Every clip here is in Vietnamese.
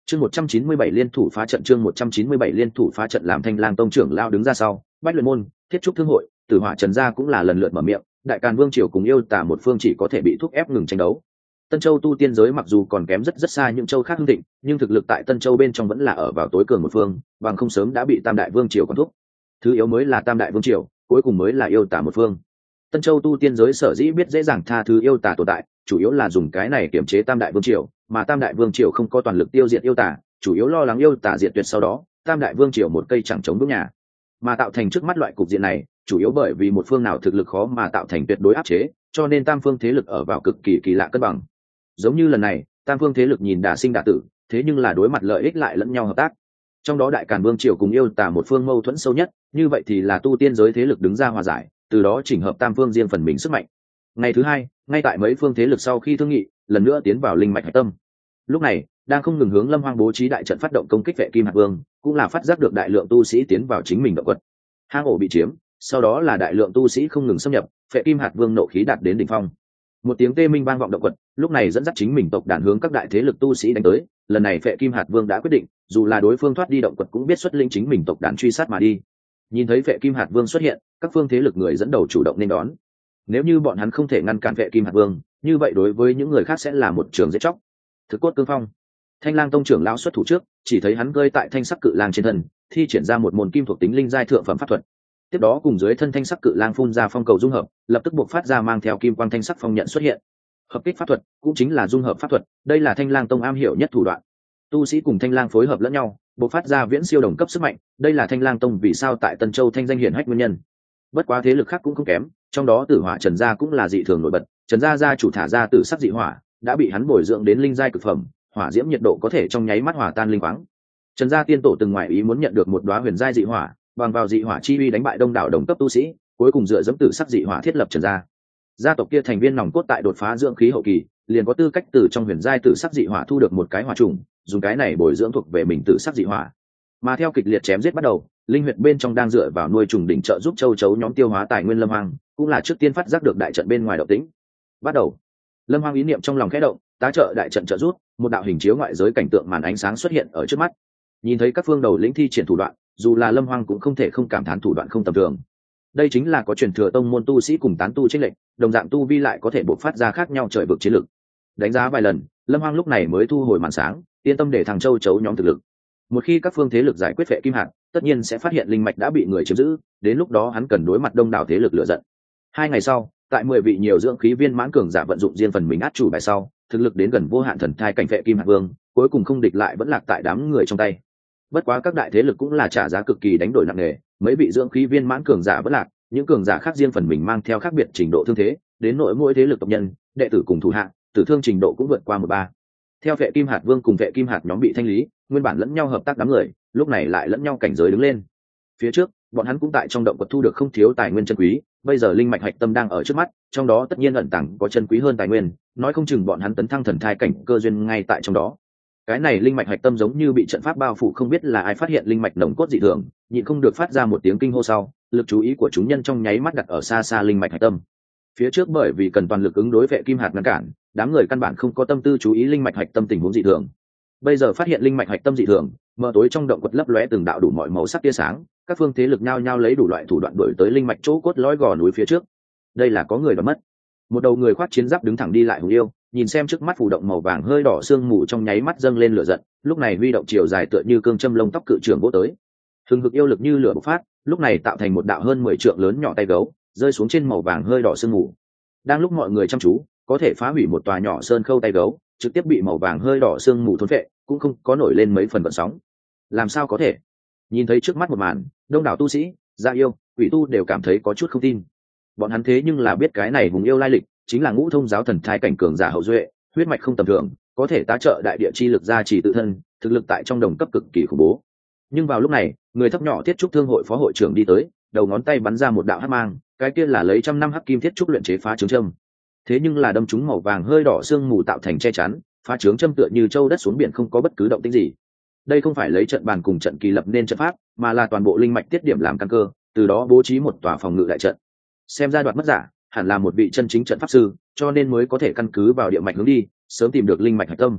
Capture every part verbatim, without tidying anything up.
chương một trăm chín mươi bảy liên thủ phá trận chương một trăm chín mươi bảy liên thủ phá trận làm Thanh Lang tông trưởng lao đứng ra sau, Bách Luyện môn, Thiết Trúc thương hội, Tử Hỏa Trần gia cũng là lần lượt mở miệng, Đại Càn Vương triều cùng Yêu Tả một phương chỉ có thể bị thúc ép ngừng tranh đấu. Tân Châu tu tiên giới mặc dù còn kém rất rất xa những châu khác hưng thịnh, nhưng thực lực tại Tân Châu bên trong vẫn là ở vào tối cường một phương, bằng không sớm đã bị Tam Đại Vương triều quản thúc. Thứ yếu mới là Tam Đại Vương triều, cuối cùng mới là Yêu Tả một phương. Tân Châu tu tiên giới sở dĩ biết dễ dàng tha thứ Yêu Tả tồn tại, chủ yếu là dùng cái này kiểm chế Tam Đại Vương triều, mà Tam Đại Vương triều không có toàn lực tiêu diệt Yêu Tả, chủ yếu lo lắng Yêu Tả diệt tuyệt sau đó, Tam Đại Vương triều một cây chẳng chống vững nhà. Mà tạo thành trước mắt loại cục diện này, chủ yếu bởi vì một phương nào thực lực khó mà tạo thành tuyệt đối áp chế, cho nên tam phương thế lực ở vào cực kỳ kỳ lạ cân bằng. Giống như lần này, tam phương thế lực nhìn đả sinh đả tử, thế nhưng là đối mặt lợi ích lại lẫn nhau hợp tác. Trong đó Đại Càn Vương triều cùng Yêu Tả một phương mâu thuẫn sâu nhất, như vậy thì là tu tiên giới thế lực đứng ra hòa giải, từ đó chỉnh hợp tam phương riêng phần mình sức mạnh. Ngày thứ hai, ngay tại mấy phương thế lực sau khi thương nghị, lần nữa tiến vào linh mạch hải tâm. Lúc này, đang không ngừng hướng Lâm Hoang bố trí đại trận phát động công kích vệ Kim Hạt Vương, cũng là phát giác được đại lượng tu sĩ tiến vào chính mình động quật. Hang ổ bị chiếm, sau đó là đại lượng tu sĩ không ngừng xâm nhập, vệ Kim Hạt Vương nộ khí đạt đến đỉnh phong. Một tiếng tê minh vang vọng động quật, lúc này dẫn dắt chính mình tộc đàn hướng các đại thế lực tu sĩ đánh tới. Lần này vệ Kim Hạt Vương đã quyết định, dù là đối phương thoát đi động quật cũng biết xuất linh chính mình tộc đàn truy sát mà đi. Nhìn thấy vệ Kim Hạt Vương xuất hiện, các phương thế lực người dẫn đầu chủ động nên đón. Nếu như bọn hắn không thể ngăn cản vệ Kim Hạt Vương, như vậy đối với những người khác sẽ là một trường giết chóc. Thực cốt cương phong. Thanh Lang tông trưởng lão xuất thủ trước, chỉ thấy hắn cơi tại thanh sắc cự lang trên thân, thi triển ra một môn kim thuộc tính linh giai thượng phẩm pháp thuật. Tiếp đó cùng dưới thân thanh sắc cự lang phun ra phong cầu dung hợp, lập tức buộc phát ra mang theo kim quang thanh sắc phong nhận xuất hiện. Hợp kích pháp thuật cũng chính là dung hợp pháp thuật, đây là Thanh Lang tông am hiểu nhất thủ đoạn. Tu sĩ cùng thanh lang phối hợp lẫn nhau, buộc phát ra viễn siêu đồng cấp sức mạnh, đây là Thanh Lang tông vì sao tại Tân Châu thanh danh hiển hách nguyên nhân. Bất quá thế lực khác cũng không kém, trong đó Tử Hỏa Trần gia cũng là dị thường nổi bật, Trần gia gia chủ thả ra tử sắc dị hỏa, đã bị hắn bồi dưỡng đến linh giai cực phẩm, hỏa diễm nhiệt độ có thể trong nháy mắt hòa tan linh khoáng. Trần gia tiên tổ từng ngoại ý muốn nhận được một đóa huyền giai dị hỏa, bằng vào dị hỏa chi uy đánh bại đông đảo đồng cấp tu sĩ, cuối cùng dựa dẫm tử sắc dị hỏa thiết lập Trần gia. Gia tộc kia thành viên nòng cốt tại đột phá dưỡng khí hậu kỳ, liền có tư cách từ trong huyền giai tử sắc dị hỏa thu được một cái hỏa trùng, dùng cái này bồi dưỡng thuộc về mình tử sắc dị hỏa. Mà theo kịch liệt chém giết bắt đầu, linh huyệt bên trong đang dựa vào nuôi trùng đỉnh trợ giúp châu chấu nhóm tiêu hóa tài nguyên Lâm Hoang, cũng là trước tiên phát giác được đại trận bên ngoài động tĩnh. Bắt đầu, Lâm Hoang ý niệm trong lòng khẽ động, tá trợ đại trận trợ giúp, một đạo hình chiếu ngoại giới cảnh tượng màn ánh sáng xuất hiện ở trước mắt. Nhìn thấy các phương đầu lĩnh thi triển thủ đoạn, dù là Lâm Hoang cũng không thể không cảm thán thủ đoạn không tầm thường. Đây chính là có truyền thừa tông môn tu sĩ cùng tán tu chênh lệch, đồng dạng tu vi lại có thể bộc phát ra khác nhau trời vực chiến lực. Đánh giá vài lần, Lâm Hoang lúc này mới thu hồi màn sáng, yên tâm để thằng châu chấu nhóm thực lực. Một khi các phương thế lực giải quyết vệ kim hạt, tất nhiên sẽ phát hiện linh mạch đã bị người chiếm giữ, đến lúc đó hắn cần đối mặt đông đảo thế lực lựa giận. Hai ngày sau, tại mười vị nhiều dưỡng khí viên mãn cường giả vận dụng riêng phần mình át chủ bài sau, thực lực đến gần vô hạn thần thai cảnh vệ kim hạt vương, cuối cùng không địch lại vẫn lạc tại đám người trong tay. Bất quá các đại thế lực cũng là trả giá cực kỳ đánh đổi nặng nề, mấy vị dưỡng khí viên mãn cường giả vẫn lạc, những cường giả khác riêng phần mình mang theo khác biệt trình độ thương thế, đến nội mỗi thế lực tộc nhân, đệ tử cùng thủ hạ, tử thương trình độ cũng vượt qua một ba. Theo vệ kim hạt vương cùng vệ kim hạt nhóm bị thanh lý, nguyên bản lẫn nhau hợp tác đám người, lúc này lại lẫn nhau cảnh giới đứng lên. Phía trước, bọn hắn cũng tại trong động quật thu được không thiếu tài nguyên chân quý, bây giờ linh mạch hạch tâm đang ở trước mắt, trong đó tất nhiên ẩn tàng có chân quý hơn tài nguyên, nói không chừng bọn hắn tấn thăng thần thai cảnh cơ duyên ngay tại trong đó. Cái này linh mạch hạch tâm giống như bị trận pháp bao phủ, không biết là ai phát hiện linh mạch nồng cốt dị thường, nhịn không được phát ra một tiếng kinh hô sau, lực chú ý của chúng nhân trong nháy mắt đặt ở xa xa linh mạch hạch tâm. Phía trước bởi vì cần toàn lực ứng đối vệ kim hạt ngăn cản, đám người căn bản không có tâm tư chú ý linh mạch hạch tâm tình huống dị thường. Bây giờ phát hiện linh mạch hạch tâm dị thường, mờ tối trong động quật lấp lóe từng đạo đủ mọi màu sắc tia sáng, các phương thế lực nhao nhao lấy đủ loại thủ đoạn đuổi tới linh mạch chỗ cốt lõi gò núi phía trước. Đây là có người đoạt mất. Một đầu người khoác chiến giáp đứng thẳng đi lại hùng yêu, nhìn xem trước mắt phủ động màu vàng hơi đỏ sương mù trong nháy mắt dâng lên lửa giận, lúc này huy động chiều dài tựa như cương châm lông tóc cự trường vỗ tới. Hừng hực yêu lực như lửa bộc phát, lúc này tạo thành một đạo hơn mười trượng lớn nhỏ tay gấu, rơi xuống trên màu vàng hơi đỏ sương mù. Đang lúc mọi người chăm chú, có thể phá hủy một tòa nhỏ sơn khâu tay gấu, trực tiếp bị màu vàng hơi đỏ sương mù thôn phệ, cũng không có nổi lên mấy phần gợn sóng. Làm sao có thể? Nhìn thấy trước mắt một màn, đông đảo tu sĩ, gia yêu, quỷ tu đều cảm thấy có chút không tin. Bọn hắn thế nhưng là biết cái này hùng yêu lai lịch, chính là ngũ thông giáo thần thai cảnh cường giả hậu duệ, huyết mạch không tầm thường, có thể tá trợ đại địa chi lực gia trì tự thân, thực lực tại trong đồng cấp cực kỳ khủng bố. Nhưng vào lúc này, người thấp nhỏ Thiết Trúc thương hội phó hội trưởng đi tới, đầu ngón tay bắn ra một đạo hắc mang, cái kia là lấy trăm năm hắc kim thiết trúc luyện chế phá trướng châm. Thế nhưng là đâm trúng màu vàng hơi đỏ sương mù tạo thành che chắn, phá trướng châm tựa như châu đất xuống biển không có bất cứ động tĩnh gì. Đây không phải lấy trận bàn cùng trận kỳ lập nên trận pháp, mà là toàn bộ linh mạch tiết điểm làm căn cơ, từ đó bố trí một tòa phòng ngự đại trận. Xem ra đoạt mất giả, hẳn là một vị chân chính trận pháp sư, cho nên mới có thể căn cứ vào địa mạch hướng đi, sớm tìm được linh mạch hạch tâm.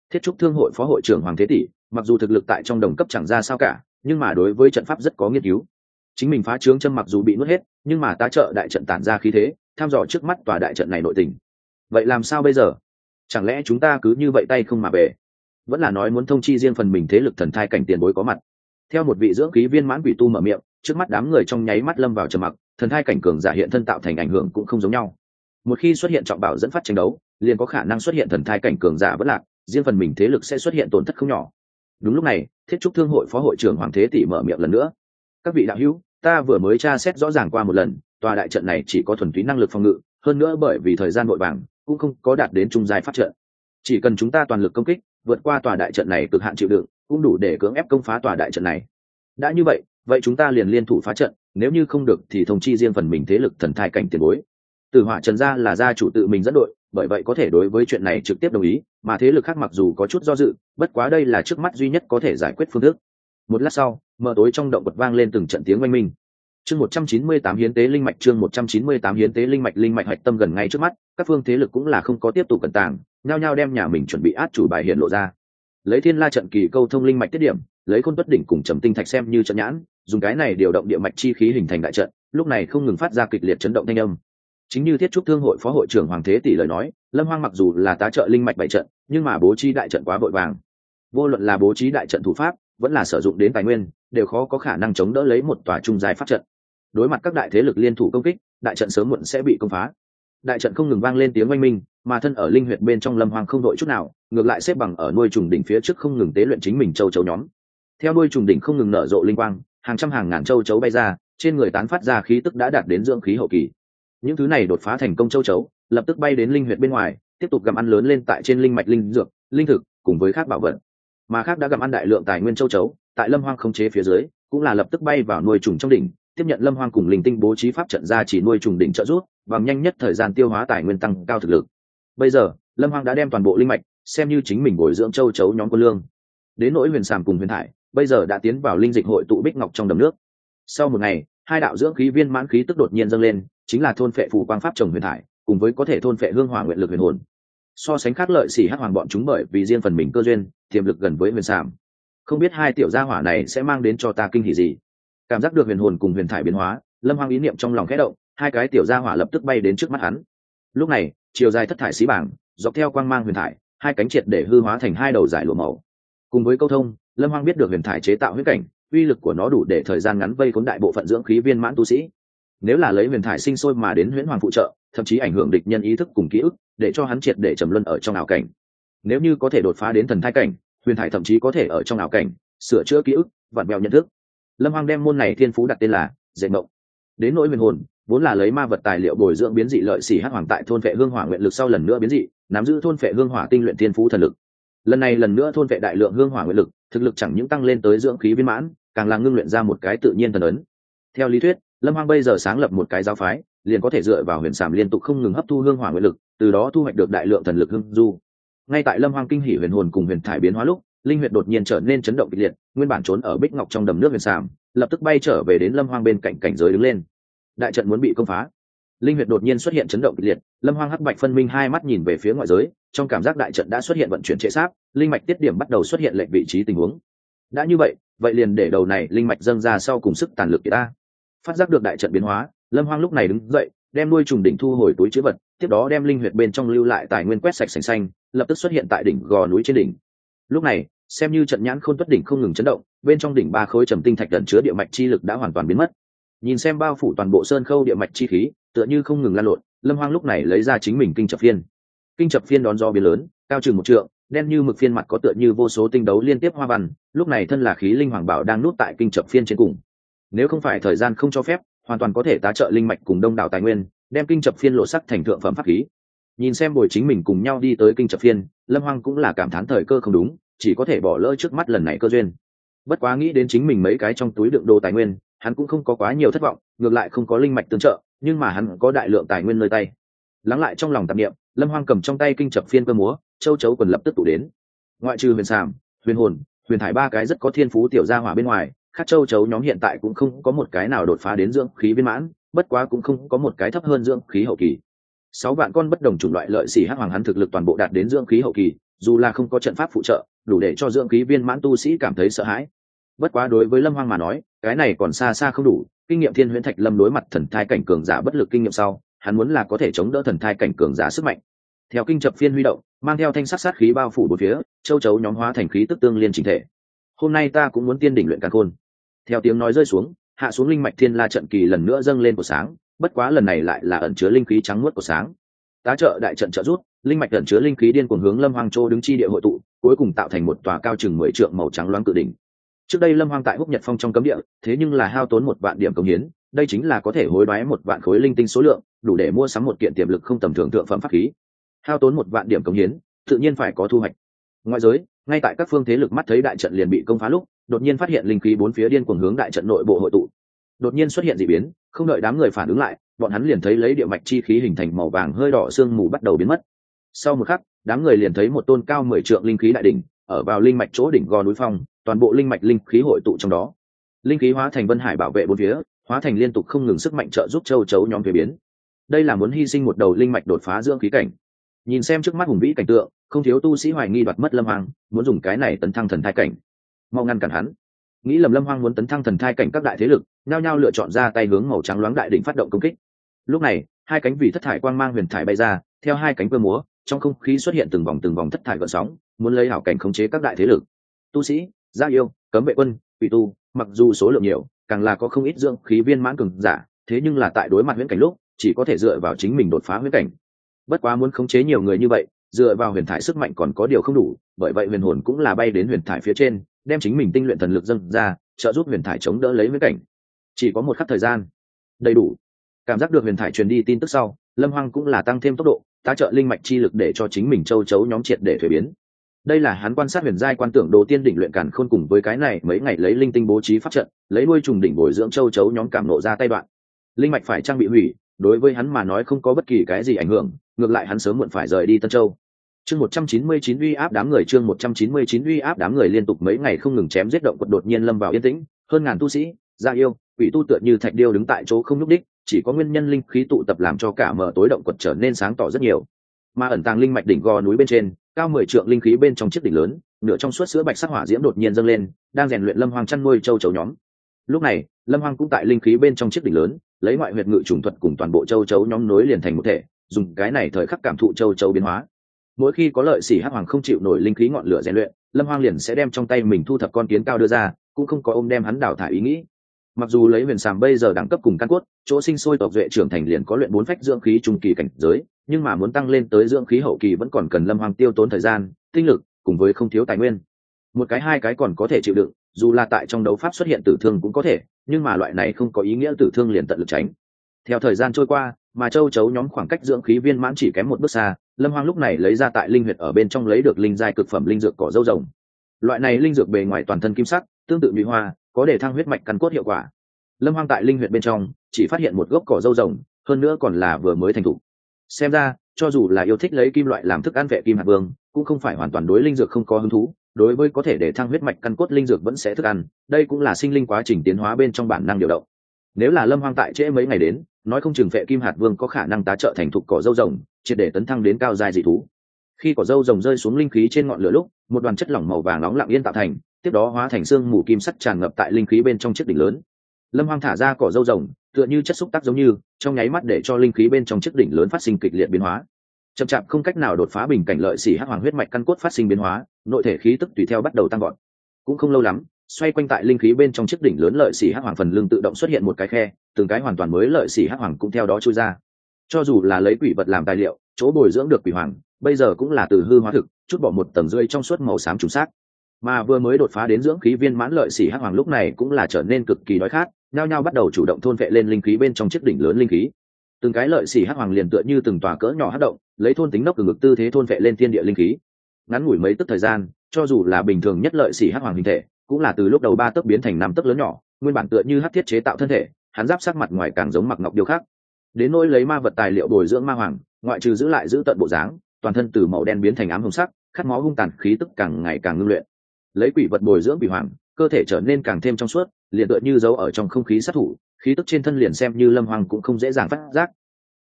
Thiết trúc thương hội phó hội trưởng Hoàng Thế Tỷ, mặc dù thực lực tại trong đồng cấp chẳng ra sao cả, nhưng mà đối với trận pháp rất có nghiên cứu. Chính mình phá trướng châm mặc dù bị nuốt hết, nhưng mà tá trợ đại trận tản ra khí thế, tham dò trước mắt tòa đại trận này nội tình. Vậy làm sao bây giờ? Chẳng lẽ chúng ta cứ như vậy tay không mà về? Vẫn là nói muốn thông chi riêng phần mình thế lực thần thai cảnh tiền bối có mặt? Theo một vị dưỡng khí viên mãn quỷ tu mở miệng, trước mắt đám người trong nháy mắt lâm vào trầm mặc, thần thai cảnh cường giả hiện thân tạo thành ảnh hưởng cũng không giống nhau. Một khi xuất hiện trọng bảo dẫn phát tranh đấu, liền có khả năng xuất hiện thần thai cảnh cường giả vẫn lạc, riêng phần mình thế lực sẽ xuất hiện tổn thất không nhỏ. Đúng lúc này, Thiết trúc thương hội phó hội trưởng Hoàng Thế Tỷ mở miệng lần nữa. Các vị đạo hữu, ta vừa mới tra xét rõ ràng qua một lần, tòa đại trận này chỉ có thuần túy năng lực phòng ngự, hơn nữa bởi vì thời gian vội vàng, cũng không có đạt đến trung giai phát trận. Chỉ cần chúng ta toàn lực công kích, vượt qua tòa đại trận này cực hạn chịu đựng, cũng đủ để cưỡng ép công phá tòa đại trận này. Đã như vậy, vậy chúng ta liền liên thủ phá trận, nếu như không được thì thông chi riêng phần mình thế lực thần thai cảnh tiền bối. Tử Hỏa Trần gia là gia chủ tự mình dẫn đội, bởi vậy có thể đối với chuyện này trực tiếp đồng ý, mà thế lực khác mặc dù có chút do dự, bất quá đây là trước mắt duy nhất có thể giải quyết phương thức. Một lát sau, mờ tối trong động vật vang lên từng trận tiếng oanh minh. Chương một trăm chín mươi tám hiến tế linh mạch chương một trăm chín mươi tám hiến tế linh mạch linh mạch hạch tâm gần ngay trước mắt, các phương thế lực cũng là không có tiếp tục cẩn tàng, nhao nhao đem nhà mình chuẩn bị át chủ bài hiện lộ ra. Lấy Thiên La trận kỳ câu thông linh mạch tiết điểm, lấy Khôn Tuất đỉnh cùng Trầm Tinh thạch xem như trận nhãn, dùng cái này điều động địa mạch chi khí hình thành đại trận, lúc này không ngừng phát ra kịch liệt chấn động thanh âm. Chính như Thiết trúc thương hội phó hội trưởng Hoàng Thế Tỷ lời nói, Lâm Hoang mặc dù là tá trợ linh mạch bảy trận, nhưng mà bố trí đại trận quá vội vàng. Vô luận là bố trí đại trận thủ pháp, vẫn là sử dụng đến tài nguyên, đều khó có khả năng chống đỡ lấy một tòa trung giai pháp trận. Đối mặt các đại thế lực liên thủ công kích, đại trận sớm muộn sẽ bị công phá. Đại trận không ngừng vang lên tiếng oanh minh, mà thân ở linh huyệt bên trong Lâm Hoang không đội chút nào, ngược lại xếp bằng ở nuôi trùng đỉnh phía trước không ngừng tế luyện chính mình châu chấu nhóm. Theo nuôi trùng đỉnh không ngừng nở rộ linh quang, hàng trăm hàng ngàn châu chấu bay ra, trên người tán phát ra khí tức đã đạt đến dưỡng khí hậu kỳ. Những thứ này đột phá thành công châu chấu, lập tức bay đến linh huyệt bên ngoài, tiếp tục gặm ăn lớn lên tại trên linh mạch linh dược, linh thực, cùng với khác bảo vật. Mà khác đã gặm ăn đại lượng tài nguyên châu chấu, tại Lâm Hoang khống chế phía dưới, cũng là lập tức bay vào nuôi trùng trong đỉnh, tiếp nhận Lâm Hoang cùng linh tinh bố trí pháp trận ra chỉ nuôi trùng đỉnh trợ giúp, bằng nhanh nhất thời gian tiêu hóa tài nguyên tăng cao thực lực. Bây giờ, Lâm Hoang đã đem toàn bộ linh mạch xem như chính mình bồi dưỡng châu chấu nhóm quân lương. Đến nỗi Huyền Sàm cùng Huyền Thải, bây giờ đã tiến vào linh dịch hội tụ bích ngọc trong đầm nước. Sau một ngày, hai đạo dưỡng khí viên mãn khí tức đột nhiên dâng lên, chính là thôn phệ phù quang pháp trồng Huyền Thải, cùng với có thể thôn phệ hương hỏa nguyện lực huyền hồn. So sánh khác lợi xỉ hắc hoàng bọn chúng bởi vì riêng phần mình cơ duyên, tiềm lực gần với Huyền Sàm. Không biết hai tiểu gia hỏa này sẽ mang đến cho ta kinh hỉ gì. Cảm giác được huyền hồn cùng huyền thải biến hóa, Lâm Hoang ý niệm trong lòng khẽ động, hai cái tiểu gia hỏa lập tức bay đến trước mắt hắn. Lúc này, chiều dài thất thải xí bảng, dọc theo quang mang huyền thải, hai cánh triệt để hư hóa thành hai đầu giải lụa màu. Cùng với câu thông, Lâm Hoang biết được huyền thải chế tạo huyết cảnh, uy lực của nó đủ để thời gian ngắn vây khốn đại bộ phận dưỡng khí viên mãn tu sĩ. Nếu là lấy huyền thải sinh sôi mà đến huyễn hoàng phụ trợ, thậm chí ảnh hưởng địch nhân ý thức cùng ký ức, để cho hắn triệt để trầm luân ở trong ảo cảnh. Nếu như có thể đột phá đến thần thai cảnh, huyền thải thậm chí có thể ở trong ảo cảnh sửa chữa ký ức, vặn vẹo nhận thức. Lâm Hoang đem môn này thiên phú đặt tên là Dệt Mộng. Đến nỗi huyền hồn, vốn là lấy ma vật tài liệu bồi dưỡng biến dị lợi xỉ hắc hoàng tại thôn vệ hương hỏa nguyện lực sau lần nữa biến dị, nắm giữ thôn vệ hương hỏa tinh luyện thiên phú thần lực. Lần này lần nữa thôn vệ đại lượng hương hỏa nguyện lực, thực lực chẳng những tăng lên tới dưỡng khí viên mãn, càng là ngưng luyện ra một cái tự nhiên thần ấn. Theo lý thuyết, Lâm Hoang bây giờ sáng lập một cái giáo phái, liền có thể dựa vào huyền sàm liên tục không ngừng hấp thu hương hỏa nguyện lực, từ đó thu hoạch được đại lượng thần lực hương du. Ngay tại Lâm Hoang kinh hỉ huyền hồn cùng huyền thải biến hóa lúc, linh huyệt đột nhiên trở nên chấn động kịch liệt, nguyên bản trốn ở bích ngọc trong đầm nước huyền sàm, lập tức bay trở về đến Lâm Hoang bên cạnh cảnh giới đứng lên. Đại trận muốn bị công phá. Linh huyệt đột nhiên xuất hiện chấn động kịch liệt, Lâm Hoang hắc bạch phân minh hai mắt nhìn về phía ngoại giới, trong cảm giác đại trận đã xuất hiện vận chuyển trễ sáp, linh mạch tiết điểm bắt đầu xuất hiện lệch vị trí tình huống. Đã như vậy, vậy liền để đầu này linh mạch dâng ra sau cùng sức tàn lực của ta. Phát giác được đại trận biến hóa, Lâm Hoang lúc này đứng dậy, đem nuôi trùng đỉnh thu hồi túi trữ vật, tiếp đó đem linh huyệt bên trong lưu lại tài nguyên quét sạch sành xanh, lập tức xuất hiện tại đỉnh gò núi trên đỉnh. Lúc này, xem như trận nhãn Khôn Tuất đỉnh không ngừng chấn động, bên trong đỉnh ba khối trầm tinh thạch ẩn chứa địa mạch chi lực đã hoàn toàn biến mất. Nhìn xem bao phủ toàn bộ sơn khâu địa mạch chi khí, tựa như không ngừng lan lộn, Lâm Hoang lúc này lấy ra chính mình kinh chập phiên. Kinh chập phiên đón gió biến lớn, cao chừng một trượng, đen như mực phiên mặt có tựa như vô số tinh đấu liên tiếp hoa văn, lúc này thân là khí linh hoàng bảo đang nút tại kinh chập phiên trên cùng. Nếu không phải thời gian không cho phép, hoàn toàn có thể tá trợ linh mạch cùng đông đảo tài nguyên, đem kinh chập phiên lộ sắc thành thượng phẩm pháp khí. Nhìn xem bồi chính mình cùng nhau đi tới kinh chập phiên, Lâm Hoang cũng là cảm thán thời cơ không đúng, chỉ có thể bỏ lỡ trước mắt lần này cơ duyên. Bất quá nghĩ đến chính mình mấy cái trong túi đựng đồ tài nguyên, hắn cũng không có quá nhiều thất vọng, ngược lại không có linh mạch tương trợ, nhưng mà hắn có đại lượng tài nguyên nơi tay. Lắng lại trong lòng tạp niệm, Lâm Hoang cầm trong tay kinh chập phiên cơ múa, châu chấu quần lập tức tụ đến. Ngoại trừ huyền sàm, huyền hồn, huyền thải ba cái rất có thiên phú tiểu gia hỏa bên ngoài, khác châu chấu nhóm hiện tại cũng không có một cái nào đột phá đến dưỡng khí viên mãn, bất quá cũng không có một cái thấp hơn dưỡng khí hậu kỳ. sáu vạn con bất đồng chủng loại lợi xỉ hắc hoàng hắn thực lực toàn bộ đạt đến dưỡng khí hậu kỳ, dù là không có trận pháp phụ trợ, đủ để cho dưỡng khí viên mãn tu sĩ cảm thấy sợ hãi. Bất quá đối với Lâm Hoang mà nói, cái này còn xa xa không đủ. Kinh nghiệm Thiên Huyễn Thạch Lâm đối mặt thần thai cảnh cường giả bất lực kinh nghiệm sau, hắn muốn là có thể chống đỡ thần thai cảnh cường giả sức mạnh. Theo kinh chập phiên huy động, mang theo thanh sắc sát khí bao phủ bốn phía, châu chấu nhóm hóa thành khí tức tương liên chỉnh thể. Hôm nay ta cũng muốn tiên đỉnh luyện càn khôn. Theo tiếng nói rơi xuống, hạ xuống linh mạch thiên la trận kỳ lần nữa dâng lên của sáng, bất quá lần này lại là ẩn chứa linh khí trắng muốt của sáng. Tá trợ đại trận trợ rút, linh mạch ẩn chứa linh khí điên cuồng hướng Lâm Hoang Châu đứng chi địa hội tụ, cuối cùng tạo thành một tòa cao chừng mười trượng màu trắng loáng cự đỉnh. Trước đây Lâm Hoang tại Húc Nhật Phong trong cấm địa, thế nhưng là hao tốn một vạn điểm công hiến, đây chính là có thể hối đoái một vạn khối linh tinh số lượng, đủ để mua sắm một kiện tiềm lực không tầm thường thượng phẩm pháp khí. Hao tốn một vạn điểm công hiến, tự nhiên phải có thu hoạch. Ngoại giới, ngay tại các phương thế lực mắt thấy đại trận liền bị công phá lúc, đột nhiên phát hiện linh khí bốn phía điên cuồng hướng đại trận nội bộ hội tụ. Đột nhiên xuất hiện dị biến, không đợi đám người phản ứng lại, bọn hắn liền thấy lấy địa mạch chi khí hình thành màu vàng hơi đỏ sương mù bắt đầu biến mất. Sau một khắc, đám người liền thấy một tôn cao mười trượng linh khí đại đỉnh, ở vào linh mạch chỗ đỉnh gò núi phong, toàn bộ linh mạch linh khí hội tụ trong đó. Linh khí hóa thành vân hải bảo vệ bốn phía, hóa thành liên tục không ngừng sức mạnh trợ giúp châu chấu nhóm thuế biến. Đây là muốn hy sinh một đầu linh mạch đột phá dưỡng khí cảnh. Nhìn xem trước mắt hùng vĩ cảnh tượng, không thiếu tu sĩ hoài nghi đoạt mất Lâm Hoang, muốn dùng cái này tấn thăng thần thai cảnh. Mau ngăn cản hắn. Nghĩ lầm Lâm Hoang muốn tấn thăng thần thai cảnh, các đại thế lực nhao nhao lựa chọn ra tay hướng màu trắng loáng đại đỉnh phát động công kích. Lúc này, hai cánh vì thất thải quang mang huyền thải bay ra, theo hai cánh cơ múa, trong không khí xuất hiện từng vòng từng vòng thất thải gợn sóng, muốn lấy hảo cảnh khống chế các đại thế lực. Tu sĩ, gia yêu, cấm vệ quân, quỷ tu, mặc dù số lượng nhiều, càng là có không ít dưỡng khí viên mãn cường giả, thế nhưng là tại đối mặt huyễn cảnh lúc, chỉ có thể dựa vào chính mình đột phá huyễn cảnh. Bất quá muốn khống chế nhiều người như vậy, dựa vào huyền thải sức mạnh còn có điều không đủ, bởi vậy huyền hồn cũng là bay đến huyền thải phía trên, đem chính mình tinh luyện thần lực dâng ra, trợ giúp huyền thải chống đỡ lấy huyễn cảnh. Chỉ có một khắc thời gian, đầy đủ. Cảm giác được huyền thải truyền đi tin tức sau, Lâm Hoang cũng là tăng thêm tốc độ, tá trợ linh mạch chi lực để cho chính mình châu chấu nhóm triệt để thuế biến. Đây là hắn quan sát huyền giai quan tưởng đồ tiên đỉnh luyện càn khôn cùng với cái này mấy ngày lấy linh tinh bố trí pháp trận, lấy nuôi trùng đỉnh bồi dưỡng châu chấu nhóm cảm nộ ra tay đoạn. Linh mạch phải trang bị hủy, đối với hắn mà nói không có bất kỳ cái gì ảnh hưởng, ngược lại hắn sớm muộn phải rời đi Tân Châu. Chương một trăm chín mươi chín uy áp đám người chương một trăm chín mươi chín uy áp đám người liên tục mấy ngày không ngừng chém giết động quật đột nhiên lâm vào yên tĩnh, hơn ngàn tu sĩ, gia yêu, quỷ tu tựa như thạch điêu đứng tại chỗ không nhúc đích, chỉ có nguyên nhân linh khí tụ tập làm cho cả mở tối động quật trở nên sáng tỏ rất nhiều. Mà ẩn tàng linh mạch đỉnh gò núi bên trên, cao mười trượng linh khí bên trong chiếc đỉnh lớn, nửa trong suốt sữa bạch sắc hỏa diễm đột nhiên dâng lên, đang rèn luyện Lâm Hoang chăn nuôi châu chấu nhóm. Lúc này, Lâm Hoang cũng tại linh khí bên trong chiếc đỉnh lớn, lấy ngoại huyệt ngự trùng thuật cùng toàn bộ châu chấu nhóm nối liền thành một thể, dùng cái này thời khắc cảm thụ châu chấu biến hóa. Mỗi khi có lợi xỉ hắc hoàng không chịu nổi linh khí ngọn lửa rèn luyện, Lâm Hoang liền sẽ đem trong tay mình thu thập con kiến cao đưa ra, cũng không có ôm đem hắn đào thải ý nghĩ. Mặc dù lấy huyền sàm bây giờ đẳng cấp cùng căn cốt, chỗ sinh sôi tộc duệ trưởng thành liền có luyện bốn phách dưỡng khí trung kỳ cảnh giới, nhưng mà muốn tăng lên tới dưỡng khí hậu kỳ vẫn còn cần Lâm Hoang tiêu tốn thời gian, tinh lực, cùng với không thiếu tài nguyên. Một cái hai cái còn có thể chịu đựng, dù là tại trong đấu pháp xuất hiện tử thương cũng có thể, nhưng mà loại này không có ý nghĩa tử thương liền tận lực tránh. Theo thời gian trôi qua, mà châu chấu nhóm khoảng cách dưỡng khí viên mãn chỉ kém một bước xa, Lâm Hoang lúc này lấy ra tại linh huyệt ở bên trong lấy được linh giai cực phẩm linh dược cỏ dâu rồng. Loại này linh dược bề ngoài toàn thân kim sắc, tương tự nhụy hoa, có để thăng huyết mạch căn cốt hiệu quả. Lâm Hoang tại linh huyệt bên trong chỉ phát hiện một gốc cỏ dâu rồng, hơn nữa còn là vừa mới thành thục. Xem ra, cho dù là yêu thích lấy kim loại làm thức ăn vệ kim hạt vương, cũng không phải hoàn toàn đối linh dược không có hứng thú, đối với có thể để thăng huyết mạch căn cốt linh dược vẫn sẽ thức ăn, đây cũng là sinh linh quá trình tiến hóa bên trong bản năng điều động. Nếu là Lâm Hoang tại trễ mấy ngày đến, nói không chừng vệ kim hạt vương có khả năng tá trợ thành thục cỏ dâu rồng, triệt để tấn thăng đến cao giai dị thú. Khi cỏ dâu rồng rơi xuống linh khí trên ngọn lửa lúc, một đoàn chất lỏng màu vàng nóng lặng yên tạo thành, tiếp đó hóa thành xương mù kim sắt tràn ngập tại linh khí bên trong chiếc đỉnh lớn. Lâm Hoang thả ra cỏ dâu rồng, tựa như chất xúc tác giống như, trong nháy mắt để cho linh khí bên trong chiếc đỉnh lớn phát sinh kịch liệt biến hóa. Chậm chạp không cách nào đột phá bình cảnh lợi xỉ hắc hoàng huyết mạch căn cốt phát sinh biến hóa, nội thể khí tức tùy theo bắt đầu tăng vọt. Cũng không lâu lắm, xoay quanh tại linh khí bên trong chiếc đỉnh lớn lợi xỉ hắc hoàng phần lưng tự động xuất hiện một cái khe, từng cái hoàn toàn mới lợi xỉ hắc hoàng cũng theo đó chui ra. Cho dù là lấy quỷ vật làm tài liệu, chỗ bồi dưỡng được quỷ hoàng, bây giờ cũng là từ hư hóa thực, chút bỏ một tầng rơi trong suốt màu xám trùng sắc. Mà vừa mới đột phá đến dưỡng khí viên mãn lợi xỉ hắc hoàng lúc này cũng là trở nên cực kỳ đói khát, nhao nhao bắt đầu chủ động thôn vệ lên linh khí bên trong chiếc đỉnh lớn linh khí. Từng cái lợi xỉ hắc hoàng liền tựa như từng tòa cỡ nhỏ hắc động, lấy thôn tính nốc từ ngực tư thế thôn vệ lên thiên địa linh khí. Ngắn ngủi mấy tức thời gian, cho dù là bình thường nhất lợi xỉ hắc hoàng hình thể, cũng là từ lúc đầu ba tấc biến thành năm tấc lớn nhỏ, nguyên bản tựa như hắc thiết chế tạo thân thể, hắn giáp sắc mặt ngoài càng giống mặc ngọc điêu khắc. Đến nỗi lấy ma vật tài liệu bồi dưỡng ma hoàng, ngoại trừ giữ lại giữ tận bộ dáng, toàn thân từ màu đen biến thành ám hồng sắc, khát máu hung tàn khí tức càng ngày càng ngưng luyện. Lấy quỷ vật bồi dưỡng quỷ hoàng, cơ thể trở nên càng thêm trong suốt, liền tựa như giấu ở trong không khí sát thủ, khí tức trên thân liền xem như Lâm Hoang cũng không dễ dàng phát giác.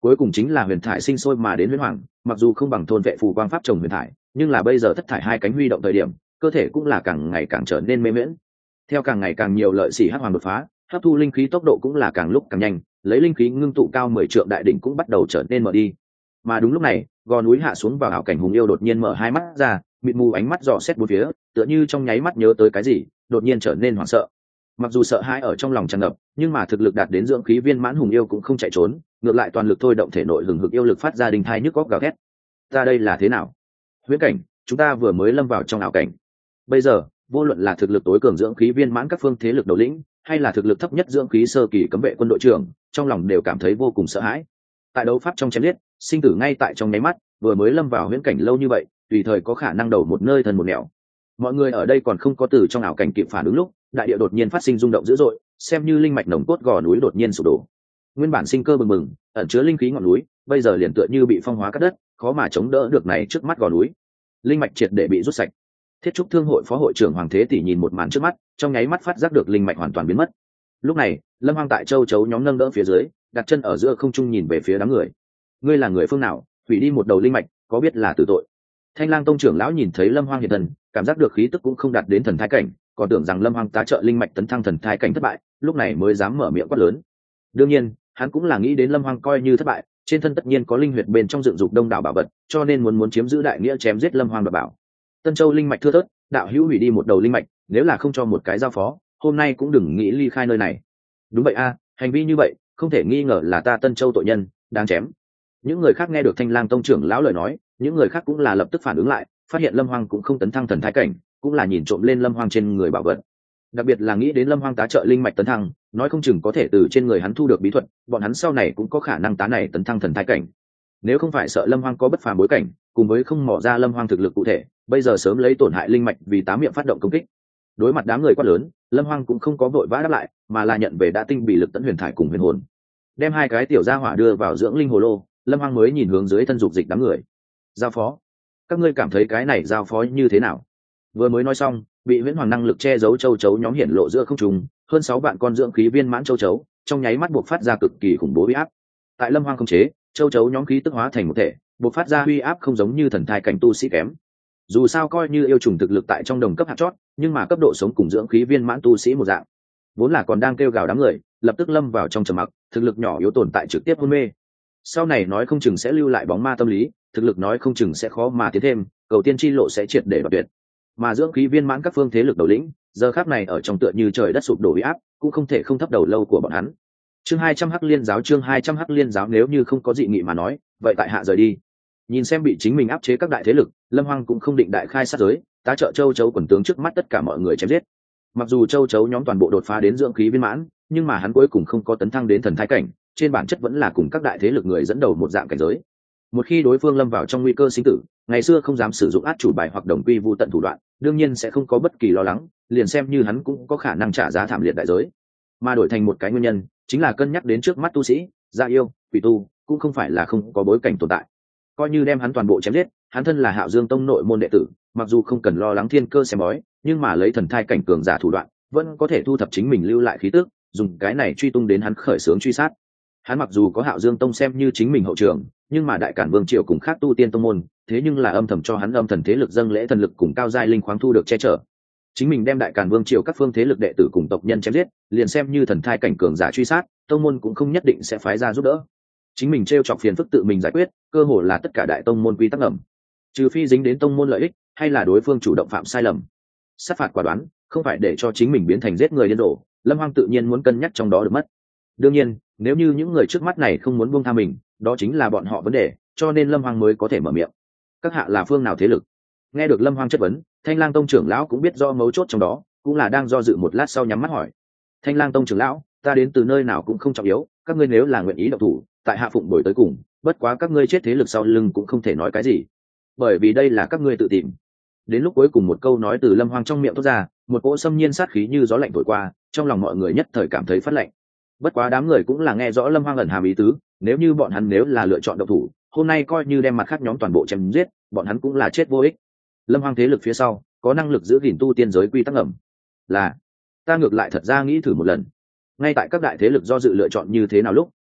cuối cùng chính là huyền thải sinh sôi mà đến huyễn hoàng, mặc dù không bằng thôn vệ phù quang pháp trồng huyền thải, nhưng là bây giờ thất thải hai cánh huy động thời điểm, cơ thể cũng là càng ngày càng trở nên mê miễn. Theo càng ngày càng nhiều lợi sĩ hắc hoàng đột phá, hấp thu linh khí tốc độ cũng là càng lúc càng nhanh, lấy linh khí ngưng tụ cao mười trượng đại đỉnh cũng bắt đầu trở nên mở đi. Mà đúng lúc này, gò núi hạ xuống vào ảo cảnh hùng yêu đột nhiên mở hai mắt ra, mịt mù ánh mắt dò xét bốn phía, tựa như trong nháy mắt nhớ tới cái gì, đột nhiên trở nên hoảng sợ. Mặc dù sợ hãi ở trong lòng tràn ngập, nhưng mà thực lực đạt đến dưỡng khí viên mãn hùng yêu cũng không chạy trốn, ngược lại toàn lực thôi động thể nội hừng hực yêu lực phát ra đình thai nhức góc gào thét. Ta đây là thế nào? Huyễn cảnh, chúng ta vừa mới lâm vào trong ảo cảnh. Bây giờ, vô luận là thực lực tối cường dưỡng khí viên mãn các phương thế lực đầu lĩnh, hay là thực lực thấp nhất dưỡng khí sơ kỳ cấm vệ quân đội trưởng, trong lòng đều cảm thấy vô cùng sợ hãi. Tại đấu pháp trong chém giết, sinh tử ngay tại trong nháy mắt, vừa mới lâm vào huyễn cảnh lâu như vậy, tùy thời có khả năng đầu một nơi thần một nẻo. Mọi người ở đây còn không có từ trong ảo cảnh kịp phản ứng lúc, đại địa đột nhiên phát sinh rung động dữ dội, xem như linh mạch nồng cốt gò núi đột nhiên sụp đổ. Nguyên bản sinh cơ bừng bừng, ẩn chứa linh khí ngọn núi, bây giờ liền tựa như bị phong hóa cắt đất, khó mà chống đỡ được này trước mắt gò núi. Linh mạch triệt để bị rút sạch. Thiết trúc thương hội phó hội trưởng Hoàng Thế Tỷ nhìn một màn trước mắt, trong nháy mắt phát giác được linh mạch hoàn toàn biến mất. Lúc này, Lâm Hoang tại châu chấu nhóm nâng đỡ phía dưới, đặt chân ở giữa không trung nhìn về phía đám người. Ngươi là người phương nào, hủy đi một đầu linh mạch, có biết là tử tội? Thanh Lang tông trưởng lão nhìn thấy Lâm Hoang hiện thần, cảm giác được khí tức cũng không đạt đến thần thai cảnh, còn tưởng rằng Lâm Hoang tá trợ linh mạch tấn thăng thần thai cảnh thất bại, lúc này mới dám mở miệng quát lớn. Đương nhiên, hắn cũng là nghĩ đến Lâm Hoang coi như thất bại, trên thân tất nhiên có linh huyệt bên trong dựng dục đông đảo bảo vật, cho nên muốn muốn chiếm giữ đại nghĩa chém giết Lâm Hoang và bảo. Tân Châu linh mạch thưa thớt, đạo hữu hủy đi một đầu linh mạch, nếu là không cho một cái giao phó, hôm nay cũng đừng nghĩ ly khai nơi này. Đúng vậy a, hành vi như vậy, không thể nghi ngờ là ta Tân Châu tội nhân, đáng chém. Những người khác nghe được Thanh Lang tông trưởng lão lời nói, những người khác cũng là lập tức phản ứng lại, phát hiện Lâm Hoang cũng không tấn thăng thần thái cảnh, cũng là nhìn trộm lên Lâm Hoang trên người bảo vật. Đặc biệt là nghĩ đến Lâm Hoang tá trợ linh mạch tấn thăng, nói không chừng có thể từ trên người hắn thu được bí thuật, bọn hắn sau này cũng có khả năng tá này tấn thăng thần thái cảnh. Nếu không phải sợ Lâm Hoang có bất phàm bối cảnh, cùng với không mò ra Lâm Hoang thực lực cụ thể, bây giờ sớm lấy tổn hại linh mạch vì tá miệng phát động công kích. Đối mặt đám người quá lớn, Lâm Hoang cũng không có vội vã đáp lại, mà là nhận về đã tinh bị lực tấn huyền thải cùng huyền hồn, đem hai cái tiểu gia hỏa đưa vào dưỡng linh hồ lô. Lâm Hoang mới nhìn hướng dưới thân dục dịch đám người. Giao phó, các ngươi cảm thấy cái này giao phó như thế nào? Vừa mới nói xong, bị huyễn hoàng năng lực che giấu châu chấu nhóm hiển lộ giữa không trung, hơn sáu vạn con dưỡng khí viên mãn châu chấu, trong nháy mắt buộc phát ra cực kỳ khủng bố uy áp. Tại Lâm Hoang khống chế, châu chấu nhóm khí tức hóa thành một thể, buộc phát ra uy áp không giống như thần thai cảnh tu sĩ kém. Dù sao coi như yêu trùng thực lực tại trong đồng cấp hạt chót, nhưng mà cấp độ sống cùng dưỡng khí viên mãn tu sĩ một dạng, vốn là còn đang kêu gào đám người, lập tức lâm vào trong trầm mặc, thực lực nhỏ yếu tồn tại trực tiếp hôn mê. Sau này nói không chừng sẽ lưu lại bóng ma tâm lý, thực lực nói không chừng sẽ khó mà tiến thêm, cầu tiên chi lộ sẽ triệt để đoạt tuyệt. Mà dưỡng khí viên mãn các phương thế lực đầu lĩnh, giờ khắc này ở trong tựa như trời đất sụp đổ uy áp, cũng không thể không thấp đầu lâu của bọn hắn. Chương hai trăm Hắc Liên giáo, chương hai trăm Hắc Liên giáo, nếu như không có dị nghị mà nói, vậy tại hạ rời đi. Nhìn xem bị chính mình áp chế các đại thế lực, Lâm Hoang cũng không định đại khai sát giới, tá trợ châu chấu quần tướng trước mắt tất cả mọi người chém giết. Mặc dù châu chấu nhóm toàn bộ đột phá đến dưỡng khí viên mãn, nhưng mà hắn cuối cùng không có tấn thăng đến thần thái cảnh, trên bản chất vẫn là cùng các đại thế lực người dẫn đầu một dạng cảnh giới. Một khi đối phương lâm vào trong nguy cơ sinh tử, ngày xưa không dám sử dụng át chủ bài hoặc đồng quy vu tận thủ đoạn, đương nhiên sẽ không có bất kỳ lo lắng, liền xem như hắn cũng có khả năng trả giá thảm liệt đại giới. Mà đổi thành một cái nguyên nhân, chính là cân nhắc đến trước mắt tu sĩ, gia yêu, quỷ tu, cũng không phải là không có bối cảnh tồn tại. Coi như đem hắn toàn bộ chém giết, hắn thân là Hạo Dương tông nội môn đệ tử, mặc dù không cần lo lắng thiên cơ xem bói, nhưng mà lấy thần thai cảnh cường giả thủ đoạn, vẫn có thể thu thập chính mình lưu lại khí tức, dùng cái này truy tung đến hắn khởi xướng truy sát. Hắn mặc dù có Hạo Dương tông xem như chính mình hậu trường, nhưng mà đại cản vương triều cùng khác tu tiên tông môn, thế nhưng là âm thầm cho hắn âm thần thế lực dâng lễ thần lực cùng cao giai linh khoáng thu được che chở. Chính mình đem đại cản vương triều các phương thế lực đệ tử cùng tộc nhân chém giết, liền xem như thần thai cảnh cường giả truy sát, tông môn cũng không nhất định sẽ phái ra giúp đỡ. Chính mình trêu chọc phiền phức tự mình giải quyết, cơ hồ là tất cả đại tông môn quy tắc ngầm. Trừ phi dính đến tông môn lợi ích, hay là đối phương chủ động phạm sai lầm. Sát phạt quả đoán, không phải để cho chính mình biến thành giết người điên rồ, Lâm Hoang tự nhiên muốn cân nhắc trong đó được mất. Đương nhiên, nếu như những người trước mắt này không muốn buông tha mình, đó chính là bọn họ vấn đề, cho nên Lâm Hoang mới có thể mở miệng. Các hạ là phương nào thế lực? Nghe được Lâm Hoang chất vấn, Thanh Lang tông trưởng lão cũng biết do mấu chốt trong đó, cũng là đang do dự một lát sau nhắm mắt hỏi. Thanh Lang tông trưởng lão, ta đến từ nơi nào cũng không trọng yếu, các ngươi nếu là nguyện ý động thủ, tại hạ phụng bồi tới cùng, bất quá các ngươi chết thế lực sau lưng cũng không thể nói cái gì, bởi vì đây là các ngươi tự tìm. Đến lúc cuối cùng một câu nói từ Lâm Hoang trong miệng thoát ra, một cỗ xâm nhiên sát khí như gió lạnh thổi qua, trong lòng mọi người nhất thời cảm thấy phát lạnh. Bất quá đám người cũng là nghe rõ Lâm Hoang ẩn hàm ý tứ, nếu như bọn hắn nếu là lựa chọn động thủ, hôm nay coi như đem mặt khác nhóm toàn bộ chém giết, bọn hắn cũng là chết vô ích. Lâm Hoang thế lực phía sau có năng lực giữ gìn tu tiên giới quy tắc ngầm, là ta ngược lại thật ra nghĩ thử một lần. Ngay tại các đại thế lực do dự lựa chọn như thế nào lúc,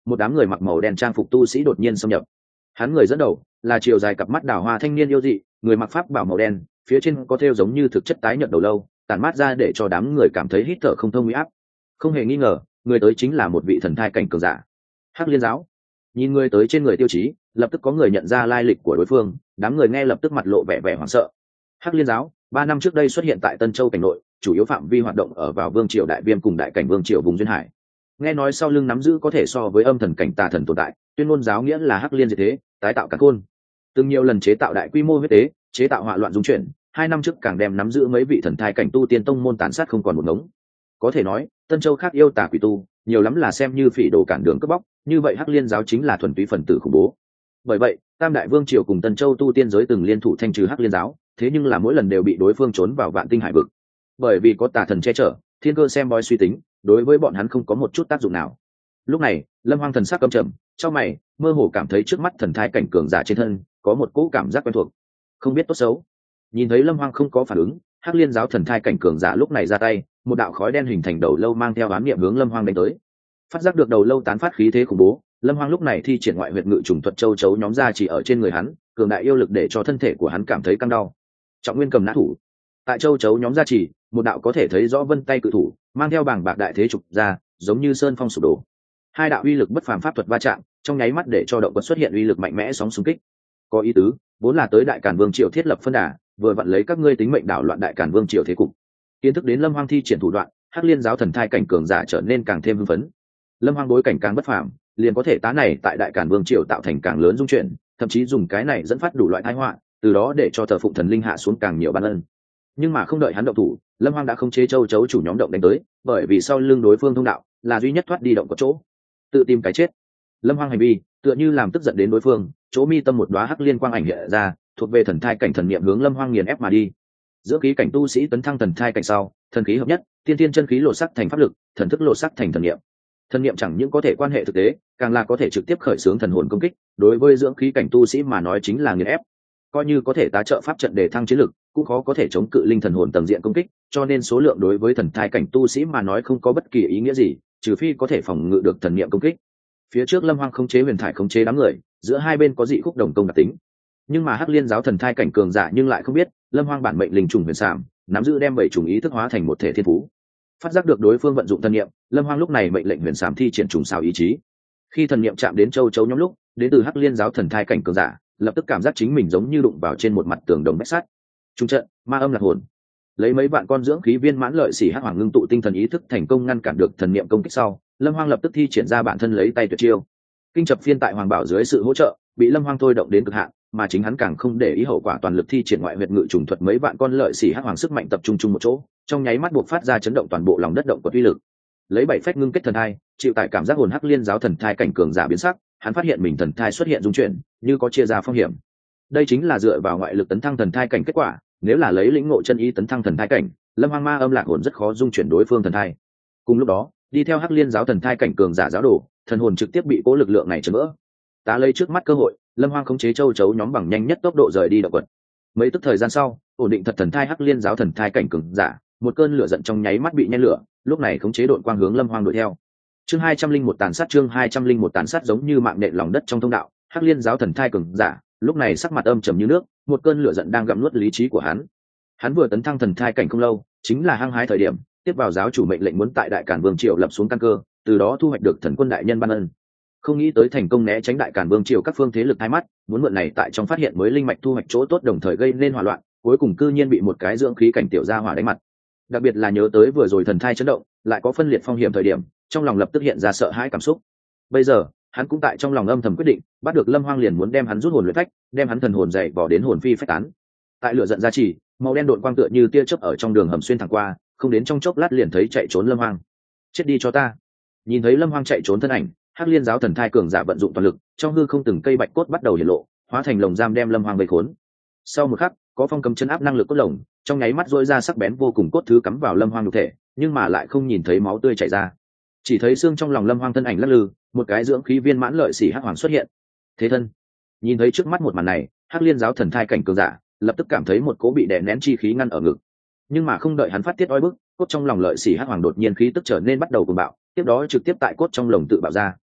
một đám người mặc màu đen trang phục tu sĩ đột nhiên xâm nhập. Hắn người dẫn đầu là chiều dài cặp mắt đào hoa thanh niên yêu dị, người mặc pháp bảo màu đen, phía trên có thêu giống như thực chất tái nhợt đầu lâu, tản mát ra để cho đám người cảm thấy hít thở không thông uy áp. Không hề nghi ngờ, người tới chính là một vị thần thai cảnh cường giả. Hắc Liên giáo. Nhìn người tới trên người Tiêu Chí, lập tức có người nhận ra lai lịch của đối phương, đám người nghe lập tức mặt lộ vẻ vẻ hoảng sợ. Hắc Liên giáo, ba năm trước đây xuất hiện tại Tân Châu cảnh nội, chủ yếu phạm vi hoạt động ở vào Vương triều Đại Viêm cùng Đại cảnh Vương triều vùng duyên hải. Nghe nói sau lưng nắm giữ có thể so với âm thần cảnh tà thần tồn tại, tuyên ngôn giáo nghĩa là Hắc Liên diệt thế, tái tạo cả khôn. Từng nhiều lần chế tạo đại quy mô huyết tế, chế tạo họa loạn dung chuyển, hai năm trước càng đem nắm giữ mấy vị thần thai cảnh tu tiên tông môn tàn sát không còn một ngống. Có thể nói, Tân Châu khác yêu tà quỷ tu, nhiều lắm là xem như phỉ đồ cản đường cướp bóc, như vậy Hắc Liên giáo chính là thuần túy phần tử khủng bố. Bởi vậy, Tam Đại Vương triều cùng Tân Châu tu tiên giới từng liên thủ thanh trừ Hắc Liên giáo, thế nhưng là mỗi lần đều bị đối phương trốn vào Vạn Tinh Hải vực. Bởi vì có tà thần che chở, thiên cơ xem bói suy tính, đối với bọn hắn không có một chút tác dụng nào. Lúc này, Lâm Hoang thần sắc căm trầm, trong mày, mơ hồ cảm thấy trước mắt thần thai cảnh cường giả trên thân có một cỗ cảm giác quen thuộc, không biết tốt xấu. Nhìn thấy Lâm Hoang không có phản ứng, Hắc Liên giáo thần thai cảnh cường giả lúc này ra tay, một đạo khói đen hình thành đầu lâu mang theo ám niệm hướng Lâm Hoang đánh tới. Phát giác được đầu lâu tán phát khí thế khủng bố, Lâm Hoang lúc này thi triển ngoại huyệt ngự trùng thuật châu chấu nhóm ra chỉ ở trên người hắn, cường đại yêu lực để cho thân thể của hắn cảm thấy căng đau. Trọng nguyên cầm nã thủ, tại châu chấu nhóm ra chỉ, một đạo có thể thấy rõ vân tay cự thủ, mang theo bảng bạc đại thế trục ra, giống như sơn phong sụp đổ. Hai đạo uy lực bất phàm pháp thuật va chạm, trong nháy mắt để cho động vật xuất hiện uy lực mạnh mẽ sóng xung kích. Có ý tứ, vốn là tới Đại Càn Vương triều thiết lập phân đà, vừa vặn lấy các ngươi tính mệnh đảo loạn Đại Càn Vương triều thế cục. Kiến thức đến Lâm Hoang thi triển thủ đoạn, Hắc Liên giáo thần thai cảnh cường giả trở nên càng thêm hưng phấn. Lâm Hoang bối cảnh càng bất phàm, liền có thể tá này tại Đại Càn Vương triều tạo thành càng lớn dung chuyển, thậm chí dùng cái này dẫn phát đủ loại tai họa, từ đó để cho thờ phụng thần linh hạ xuống càng nhiều ban ân. Nhưng mà không đợi hắn động thủ, Lâm Hoang đã không chế châu chấu chủ nhóm động đánh tới, bởi vì sau lưng đối phương thông đạo là duy nhất thoát đi động có chỗ, tự tìm cái chết. Lâm Hoang hành vi tựa như làm tức giận đến đối phương, chỗ mi tâm một đóa hắc liên quang ảnh hiện ra, thuộc về thần thai cảnh thần niệm hướng Lâm Hoang nghiền ép mà đi. Giữa khí cảnh tu sĩ tấn thăng thần thai cảnh sau, thần khí hợp nhất, tiên tiên chân khí lộ sắc thành pháp lực, thần thức lộ sắc thành thần niệm. Thần niệm chẳng những có thể quan hệ thực tế, càng là có thể trực tiếp khởi xướng thần hồn công kích, đối với dưỡng khí cảnh tu sĩ mà nói chính là nghiền ép. Coi như có thể tá trợ pháp trận để thăng chiến lực, cũng khó có thể chống cự linh thần hồn tầng diện công kích, cho nên số lượng đối với thần thai cảnh tu sĩ mà nói không có bất kỳ ý nghĩa gì, trừ phi có thể phòng ngự được thần niệm công kích. Phía trước Lâm Hoang khống chế huyền thải khống chế đám người, giữa hai bên có dị khúc đồng công đặc tính. Nhưng mà Hắc Liên giáo thần thai cảnh cường giả nhưng lại không biết, Lâm Hoang bản mệnh linh trùng huyền sảm, nắm giữ đem bảy trùng ý thức hóa thành một thể thiên phú. Phát giác được đối phương vận dụng thần niệm, Lâm Hoang lúc này mệnh lệnh huyền sảm thi triển trùng xào ý chí. Khi thần niệm chạm đến châu chấu nhóm lúc, đến từ Hắc Liên giáo thần thai cảnh cường giả, lập tức cảm giác chính mình giống như đụng vào trên một mặt tường đồng bách sắt. Trung trận, ma âm lạc hồn. Lấy mấy vạn con dưỡng khí viên mãn lợi sĩ hắc hoàng ngưng tụ tinh thần ý thức thành công ngăn cản được thần niệm công kích sau, Lâm Hoang lập tức thi triển ra bản thân lấy tay tuyệt chiêu. Kinh chập phiên tại hoàng bảo dưới sự hỗ trợ, bị Lâm Hoang thôi động đến cực hạn, mà chính hắn càng không để ý hậu quả, toàn lực thi triển ngoại huyệt ngự trùng thuật, mấy vạn con lợi sĩ hắc hoàng sức mạnh tập trung chung một chỗ, trong nháy mắt buộc phát ra chấn động toàn bộ lòng đất động của uy lực. Lấy bảy phách ngưng kết thần thai, chịu tại cảm giác hồn Hắc Liên giáo thần thai cảnh cường giả biến sắc, hắn phát hiện mình thần thai xuất hiện dung chuyển, như có chia ra phong hiểm. Đây chính là dựa vào ngoại lực tấn thăng thần thai cảnh kết quả, nếu là lấy lĩnh ngộ chân ý tấn thăng thần thai cảnh, Lâm Hoang ma âm lạc hồn rất khó dung chuyển đối phương thần thai. Cùng lúc đó, đi theo Hắc Liên giáo thần thai cảnh cường giả giáo đồ, thần hồn trực tiếp bị cố lực lượng này chấn vỡ. Tá lấy trước mắt cơ hội, Lâm Hoang khống chế châu chấu nhóm bằng nhanh nhất tốc độ rời đi động quật. Mấy tức thời gian sau, ổn định thật thần thai Hắc Liên giáo thần thai cảnh cường giả, một cơn lửa giận trong nháy mắt bị nhen lửa, lúc này khống chế đội quang hướng Lâm Hoang đuổi theo. Chương hai trăm linh một tàn sát chương hai trăm linh một tàn sát giống như mạng nện lòng đất trong thông đạo, Hắc Liên giáo thần thai cường giả, lúc này sắc mặt âm trầm như nước, một cơn lửa giận đang gặm nuốt lý trí của hắn. Hắn vừa tấn thăng thần thai cảnh không lâu, chính là hăng hái thời điểm, tiếp vào giáo chủ mệnh lệnh muốn tại Đại Càn Vương triều lập xuống căn cơ, từ đó thu hoạch được thần quân đại nhân ban ân. Không nghĩ tới thành công né tránh Đại Càn Vương triều các phương thế lực hai mắt, muốn mượn này tại trong phát hiện mới linh mạch thu hoạch chỗ tốt, đồng thời gây nên hỏa loạn, cuối cùng cư nhiên bị một cái dưỡng khí cảnh tiểu gia hỏa đánh mặt. Đặc biệt là nhớ tới vừa rồi thần thai chấn động, lại có phân liệt phong hiểm thời điểm, trong lòng lập tức hiện ra sợ hãi cảm xúc. Bây giờ, hắn cũng tại trong lòng âm thầm quyết định, bắt được Lâm Hoang liền muốn đem hắn rút hồn luyện phách, đem hắn thần hồn dày vò đến hồn phi phách tán. Tại lửa giận gia trì, màu đen độn quang tựa như tia chớp ở trong đường hầm xuyên thẳng qua, không đến trong chốc lát liền thấy chạy trốn Lâm Hoang. Chết đi cho ta! Nhìn thấy Lâm Hoang chạy trốn thân ảnh, Hắc Liên giáo thần thai cường giả vận dụng toàn lực, trong hư không từng cây bạch cốt bắt đầu hiển lộ, hóa thành lồng giam đem Lâm Hoang vây khốn. Sau một khắc, có phong cấm chấn áp năng lực cốt lồng, trong nháy mắt rỗi ra sắc bén vô cùng cốt thứ cắm vào Lâm Hoang nhục thể, nhưng mà lại không nhìn thấy máu tươi chảy ra, chỉ thấy xương trong lòng Lâm Hoang thân ảnh lắc lư, một cái dưỡng khí viên mãn lợi sĩ hắc hoàng xuất hiện. Thế thân, nhìn thấy trước mắt một màn này, Hắc Liên giáo thần thai cảnh cường giả lập tức cảm thấy một cỗ bị đè nén chi khí ngăn ở ngực, nhưng mà không đợi hắn phát tiết oi bức, cốt trong lòng lợi sĩ hắc hoàng đột nhiên khí tức trở nên bắt đầu cuồng bạo, tiếp đó trực tiếp tại cốt trong lồng tự bạo ra.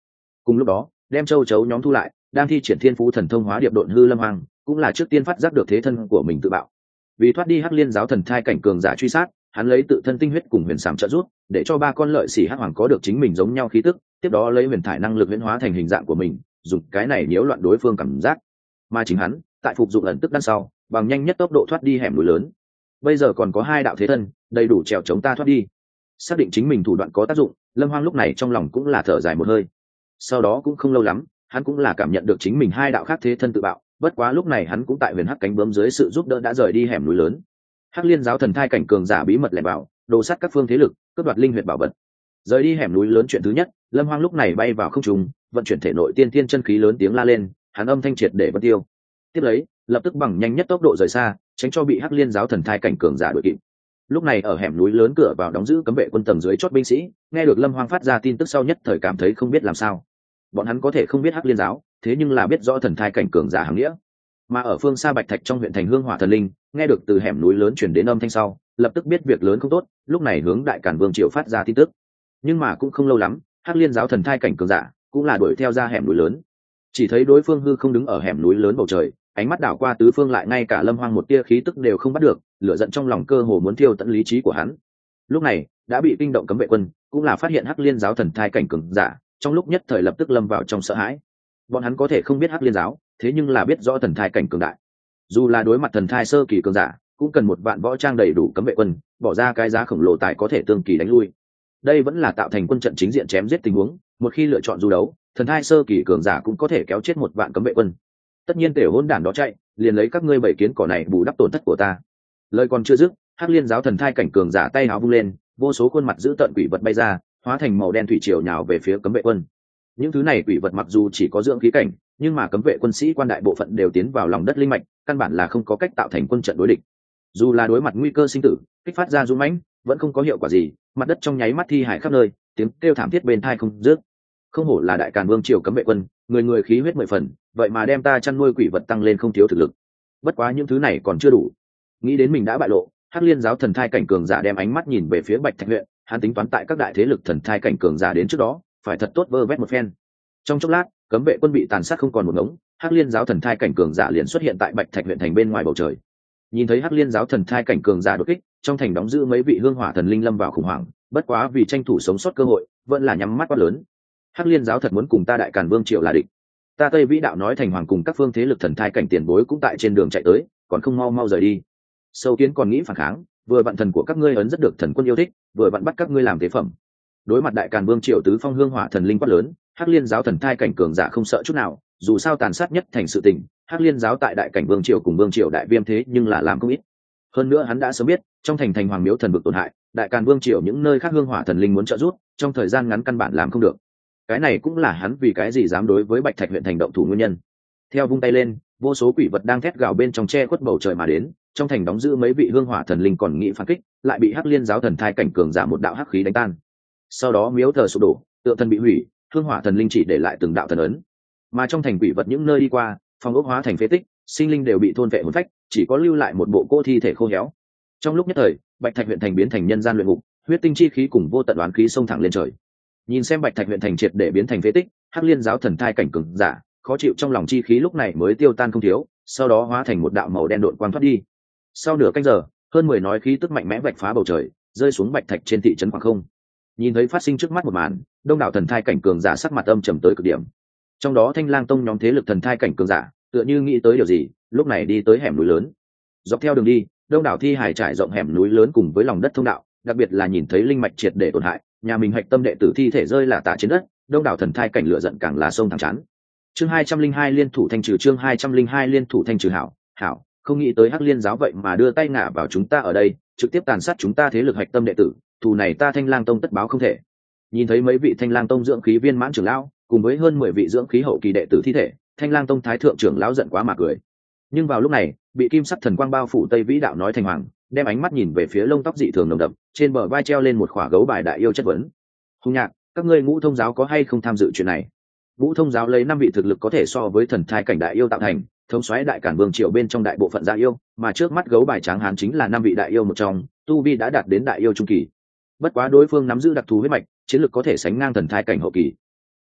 Cùng lúc đó đem châu chấu nhóm thu lại, đang thi triển thiên phú thần thông hóa điệp độn hư lâm hoàng cũng là trước tiên phát giác được thế thân của mình tự bạo. Vì thoát đi hắc liên giáo thần thai cảnh cường giả truy sát, hắn lấy tự thân tinh huyết cùng huyền sảm trợ giúp, để cho ba con lợi xỉ hắc hoàng có được chính mình giống nhau khí tức, tiếp đó lấy huyền thải năng lực huyễn hóa thành hình dạng của mình, dùng cái này nhiễu loạn đối phương cảm giác. Mà chính hắn tại phục dụng ẩn tức đằng sau, bằng nhanh nhất tốc độ thoát đi hẻm núi lớn. Bây giờ còn có hai đạo thế thân, đầy đủ trèo chống ta thoát đi. Xác định chính mình thủ đoạn có tác dụng, Lâm Hoang lúc này trong lòng cũng là thở dài một hơi. Sau đó cũng không lâu lắm, hắn cũng là cảm nhận được chính mình hai đạo khác thế thân tự bạo, bất quá lúc này hắn cũng tại huyền hắc cánh bướm dưới sự giúp đỡ đã rời đi hẻm núi lớn. Hắc liên giáo thần thai cảnh cường giả bí mật lẻn vào, đồ sát các phương thế lực, cướp đoạt linh huyệt bảo vật. Rời đi hẻm núi lớn chuyện thứ nhất, Lâm Hoang lúc này bay vào không trung, vận chuyển thể nội tiên thiên chân khí lớn tiếng la lên, hắn âm thanh triệt để vân tiêu. Tiếp lấy, lập tức bằng nhanh nhất tốc độ rời xa, tránh cho bị hắc liên giáo thần thai cảnh cường giả đuổi kịp. Lúc này ở hẻm núi lớn cửa vào đóng giữ cấm vệ quân tầng dưới chót binh sĩ, nghe được Lâm Hoang phát ra tin tức sau nhất thời cảm thấy không biết làm sao. Bọn hắn có thể không biết hắc liên giáo, thế nhưng là biết rõ thần thai cảnh cường giả hàng nghĩa. Mà ở phương xa Bạch Thạch trong huyện thành Hương Hỏa Thần Linh, nghe được từ hẻm núi lớn truyền đến âm thanh sau, lập tức biết việc lớn không tốt, lúc này hướng Đại Càn Vương triều phát ra tin tức. Nhưng mà cũng không lâu lắm, hắc liên giáo thần thai cảnh cường giả cũng là đuổi theo ra hẻm núi lớn. Chỉ thấy đối phương hư không đứng ở hẻm núi lớn bầu trời, ánh mắt đảo qua tứ phương lại ngay cả Lâm Hoang một tia khí tức đều không bắt được, lửa giận trong lòng cơ hồ muốn thiêu tận lý trí của hắn. Lúc này đã bị kinh động cấm vệ quân, cũng là phát hiện hắc liên giáo thần thai cảnh cường giả, trong lúc nhất thời lập tức lâm vào trong sợ hãi. Bọn hắn có thể không biết hắc liên giáo, thế nhưng là biết rõ thần thai cảnh cường đại. Dù là đối mặt thần thai sơ kỳ cường giả, cũng cần một vạn võ trang đầy đủ cấm vệ quân, bỏ ra cái giá khổng lồ tài có thể tương kỳ đánh lui. Đây vẫn là tạo thành quân trận chính diện chém giết tình huống, một khi lựa chọn du đấu, thần thai sơ kỳ cường giả cũng có thể kéo chết một vạn cấm vệ quân. Tất nhiên tiểu hỗn đản đó chạy, liền lấy các ngươi bảy kiến cỏ này bù đắp tổn thất của ta. Lời còn chưa dứt, hắc liên giáo thần thai cảnh cường giả tay áo vung lên, vô số khuôn mặt dữ tợn quỷ vật bay ra, hóa thành màu đen thủy triều nhào về phía cấm vệ quân. Những thứ này quỷ vật mặc dù chỉ có dưỡng khí cảnh, nhưng mà cấm vệ quân sĩ quan đại bộ phận đều tiến vào lòng đất linh mạch, căn bản là không có cách tạo thành quân trận đối địch. Dù là đối mặt nguy cơ sinh tử, kích phát ra dũng mãnh, vẫn không có hiệu quả gì, mặt đất trong nháy mắt thi hải khắp nơi, tiếng kêu thảm thiết bên tai không dứt. Không hổ là Đại Càn Vương triều cấm vệ quân, người người khí huyết mười phần, vậy mà đem ta chăn nuôi quỷ vật tăng lên không thiếu thực lực. Bất quá những thứ này còn chưa đủ. Nghĩ đến mình đã bại lộ, hắc liên giáo thần thai cảnh cường giả đem ánh mắt nhìn về phía Bạch Thạch huyện, hắn tính toán tại các đại thế lực thần thai cảnh cường giả đến trước đó, phải thật tốt vơ vét một phen. Trong chốc lát, cấm vệ quân bị tàn sát không còn một ngống, hắc liên giáo thần thai cảnh cường giả liền xuất hiện tại Bạch Thạch huyện thành bên ngoài bầu trời. Nhìn thấy hắc liên giáo thần thai cảnh cường giả đột kích, trong thành đóng giữ mấy vị hương hỏa thần linh lâm vào khủng hoảng, bất quá vì tranh thủ sống sót cơ hội, vẫn là nhắm mắt quát lớn. Hắc liên giáo thật muốn cùng ta Đại Càn Vương triều là địch. Ta Tây Vĩ đạo nói thành hoàng cùng các phương thế lực thần thai cảnh tiền bối cũng tại trên đường chạy tới, còn không mau mau rời đi. Sâu kiến còn nghĩ phản kháng, vừa vặn thần của các ngươi ấn rất được thần quân yêu thích, vừa vặn bắt các ngươi làm tế phẩm. Đối mặt Đại Càn Vương triều tứ phong hương hỏa thần linh quát lớn, hắc liên giáo thần thai cảnh cường giả không sợ chút nào, dù sao tàn sát nhất thành sự tình, hắc liên giáo tại Đại Cảnh Vương triều cùng Vương triều đại viêm thế nhưng là làm không ít. Hơn nữa hắn đã sớm biết, trong thành thành hoàng miếu thần vực tổn hại, Đại Càn Vương triều những nơi khác hương hỏa thần linh muốn trợ giúp, trong thời gian ngắn căn bản làm không được. Cái này cũng là hắn vì cái gì dám đối với Bạch Thạch huyện thành động thủ nguyên nhân. Theo vung tay lên, vô số quỷ vật đang thét gào bên trong che khuất bầu trời mà đến, trong thành đóng giữ mấy vị hương hỏa thần linh còn nghĩ phản kích, lại bị hắc liên giáo thần thai cảnh cường giả một đạo hắc khí đánh tan. Sau đó miếu thờ sụp đổ, tượng thần bị hủy, hương hỏa thần linh chỉ để lại từng đạo thần ấn. Mà trong thành quỷ vật những nơi đi qua, phong ốc hóa thành phế tích, sinh linh đều bị thôn vệ hồn phách, chỉ có lưu lại một bộ cô thi thể khô héo. Trong lúc nhất thời, Bạch Thạch huyện thành biến thành nhân gian luyện ngục, huyết tinh chi khí cùng vô tận oán khí xông thẳng lên trời. Nhìn xem Bạch Thạch huyện thành triệt để biến thành phế tích, hắc liên giáo thần thai cảnh cường giả khó chịu trong lòng chi khí lúc này mới tiêu tan không thiếu, sau đó hóa thành một đạo màu đen độn quang thoát đi. Sau nửa canh giờ, hơn mười nói khí tức mạnh mẽ vạch phá bầu trời, rơi xuống Bạch Thạch trên thị trấn khoảng không. Nhìn thấy phát sinh trước mắt một màn, đông đảo thần thai cảnh cường giả sắc mặt âm trầm tới cực điểm. Trong đó Thanh Lang tông nhóm thế lực thần thai cảnh cường giả, tựa như nghĩ tới điều gì, lúc này đi tới hẻm núi lớn. Dọc theo đường đi, đông đảo thi hải trải rộng hẻm núi lớn cùng với lòng đất thông đạo, đặc biệt là nhìn thấy linh mạch triệt để tổn hại, nhà mình hạch tâm đệ tử thi thể rơi là tả trên đất, đông đảo thần thai cảnh lửa giận càng là sông thẳng chán. Chương hai trăm linh hai liên thủ thanh trừ chương hai trăm linh hai liên thủ thanh trừ hảo, hảo, không nghĩ tới Hắc Liên giáo vậy mà đưa tay ngả vào chúng ta ở đây, trực tiếp tàn sát chúng ta thế lực hạch tâm đệ tử, thù này ta Thanh Lang tông tất báo không thể. Nhìn thấy mấy vị Thanh Lang tông dưỡng khí viên mãn trưởng lão, cùng với hơn mười vị dưỡng khí hậu kỳ đệ tử thi thể, Thanh Lang tông thái thượng trưởng lão giận quá mà cười. Nhưng vào lúc này, bị kim sắc thần quang bao phủ Tây Vĩ đạo nói thành hoàng, đem ánh mắt nhìn về phía lông tóc dị thường nồng đậm, trên bờ vai treo lên một khỏa gấu bài đại yêu chất vấn. Hùng Nhạc, các ngươi Ngũ Thông giáo có hay không tham dự chuyện này? Ngũ Thông giáo lấy năm vị thực lực có thể so với thần thai cảnh đại yêu tạo thành, thống soái đại cản vương triều bên trong đại bộ phận gia yêu, mà trước mắt gấu bài tráng hán chính là năm vị đại yêu một trong, tu vi đã đạt đến đại yêu trung kỳ. Bất quá đối phương nắm giữ đặc thù huyết mạch, chiến lực có thể sánh ngang thần thai cảnh hậu kỳ.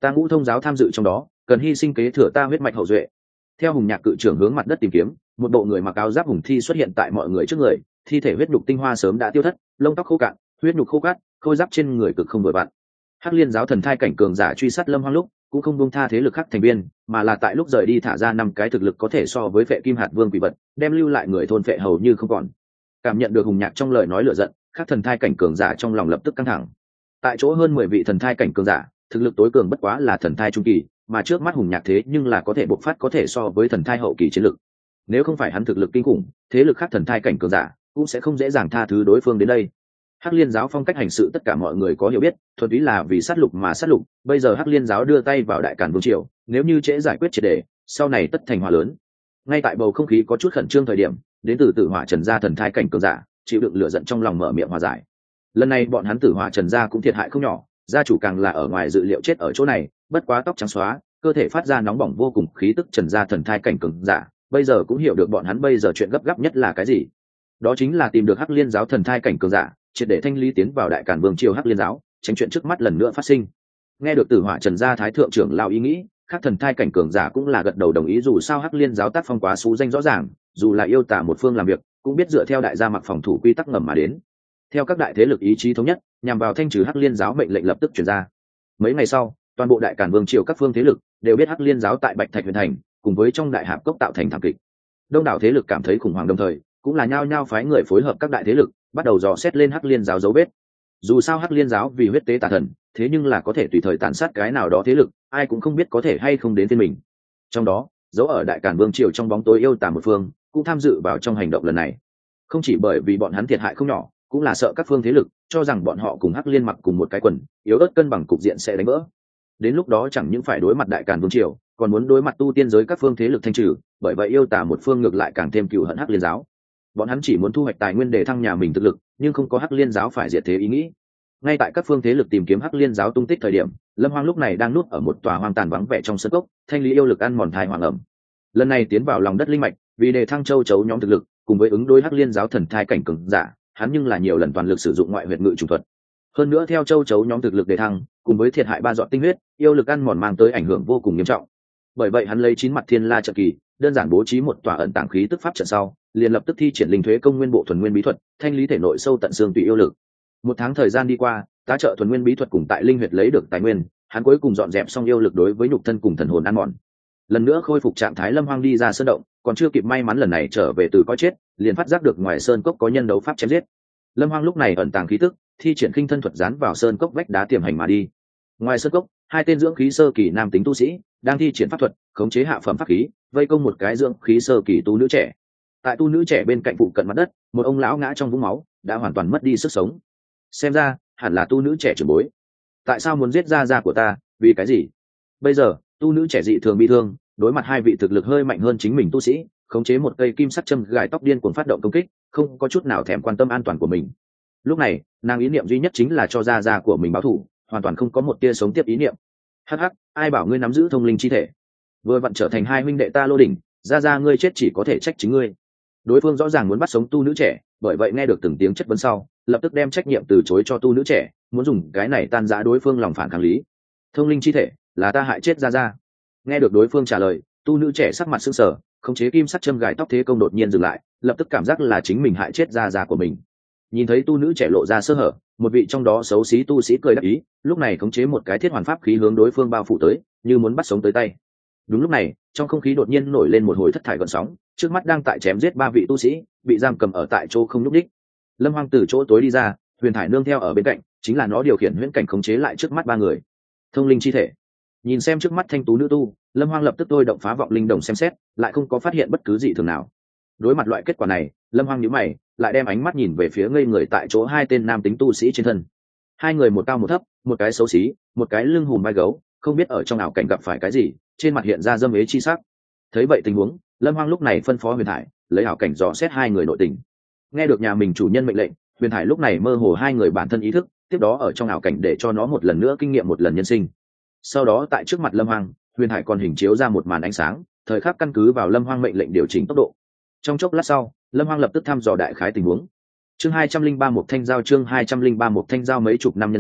ta ngũ thông giáo tham dự trong đó, cần hy sinh kế thừa ta huyết mạch hậu duệ. Theo hùng nhạc cự trưởng hướng mặt đất tìm kiếm, một bộ người mặc áo giáp hùng thi xuất hiện tại mọi người trước người, thi thể huyết nhục tinh hoa sớm đã tiêu thất, lông tóc khô cạn, huyết nhục khô cát, khôi giáp trên người cực không vừa vặn. Hắc liên giáo thần thai cảnh cường giả truy sát Lâm Hoang lúc cũng không buông tha thế lực khác thành viên, mà là tại lúc rời đi thả ra năm cái thực lực có thể so với Phệ Kim Hạt Vương quỷ vật, đem lưu lại người thôn phệ hầu như không còn. Cảm nhận được hùng nhạc trong lời nói lửa giận, các thần thai cảnh cường giả trong lòng lập tức căng thẳng. Tại chỗ hơn mười vị thần thai cảnh cường giả, thực lực tối cường bất quá là thần thai trung kỳ, mà trước mắt hùng nhạc thế nhưng là có thể bộc phát có thể so với thần thai hậu kỳ chiến lực. Nếu không phải hắn thực lực kinh khủng, thế lực khác thần thai cảnh cường giả cũng sẽ không dễ dàng tha thứ đối phương đến đây. Hắc liên giáo phong cách hành sự tất cả mọi người có hiểu biết, thuần túy là vì sát lục mà sát lục. Bây giờ Hắc liên giáo đưa tay vào đại càn vương triều, nếu như trễ giải quyết triệt để, sau này tất thành hòa lớn. Ngay tại bầu không khí có chút khẩn trương thời điểm, đến từ tử hỏa trần gia thần thai cảnh cường giả chịu đựng lửa giận trong lòng mở miệng hòa giải. Lần này bọn hắn tử hỏa trần gia cũng thiệt hại không nhỏ, gia chủ càng là ở ngoài dự liệu chết ở chỗ này, bất quá tóc trắng xóa, cơ thể phát ra nóng bỏng vô cùng khí tức trần gia thần thai cảnh cường giả, bây giờ cũng hiểu được bọn hắn bây giờ chuyện gấp gáp nhất là cái gì. Đó chính là tìm được Hắc liên giáo thần thai cảnh cường giả, triệt để thanh lý tiến vào đại càn vương triều Hắc liên giáo, tránh chuyện trước mắt lần nữa phát sinh. Nghe được tử hỏa trần gia thái thượng trưởng lão ý nghĩ, các thần thai cảnh cường giả cũng là gật đầu đồng ý, dù sao Hắc liên giáo tác phong quá xú danh rõ ràng, dù là yêu tả một phương làm việc cũng biết dựa theo đại gia mặc phòng thủ quy tắc ngầm mà đến. Theo các đại thế lực ý chí thống nhất, nhằm vào thanh trừ Hắc liên giáo mệnh lệnh lập tức truyền ra. Mấy ngày sau, toàn bộ đại càn vương triều các phương thế lực đều biết Hắc liên giáo tại Bạch Thạch huyền thành cùng với trong đại hạp cốc tạo thành thảm kịch. Đông đảo thế lực cảm thấy khủng hoảng, đồng thời cũng là nhao nhao phái người phối hợp các đại thế lực bắt đầu dò xét lên Hắc liên giáo dấu vết. Dù sao Hắc liên giáo vì huyết tế tà thần, thế nhưng là có thể tùy thời tàn sát cái nào đó thế lực, ai cũng không biết có thể hay không đến phiên mình. Trong đó, dấu ở đại càn vương triều trong bóng tối yêu tà một phương cũng tham dự vào trong hành động lần này. Không chỉ bởi vì bọn hắn thiệt hại không nhỏ, cũng là sợ các phương thế lực cho rằng bọn họ cùng Hắc liên mặc cùng một cái quần, yếu ớt cân bằng cục diện sẽ đánh vỡ. Đến lúc đó chẳng những phải đối mặt đại càn vương triều, còn muốn đối mặt tu tiên giới các phương thế lực thanh trừ, bởi vậy yêu tà một phương ngược lại càng thêm cừu hận Hắc liên giáo. Bọn hắn chỉ muốn thu hoạch tài nguyên để thăng nhà mình thực lực, nhưng không có Hắc liên giáo phải diệt thế ý nghĩ. Ngay tại các phương thế lực tìm kiếm Hắc liên giáo tung tích thời điểm, Lâm Hoang lúc này đang núp ở một tòa hoang tàn vắng vẻ trong sơn cốc, thanh lý yêu lực ăn mòn thai hoàng ẩm. Lần này tiến vào lòng đất linh mạch, vì đề thăng châu chấu nhóm thực lực, cùng với ứng đối Hắc liên giáo thần thai cảnh cường giả, hắn nhưng là nhiều lần toàn lực sử dụng ngoại huyệt ngự trùng thuật. Hơn nữa theo châu chấu nhóm thực lực đề thăng, cùng với thiệt hại ba giọt tinh huyết, yêu lực ăn mòn mang tới ảnh hưởng vô cùng nghiêm trọng. Bởi vậy hắn lấy chín mặt thiên la trận kỳ, đơn giản bố trí một tòa ẩn tàng khí tức pháp trận sau, liền lập tức thi triển linh thuế công nguyên bộ thuần nguyên bí thuật, thanh lý thể nội sâu tận xương tùy yêu lực. Một tháng thời gian đi qua, tá trợ thuần nguyên bí thuật cùng tại linh huyệt lấy được tài nguyên, hắn cuối cùng dọn dẹp xong yêu lực đối với nhục thân cùng thần hồn ăn mòn. Lần nữa khôi phục trạng thái, Lâm Hoang đi ra sơn động, còn chưa kịp may mắn lần này trở về từ coi chết, liền phát giác được ngoài sơn cốc có nhân đấu pháp chém giết. Lâm Hoang lúc này ẩn tàng khí tức, thi triển khinh thân thuật dán vào sơn cốc vách đá tiềm hành mà đi. Ngoài sơn cốc, hai tên dưỡng khí sơ kỳ nam tính tu sĩ đang thi triển pháp thuật, khống chế hạ phẩm pháp khí, vây công một cái dưỡng khí sơ kỳ tu nữ trẻ. Tại tu nữ trẻ bên cạnh phụ cận mặt đất, một ông lão ngã trong vũng máu, đã hoàn toàn mất đi sức sống. Xem ra hẳn là tu nữ trẻ trưởng bối. Tại sao muốn giết gia gia của ta, vì cái gì? Bây giờ tu nữ trẻ dị thường bị thương, đối mặt hai vị thực lực hơi mạnh hơn chính mình tu sĩ, khống chế một cây kim sắt châm gài tóc điên cuồng phát động công kích, không có chút nào thèm quan tâm an toàn của mình. Lúc này nàng ý niệm duy nhất chính là cho gia gia của mình báo thù, hoàn toàn không có một tia sống tiếp ý niệm. Hắc hắc, ai bảo ngươi nắm giữ thông linh chi thể, vừa vặn trở thành hai huynh đệ ta lô đỉnh, gia gia ngươi chết chỉ có thể trách chính ngươi. Đối phương rõ ràng muốn bắt sống tu nữ trẻ, bởi vậy nghe được từng tiếng chất vấn sau, lập tức đem trách nhiệm từ chối cho tu nữ trẻ, muốn dùng cái này tan rã đối phương lòng phản kháng lý. Thông linh chi thể là ta hại chết gia gia. Nghe được đối phương trả lời, tu nữ trẻ sắc mặt sưng sờ, khống chế kim sắt châm gài tóc thế công đột nhiên dừng lại, lập tức cảm giác là chính mình hại chết gia gia của mình. Nhìn thấy tu nữ trẻ lộ ra sơ hở, một vị trong đó xấu xí tu sĩ cười đắc ý, lúc này khống chế một cái thiết hoàn pháp khí hướng đối phương bao phủ tới, như muốn bắt sống tới tay. Đúng lúc này, trong không khí đột nhiên nổi lên một hồi thất thải gợn sóng, trước mắt đang tại chém giết ba vị tu sĩ, bị giam cầm ở tại chỗ không nhúc nhích. Lâm Hoang từ chỗ tối đi ra, huyền thải nương theo ở bên cạnh, chính là nó điều khiển huyễn cảnh khống chế lại trước mắt ba người. Thông linh chi thể. Nhìn xem trước mắt thanh tú nữ tu, Lâm Hoang lập tức thôi động phá vọng linh đồng xem xét, lại không có phát hiện bất cứ gì thường nào. Đối mặt loại kết quả này, Lâm Hoang nhíu mày, lại đem ánh mắt nhìn về phía ngây người tại chỗ hai tên nam tính tu sĩ trên thân. Hai người một cao một thấp, một cái xấu xí, một cái lưng hùm vai gấu, không biết ở trong ảo cảnh gặp phải cái gì, trên mặt hiện ra dâm ế chi sắc. Thấy vậy tình huống, Lâm Hoang lúc này phân phó Huyền Thải lấy ảo cảnh dò xét hai người nội tình. Nghe được nhà mình chủ nhân mệnh lệnh, Huyền Thải lúc này mơ hồ hai người bản thân ý thức, tiếp đó ở trong ảo cảnh để cho nó một lần nữa kinh nghiệm một lần nhân sinh. Sau đó tại trước mặt Lâm Hoang, Huyền Thải còn hình chiếu ra một màn ánh sáng, thời khắc căn cứ vào Lâm Hoang mệnh lệnh điều chỉnh tốc độ. Trong chốc lát sau, Lâm Hoang lập tức thăm dò đại khái tình huống. Chương hai trăm linh ba một thanh giao chương hai trăm linh ba một thanh giao mấy chục năm nhân sinh,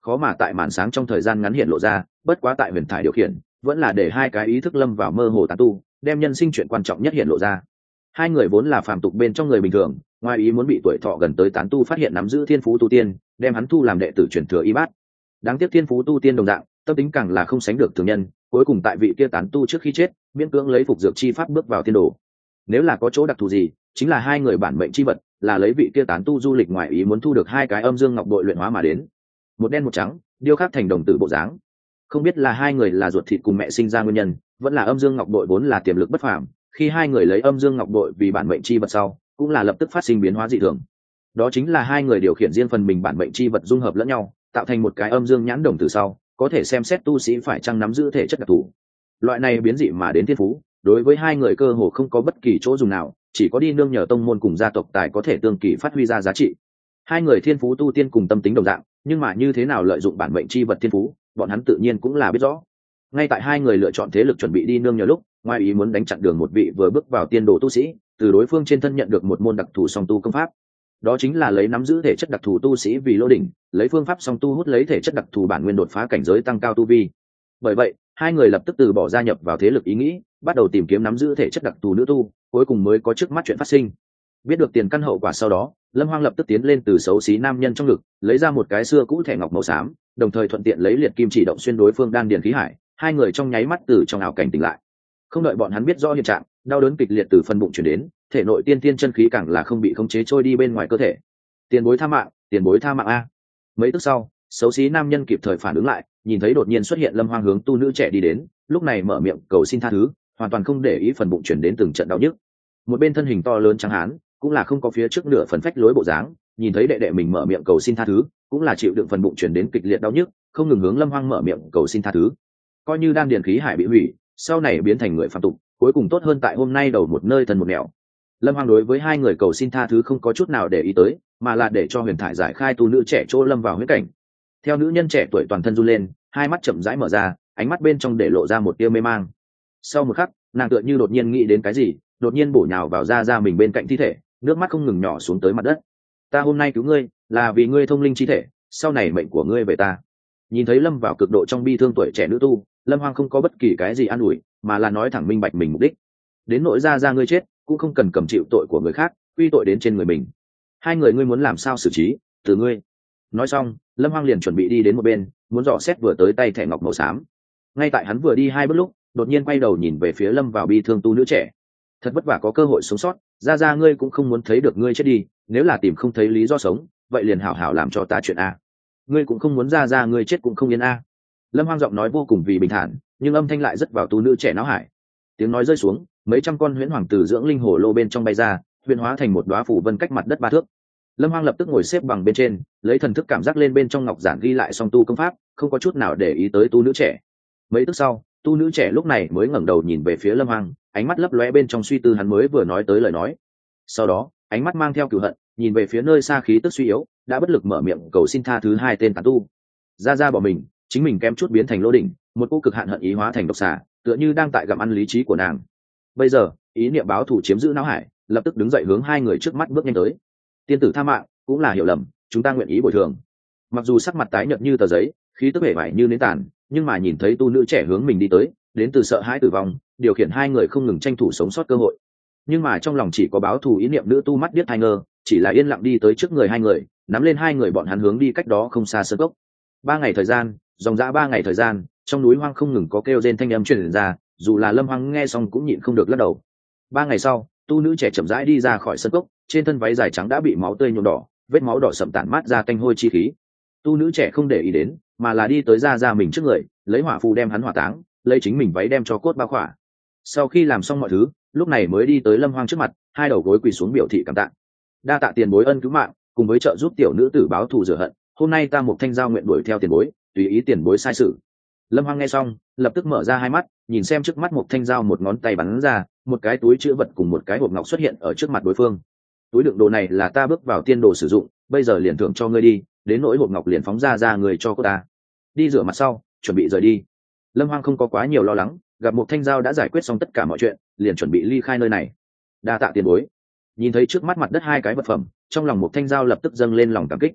khó mà tại màn sáng trong thời gian ngắn hiện lộ ra, bất quá tại huyền thải điều khiển vẫn là để hai cái ý thức lâm vào mơ hồ tán tu, đem nhân sinh chuyện quan trọng nhất hiện lộ ra. Hai người vốn là phàm tục bên trong người bình thường, ngoài ý muốn bị tuổi thọ gần tới tán tu phát hiện nắm giữ thiên phú tu tiên, đem hắn thu làm đệ tử truyền thừa y bát. Đáng tiếc thiên phú tu tiên đồng dạng, tâm tính càng là không sánh được thường nhân, cuối cùng tại vị kia tán tu trước khi chết, miễn cưỡng lấy phục dược chi pháp bước vào tiên đồ. Nếu là có chỗ đặc thù gì, chính là hai người bản mệnh chi vật, là lấy vị kia tán tu du lịch ngoài ý muốn thu được hai cái âm dương ngọc bội luyện hóa mà đến. Một đen một trắng, điêu khắc thành đồng tử bộ dáng. Không biết là hai người là ruột thịt cùng mẹ sinh ra nguyên nhân, vẫn là âm dương ngọc bội vốn là tiềm lực bất phàm, khi hai người lấy âm dương ngọc bội vì bản mệnh chi vật sau, cũng là lập tức phát sinh biến hóa dị thường. Đó chính là hai người điều khiển riêng phần mình bản mệnh chi vật dung hợp lẫn nhau, tạo thành một cái âm dương nhãn đồng tử sau, có thể xem xét tu sĩ phải chăng nắm giữ thể chất đặc thù. Loại này biến dị mà đến thiên phú, đối với hai người cơ hồ không có bất kỳ chỗ dùng nào, chỉ có đi nương nhờ tông môn cùng gia tộc tài có thể tương kỳ phát huy ra giá trị. Hai người thiên phú tu tiên cùng tâm tính đồng dạng, nhưng mà như thế nào lợi dụng bản mệnh chi vật thiên phú, bọn hắn tự nhiên cũng là biết rõ. Ngay tại hai người lựa chọn thế lực chuẩn bị đi nương nhờ lúc, ngoài ý muốn đánh chặn đường một vị vừa bước vào tiên đồ tu sĩ, từ đối phương trên thân nhận được một môn đặc thù song tu công pháp. Đó chính là lấy nắm giữ thể chất đặc thù tu sĩ vì lô đỉnh, lấy phương pháp song tu hút lấy thể chất đặc thù bản nguyên đột phá cảnh giới tăng cao tu vi. Bởi vậy, hai người lập tức từ bỏ gia nhập vào thế lực ý nghĩ, bắt đầu tìm kiếm nắm giữ thể chất đặc thù nữ tu, cuối cùng mới có trước mắt chuyện phát sinh. Biết được tiền căn hậu quả sau đó, Lâm Hoang lập tức tiến lên từ xấu xí nam nhân trong ngực, lấy ra một cái xưa cũ thẻ ngọc màu xám, đồng thời thuận tiện lấy liệt kim chỉ động xuyên đối phương đan điền khí hải, hai người trong nháy mắt từ trong ảo cảnh tỉnh lại. Không đợi bọn hắn biết rõ hiện trạng, đau đớn kịch liệt từ phần bụng truyền đến, thể nội tiên tiên chân khí càng là không bị khống chế trôi đi bên ngoài cơ thể. Tiền bối tha mạng, tiền bối tha mạng a! Mấy tức sau, xấu xí nam nhân kịp thời phản ứng lại, nhìn thấy đột nhiên xuất hiện Lâm Hoang hướng tu nữ trẻ đi đến, lúc này mở miệng cầu xin tha thứ, hoàn toàn không để ý phần bụng truyền đến từng trận đau nhức. Một bên thân hình to lớn trắng hán, cũng là không có phía trước nửa phần phách lối bộ dáng, nhìn thấy đệ đệ mình mở miệng cầu xin tha thứ, cũng là chịu đựng phần bụng truyền đến kịch liệt đau nhức, không ngừng hướng Lâm Hoang mở miệng cầu xin tha thứ. Coi như đan điền khí hải bị hủy, sau này biến thành người phàm tục, cuối cùng tốt hơn tại hôm nay đầu một nơi thân một nẻo. Lâm Hoang đối với hai người cầu xin tha thứ không có chút nào để ý tới, mà là để cho huyền thải giải khai tu nữ trẻ chỗ lâm vào huyết cảnh. Theo nữ nhân trẻ tuổi toàn thân run lên, hai mắt chậm rãi mở ra, ánh mắt bên trong để lộ ra một tia mê mang. Sau một khắc, nàng tựa như đột nhiên nghĩ đến cái gì, đột nhiên bổ nhào vào ra ra mình bên cạnh thi thể, nước mắt không ngừng nhỏ xuống tới mặt đất. Ta hôm nay cứu ngươi, là vì ngươi thông linh chi thể, sau này mệnh của ngươi về ta. Nhìn thấy lâm vào cực độ trong bi thương tuổi trẻ nữ tu, Lâm Hoang không có bất kỳ cái gì an ủi, mà là nói thẳng minh bạch mình mục đích. Đến nỗi ra ra ngươi chết, cũng không cần cầm chịu tội của người khác, quy tội đến trên người mình. Hai người ngươi muốn làm sao xử trí, từ ngươi. Nói xong, Lâm Hoang liền chuẩn bị đi đến một bên, muốn dò xét vừa tới tay thẻ ngọc màu xám. Ngay tại hắn vừa đi hai bước lúc, đột nhiên quay đầu nhìn về phía lâm vào bi thương tu nữ trẻ. Thật vất vả có cơ hội sống sót, ra ra ngươi cũng không muốn thấy được ngươi chết đi, nếu là tìm không thấy lý do sống, vậy liền hảo hảo làm cho ta chuyện a. Ngươi cũng không muốn ra ra ngươi chết cũng không yên a. Lâm Hoang giọng nói vô cùng vì bình thản, nhưng âm thanh lại rất vào tu nữ trẻ não hải. Tiếng nói rơi xuống, mấy trăm con huyễn hoàng từ dưỡng linh hồ lô bên trong bay ra, huyền hóa thành một đóa phủ vân cách mặt đất ba thước. Lâm Hoang lập tức ngồi xếp bằng bên trên, lấy thần thức cảm giác lên bên trong ngọc giản ghi lại song tu công pháp, không có chút nào để ý tới tu nữ trẻ. Mấy tức sau, tu nữ trẻ lúc này mới ngẩng đầu nhìn về phía Lâm Hoang, ánh mắt lấp lóe bên trong suy tư hắn mới vừa nói tới lời nói. Sau đó, ánh mắt mang theo cừu hận, nhìn về phía nơi xa khí tức suy yếu, đã bất lực mở miệng cầu xin tha thứ hai tên tán tu. Ra ra bỏ mình, chính mình kém chút biến thành lô đỉnh, một cô cực hạn hận ý hóa thành độc xà, tựa như đang tại gặm ăn lý trí của nàng. Bây giờ, ý niệm báo thù chiếm giữ não hải, lập tức đứng dậy hướng hai người trước mắt bước nhanh tới. Tiên tử tha mạng, cũng là hiểu lầm, chúng ta nguyện ý bồi thường. Mặc dù sắc mặt tái nhợt như tờ giấy, khí tức bể bại như nến tàn, nhưng mà nhìn thấy tu nữ trẻ hướng mình đi tới, đến từ sợ hãi tử vong, điều khiển hai người không ngừng tranh thủ sống sót cơ hội. Nhưng mà trong lòng chỉ có báo thù ý niệm nữ tu mắt điếc hai ngơ, chỉ là yên lặng đi tới trước người hai người, nắm lên hai người bọn hắn hướng đi cách đó không xa sơn cốc. Ba ngày thời gian, dòng dã ba ngày thời gian, trong núi hoang không ngừng có kêu rên thanh âm truyền ra, dù là Lâm Hoang nghe xong cũng nhịn không được lắc đầu. Ba ngày sau, tu nữ trẻ chậm rãi đi ra khỏi sơn cốc, trên thân váy dài trắng đã bị máu tươi nhuộm đỏ, vết máu đỏ sậm tản mát ra tanh hôi chi khí. Tu nữ trẻ không để ý đến, mà là đi tới ra ra mình trước người, lấy hỏa phù đem hắn hỏa táng, lấy chính mình váy đem cho cốt bao khỏa. Sau khi làm xong mọi thứ, lúc này mới đi tới Lâm Hoang trước mặt, hai đầu gối quỳ xuống biểu thị cảm tạ. Đa tạ tiền bối ân cứu mạng, cùng với trợ giúp tiểu nữ tử báo thù rửa hận, hôm nay ta một thanh giao nguyện đuổi theo tiền bối, tùy ý tiền bối sai sự. Lâm Hoang nghe xong, lập tức mở ra hai mắt, nhìn xem trước mắt một thanh dao, một ngón tay bắn ra, một cái túi chữ vật cùng một cái hộp ngọc xuất hiện ở trước mặt đối phương. Túi đựng đồ này là ta bước vào tiên đồ sử dụng, bây giờ liền thưởng cho ngươi đi, đến nỗi hộp ngọc liền phóng ra ra người cho cô ta. Đi rửa mặt sau, chuẩn bị rời đi. Lâm Hoang không có quá nhiều lo lắng, gặp một thanh dao đã giải quyết xong tất cả mọi chuyện, liền chuẩn bị ly khai nơi này. Đa tạ tiền bối. Nhìn thấy trước mắt mặt đất hai cái vật phẩm, trong lòng một thanh dao lập tức dâng lên lòng cảm kích.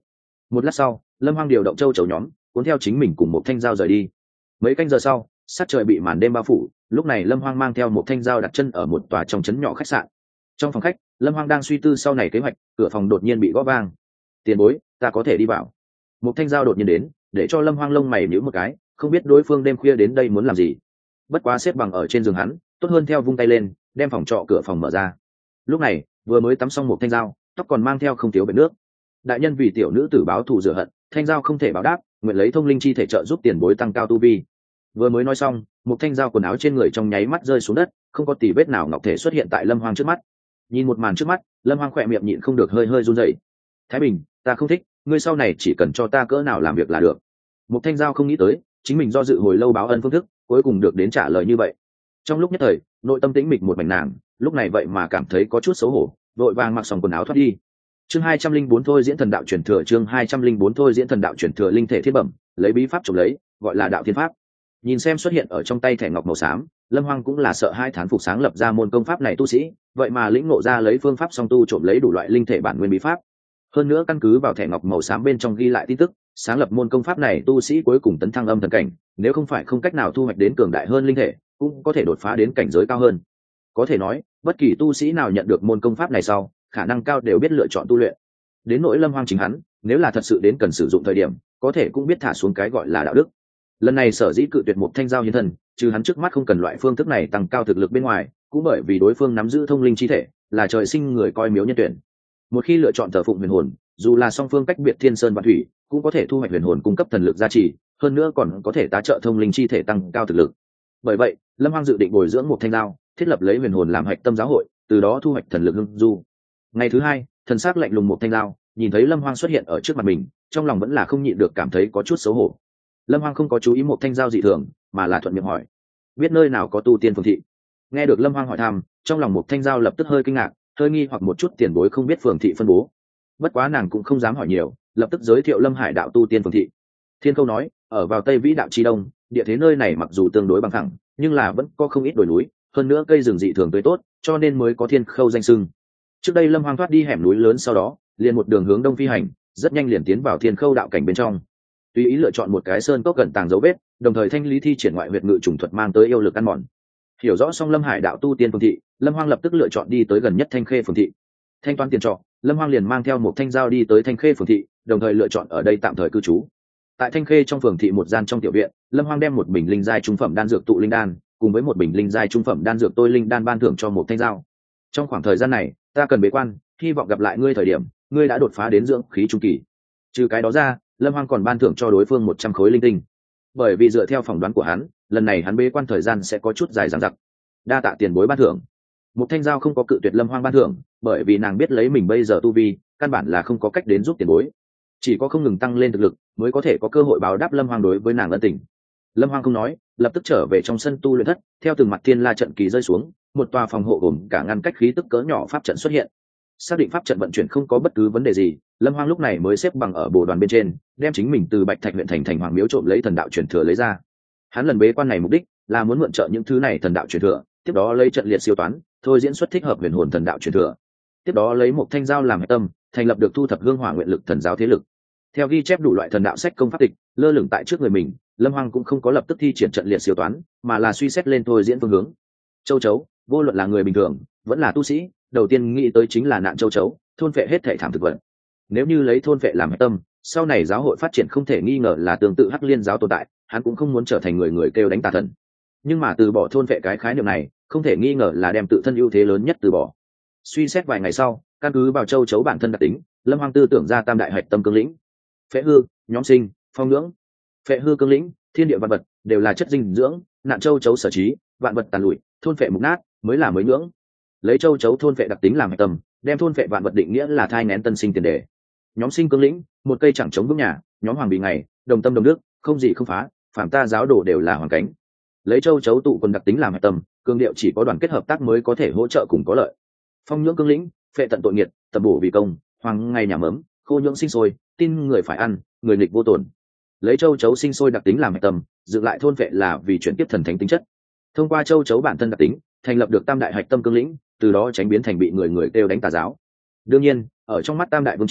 Một lát sau, Lâm Hoang điều động châu chấu nhóm cuốn theo chính mình cùng một thanh dao rời đi. Mấy canh giờ sau, sát trời bị màn đêm bao phủ, lúc này Lâm Hoang mang theo một thanh dao đặt chân ở một tòa trong trấn nhỏ khách sạn. Trong phòng khách, Lâm Hoang đang suy tư sau này kế hoạch, cửa phòng đột nhiên bị gõ vang. Tiền bối, ta có thể đi vào. Một thanh dao đột nhiên đến, để cho Lâm Hoang lông mày nhíu một cái, không biết đối phương đêm khuya đến đây muốn làm gì. Bất quá xếp bằng ở trên giường hắn, tốt hơn theo vung tay lên, đem phòng trọ cửa phòng mở ra. Lúc này, vừa mới tắm xong một thanh dao, tóc còn mang theo không thiếu bệt nước. Đại nhân vì tiểu nữ tử báo thù rửa hận, thanh dao không thể báo đáp, nguyện lấy thông linh chi thể trợ giúp tiền bối tăng cao tu vi. Vừa mới nói xong, một thanh dao quần áo trên người trong nháy mắt rơi xuống đất, không có tì vết nào ngọc thể xuất hiện tại Lâm Hoang trước mắt. Nhìn một màn trước mắt, Lâm Hoang khỏe miệng nhịn không được hơi hơi run rẩy. Thái Bình, ta không thích, ngươi sau này chỉ cần cho ta cỡ nào làm việc là được. Một thanh dao không nghĩ tới, chính mình do dự hồi lâu báo ân phương thức, cuối cùng được đến trả lời như vậy. Trong lúc nhất thời, nội tâm tĩnh mịch một mảnh nàng, lúc này vậy mà cảm thấy có chút xấu hổ, vội vàng mặc xong quần áo thoát đi. Chương hai trăm linh bốn thôi diễn thần đạo truyền thừa, chương hai trăm linh bốn thôi diễn thần đạo truyền thừa linh thể thiên bẩm, lấy bí pháp trộm lấy, gọi là đạo thiên pháp. Nhìn xem xuất hiện ở trong tay thẻ ngọc màu xám, Lâm Hoang cũng là sợ hai thán phục sáng lập ra môn công pháp này tu sĩ, vậy mà lĩnh ngộ ra lấy phương pháp song tu trộm lấy đủ loại linh thể bản nguyên bí pháp. Hơn nữa căn cứ vào thẻ ngọc màu xám bên trong ghi lại tin tức, sáng lập môn công pháp này tu sĩ cuối cùng tấn thăng âm thần cảnh, nếu không phải không cách nào thu hoạch đến cường đại hơn linh thể, cũng có thể đột phá đến cảnh giới cao hơn. Có thể nói, bất kỳ tu sĩ nào nhận được môn công pháp này sau, khả năng cao đều biết lựa chọn tu luyện. Đến nỗi Lâm Hoang chính hắn, nếu là thật sự đến cần sử dụng thời điểm, có thể cũng biết thả xuống cái gọi là đạo đức. Lần này sở dĩ cự tuyệt một thanh giao hiến thần, trừ hắn trước mắt không cần loại phương thức này tăng cao thực lực bên ngoài, cũng bởi vì đối phương nắm giữ thông linh chi thể, là trời sinh người coi miếu nhân tuyển. Một khi lựa chọn thờ phụng huyền hồn, dù là song phương cách biệt thiên sơn và thủy, cũng có thể thu hoạch huyền hồn cung cấp thần lực gia trì, hơn nữa còn có thể tá trợ thông linh chi thể tăng cao thực lực. Bởi vậy, Lâm Hoang dự định bồi dưỡng một thanh giao, thiết lập lấy huyền hồn làm hạch tâm giáo hội, từ đó thu hoạch thần lực hưng du. Ngày thứ hai, thần sắc lạnh lùng một thanh giao, nhìn thấy Lâm Hoang xuất hiện ở trước mặt mình, trong lòng vẫn là không nhịn được cảm thấy có chút xấu hổ. Lâm Hoang không có chú ý một thanh giao dị thường, mà là thuận miệng hỏi: biết nơi nào có tu tiên phường thị? Nghe được Lâm Hoang hỏi thăm, trong lòng một thanh giao lập tức hơi kinh ngạc, hơi nghi hoặc một chút tiền bối không biết phường thị phân bố. Bất quá nàng cũng không dám hỏi nhiều, lập tức giới thiệu Lâm Hải đạo tu tiên phường thị. Thiên Khâu nói, ở vào Tây Vĩ đạo chi đông, địa thế nơi này mặc dù tương đối bằng phẳng, nhưng là vẫn có không ít đồi núi, hơn nữa cây rừng dị thường tươi tốt, cho nên mới có Thiên Khâu danh xưng. Trước đây Lâm Hoang thoát đi hẻm núi lớn sau đó, liền một đường hướng đông phi hành, rất nhanh liền tiến vào Thiên Khâu đạo cảnh bên trong. Tùy ý lựa chọn một cái sơn cốc gần tàng dấu vết, đồng thời thanh lý thi triển ngoại huyệt ngự trùng thuật mang tới yêu lực ăn mòn. Hiểu rõ xong Lâm Hải đạo tu tiên phường thị, Lâm Hoang lập tức lựa chọn đi tới gần nhất Thanh Khê phường thị. Thanh toán tiền trọ, Lâm Hoang liền mang theo một thanh dao đi tới Thanh Khê phường thị, đồng thời lựa chọn ở đây tạm thời cư trú. Tại Thanh Khê trong phường thị một gian trong tiểu viện, Lâm Hoang đem một bình linh giai trung phẩm đan dược tụ linh đan, cùng với một bình linh giai trung phẩm đan dược tôi linh đan ban thưởng cho một thanh dao. Trong khoảng thời gian này, ta cần bế quan, hy vọng gặp lại ngươi thời điểm, ngươi đã đột phá đến dưỡng khí trung kỳ. Trừ cái đó ra, Lâm Hoang còn ban thưởng cho đối phương một trăm khối linh tinh. Bởi vì dựa theo phỏng đoán của hắn, lần này hắn bế quan thời gian sẽ có chút dài dằng dặc. Đa tạ tiền bối ban thưởng. Một thanh giao không có cự tuyệt Lâm Hoang ban thưởng, bởi vì nàng biết lấy mình bây giờ tu vi, căn bản là không có cách đến giúp tiền bối. Chỉ có không ngừng tăng lên thực lực, mới có thể có cơ hội báo đáp Lâm Hoang đối với nàng ân tình. Lâm Hoang không nói, lập tức trở về trong sân tu luyện thất, theo từng mặt thiên la trận kỳ rơi xuống, một tòa phòng hộ gồm cả ngăn cách khí tức cỡ nhỏ pháp trận xuất hiện. Xác định pháp trận vận chuyển không có bất cứ vấn đề gì, Lâm Hoang lúc này mới xếp bằng ở bồ đoàn bên trên, đem chính mình từ Bạch Thạch huyện thành thành hoàng miếu trộm lấy thần đạo truyền thừa lấy ra. Hắn lần bế quan này mục đích là muốn mượn trợ những thứ này thần đạo truyền thừa, tiếp đó lấy trận liệt siêu toán, thôi diễn xuất thích hợp huyền hồn thần đạo truyền thừa. Tiếp đó lấy một thanh giao làm hệ tâm, thành lập được thu thập hương hỏa nguyện lực thần giáo thế lực. Theo ghi chép đủ loại thần đạo sách công pháp tịch, lơ lửng tại trước người mình, Lâm Hoang cũng không có lập tức thi triển trận liệt siêu toán, mà là suy xét lên thôi diễn phương hướng. Châu chấu, vô luận là người bình thường, vẫn là tu sĩ, đầu tiên nghĩ tới chính là nạn châu chấu, thôn phệ hết thể thảm thực vật. Nếu như lấy thôn phệ làm hệ tâm, sau này giáo hội phát triển không thể nghi ngờ là tương tự Hắc Liên giáo tồn tại, hắn cũng không muốn trở thành người người kêu đánh tà thần. Nhưng mà từ bỏ thôn phệ cái khái niệm này, không thể nghi ngờ là đem tự thân ưu thế lớn nhất từ bỏ. Suy xét vài ngày sau, căn cứ vào châu chấu bản thân đặc tính, Lâm Hoang tư tưởng ra tam đại hạch tâm cương lĩnh: phệ hư, nhóm sinh, phong nhưỡng. Phệ hư cương lĩnh, thiên địa vạn vật đều là chất dinh dưỡng, nạn châu chấu sở trí, vạn vật tàn lụi, thôn phệ mục nát mới là mới nhưỡng. Lấy châu chấu thôn phệ đặc tính làm hạch tâm, đem thôn phệ vạn vật định nghĩa là thai nghén tân sinh tiền đề. Nhóm sinh cương lĩnh, một cây chẳng chống vững nhà, nhóm hoàng bì ngày, đồng tâm đồng đức, không gì không phá, phàm ta giáo đồ đều là hoàng cánh. Lấy châu chấu tụ quần đặc tính làm hạch tâm, cương điệu chỉ có đoàn kết hợp tác mới có thể hỗ trợ cùng có lợi. Phong nhưỡng cương lĩnh, phệ tận tội nghiệt, tập bổ vì công, hoàng ngày nhà mớm, khô nhưỡng sinh sôi, tin người phải ăn, người nghịch vô tổn. Lấy châu chấu sinh sôi đặc tính làm hạch tâm, dựng lại thôn phệ là vì chuyển tiếp thần thánh tính chất. Thông qua châu chấu bản thân đặc tính, thành lập được tam đại hạch tâm cương lĩnh, từ đó tránh biến thành bị người người kêu đánh tà giáo. Đương nhiên, ở trong mắt tam đại vương triều,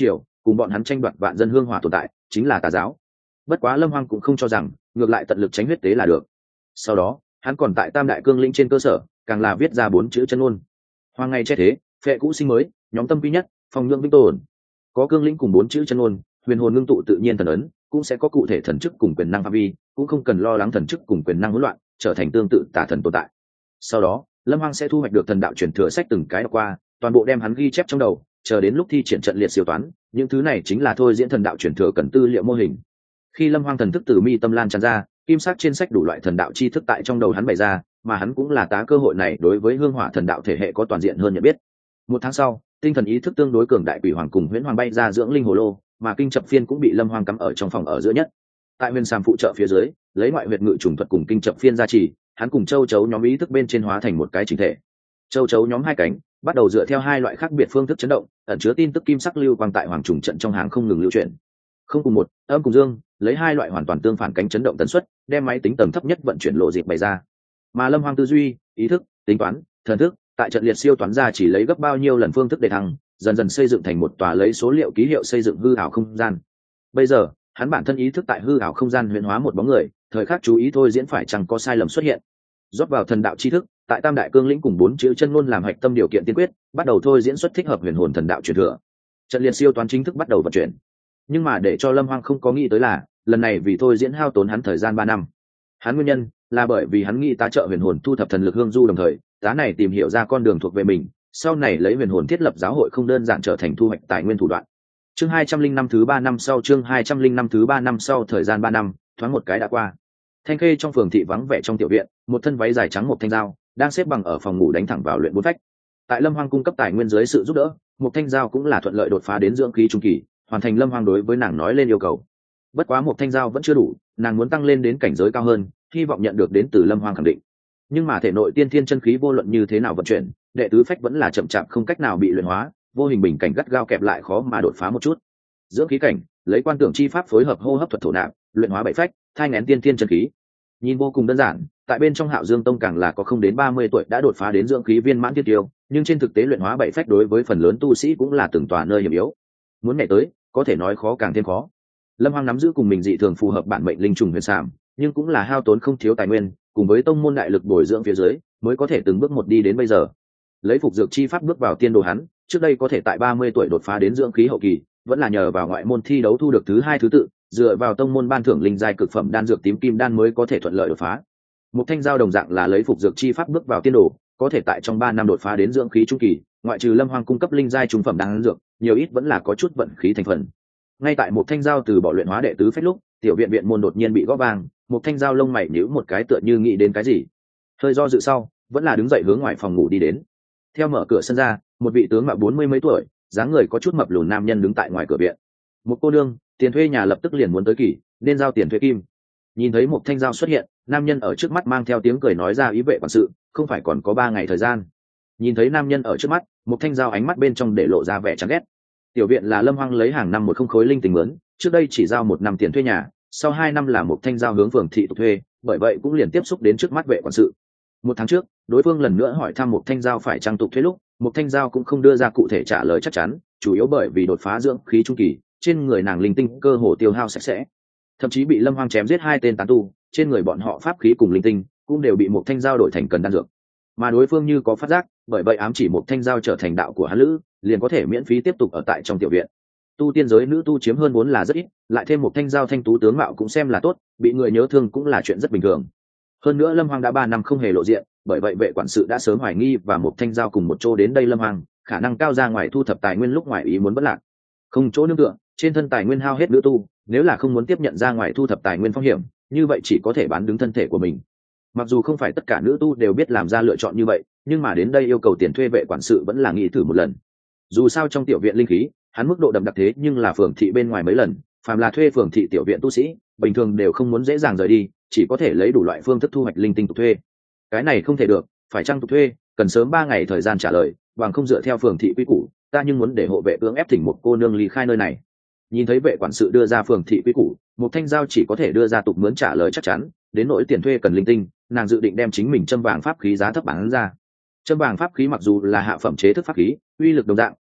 cùng bọn hắn tranh đoạt vạn dân hương hỏa tồn tại chính là tà giáo. Bất quá Lâm Hoang cũng không cho rằng ngược lại tận lực tránh huyết tế là được. Sau đó hắn còn tại Tam Đại Cương Lĩnh trên cơ sở càng là viết ra bốn chữ chân ngôn: hoàng ngày che thế, phệ cũ sinh mới, nhóm tâm quy nhất, phong nhượng vĩnh tồn. Có cương lĩnh cùng bốn chữ chân ngôn, huyền hồn ngưng tụ tự nhiên thần ấn cũng sẽ có cụ thể thần chức cùng quyền năng phạm vi, cũng không cần lo lắng thần chức cùng quyền năng hỗn loạn trở thành tương tự tà thần tồn tại. Sau đó Lâm Hoang sẽ thu hoạch được thần đạo truyền thừa sách từng cái đọc qua, toàn bộ đem hắn ghi chép trong đầu, chờ đến lúc thi triển trận liệt siêu toán, những thứ này chính là thôi diễn thần đạo truyền thừa cần tư liệu mô hình. Khi Lâm Hoang thần thức từ mi tâm lan tràn ra, kim sắc trên sách đủ loại thần đạo tri thức tại trong đầu hắn bày ra, mà hắn cũng là tá cơ hội này đối với hương hỏa thần đạo thể hệ có toàn diện hơn nhận biết. Một tháng sau, tinh thần ý thức tương đối cường đại quỷ hoàng cùng huyễn hoàng bay ra dưỡng linh hồ lô, mà kinh chập phiên cũng bị Lâm Hoang cắm ở trong phòng ở giữa nhất. Tại huyền sàm phụ trợ phía dưới, lấy ngoại huyệt ngự trùng thuật cùng kinh chập phiên gia trì, hắn cùng châu chấu nhóm ý thức bên trên hóa thành một cái chỉnh thể. Châu chấu nhóm hai cánh bắt đầu dựa theo hai loại khác biệt phương thức chấn động, ẩn chứa tin tức kim sắc lưu quang tại hoàng trùng trận trong hàng không ngừng lưu chuyển. Không cùng một, âm cùng dương, lấy hai loại hoàn toàn tương phản cánh chấn động tần suất, đem máy tính tầng thấp nhất vận chuyển lộ dịp bày ra. Mà Lâm Hoang tư duy, ý thức, tính toán, thần thức, tại trận liệt siêu toán ra chỉ lấy gấp bao nhiêu lần phương thức để thăng, dần dần xây dựng thành một tòa lấy số liệu ký hiệu xây dựng hư ảo không gian. Bây giờ hắn bản thân ý thức tại hư ảo không gian huyền hóa một bóng người, thời khắc chú ý thôi diễn phải chẳng có sai lầm xuất hiện, rót vào thần đạo tri thức, tại Tam Đại Cương Lĩnh cùng bốn chữ chân ngôn làm hạch tâm điều kiện tiên quyết, bắt đầu thôi diễn xuất thích hợp huyền hồn thần đạo truyền thừa. Trận liệt siêu toán chính thức bắt đầu vận chuyển. Nhưng mà để cho Lâm Hoang không có nghĩ tới là, lần này vì thôi diễn hao tốn hắn thời gian ba năm. Hắn nguyên nhân là bởi vì hắn nghĩ tá trợ huyền hồn thu thập thần lực hương du, đồng thời tá này tìm hiểu ra con đường thuộc về mình, sau này lấy huyền hồn thiết lập giáo hội không đơn giản trở thành thu hoạch tài nguyên thủ đoạn. Chương hai trăm linh năm thứ ba năm sau, chương hai trăm linh năm thứ ba năm sau, thời gian ba năm thoáng một cái đã qua. Thanh Khê trong phường thị vắng vẻ trong tiểu viện, một thân váy dài trắng một thanh dao đang xếp bằng ở phòng ngủ đánh thẳng vào luyện bốn phách. Tại Lâm Hoang cung cấp tài nguyên dưới sự giúp đỡ, một thanh dao cũng là thuận lợi đột phá đến dưỡng khí trung kỳ, hoàn thành Lâm Hoang đối với nàng nói lên yêu cầu. Bất quá một thanh dao vẫn chưa đủ, nàng muốn tăng lên đến cảnh giới cao hơn, hy vọng nhận được đến từ Lâm Hoang khẳng định. Nhưng mà thể nội tiên thiên chân khí vô luận như thế nào vận chuyển, đệ tứ phách vẫn là chậm chạp không cách nào bị luyện hóa, vô hình bình cảnh gắt gao kẹp lại khó mà đột phá một chút. Dưỡng khí cảnh, lấy quan tưởng chi pháp phối hợp hô hấp thuật thổ nạp, luyện hóa bảy phách, thai nghén tiên thiên chân khí. Nhìn vô cùng đơn giản, tại bên trong Hạo Dương Tông càng là có không đến ba mươi tuổi đã đột phá đến dưỡng khí viên mãn tiên tiêu, nhưng trên thực tế luyện hóa bảy phách đối với phần lớn tu sĩ cũng là từng tòa nơi hiểm yếu. Muốn nhảy tới, có thể nói khó càng thêm khó. Lâm Hoang nắm giữ cùng mình dị thường phù hợp bản mệnh linh trùng huyền sảm, nhưng cũng là hao tốn không thiếu tài nguyên, cùng với tông môn đại lực bồi dưỡng phía dưới, mới có thể từng bước một đi đến bây giờ. Lấy phục dược chi pháp bước vào tiên đồ hắn, trước đây có thể tại ba mươi tuổi đột phá đến dưỡng khí hậu kỳ, vẫn là nhờ vào ngoại môn thi đấu thu được thứ hai thứ tự, dựa vào tông môn ban thưởng linh giai cực phẩm đan dược tím kim đan mới có thể thuận lợi đột phá. Một thanh giao đồng dạng là lấy phục dược chi pháp bước vào tiên đồ, có thể tại trong ba năm đột phá đến dưỡng khí trung kỳ, ngoại trừ Lâm Hoang cung cấp linh giai trung phẩm đan dược, nhiều ít vẫn là có chút vận khí thành phần. Ngay tại một thanh giao từ bỏ luyện hóa đệ tứ phách lúc, tiểu viện viện môn đột nhiên bị gõ vang, một thanh giao lông mày nhíu một cái tựa như nghĩ đến cái gì. Hơi do dự sau, vẫn là đứng dậy hướng ngoài phòng ngủ đi đến. Theo mở cửa sân ra, một vị tướng mạo bốn mươi mấy tuổi, dáng người có chút mập lùn nam nhân đứng tại ngoài cửa viện. Một cô nương, tiền thuê nhà lập tức liền muốn tới kỳ, nên giao tiền thuê kim. Nhìn thấy một thanh giao xuất hiện, nam nhân ở trước mắt mang theo tiếng cười nói ra ý vệ quản sự, không phải còn có ba ngày thời gian. Nhìn thấy nam nhân ở trước mắt, một thanh giao ánh mắt bên trong để lộ ra vẻ chán ghét. Tiểu viện là Lâm Hoang lấy hàng năm một không khối linh tình mướn, trước đây chỉ giao một năm tiền thuê nhà, sau hai năm là một thanh giao hướng phường thị tục thuê, bởi vậy cũng liền tiếp xúc đến trước mắt vệ quản sự. Một tháng trước, đối phương lần nữa hỏi thăm một thanh giao phải trang tục thuê lúc, một thanh giao cũng không đưa ra cụ thể trả lời chắc chắn, chủ yếu bởi vì đột phá dưỡng khí trung kỳ, trên người nàng linh tinh cơ hồ tiêu hao sạch sẽ, thậm chí bị Lâm Hoang chém giết hai tên tán tu, trên người bọn họ pháp khí cùng linh tinh cũng đều bị một thanh giao đổi thành cần đan dược. Mà đối phương như có phát giác, bởi vậy ám chỉ một thanh giao trở thành đạo của hắn lữ, liền có thể miễn phí tiếp tục ở tại trong tiểu viện. Tu tiên giới nữ tu chiếm hơn vốn là rất ít, lại thêm một thanh giao thanh tú tướng mạo cũng xem là tốt, bị người nhớ thương cũng là chuyện rất bình thường. Hơn nữa Lâm Hoang đã ba năm không hề lộ diện, bởi vậy vệ quản sự đã sớm hoài nghi và một thanh giao cùng một chỗ đến đây Lâm Hoang, khả năng cao ra ngoài thu thập tài nguyên lúc ngoài ý muốn bất lạc. Không chỗ nương tựa, trên thân tài nguyên hao hết nữ tu, nếu là không muốn tiếp nhận ra ngoài thu thập tài nguyên phong hiểm, như vậy chỉ có thể bán đứng thân thể của mình. Mặc dù không phải tất cả nữ tu đều biết làm ra lựa chọn như vậy, nhưng mà đến đây yêu cầu tiền thuê vệ quản sự vẫn là nghĩ thử một lần. Dù sao trong tiểu viện linh khí, hắn mức độ đậm đặc thế nhưng là phường thị bên ngoài mấy lần, phàm là thuê phường thị tiểu viện tu sĩ, bình thường đều không muốn dễ dàng rời đi, chỉ có thể lấy đủ loại phương thức thu hoạch linh tinh tục thuê. Cái này không thể được, phải chăng tục thuê, cần sớm ba ngày thời gian trả lời, bằng không dựa theo phường thị quy củ, ta nhưng muốn để hộ vệ cưỡng ép thỉnh một cô nương ly khai nơi này. Nhìn thấy vệ quản sự đưa ra phường thị quy củ, một thanh giao chỉ có thể đưa ra tục mướn trả lời chắc chắn, đến nỗi tiền thuê cần linh tinh, nàng dự định đem chính mình châm vàng pháp khí giá thấp bán ra. Châm vàng pháp khí mặc dù là hạ phẩm chế thức pháp khí, uy lực đồng dạng,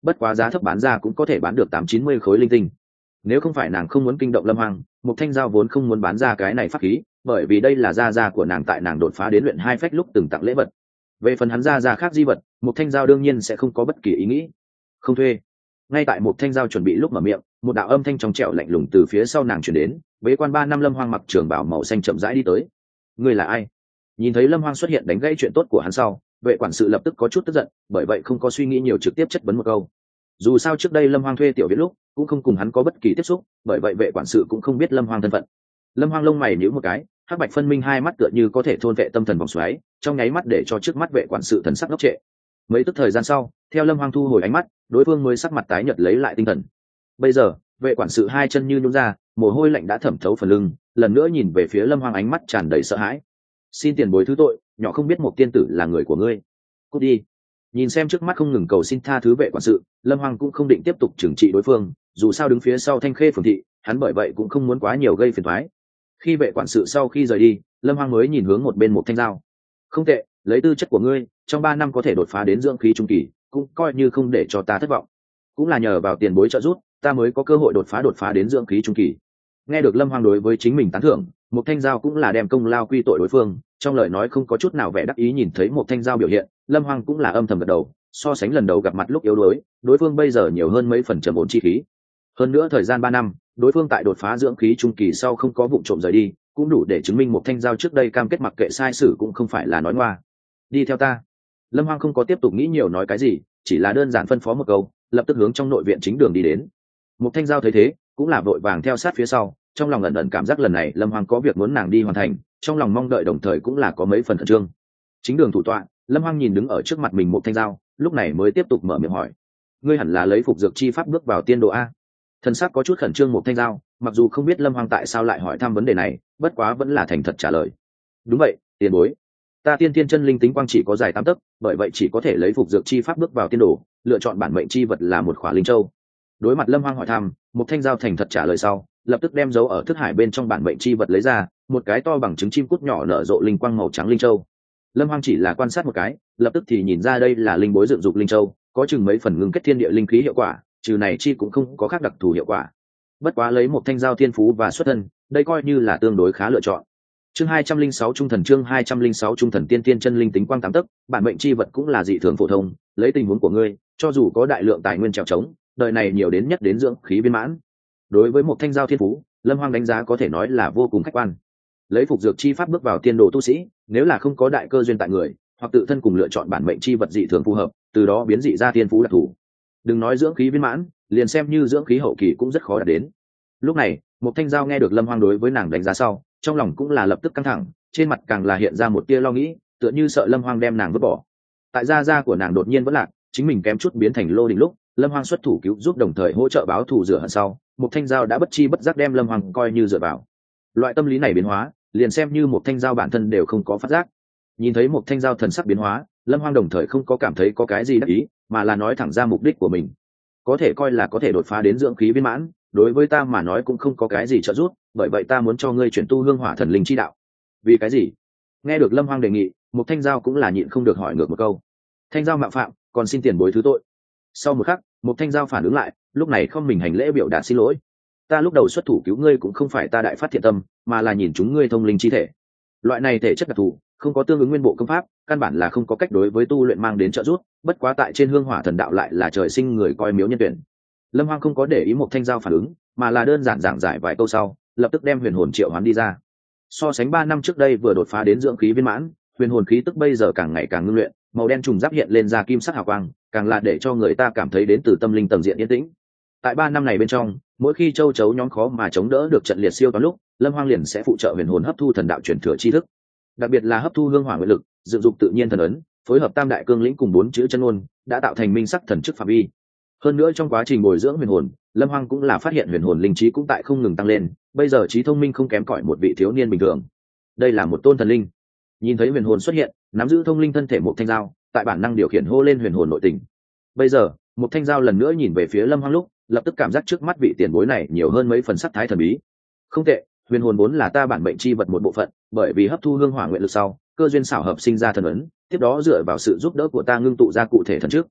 bất quá giá thấp bán ra cũng có thể bán được tám chín mươi khối linh tinh. Nếu không phải nàng không muốn kinh động Lâm Hoang, Mục Thanh Giao vốn không muốn bán ra cái này pháp khí, bởi vì đây là gia gia của nàng tại nàng đột phá đến luyện hai phách lúc từng tặng lễ vật. Về phần hắn gia gia khác di vật, Mục Thanh Giao đương nhiên sẽ không có bất kỳ ý nghĩ. Không thuê. Ngay tại Mục Thanh Giao chuẩn bị lúc mở miệng, một đạo âm thanh trong trẻo lạnh lùng từ phía sau nàng truyền đến, bế quan ba năm Lâm Hoang mặc trường bào màu xanh chậm rãi đi tới. Ngươi là ai? Nhìn thấy Lâm Hoang xuất hiện đánh gãy chuyện tốt của hắn sau, vệ quản sự lập tức có chút tức giận, bởi vậy không có suy nghĩ nhiều trực tiếp chất vấn một câu. Dù sao trước đây Lâm Hoang thuê tiểu viện lúc cũng không cùng hắn có bất kỳ tiếp xúc, bởi vậy vệ quản sự cũng không biết Lâm Hoang thân phận. Lâm Hoang lông mày nhíu một cái, hắc bạch phân minh hai mắt tựa như có thể thôn vệ tâm thần vòng xoáy, trong nháy mắt để cho trước mắt vệ quản sự thần sắc ngốc trệ. Mấy tức thời gian sau, theo Lâm Hoang thu hồi ánh mắt, đối phương mới sắc mặt tái nhợt lấy lại tinh thần. Bây giờ, vệ quản sự hai chân như nhũn ra, mồ hôi lạnh đã thẩm thấu phần lưng, lần nữa nhìn về phía Lâm Hoang ánh mắt tràn đầy sợ hãi. Xin tiền bối thứ tội, nhỏ không biết một tiên tử là người của ngươi. Cút đi. Nhìn xem trước mắt không ngừng cầu xin tha thứ vệ quản sự, Lâm Hoang cũng không định tiếp tục trừng trị đối phương, dù sao đứng phía sau Thanh Khê phường thị, hắn bởi vậy cũng không muốn quá nhiều gây phiền toái. Khi vệ quản sự sau khi rời đi, Lâm Hoang mới nhìn hướng một bên Mục Thanh Giao. Không tệ, lấy tư chất của ngươi, trong ba năm có thể đột phá đến dưỡng khí trung kỳ, cũng coi như không để cho ta thất vọng. Cũng là nhờ vào tiền bối trợ giúp, ta mới có cơ hội đột phá đột phá đến dưỡng khí trung kỳ. Nghe được Lâm Hoang đối với chính mình tán thưởng, Mục Thanh Giao cũng là đem công lao quy tội đối phương, trong lời nói không có chút nào vẻ đắc ý. Nhìn thấy Mục Thanh Giao biểu hiện, Lâm Hoang cũng là âm thầm gật đầu, so sánh lần đầu gặp mặt lúc yếu đuối, đối phương bây giờ nhiều hơn mấy phần trầm ổn chi khí. Hơn nữa thời gian ba năm, đối phương tại đột phá dưỡng khí trung kỳ sau không có vụ trộm rời đi, cũng đủ để chứng minh Mục Thanh Giao trước đây cam kết mặc kệ sai sử cũng không phải là nói ngoa. Đi theo ta. Lâm Hoang không có tiếp tục nghĩ nhiều nói cái gì, chỉ là đơn giản phân phó một câu, lập tức hướng trong nội viện chính đường đi đến. Mục Thanh Giao thấy thế, cũng là vội vàng theo sát phía sau, trong lòng ẩn ẩn cảm giác lần này Lâm Hoang có việc muốn nàng đi hoàn thành, trong lòng mong đợi đồng thời cũng là có mấy phần khẩn trương. Chính đường thủ tọa, Lâm Hoang nhìn đứng ở trước mặt mình Mục Thanh Giao, lúc này mới tiếp tục mở miệng hỏi: ngươi hẳn là lấy phục dược chi pháp bước vào tiên độ a? Thần sắc có chút khẩn trương Mục Thanh Giao, mặc dù không biết Lâm Hoang tại sao lại hỏi thăm vấn đề này, bất quá vẫn là thành thật trả lời: đúng vậy, tiền bối. Ta tiên tiên chân linh tính quang chỉ có dài tám tấc, bởi vậy chỉ có thể lấy phục dược chi pháp bước vào tiên độ, lựa chọn bản mệnh chi vật là một khỏa linh châu. Đối mặt Lâm Hoang hỏi thăm, Mục Thanh Giao thành thật trả lời sau, lập tức đem dấu ở thức hải bên trong bản mệnh chi vật lấy ra, một cái to bằng trứng chim cút nhỏ nở rộ linh quang màu trắng linh châu. Lâm Hoang chỉ là quan sát một cái, lập tức thì nhìn ra đây là linh bối dựng dục linh châu, có chừng mấy phần ngưng kết thiên địa linh khí hiệu quả, trừ này chi cũng không có khác đặc thù hiệu quả. Bất quá lấy Mục Thanh Giao thiên phú và xuất thân, đây coi như là tương đối khá lựa chọn. Chương hai trăm linh sáu trung thần chương hai trăm linh sáu trung thần tiên tiên chân linh tính quang tám tấc, bản mệnh chi vật cũng là dị thường phổ thông, lấy tình huống của ngươi, cho dù có đại lượng tài nguyên trèo trống, đời này nhiều đến nhất đến dưỡng khí viên mãn. Đối với Mục Thanh Giao thiên phú, Lâm Hoang đánh giá có thể nói là vô cùng khách quan. Lấy phục dược chi pháp bước vào tiên độ tu sĩ, nếu là không có đại cơ duyên tại người, hoặc tự thân cùng lựa chọn bản mệnh chi vật dị thường phù hợp, từ đó biến dị ra thiên phú đặc thù. Đừng nói dưỡng khí viên mãn, liền xem như dưỡng khí hậu kỳ cũng rất khó đạt đến. Lúc này, Mục Thanh Giao nghe được Lâm Hoang đối với nàng đánh giá sau, trong lòng cũng là lập tức căng thẳng, trên mặt càng là hiện ra một tia lo nghĩ, tựa như sợ Lâm Hoang đem nàng vứt bỏ. Tại gia gia của nàng đột nhiên vẫn lạc, chính mình kém chút biến thành lô đình lúc, Lâm Hoang xuất thủ cứu giúp đồng thời hỗ trợ báo thù rửa hận sau, Mục Thanh Giao đã bất chi bất giác đem Lâm Hoang coi như dựa vào. Loại tâm lý này biến hóa, liền xem như Mục Thanh Giao bản thân đều không có phát giác. Nhìn thấy Mục Thanh Giao thần sắc biến hóa, Lâm Hoang đồng thời không có cảm thấy có cái gì đắc ý, mà là nói thẳng ra mục đích của mình. Có thể coi là có thể đột phá đến dưỡng khí viên mãn, đối với ta mà nói cũng không có cái gì trợ giúp, bởi vậy ta muốn cho ngươi chuyển tu hương hỏa thần linh chi đạo. Vì cái gì? Nghe được Lâm Hoang đề nghị, Mục Thanh Giao cũng là nhịn không được hỏi ngược một câu. Thanh Giao mạo phạm, còn xin tiền bối thứ tội. Sau một khắc, Mục Thanh Giao phản ứng lại, lúc này không mình hành lễ biểu đạt xin lỗi. Ta lúc đầu xuất thủ cứu ngươi cũng không phải ta đại phát thiện tâm, mà là nhìn chúng ngươi thông linh chi thể. Loại này thể chất đặc thù, không có tương ứng nguyên bộ công pháp, căn bản là không có cách đối với tu luyện mang đến trợ giúp, bất quá tại trên hương hỏa thần đạo lại là trời sinh người coi miếu nhân tuyển. Lâm Hoang không có để ý Mục Thanh Giao phản ứng, mà là đơn giản giảng giải vài câu sau, lập tức đem huyền hồn triệu hoán đi ra. So sánh ba năm trước đây vừa đột phá đến dưỡng khí viên mãn, huyền hồn khí tức bây giờ càng ngày càng ngưng luyện, màu đen trùng giáp hiện lên ra kim sắc hào quang, càng là để cho người ta cảm thấy đến từ tâm linh tầng diện yên tĩnh. Tại ba năm này bên trong, mỗi khi châu chấu nhóm khó mà chống đỡ được trận liệt siêu toán lúc, Lâm Hoang liền sẽ phụ trợ huyền hồn hấp thu thần đạo truyền thừa tri thức, đặc biệt là hấp thu hương hỏa nguyện lực, dựng dục tự nhiên thần ấn, phối hợp tam đại cương lĩnh cùng bốn chữ chân ngôn, đã tạo thành minh sắc thần chức phạm vi. Hơn nữa trong quá trình bồi dưỡng huyền hồn, Lâm Hoang cũng là phát hiện huyền hồn linh trí cũng tại không ngừng tăng lên, bây giờ trí thông minh không kém cỏi một vị thiếu niên bình thường. Đây là một tôn thần linh. Nhìn thấy huyền hồn xuất hiện, nắm giữ thông linh thân thể Mục Thanh Giao, tại bản năng điều khiển hô lên huyền hồn nội tình. Bây giờ, Mục Thanh Giao lần nữa nhìn về phía Lâm Hoang lúc, lập tức cảm giác trước mắt vị tiền bối này nhiều hơn mấy phần sắc thái thần bí. Không tệ, huyền hồn vốn là ta bản mệnh chi vật một bộ phận, bởi vì hấp thu hương hỏa nguyện lực sau, cơ duyên xảo hợp sinh ra thần ấn, tiếp đó dựa vào sự giúp đỡ của ta ngưng tụ ra cụ thể thần trước.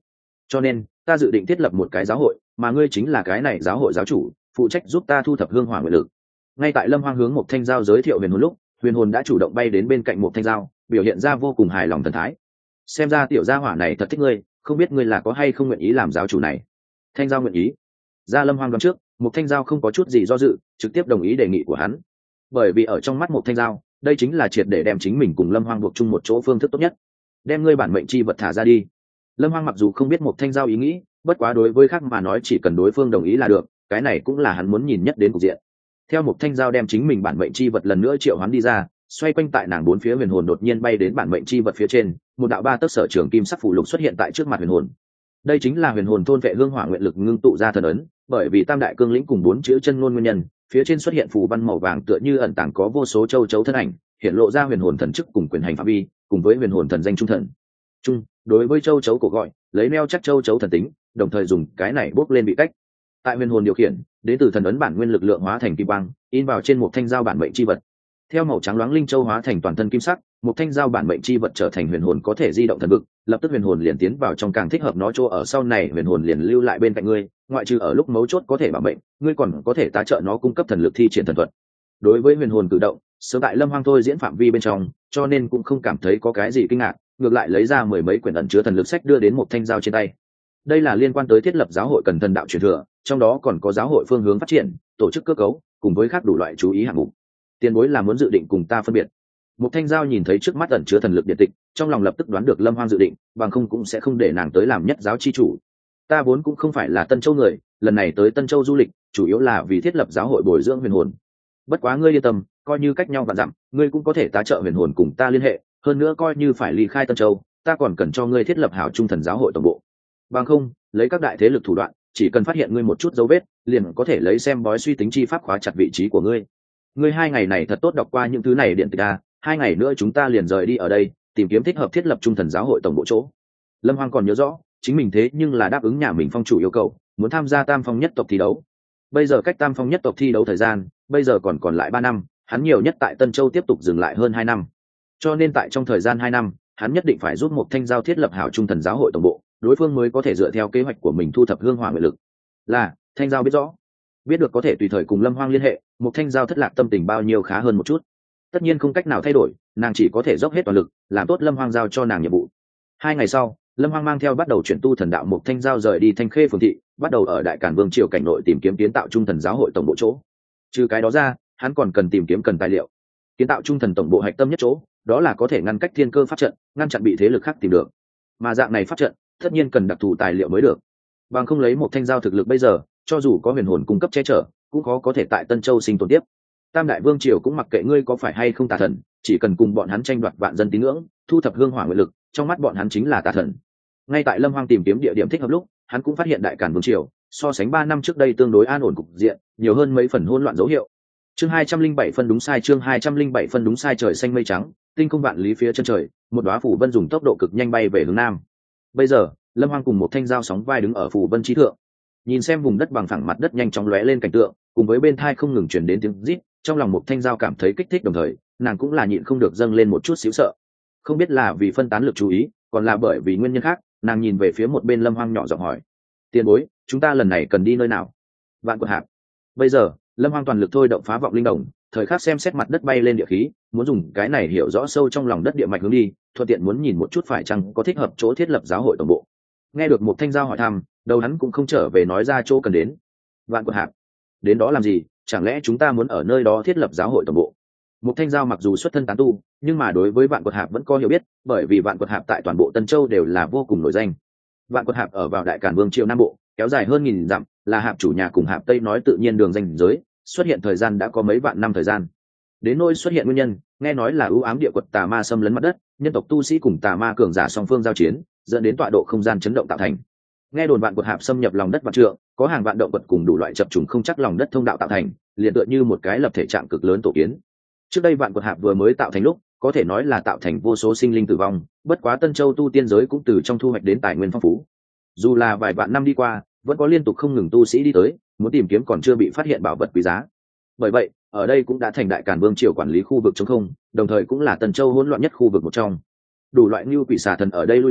cho nên ta dự định thiết lập một cái giáo hội, mà ngươi chính là cái này giáo hội giáo chủ, phụ trách giúp ta thu thập hương hỏa nguyện lực. Ngay tại Lâm Hoang hướng một thanh giao giới thiệu huyền hồn lúc, huyền hồn đã chủ động bay đến bên cạnh một thanh giao, biểu hiện ra vô cùng hài lòng thần thái. Xem ra tiểu gia hỏa này thật thích ngươi, không biết ngươi là có hay không nguyện ý làm giáo chủ này. Thanh giao nguyện ý. Ra Lâm Hoang đoán trước, một thanh giao không có chút gì do dự, trực tiếp đồng ý đề nghị của hắn. Bởi vì ở trong mắt một thanh giao, đây chính là triệt để đem chính mình cùng Lâm Hoang buộc chung một chỗ phương thức tốt nhất. Đem ngươi bản mệnh chi vật thả ra đi. Lâm Hoang mặc dù không biết một thanh giao ý nghĩ, bất quá đối với khác mà nói chỉ cần đối phương đồng ý là được, cái này cũng là hắn muốn nhìn nhất đến cục diện. Theo một thanh giao đem chính mình bản mệnh chi vật lần nữa triệu hoán đi ra, xoay quanh tại nàng bốn phía huyền hồn đột nhiên bay đến bản mệnh chi vật phía trên, một đạo ba tấc sở trường kim sắc phù lục xuất hiện tại trước mặt huyền hồn. Đây chính là huyền hồn thôn vệ hương hỏa nguyện lực ngưng tụ ra thần ấn, bởi vì tam đại cương lĩnh cùng bốn chữ chân ngôn nguyên nhân, phía trên xuất hiện phù văn màu vàng tựa như ẩn tàng có vô số châu chấu thân ảnh, hiện lộ ra huyền hồn thần chức cùng quyền hành phạm vi, cùng với huyền hồn thần danh trung thần. Trung, đối với châu chấu cổ gọi, lấy neo chắc châu chấu thần tính, đồng thời dùng cái này bốc lên bị cách. Tại huyền hồn điều khiển, đến từ thần ấn bản nguyên lực lượng hóa thành kim băng, in vào trên một thanh giao bản mệnh chi vật. Theo màu trắng loáng linh châu hóa thành toàn thân kim sắc, một thanh giao bản mệnh chi vật trở thành huyền hồn có thể di động thần vực, lập tức huyền hồn liền tiến vào trong càng thích hợp nó chỗ ở sau này huyền hồn liền lưu lại bên cạnh ngươi, ngoại trừ ở lúc mấu chốt có thể bảo mệnh, ngươi còn có thể tá trợ nó cung cấp thần lực thi triển thần thuật. Đối với huyền hồn cử động, sớm tại Lâm Hoang thôi diễn phạm vi bên trong, cho nên cũng không cảm thấy có cái gì kinh ngạc, ngược lại lấy ra mười mấy quyển ẩn chứa thần lực sách đưa đến một thanh giao trên tay. Đây là liên quan tới thiết lập giáo hội cần thần đạo truyền thừa, trong đó còn có giáo hội phương hướng phát triển, tổ chức cơ cấu, cùng với các đủ loại chú ý hạng mục. Tiền bối là muốn dự định cùng ta phân biệt. Một thanh giao nhìn thấy trước mắt ẩn chứa thần lực điện tịch, trong lòng lập tức đoán được Lâm Hoang dự định, bằng không cũng sẽ không để nàng tới làm nhất giáo chi chủ. Ta vốn cũng không phải là Tân Châu người, lần này tới Tân Châu du lịch, chủ yếu là vì thiết lập giáo hội bồi dưỡng huyền hồn. Bất quá ngươi yên tâm, coi như cách nhau vạn dặm, ngươi cũng có thể tá trợ huyền hồn cùng ta liên hệ, hơn nữa coi như phải ly khai Tân Châu, ta còn cần cho ngươi thiết lập hảo trung thần giáo hội tổng bộ. Bằng không, lấy các đại thế lực thủ đoạn, chỉ cần phát hiện ngươi một chút dấu vết, liền có thể lấy xem bói suy tính chi pháp khóa chặt vị trí của ngươi. Ngươi hai ngày này thật tốt đọc qua những thứ này điện tịch a, hai ngày nữa chúng ta liền rời đi ở đây, tìm kiếm thích hợp thiết lập trung thần giáo hội tổng bộ chỗ. Lâm Hoang còn nhớ rõ, chính mình thế nhưng là đáp ứng nhà mình phong chủ yêu cầu, muốn tham gia Tam Phong nhất tộc thi đấu. Bây giờ cách Tam Phong nhất tộc thi đấu thời gian, bây giờ còn còn lại ba năm, hắn nhiều nhất tại Tân Châu tiếp tục dừng lại hơn hai năm. Cho nên tại trong thời gian hai năm, hắn nhất định phải giúp một thanh giao thiết lập hảo trung thần giáo hội tổng bộ, đối phương mới có thể dựa theo kế hoạch của mình thu thập hương hỏa nguyện lực. Là, thanh giao biết rõ, biết được có thể tùy thời cùng Lâm Hoang liên hệ, một thanh giao thất lạc tâm tình bao nhiêu khá hơn một chút. Tất nhiên không cách nào thay đổi, nàng chỉ có thể dốc hết toàn lực, làm tốt Lâm Hoang giao cho nàng nhiệm vụ. Hai ngày sau, Lâm Hoang mang theo bắt đầu chuyển tu thần đạo một thanh giao rời đi Thanh Khê phường thị, bắt đầu ở Đại Càn Vương triều cảnh nội tìm kiếm kiến tạo trung thần giáo hội tổng bộ chỗ. Trừ cái đó ra, hắn còn cần tìm kiếm cần tài liệu. Kiến tạo trung thần tổng bộ hạch tâm nhất chỗ, đó là có thể ngăn cách thiên cơ pháp trận, ngăn chặn bị thế lực khác tìm được. Mà dạng này pháp trận, tất nhiên cần đặc thù tài liệu mới được. Bằng không lấy một thanh giao thực lực bây giờ, cho dù có huyền hồn cung cấp che chở, cũng khó có thể tại Tân Châu sinh tồn tiếp. Tam đại vương triều cũng mặc kệ ngươi có phải hay không tà thần, chỉ cần cùng bọn hắn tranh đoạt vạn dân tín ngưỡng, thu thập hương hỏa nguyện lực, trong mắt bọn hắn chính là tà thần. Ngay tại Lâm Hoang tìm kiếm địa điểm thích hợp lúc, hắn cũng phát hiện Đại Càn Vương triều so sánh ba năm trước đây tương đối an ổn cục diện, nhiều hơn mấy phần hỗn loạn dấu hiệu. Chương hai trăm linh bảy phân đúng sai, chương hai trăm linh bảy phân đúng sai, trời xanh mây trắng, tinh không vạn lý phía chân trời, một đóa phù vân dùng tốc độ cực nhanh bay về hướng nam. Bây giờ, Lâm Hoang cùng một thanh giao sóng vai đứng ở phù vân chí thượng, nhìn xem vùng đất bằng phẳng mặt đất nhanh chóng lóe lên cảnh tượng, cùng với bên thai không ngừng truyền đến tiếng rít, trong lòng một thanh giao cảm thấy kích thích, đồng thời nàng cũng là nhịn không được dâng lên một chút xíu sợ. Không biết là vì phân tán lực chú ý, còn là bởi vì nguyên nhân khác, nàng nhìn về phía một bên Lâm Hoang nhỏ giọng hỏi: tiền bối, chúng ta lần này cần đi nơi nào? Vạn Quật Hạp. Bây giờ Lâm Hoang toàn lực thôi động phá vọng linh đồng, thời khắc xem xét mặt đất bay lên địa khí, muốn dùng cái này hiểu rõ sâu trong lòng đất địa mạch hướng đi, thuận tiện muốn nhìn một chút phải chăng có thích hợp chỗ thiết lập giáo hội tổng bộ. Nghe được một thanh giao hỏi thăm, đầu hắn cũng không trở về nói ra chỗ cần đến. Vạn Quật Hạp? Đến đó làm gì? Chẳng lẽ chúng ta muốn ở nơi đó thiết lập giáo hội tổng bộ? Một thanh giao mặc dù xuất thân tán tu, nhưng mà đối với Vạn Quật Hạp vẫn có hiểu biết, bởi vì Vạn Quật Hạp tại toàn bộ Tân Châu đều là vô cùng nổi danh. Vạn Quật Hạp ở vào Đại Càn Vương triều Nam Bộ, kéo dài hơn nghìn dặm, là hạp chủ nhà cùng hạp Tây nói tự nhiên đường ranh giới, xuất hiện thời gian đã có mấy vạn năm thời gian. Đến nỗi xuất hiện nguyên nhân, nghe nói là ưu ám địa quật tà ma xâm lấn mặt đất, nhân tộc tu sĩ cùng tà ma cường giả song phương giao chiến, dẫn đến tọa độ không gian chấn động tạo thành. Nghe đồn Vạn Quật Hạp xâm nhập lòng đất vạn trượng, có hàng vạn động vật cùng đủ loại chập trùng không chắc lòng đất thông đạo tạo thành, liền tựa như một cái lập thể trạng cực lớn tổ kiến. Trước đây Vạn Quật Hạp vừa mới tạo thành lúc, có thể nói là tạo thành vô số sinh linh tử vong, bất quá Tân Châu tu tiên giới cũng từ trong thu hoạch đến tài nguyên phong phú. Dù là vài vạn năm đi qua, vẫn có liên tục không ngừng tu sĩ đi tới, muốn tìm kiếm còn chưa bị phát hiện bảo vật quý giá. Bởi vậy, ở đây cũng đã thành Đại Càn Vương triều quản lý khu vực trống không, đồng thời cũng là Tân Châu hỗn loạn nhất khu vực một trong. Đủ loại như quỷ xà thần ở đây lui tới,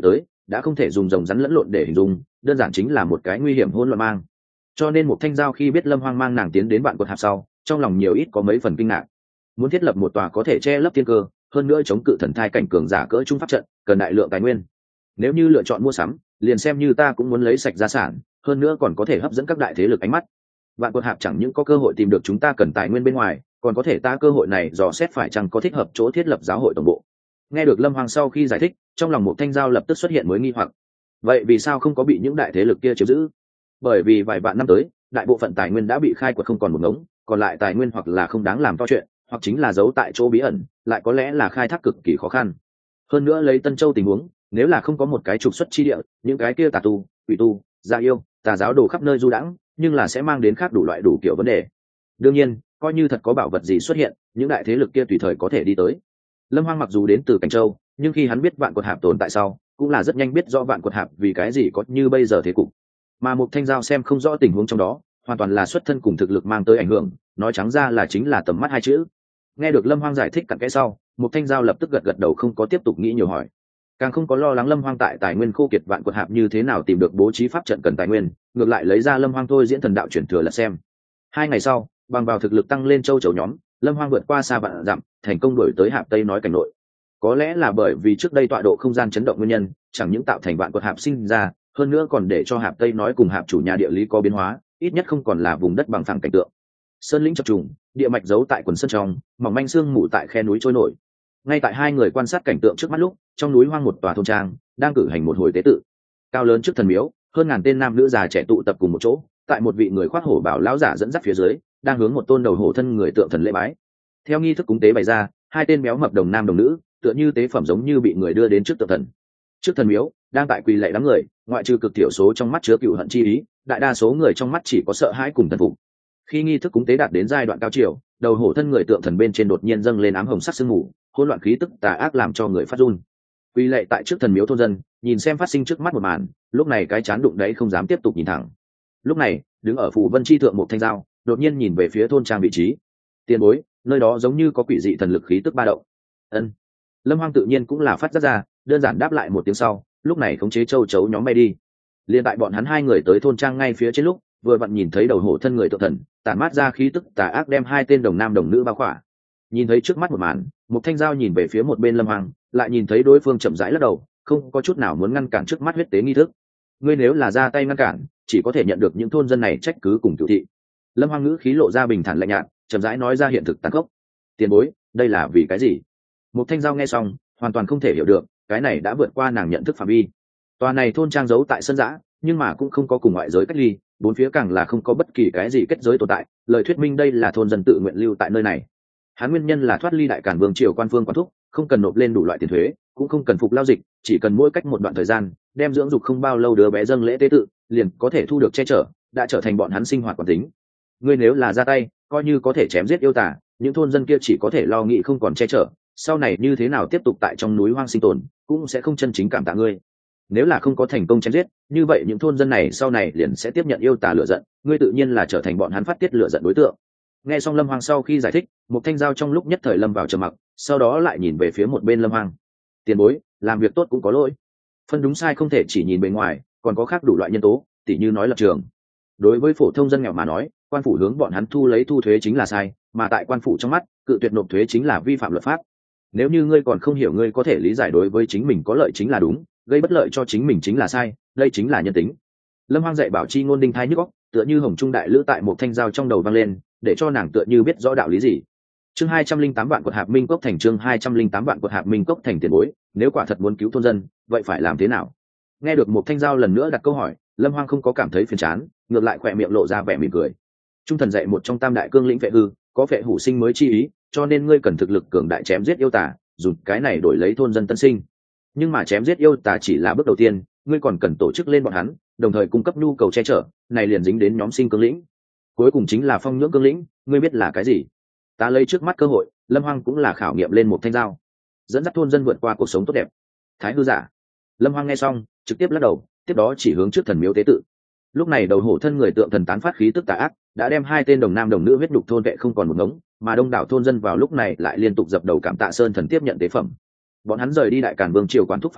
đã không thể dùng rồng rắn lẫn lộn để hình dung, đơn giản chính là một cái nguy hiểm hỗn loạn mang. Cho nên một thanh giao khi biết Lâm Hoang mang nàng tiến đến vạn quật hạp sau, trong lòng nhiều ít có mấy phần kinh ngạc. Muốn thiết lập một tòa có thể che lấp thiên cơ, hơn nữa chống cự thần thai cảnh cường giả cỡ trung pháp trận, cần đại lượng tài nguyên. Nếu như lựa chọn mua sắm, liền xem như ta cũng muốn lấy sạch gia sản, hơn nữa còn có thể hấp dẫn các đại thế lực ánh mắt. Vạn quật hạp chẳng những có cơ hội tìm được chúng ta cần tài nguyên bên ngoài, còn có thể ta cơ hội này dò xét phải chăng có thích hợp chỗ thiết lập giáo hội tổng bộ. Nghe được Lâm Hoang sau khi giải thích, trong lòng một thanh giao lập tức xuất hiện mới nghi hoặc. Vậy vì sao không có bị những đại thế lực kia chiếm giữ? Bởi vì vài vạn năm tới, đại bộ phận tài nguyên đã bị khai quật không còn một ngống, còn lại tài nguyên hoặc là không đáng làm to chuyện, hoặc chính là giấu tại chỗ bí ẩn, lại có lẽ là khai thác cực kỳ khó khăn. Hơn nữa lấy Tân Châu tình huống, nếu là không có một cái trục xuất chi địa, những cái kia tà tu, quỷ tu, gia yêu, tà giáo đồ khắp nơi du đãng, nhưng là sẽ mang đến khác đủ loại đủ kiểu vấn đề. Đương nhiên, coi như thật có bảo vật gì xuất hiện, những đại thế lực kia tùy thời có thể đi tới. Lâm Hoang mặc dù đến từ Cảnh Châu, nhưng khi hắn biết vạn quật hạp tồn tại sau, cũng là rất nhanh biết rõ vạn quật hạp vì cái gì có như bây giờ thế cục. Mà Mục Thanh Giao xem không rõ tình huống trong đó, hoàn toàn là xuất thân cùng thực lực mang tới ảnh hưởng, nói trắng ra là chính là tầm mắt hai chữ. Nghe được Lâm Hoang giải thích cặn kẽ sau, Mục Thanh Giao lập tức gật gật đầu, không có tiếp tục nghĩ nhiều hỏi, càng không có lo lắng Lâm Hoang tại tài nguyên khô kiệt vạn quật hạp như thế nào tìm được bố trí pháp trận cần tài nguyên, ngược lại lấy ra Lâm Hoang thôi diễn thần đạo chuyển thừa là xem. Hai ngày sau, bằng vào thực lực tăng lên châu chấu nhóm, Lâm Hoang vượt qua xa vạn dặm, thành công đuổi tới Hạp Tây nói cảnh nội. Có lẽ là bởi vì trước đây tọa độ không gian chấn động nguyên nhân, chẳng những tạo thành vạn quật hạp sinh ra, hơn nữa còn để cho Hạp Tây nói cùng hạp chủ nhà địa lý có biến hóa, ít nhất không còn là vùng đất bằng phẳng cảnh tượng. Sơn lĩnh chập trùng, địa mạch giấu tại quần sơn trong, mỏng manh xương mù tại khe núi trôi nổi. Ngay tại hai người quan sát cảnh tượng trước mắt lúc, trong núi hoang một tòa thôn trang đang cử hành một hồi tế tự. Cao lớn trước thần miếu, hơn ngàn tên nam nữ già trẻ tụ tập cùng một chỗ, tại một vị người khoác hổ bảo lão giả dẫn dắt phía dưới, đang hướng một tôn đầu hổ thân người tượng thần lễ bái. Theo nghi thức cúng tế bày ra, hai tên béo mập đồng nam đồng nữ, tựa như tế phẩm giống như bị người đưa đến trước tượng thần. Trước thần miếu, đang tại quỳ lạy đám người, ngoại trừ cực thiểu số trong mắt chứa cựu hận chi ý, đại đa số người trong mắt chỉ có sợ hãi cùng thần phục. Khi nghi thức cúng tế đạt đến giai đoạn cao triều, đầu hổ thân người tượng thần bên trên đột nhiên dâng lên ám hồng sắc sương mù, hỗn loạn khí tức tà ác làm cho người phát run. Quỳ lạy tại trước thần miếu thôn dân, nhìn xem phát sinh trước mắt một màn, lúc này cái chán đụng đấy không dám tiếp tục nhìn thẳng. Lúc này, đứng ở phủ vân chi thượng một thanh dao, đột nhiên nhìn về phía thôn trang vị trí. Tiền bối, nơi đó giống như có quỷ dị thần lực khí tức ba động. Ân. Lâm Hoang tự nhiên cũng là phát giác ra, đơn giản đáp lại một tiếng sau, lúc này khống chế châu chấu nhóm bay đi. Liên tại bọn hắn hai người tới thôn trang ngay phía trên lúc, vừa vặn nhìn thấy đầu hổ thân người tượng thần, tản mát ra khí tức tà ác đem hai tên đồng nam đồng nữ bao khỏa. Nhìn thấy trước mắt một màn, một thanh dao nhìn về phía một bên Lâm Hoang, lại nhìn thấy đối phương chậm rãi lắc đầu, không có chút nào muốn ngăn cản trước mắt huyết tế nghi thức. Ngươi nếu là ra tay ngăn cản, chỉ có thể nhận được những thôn dân này trách cứ cùng cửu thị. Lâm Hoang ngữ khí lộ ra bình thản lạnh nhạt, chậm rãi nói ra hiện thực tàn khốc. Tiền bối, đây là vì cái gì? Một thanh dao nghe xong, hoàn toàn không thể hiểu được, cái này đã vượt qua nàng nhận thức phạm vi. Tòa này thôn trang giấu tại sân giã, nhưng mà cũng không có cùng ngoại giới cách ly, bốn phía càng là không có bất kỳ cái gì kết giới tồn tại, lời thuyết minh đây là thôn dân tự nguyện lưu tại nơi này. Hắn nguyên nhân là thoát ly đại càn vương triều quan phương quản thúc, không cần nộp lên đủ loại tiền thuế, cũng không cần phục lao dịch, chỉ cần mỗi cách một đoạn thời gian đem dưỡng dục không bao lâu đứa bé dâng lễ tế tự, liền có thể thu được che chở, đã trở thành bọn hắn sinh hoạt quán tính. Ngươi nếu là ra tay, coi như có thể chém giết yêu tả, những thôn dân kia chỉ có thể lo nghĩ không còn che chở, sau này như thế nào tiếp tục tại trong núi hoang sinh tồn, cũng sẽ không chân chính cảm tạ ngươi. Nếu là không có thành công chém giết, như vậy những thôn dân này sau này liền sẽ tiếp nhận yêu tà lửa giận, ngươi tự nhiên là trở thành bọn hắn phát tiết lửa giận đối tượng. Nghe xong Lâm Hoang sau khi giải thích, một thanh dao trong lúc nhất thời lâm vào trầm mặc, sau đó lại nhìn về phía một bên Lâm Hoang. Tiền bối, làm việc tốt cũng có lỗi, phân đúng sai không thể chỉ nhìn bề ngoài, còn có khác đủ loại nhân tố, tỉ như nói lập trường. Đối với phổ thông dân nghèo mà nói, quan phủ hướng bọn hắn thu lấy thu thuế chính là sai, mà tại quan phủ trong mắt, cự tuyệt nộp thuế chính là vi phạm luật pháp. Nếu như ngươi còn không hiểu, ngươi có thể lý giải đối với chính mình có lợi chính là đúng, gây bất lợi cho chính mình chính là sai, đây chính là nhân tính. Lâm Hoang dạy bảo chi ngôn đinh thai nhức óc, tựa như hồng trung đại lữ tại một thanh dao trong đầu vang lên, để cho nàng tựa như biết rõ đạo lý gì. Chương hai trăm linh tám vạn quật hạp minh cốc thành, chương hai trăm linh tám vạn quật hạp minh cốc thành. Tiền bối, nếu quả thật muốn cứu thôn dân, vậy phải làm thế nào? Nghe được một thanh dao lần nữa đặt câu hỏi, Lâm Hoang không có cảm thấy phiền chán, ngược lại khỏe miệng lộ ra vẻ mỉm cười. Trung thần dạy một trong tam đại cương lĩnh vệ hư, có vệ hủ sinh mới chi ý, cho nên ngươi cần thực lực cường đại chém giết yêu tà, dùng cái này đổi lấy thôn dân tân sinh. Nhưng mà chém giết yêu tà chỉ là bước đầu tiên, ngươi còn cần tổ chức lên bọn hắn, đồng thời cung cấp nhu cầu che chở, này liền dính đến nhóm sinh cương lĩnh. Cuối cùng chính là phong nhưỡng cương lĩnh, ngươi biết là cái gì? Ta lấy trước mắt cơ hội, Lâm Hoang cũng là khảo nghiệm lên một thanh dao, dẫn dắt thôn dân vượt qua cuộc sống tốt đẹp. Thái hư giả. Lâm Hoang nghe xong, trực tiếp lắc đầu, tiếp đó chỉ hướng trước thần miếu tế tự. Lúc này đầu hổ thân người tượng thần tán phát khí tức tà ác, đã đem hai tên đồng nam đồng nữ huyết đục thôn vệ không còn một ngống, mà đông đảo thôn dân vào lúc này lại liên tục dập đầu cảm tạ sơn thần tiếp nhận tế phẩm. Bọn hắn rời đi đại càn vương triều quán thúc phạm vi,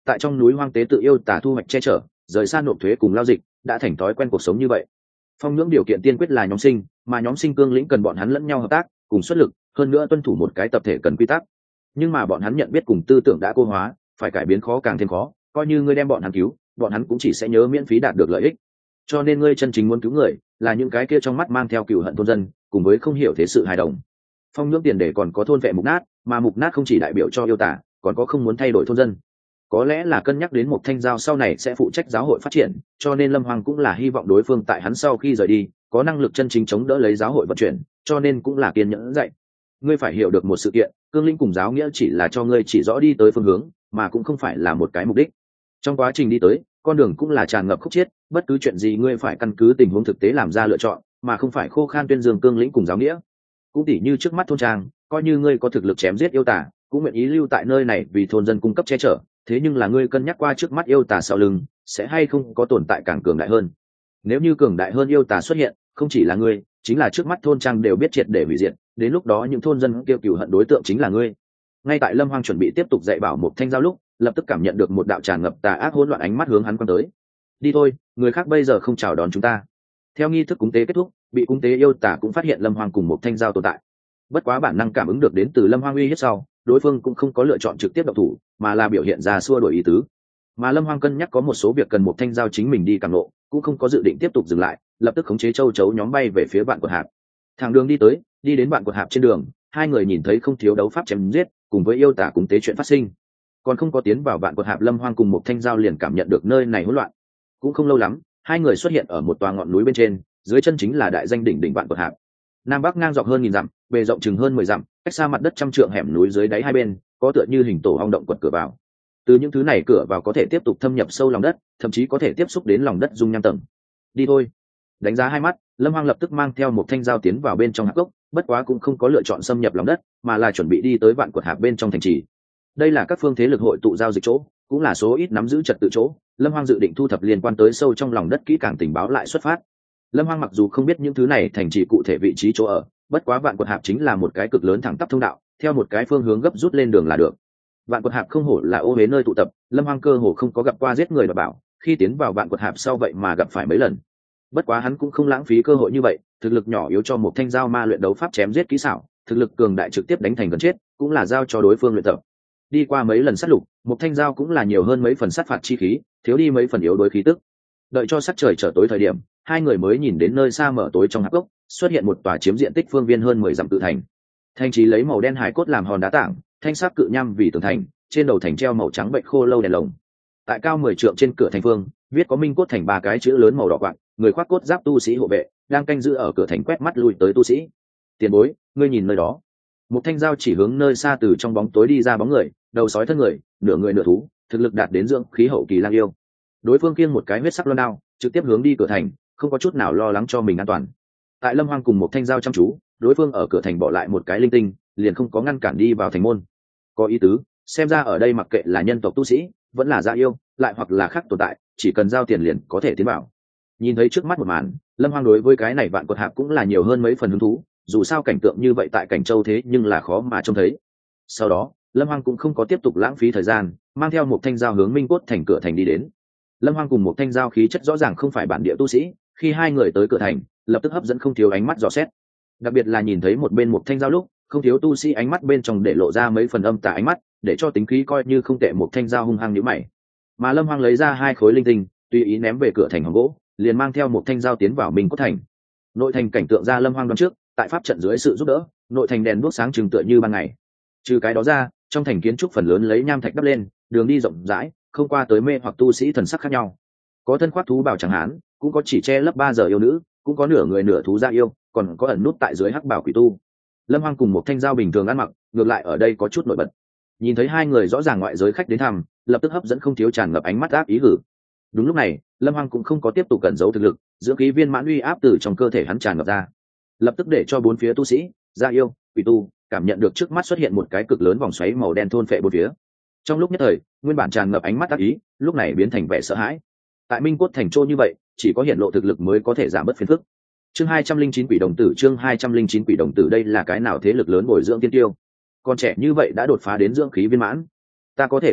tại trong núi hoang tế tự yêu tả thu hoạch che chở, rời xa nộp thuế cùng lao dịch, đã thành thói quen cuộc sống như vậy. Phong nhưỡng điều kiện tiên quyết là nhóm sinh, mà nhóm sinh cương lĩnh cần bọn hắn lẫn nhau hợp tác, cùng xuất lực, hơn nữa tuân thủ một cái tập thể cần quy tắc. Nhưng mà bọn hắn nhận biết cùng tư tưởng đã cô hóa, phải cải biến khó càng thêm khó, coi như ngươi đem bọn hắn cứu, bọn hắn cũng chỉ sẽ nhớ miễn phí đạt được lợi ích. Cho nên ngươi chân chính muốn cứu người, là những cái kia trong mắt mang theo cừu hận thôn dân, cùng với không hiểu thế sự hài đồng. Phong nhưỡng tiền để còn có thôn vệ mục nát, mà mục nát không chỉ đại biểu cho yêu tả, còn có không muốn thay đổi thôn dân. Có lẽ là cân nhắc đến một thanh giao sau này sẽ phụ trách giáo hội phát triển, cho nên Lâm Hoàng cũng là hy vọng đối phương tại hắn sau khi rời đi có năng lực chân chính chống đỡ lấy giáo hội vận chuyển, cho nên cũng là kiên nhẫn dạy. Ngươi phải hiểu được một sự kiện, cương lĩnh cùng giáo nghĩa chỉ là cho ngươi chỉ rõ đi tới phương hướng, mà cũng không phải là một cái mục đích. Trong quá trình đi tới, con đường cũng là tràn ngập khúc chiết, bất cứ chuyện gì ngươi phải căn cứ tình huống thực tế làm ra lựa chọn, mà không phải khô khan tuyên dương cương lĩnh cùng giáo nghĩa. Cũng tỉ như trước mắt thôn trang, coi như ngươi có thực lực chém giết yêu tả, cũng nguyện ý lưu tại nơi này vì thôn dân cung cấp che chở, thế nhưng là ngươi cân nhắc qua trước mắt yêu tà sau lưng sẽ hay không có tồn tại càng cường đại hơn. Nếu như cường đại hơn yêu tà xuất hiện, không chỉ là ngươi, chính là trước mắt thôn trang đều biết triệt để hủy diệt, đến lúc đó những thôn dân kêu cừu hận đối tượng chính là ngươi. Ngay tại Lâm Hoang chuẩn bị tiếp tục dạy bảo một thanh giao lúc, lập tức cảm nhận được một đạo tràn ngập tà ác hỗn loạn ánh mắt hướng hắn quan tới. Đi thôi, người khác bây giờ không chào đón chúng ta. Theo nghi thức cúng tế kết thúc, bị cúng tế yêu tà cũng phát hiện Lâm Hoang cùng một thanh giao tồn tại. Bất quá bản năng cảm ứng được đến từ Lâm Hoang uy hiếp sau, đối phương cũng không có lựa chọn trực tiếp động thủ, mà là biểu hiện ra xua đuổi ý tứ. Mà Lâm Hoang cân nhắc có một số việc cần một thanh giao chính mình đi càng lộ, cũng không có dự định tiếp tục dừng lại, lập tức khống chế châu chấu nhóm bay về phía Vạn Quật Hạp. Thẳng đường đi tới, đi đến Vạn Quật Hạp trên đường, hai người nhìn thấy không thiếu đấu pháp chém giết, cùng với yêu tả cúng tế chuyện phát sinh. Còn không có tiến vào Vạn Quật Hạp, Lâm Hoang cùng một thanh giao liền cảm nhận được nơi này hỗn loạn. Cũng không lâu lắm, hai người xuất hiện ở một tòa ngọn núi bên trên, dưới chân chính là đại danh đỉnh đỉnh Vạn Quật Hạp. Nam bắc ngang dọc hơn nghìn dặm, bề rộng chừng hơn mười dặm, cách xa mặt đất trăm trượng hẻm núi dưới đáy hai bên có tựa như hình tổ ong động quật cửa vào. Từ những thứ này cửa vào có thể tiếp tục thâm nhập sâu lòng đất, thậm chí có thể tiếp xúc đến lòng đất dung nham tầng. Đi thôi. Đánh giá hai mắt, Lâm Hoang lập tức mang theo một thanh dao tiến vào bên trong hạp gốc, bất quá cũng không có lựa chọn xâm nhập lòng đất, mà là chuẩn bị đi tới Vạn Quật Hạp bên trong thành trì. Đây là các phương thế lực hội tụ giao dịch chỗ, cũng là số ít nắm giữ trật tự chỗ. Lâm Hoang dự định thu thập liên quan tới sâu trong lòng đất kỹ càng tình báo lại xuất phát. Lâm Hoang mặc dù không biết những thứ này thành trì cụ thể vị trí chỗ ở, bất quá Vạn Quật Hạp chính là một cái cực lớn thẳng tắp thông đạo, theo một cái phương hướng gấp rút lên đường là được. Vạn Quật Hạp không hổ là ô uế nơi tụ tập, Lâm Hoang cơ hồ không có gặp qua giết người và bảo, khi tiến vào Vạn Quật Hạp sau vậy mà gặp phải mấy lần. Bất quá hắn cũng không lãng phí cơ hội như vậy, thực lực nhỏ yếu cho một thanh giao ma luyện đấu pháp chém giết kỹ xảo, thực lực cường đại trực tiếp đánh thành gần chết, cũng là giao cho đối phương luyện tập. Đi qua mấy lần sát lục, một thanh giao cũng là nhiều hơn mấy phần sát phạt chi khí, thiếu đi mấy phần yếu đối khí tức. Đợi cho sắc trời trở tối thời điểm, hai người mới nhìn đến nơi xa mở tối trong hạp gốc xuất hiện một tòa chiếm diện tích phương viên hơn mười dặm tự thành. Thành trì lấy màu đen hải cốt làm hòn đá tảng, thanh sắc cự nham vì tường thành, trên đầu thành treo màu trắng bệnh khô lâu đèn lồng. Tại cao mười trượng trên cửa thành phương, viết có Minh Cốt thành ba cái chữ lớn màu đỏ quạng, người khoác cốt giáp tu sĩ hộ vệ đang canh giữ ở cửa thành quét mắt lui tới tu sĩ. Tiền bối, ngươi nhìn nơi đó. Một thanh dao chỉ hướng nơi xa từ trong bóng tối đi ra bóng người, đầu sói thân người, nửa người nửa thú, thực lực đạt đến dưỡng khí hậu kỳ lang yêu. Đối phương kiêng một cái huyết sắc loan đao, trực tiếp hướng đi cửa thành, không có chút nào lo lắng cho mình an toàn. Tại Lâm Hoang cùng một thanh dao chăm chú, đối phương ở cửa thành bỏ lại một cái linh tinh, liền không có ngăn cản đi vào thành môn. Có ý tứ, xem ra ở đây mặc kệ là nhân tộc tu sĩ, vẫn là dã yêu, lại hoặc là khác tồn tại, chỉ cần giao tiền liền có thể tiến vào. Nhìn thấy trước mắt một màn, Lâm Hoang đối với cái này Vạn Quật Hạp cũng là nhiều hơn mấy phần hứng thú, dù sao cảnh tượng như vậy tại Cảnh Châu thế nhưng là khó mà trông thấy. Sau đó, Lâm Hoang cũng không có tiếp tục lãng phí thời gian, mang theo một thanh dao hướng Minh Cốt thành cửa thành đi đến. Lâm Hoang cùng một thanh dao khí chất rõ ràng không phải bản địa tu sĩ, khi hai người tới cửa thành, lập tức hấp dẫn không thiếu ánh mắt dò xét. Đặc biệt là nhìn thấy một bên một thanh dao lúc, không thiếu tu sĩ ánh mắt bên trong để lộ ra mấy phần âm tà ánh mắt, để cho tính khí coi như không tệ một thanh dao hung hăng nhíu mày. Mà Lâm Hoang lấy ra hai khối linh tinh, tùy ý ném về cửa thành hòn gỗ, liền mang theo một thanh dao tiến vào Minh Cốt thành. Nội thành cảnh tượng ra Lâm Hoang đoán trước, tại pháp trận dưới sự giúp đỡ, nội thành đèn đuốc sáng trưng tựa như ban ngày. Trừ cái đó ra, trong thành kiến trúc phần lớn lấy nham thạch đắp lên, đường đi rộng rãi, không qua tới mê hoặc tu sĩ thần sắc khác nhau. Có thân khoác thú bào chẳng hán, cũng có chỉ che lấp ba giờ yêu nữ, cũng có nửa người nửa thú da yêu, còn có ẩn nút tại dưới hắc bảo quỷ tu. Lâm Hoang cùng một thanh dao bình thường ăn mặc, ngược lại ở đây có chút nổi bật. Nhìn thấy hai người rõ ràng ngoại giới khách đến thăm, lập tức hấp dẫn không thiếu tràn ngập ánh mắt ác ý hử. Đúng lúc này, Lâm Hoang cũng không có tiếp tục cẩn giấu thực lực, dưỡng khí viên mãn uy áp từ trong cơ thể hắn tràn ngập ra, lập tức để cho bốn phía tu sĩ, da yêu, quỷ tu cảm nhận được trước mắt xuất hiện một cái cực lớn vòng xoáy màu đen thôn phệ bốn phía. Trong lúc nhất thời, nguyên bản tràn ngập ánh mắt ác ý, lúc này biến thành vẻ sợ hãi. Tại Minh Cốt thành trô như vậy, chỉ có hiện lộ thực lực mới có thể giảm bớt phiền phức. Chương hai trăm linh chín quỷ đồng tử, chương hai trăm linh chín quỷ đồng tử, đây là cái nào thế lực lớn bồi dưỡng tiên tiêu? Còn trẻ như vậy đã đột phá đến dưỡng khí viên mãn. Ta có thể đánh cược,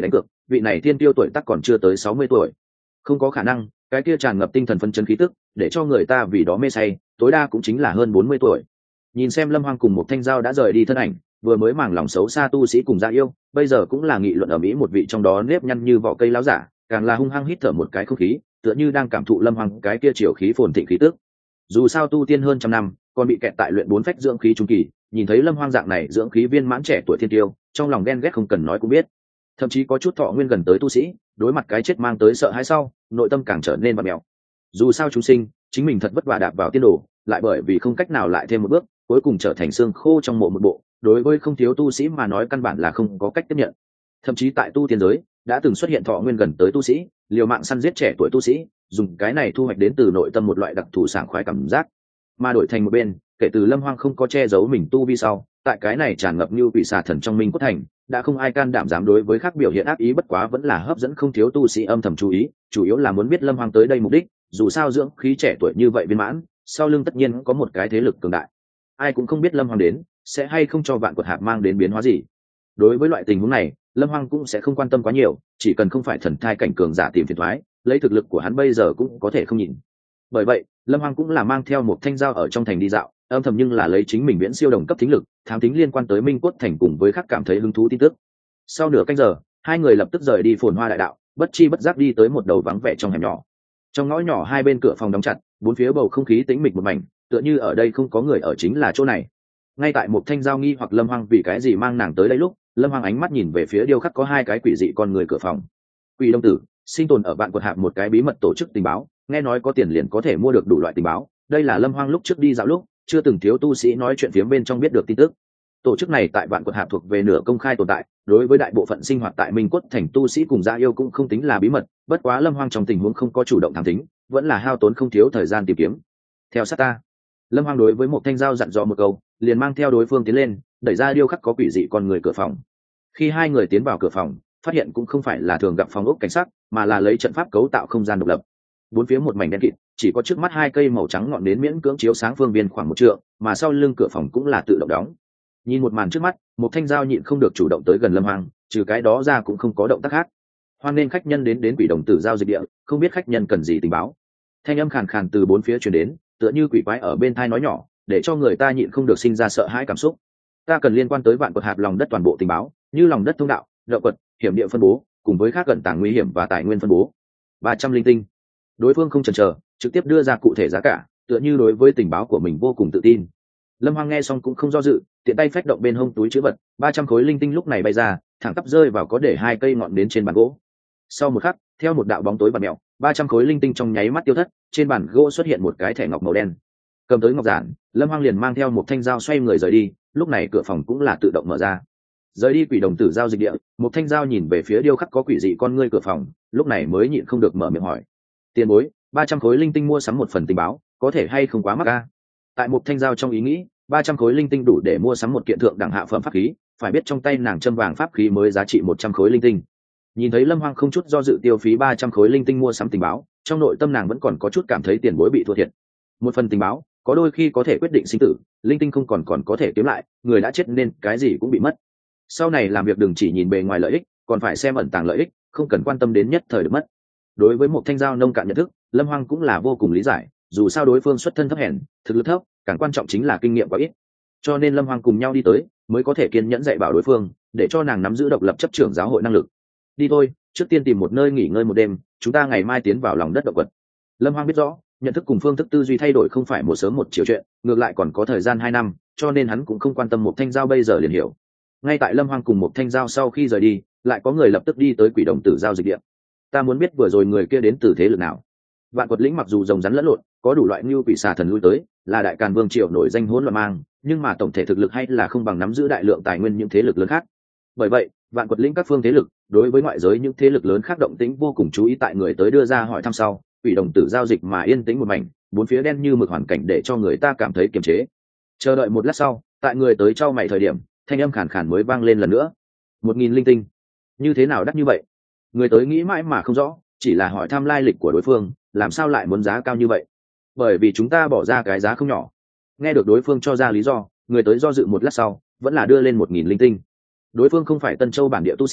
vị này tiên tiêu tuổi tác còn chưa tới sáu mươi tuổi. Không có khả năng, cái kia tràn ngập tinh thần phấn chấn khí tức, để cho người ta vì đó mê say, tối đa cũng chính là hơn bốn mươi tuổi. Nhìn xem Lâm Hoang cùng một thanh dao đã rời đi thân ảnh, vừa mới màng lòng xấu xa tu sĩ cùng Dạ Yêu, bây giờ cũng là nghị luận ở mỹ một vị trong đó nếp nhăn như vỏ cây láo giả, càng là hung hăng hít thở một cái không khí, tựa như đang cảm thụ Lâm Hoang cái kia chiều khí phồn thịnh khí tức. Dù sao tu tiên hơn trăm năm, còn bị kẹt tại luyện bốn phách dưỡng khí trung kỳ, nhìn thấy Lâm Hoang dạng này dưỡng khí viên mãn trẻ tuổi thiên tiêu, trong lòng ghen ghét không cần nói cũng biết. Thậm chí có chút thọ nguyên gần tới tu sĩ, đối mặt cái chết mang tới sợ hãi sau, nội tâm càng trở nên bặm mèo. Dù sao chúng sinh, chính mình thật vất vả đạp vào tiên đồ, lại bởi vì không cách nào lại thêm một bước, cuối cùng trở thành xương khô trong mộ một bộ, đối với không thiếu tu sĩ mà nói căn bản là không có cách tiếp nhận. Thậm chí tại tu tiên giới đã từng xuất hiện thọ nguyên gần tới tu sĩ, liều mạng săn giết trẻ tuổi tu sĩ, dùng cái này thu hoạch đến từ nội tâm một loại đặc thù sảng khoái cảm giác. Mà đổi thành một bên, kể từ Lâm Hoang không có che giấu mình tu vi sau, tại cái này tràn ngập như quỷ xà thần trong minh quốc thành, đã không ai can đảm dám đối với khác biểu hiện ác ý, bất quá vẫn là hấp dẫn không thiếu tu sĩ âm thầm chú ý, chủ yếu là muốn biết Lâm Hoang tới đây mục đích, dù sao dưỡng khí trẻ tuổi như vậy viên mãn, sau lưng tất nhiên có một cái thế lực cường đại. Ai cũng không biết Lâm Hoang đến sẽ hay không cho Vạn Quật Hạp mang đến biến hóa gì. Đối với loại tình huống này, Lâm Hoang cũng sẽ không quan tâm quá nhiều, chỉ cần không phải thần thai cảnh cường giả tìm phiền toái, lấy thực lực của hắn bây giờ cũng có thể không nhìn. Bởi vậy, Lâm Hoang cũng là mang theo một thanh dao ở trong thành đi dạo, âm thầm nhưng là lấy chính mình viễn siêu đồng cấp thính lực, thám tính liên quan tới Minh Cốt thành cùng với khác cảm thấy hứng thú tin tức. Sau nửa canh giờ, hai người lập tức rời đi Phồn Hoa đại đạo, bất chi bất giác đi tới một đầu vắng vẻ trong hẻm nhỏ. Trong ngõ nhỏ hai bên cửa phòng đóng chặt, bốn phía bầu không khí tĩnh mịch một mảnh, tựa như ở đây không có người ở chính là chỗ này. Ngay tại một thanh giao nghi hoặc Lâm Hoang vì cái gì mang nàng tới đây lúc, Lâm Hoang ánh mắt nhìn về phía điêu khắc có hai cái quỷ dị con người cửa phòng. Quỷ Đông Tử, sinh tồn ở Vạn Quật Hạp một cái bí mật tổ chức tình báo, nghe nói có tiền liền có thể mua được đủ loại tình báo. Đây là Lâm Hoang lúc trước đi dạo lúc, chưa từng thiếu tu sĩ nói chuyện phiếm bên trong biết được tin tức. Tổ chức này tại Vạn Quật Hạp thuộc về nửa công khai tồn tại, đối với đại bộ phận sinh hoạt tại Minh Cốt thành tu sĩ cùng Dạ Yêu cũng không tính là bí mật, bất quá Lâm Hoang trong tình huống không có chủ động thám thính, vẫn là hao tốn không thiếu thời gian tìm kiếm. Theo sát ta. Lâm Hoang đối với một thanh dao dặn dò một câu, liền mang theo đối phương tiến lên, đẩy ra điêu khắc có quỷ dị con người cửa phòng. Khi hai người tiến vào cửa phòng, phát hiện cũng không phải là thường gặp phòng ốc cảnh sát, mà là lấy trận pháp cấu tạo không gian độc lập. Bốn phía một mảnh đen kịt, chỉ có trước mắt hai cây màu trắng ngọn nến miễn cưỡng chiếu sáng phương viên khoảng một trượng, mà sau lưng cửa phòng cũng là tự động đóng. Nhìn một màn trước mắt, một thanh dao nhịn không được chủ động tới gần Lâm Hoang, trừ cái đó ra cũng không có động tác khác. Hoan nên khách nhân đến đến Quỷ Đồng Tử giao dịch địa, không biết khách nhân cần gì tình báo. Thanh âm khàn khàn từ bốn phía truyền đến, tựa như quỷ quái ở bên tai nói nhỏ, để cho người ta nhịn không được sinh ra sợ hãi cảm xúc. Ta cần liên quan tới Vạn Quật Hạp lòng đất toàn bộ tình báo, như lòng đất thông đạo, động quật, hiểm địa phân bố, cùng với khác gần tàng nguy hiểm và tài nguyên phân bố. ba trăm linh tinh. Đối phương không chần chờ, trực tiếp đưa ra cụ thể giá cả, tựa như đối với tình báo của mình vô cùng tự tin. Lâm Hoang nghe xong cũng không do dự, tiện tay phách động bên hông túi trữ vật, ba trăm khối linh tinh lúc này bay ra, thẳng tắp rơi vào có để hai cây ngọn đến trên bàn gỗ. Sau một khắc, theo một đạo bóng tối bạt mèo, ba trăm khối linh tinh trong nháy mắt tiêu thất, trên bàn gỗ xuất hiện một cái thẻ ngọc màu đen. Cầm tới ngọc giản, Lâm Hoang liền mang theo một thanh dao xoay người rời đi, lúc này cửa phòng cũng là tự động mở ra. Rời đi Quỷ Đồng Tử giao dịch địa, một thanh dao nhìn về phía điêu khắc có quỷ dị con ngươi cửa phòng, lúc này mới nhịn không được mở miệng hỏi: "Tiền bối, ba trăm khối linh tinh mua sắm một phần tình báo, có thể hay không quá mắc a?" Tại một thanh dao trong ý nghĩ, ba trăm khối linh tinh đủ để mua sắm một kiện thượng đẳng hạ phẩm pháp khí, phải biết trong tay nàng châm vàng pháp khí mới giá trị một trăm khối linh tinh. Nhìn thấy Lâm Hoang không chút do dự tiêu phí ba trăm khối linh tinh mua sắm tình báo, trong nội tâm nàng vẫn còn có chút cảm thấy tiền bối bị thua thiệt. Một phần tình báo, có đôi khi có thể quyết định sinh tử, linh tinh không còn còn có thể kiếm lại, người đã chết nên cái gì cũng bị mất. Sau này làm việc đừng chỉ nhìn bề ngoài lợi ích, còn phải xem ẩn tàng lợi ích, không cần quan tâm đến nhất thời được mất. Đối với một thanh dao nông cạn nhận thức, Lâm Hoang cũng là vô cùng lý giải, dù sao đối phương xuất thân thấp hèn, thực lực thấp, càng quan trọng chính là kinh nghiệm quá ít. Cho nên Lâm Hoang cùng nhau đi tới, mới có thể kiên nhẫn dạy bảo đối phương, để cho nàng nắm giữ độc lập chấp trưởng giáo hội năng lực. Đi thôi, trước tiên tìm một nơi nghỉ ngơi một đêm, chúng ta ngày mai tiến vào lòng đất động quật. Lâm Hoang biết rõ, nhận thức cùng phương thức tư duy thay đổi không phải một sớm một chiều chuyện, ngược lại còn có thời gian hai năm, cho nên hắn cũng không quan tâm một thanh dao bây giờ liền hiểu. Ngay tại Lâm Hoang cùng một thanh dao sau khi rời đi, lại có người lập tức đi tới Quỷ Đồng Tử giao dịch địa. Ta muốn biết vừa rồi người kia đến từ thế lực nào. Vạn Quật lĩnh mặc dù rồng rắn lẫn lộn, có đủ loại như quỷ xà thần lui tới, là đại càn vương triều nổi danh hỗn loạn mang, nhưng mà tổng thể thực lực hay là không bằng nắm giữ đại lượng tài nguyên những thế lực lớn khác. Bởi vậy, Vạn Quật lĩnh các phương thế lực đối với ngoại giới những thế lực lớn khác động tĩnh vô cùng chú ý, tại người tới đưa ra hỏi thăm sau, Quỷ Đồng Tử giao dịch mà yên tĩnh một mảnh, bốn phía đen như mực hoàn cảnh để cho người ta cảm thấy kiềm chế. Chờ đợi một lát sau, tại người tới trao mày thời điểm, thanh âm khàn khàn mới vang lên lần nữa: một nghìn linh tinh. Như thế nào đắt như vậy? Người tới nghĩ mãi mà không rõ, chỉ là hỏi thăm lai lịch của đối phương, làm sao lại muốn giá cao như vậy? Bởi vì chúng ta bỏ ra cái giá không nhỏ. Nghe được đối phương cho ra lý do, người tới do dự một lát sau, vẫn là đưa lên một nghìn linh tinh. Đối phương không phải Tân Châu bản địa tu sĩ,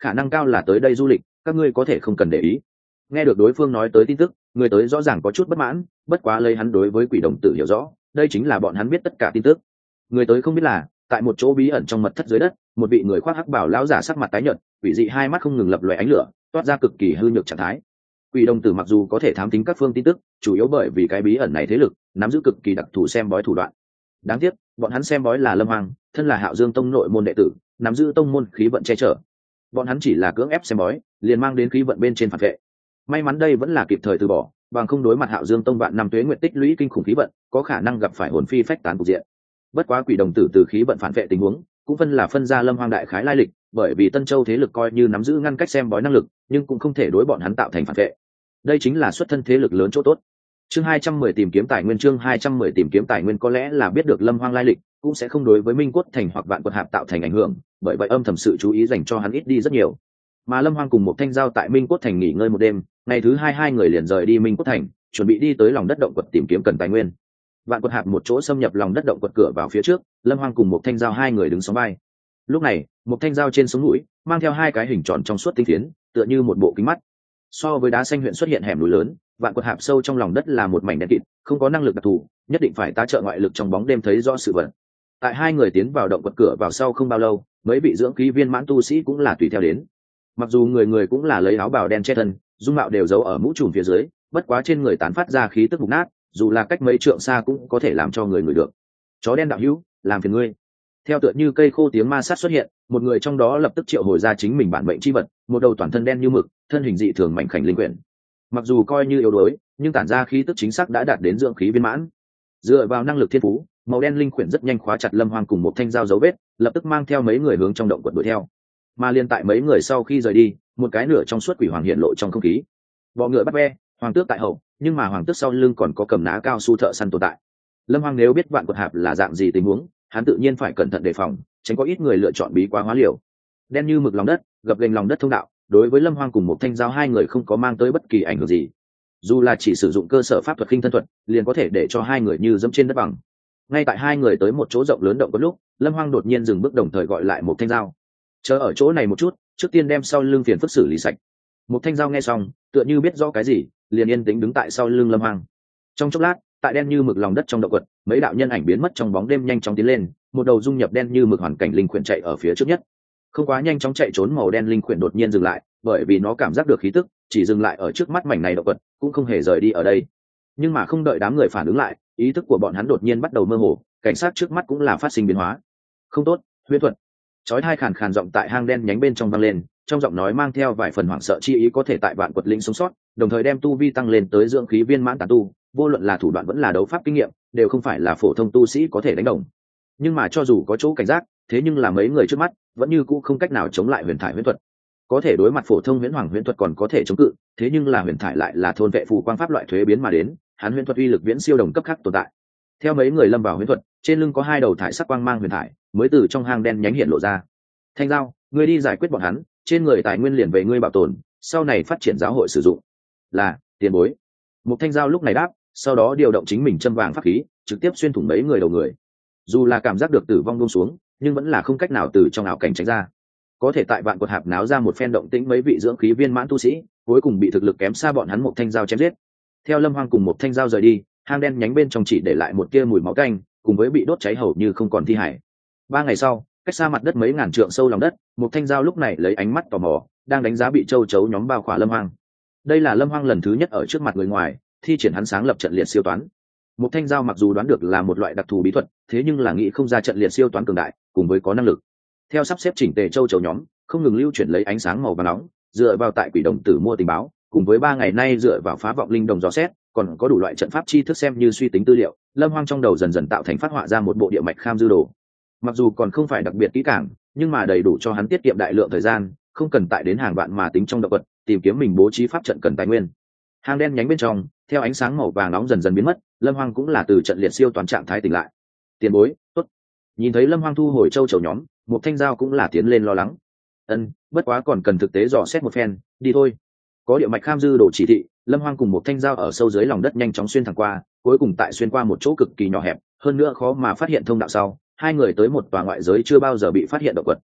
khả năng cao là tới đây du lịch, các ngươi có thể không cần để ý. Nghe được đối phương nói tới tin tức, người tới rõ ràng có chút bất mãn, bất quá lấy hắn đối với quỷ đồng tử hiểu rõ, đây chính là bọn hắn biết tất cả tin tức. Người tới không biết là, tại một chỗ bí ẩn trong mật thất dưới đất, một vị người khoác hắc bào lão giả sắc mặt tái nhợt, quỷ dị hai mắt không ngừng lập lòe ánh lửa, toát ra cực kỳ hư nhược trạng thái. Quỷ đồng tử mặc dù có thể thám tính các phương tin tức, chủ yếu bởi vì cái bí ẩn này thế lực nắm giữ cực kỳ đặc thù xem bói thủ đoạn. Đáng tiếc, bọn hắn xem bói là Lâm Hoàng, thân là Hạo Dương Tông nội môn đệ tử, nắm giữ tông môn khí vận che chở. Bọn hắn chỉ là cưỡng ép xem bói, liền mang đến khí vận bên trên phản vệ. May mắn đây vẫn là kịp thời từ bỏ, bằng không đối mặt Hạo Dương Tông vạn năm tuế nguyện tích lũy kinh khủng khí vận, có khả năng gặp phải hồn phi phách tán cục diện. Bất quá quỷ đồng tử từ khí vận phản vệ tình huống, cũng phân là phân ra Lâm Hoang đại khái lai lịch, bởi vì Tân Châu thế lực coi như nắm giữ ngăn cách xem bói năng lực, nhưng cũng không thể đối bọn hắn tạo thành phản vệ. Đây chính là xuất thân thế lực lớn chỗ tốt. Chương hai trăm mười tìm kiếm tài nguyên, chương hai trăm mười tìm kiếm tài nguyên có lẽ là biết được Lâm Hoang lai lịch, cũng sẽ không đối với Minh Cốt Thành hoặc Vạn Quật Hạp tạo thành ảnh hưởng, bởi vậy âm thầm sự chú ý dành cho hắn ít đi rất nhiều. Mà Lâm Hoang cùng một Thanh Giao tại Minh Cốt Thành nghỉ ngơi một đêm, ngày thứ hai hai người liền rời đi Minh Cốt Thành, chuẩn bị đi tới lòng đất động quật tìm kiếm cần tài nguyên. Vạn Quật Hạp một chỗ xâm nhập lòng đất động quật cửa vào phía trước, Lâm Hoang cùng một Thanh Giao hai người đứng sóng vai. Lúc này, một Thanh Giao trên sống mũi mang theo hai cái hình tròn trong suốt tinh phiến, tựa như một bộ kính mắt. So với đá xanh huyện xuất hiện hẻm núi lớn, Vạn Quật Hạp sâu trong lòng đất là một mảnh đen kịt, không có năng lực đặc thù, nhất định phải tá trợ ngoại lực trong bóng đêm thấy rõ sự vật. Tại hai người tiến vào động quật cửa vào sau không bao lâu, mấy vị dưỡng khí viên mãn tu sĩ cũng là tùy theo đến. Mặc dù người người cũng là lấy áo bào đen che thân, dung mạo đều giấu ở mũ trùm phía dưới, bất quá trên người tán phát ra khí tức mục nát, dù là cách mấy trượng xa cũng có thể làm cho người ngửi được. Chó đen đạo hữu, làm phiền ngươi. Theo tựa như cây khô tiếng ma sát xuất hiện, một người trong đó lập tức triệu hồi ra chính mình bản mệnh chi vật, một đầu toàn thân đen như mực, thân hình dị thường mảnh khảnh linh quyển. Mặc dù coi như yếu đuối, nhưng tản ra khí tức chính xác đã đạt đến dưỡng khí viên mãn. Dựa vào năng lực thiên phú, màu đen linh quyển rất nhanh khóa chặt Lâm Hoang cùng một thanh dao dấu vết, lập tức mang theo mấy người hướng trong động quật đuổi theo. Mà liên tại mấy người sau khi rời đi, một cái nửa trong suốt quỷ hoàng hiện lộ trong không khí. Bọ ngựa bắt ve, hoàng tước tại hậu, nhưng mà hoàng tước sau lưng còn có cầm ná cao su thợ săn tồn tại. Lâm Hoang nếu biết Vạn Quật Hạp là dạng gì tình huống, hắn tự nhiên phải cẩn thận đề phòng, tránh có ít người lựa chọn bí quá hóa liều. Đen như mực lòng đất, gập ghềnh lòng đất thông đạo, đối với Lâm Hoang cùng một thanh giao hai người không có mang tới bất kỳ ảnh hưởng gì. Dù là chỉ sử dụng cơ sở pháp thuật khinh thân thuật, liền có thể để cho hai người như dẫm trên đất bằng. Ngay tại hai người tới một chỗ rộng lớn động có lúc, Lâm Hoang đột nhiên dừng bước, đồng thời gọi lại một thanh giao. Chờ ở chỗ này một chút, trước tiên đem sau lưng phiền phức xử lý sạch. Một thanh giao nghe xong, tựa như biết rõ cái gì, liền yên tĩnh đứng tại sau lưng Lâm Hoang. Trong chốc lát, tại đen như mực lòng đất trong động quật, mấy đạo nhân ảnh biến mất trong bóng đêm nhanh chóng tiến lên, một đầu dung nhập đen như mực hoàn cảnh linh quyển chạy ở phía trước nhất. Không quá nhanh chóng chạy trốn màu đen linh quyển đột nhiên dừng lại, bởi vì nó cảm giác được khí tức, chỉ dừng lại ở trước mắt mảnh này động quật, cũng không hề rời đi ở đây. Nhưng mà không đợi đám người phản ứng lại, ý thức của bọn hắn đột nhiên bắt đầu mơ hồ, cảnh sát trước mắt cũng là phát sinh biến hóa. Không tốt, huyễn thuật. Chói tai khàn khàn giọng tại hang đen nhánh bên trong vang lên, trong giọng nói mang theo vài phần hoảng sợ chi ý, có thể tại Vạn Quật Linh sống sót, đồng thời đem tu vi tăng lên tới dưỡng khí viên mãn tán tu, vô luận là thủ đoạn vẫn là đấu pháp kinh nghiệm, đều không phải là phổ thông tu sĩ có thể đánh đồng. Nhưng mà cho dù có chỗ cảnh giác, thế nhưng là mấy người trước mắt vẫn như cũ không cách nào chống lại huyền thải huyễn thuật. Có thể đối mặt phổ thông huyễn hoàng huyễn thuật còn có thể chống cự, thế nhưng là huyền thải lại là thôn vệ phù quang pháp loại thuế biến mà đến, hắn huyễn thuật uy lực viễn siêu đồng cấp khác tồn tại. Theo mấy người lâm vào huyễn thuật, trên lưng có hai đầu thải sắc quang mang huyền thải mới từ trong hang đen nhánh hiện lộ ra. Thanh giao, ngươi đi giải quyết bọn hắn, trên người tài nguyên liền về ngươi bảo tồn, sau này phát triển giáo hội sử dụng. Là tiền bối. Một thanh giao lúc này đáp, sau đó điều động chính mình châm vàng pháp khí, trực tiếp xuyên thủng mấy người đầu người. Dù là cảm giác được tử vong buông xuống, nhưng vẫn là không cách nào từ trong ảo cảnh tránh ra. Có thể tại Vạn Quật Hạp náo ra một phen động tĩnh, mấy vị dưỡng khí viên mãn tu sĩ cuối cùng bị thực lực kém xa bọn hắn một thanh giao chém giết. Theo Lâm Hoang cùng một thanh giao rời đi, hang đen nhánh bên trong chỉ để lại một tia mùi máu tanh, cùng với bị đốt cháy hầu như không còn thi hải. Ba ngày sau, cách xa mặt đất mấy ngàn trượng sâu lòng đất, một thanh giao lúc này lấy ánh mắt tò mò đang đánh giá bị châu chấu nhóm bao khỏa Lâm Hoang. Đây là Lâm Hoang lần thứ nhất ở trước mặt người ngoài thi triển hắn sáng lập trận liệt siêu toán. Một thanh giao mặc dù đoán được là một loại đặc thù bí thuật, thế nhưng là nghĩ không ra trận liệt siêu toán cường đại cùng với có năng lực. Theo sắp xếp chỉnh tề châu chấu nhóm không ngừng lưu chuyển lấy ánh sáng màu vàng nóng, dựa vào tại quỷ đồng tử mua tình báo, cùng với ba ngày nay dựa vào phá vọng linh đồng dò xét, còn có đủ loại trận pháp chi thức xem như suy tính tư liệu, Lâm Hoang trong đầu dần dần tạo thành phát họa ra một bộ địa mạch kham dư đồ. Mặc dù còn không phải đặc biệt kỹ càng, nhưng mà đầy đủ cho hắn tiết kiệm đại lượng thời gian, không cần tại đến hàng vạn mà tính trong động vật tìm kiếm mình bố trí pháp trận cần tài nguyên. Hang đen nhánh bên trong, theo ánh sáng màu vàng nóng dần dần biến mất, Lâm Hoang cũng là từ trận liệt siêu toàn trạng thái tỉnh lại. Tiền bối, tốt. Nhìn thấy Lâm Hoang thu hồi châu chấu nhóm, một thanh giao cũng là tiến lên lo lắng. Ân, bất quá còn cần thực tế dò xét một phen, đi thôi. Có địa mạch kham dư đồ chỉ thị, Lâm Hoang cùng một thanh giao ở sâu dưới lòng đất nhanh chóng xuyên thẳng qua, cuối cùng tại xuyên qua một chỗ cực kỳ nhỏ hẹp, hơn nữa khó mà phát hiện thông đạo sau, hai người tới một tòa ngoại giới chưa bao giờ bị phát hiện động vật.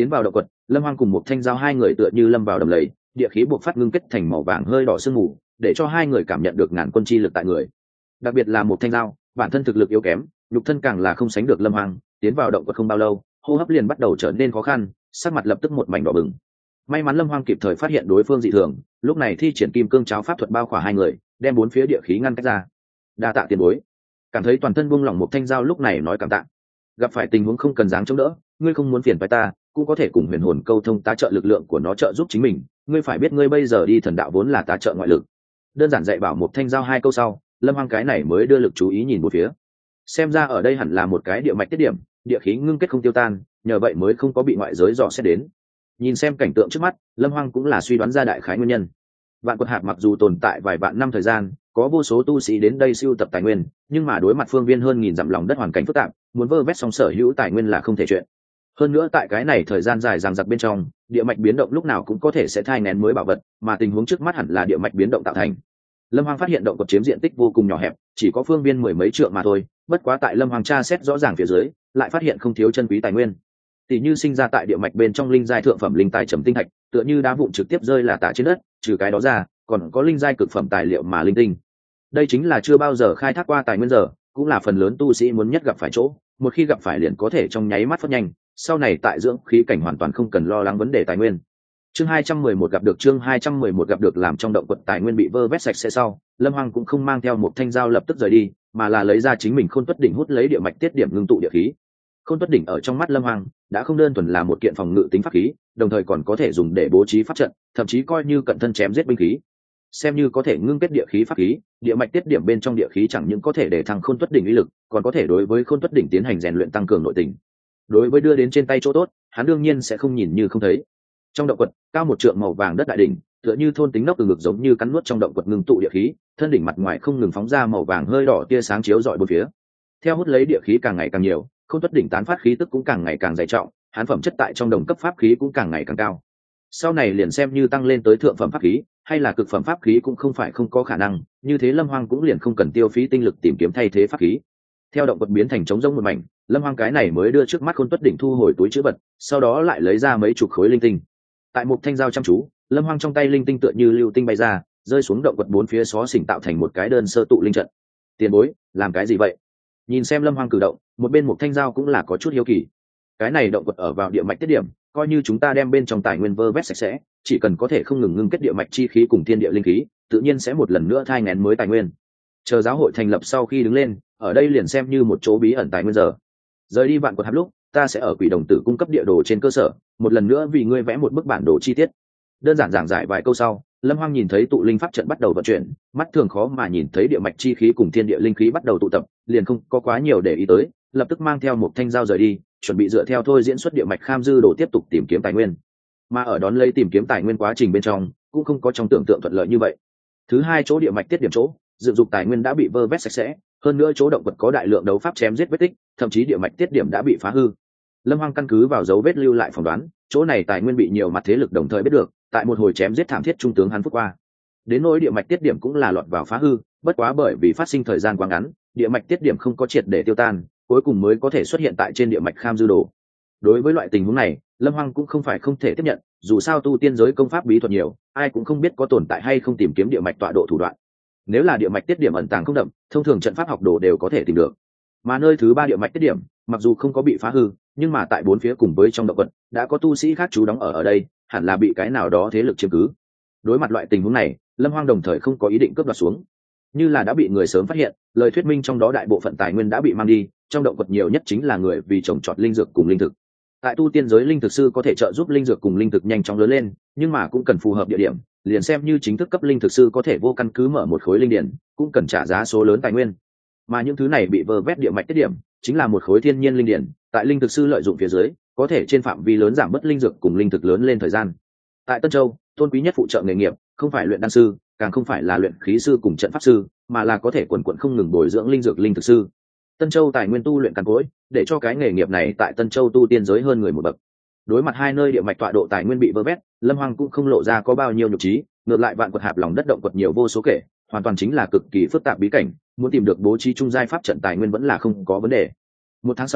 Tiến vào động quật, Lâm Hoang cùng một thanh giao hai người tựa như lâm vào đầm lầy, địa khí buộc phát ngưng kết thành màu vàng hơi đỏ sương mù, để cho hai người cảm nhận được ngàn quân chi lực tại người. Đặc biệt là một thanh giao, bản thân thực lực yếu kém, nhục thân càng là không sánh được Lâm Hoang, tiến vào động quật không bao lâu, hô hấp liền bắt đầu trở nên khó khăn, sắc mặt lập tức một mảnh đỏ bừng. May mắn Lâm Hoang kịp thời phát hiện đối phương dị thường, lúc này thi triển kim cương cháo pháp thuật bao khỏa hai người, đem bốn phía địa khí ngăn cách ra. Đa tạ tiền bối. Cảm thấy toàn thân buông lỏng một thanh giao lúc này nói cảm tạ. Gặp phải tình huống không cần dáng chống đỡ, ngươi không muốn phiền phải ta, cũng có thể cùng huyền hồn câu thông tá trợ lực lượng của nó trợ giúp chính mình. Ngươi phải biết ngươi bây giờ đi thần đạo vốn là tá trợ ngoại lực. Đơn giản dạy bảo một thanh giao hai câu sau, Lâm Hoang cái này mới đưa lực chú ý nhìn một phía. Xem ra ở đây hẳn là một cái địa mạch tiết điểm, địa khí ngưng kết không tiêu tan, nhờ vậy mới không có bị ngoại giới dò xét đến. Nhìn xem cảnh tượng trước mắt, Lâm Hoang cũng là suy đoán ra đại khái nguyên nhân. Vạn Quật Hạp mặc dù tồn tại vài vạn năm thời gian, có vô số tu sĩ đến đây sưu tập tài nguyên, nhưng mà đối mặt phương viên hơn nghìn dặm lòng đất hoàn cảnh phức tạp, muốn vơ vét xong sở hữu tài nguyên là không thể chuyện. Hơn nữa tại cái này thời gian dài dằng dặc bên trong, địa mạch biến động lúc nào cũng có thể sẽ thai nghén mới bảo vật, mà tình huống trước mắt hẳn là địa mạch biến động tạo thành. Lâm Hoang phát hiện động quật chiếm diện tích vô cùng nhỏ hẹp, chỉ có phương viên mười mấy trượng mà thôi, bất quá tại Lâm Hoang tra xét rõ ràng phía dưới, lại phát hiện không thiếu chân quý tài nguyên. Tỷ như sinh ra tại địa mạch bên trong linh giai thượng phẩm linh tài trầm tinh thạch, tựa như đá vụn trực tiếp rơi là tả trên đất, trừ cái đó ra, còn có linh giai cực phẩm tài liệu mà linh tinh. Đây chính là chưa bao giờ khai thác qua tài nguyên giờ, cũng là phần lớn tu sĩ muốn nhất gặp phải chỗ, một khi gặp phải liền có thể trong nháy mắt phát nhanh, sau này tại dưỡng khí cảnh hoàn toàn không cần lo lắng vấn đề tài nguyên. Chương hai trăm mười một gặp được chương hai trăm mười một gặp được làm trong động quật tài nguyên bị vơ vét sạch sẽ sau, Lâm Hoang cũng không mang theo một thanh dao lập tức rời đi, mà là lấy ra chính mình Khôn Tuất đỉnh hút lấy địa mạch tiết điểm ngưng tụ địa khí. Khôn Tuất đỉnh ở trong mắt Lâm Hoang đã không đơn thuần là một kiện phòng ngự tính pháp khí, đồng thời còn có thể dùng để bố trí pháp trận, thậm chí coi như cận thân chém giết binh khí. Xem như có thể ngưng kết địa khí pháp khí, địa mạch tiết điểm bên trong địa khí chẳng những có thể để thăng Khôn Tuất đỉnh uy lực, còn có thể đối với Khôn Tuất đỉnh tiến hành rèn luyện tăng cường nội tình. Đối với đưa đến trên tay chỗ tốt, hắn đương nhiên sẽ không nhìn như không thấy. Trong động quật, cao một trượng màu vàng đất đại đỉnh, tựa như thôn tính nóc từ ngực giống như cắn nuốt trong động quật ngưng tụ địa khí, thân đỉnh mặt ngoài không ngừng phóng ra màu vàng hơi đỏ tia sáng chiếu rọi bốn phía. Theo hút lấy địa khí càng ngày càng nhiều, Khôn Tuất đỉnh tán phát khí tức cũng càng ngày càng dày trọng, hán phẩm chất tại trong đồng cấp pháp khí cũng càng ngày càng cao. Sau này liền xem như tăng lên tới thượng phẩm pháp khí, hay là cực phẩm pháp khí cũng không phải không có khả năng, như thế Lâm Hoang cũng liền không cần tiêu phí tinh lực tìm kiếm thay thế pháp khí. Theo động quật biến thành trống rỗng một mảnh, Lâm Hoang cái này mới đưa trước mắt Khôn Tuất đỉnh thu hồi túi trữ vật, sau đó lại lấy ra mấy chục khối linh tinh. Tại một thanh dao chăm chú, Lâm Hoang trong tay linh tinh tựa như lưu tinh bay ra, rơi xuống động quật bốn phía xó xỉnh tạo thành một cái đơn sơ tụ linh trận. Tiền bối, làm cái gì vậy? Nhìn xem Lâm Hoang cử động, một bên một thanh dao cũng là có chút hiếu kỳ. Cái này động quật ở vào địa mạch tiết điểm, coi như chúng ta đem bên trong tài nguyên vơ vét sạch sẽ, chỉ cần có thể không ngừng ngưng kết địa mạch chi khí cùng thiên địa linh khí, tự nhiên sẽ một lần nữa thai nghén mới tài nguyên. Chờ giáo hội thành lập sau khi đứng lên, ở đây liền xem như một chỗ bí ẩn tài nguyên giờ. Rời đi Vạn Quật Hạp lúc, ta sẽ ở Quỷ Đồng Tử cung cấp địa đồ trên cơ sở, một lần nữa vì ngươi vẽ một bức bản đồ chi tiết. Đơn giản giảng giải vài câu sau, Lâm Hoang nhìn thấy tụ linh pháp trận bắt đầu vận chuyển, mắt thường khó mà nhìn thấy địa mạch chi khí cùng thiên địa linh khí bắt đầu tụ tập, liền không có quá nhiều để ý tới, lập tức mang theo một thanh dao rời đi, chuẩn bị dựa theo thôi diễn xuất địa mạch kham dư đồ tiếp tục tìm kiếm tài nguyên. Mà ở đón lấy tìm kiếm tài nguyên quá trình bên trong, cũng không có trong tưởng tượng thuận lợi như vậy. Thứ hai, chỗ địa mạch tiết điểm chỗ, dựng dục tài nguyên đã bị vơ vét sạch sẽ, hơn nữa chỗ động vật có đại lượng đấu pháp chém giết vết tích, thậm chí địa mạch tiết điểm đã bị phá hư. Lâm Hoang căn cứ vào dấu vết lưu lại phỏng đoán, chỗ này tài nguyên bị nhiều mặt thế lực đồng thời biết được, tại một hồi chém giết thảm thiết trung tướng hắn phút qua. Đến nỗi địa mạch tiết điểm cũng là lọt vào phá hư, bất quá bởi vì phát sinh thời gian quá ngắn, địa mạch tiết điểm không có triệt để tiêu tan, cuối cùng mới có thể xuất hiện tại trên địa mạch kham dư đồ. Đối với loại tình huống này, Lâm Hoang cũng không phải không thể tiếp nhận, dù sao tu tiên giới công pháp bí thuật nhiều, ai cũng không biết có tồn tại hay không tìm kiếm địa mạch tọa độ thủ đoạn. Nếu là địa mạch tiết điểm ẩn tàng không đậm, thông thường trận pháp học đồ đều có thể tìm được. Mà nơi thứ ba địa mạch tiết điểm, mặc dù không có bị phá hư, nhưng mà tại bốn phía cùng với trong động vật đã có tu sĩ khác trú đóng ở ở đây, hẳn là bị cái nào đó thế lực chiếm cứ. Đối mặt loại tình huống này, Lâm Hoang đồng thời không có ý định cướp đoạt xuống, như là đã bị người sớm phát hiện, lời thuyết minh trong đó đại bộ phận tài nguyên đã bị mang đi, trong động vật nhiều nhất chính là người vì trồng trọt linh dược cùng linh thực. Tại tu tiên giới linh thực sư có thể trợ giúp linh dược cùng linh thực nhanh chóng lớn lên, nhưng mà cũng cần phù hợp địa điểm, liền xem như chính thức cấp linh thực sư có thể vô căn cứ mở một khối linh điển, cũng cần trả giá số lớn tài nguyên. Mà những thứ này bị vơ vét địa mạch tiết điểm, chính là một khối thiên nhiên linh điển, tại linh thực sư lợi dụng phía dưới, có thể trên phạm vi lớn giảm bớt linh dược cùng linh thực lớn lên thời gian. Tại Tân Châu, tôn quý nhất phụ trợ nghề nghiệp, không phải luyện đan sư, càng không phải là luyện khí sư cùng trận pháp sư, mà là có thể quần quần không ngừng bồi dưỡng linh dược linh thực sư. Tân Châu tài nguyên tu luyện càn cối, để cho cái nghề nghiệp này tại Tân Châu tu tiên giới hơn người một bậc. Đối mặt hai nơi địa mạch tọa độ tài nguyên bị vơ vét, Lâm Hoang cũng không lộ ra có bao nhiêu nhục trí, ngược lại Vạn Quật Hạp lòng đất động quật nhiều vô số kể, hoàn toàn chính là cực kỳ phức tạp bí cảnh, muốn tìm được bố trí trung giai pháp trận tài nguyên vẫn là không có vấn đề. Một tháng sau,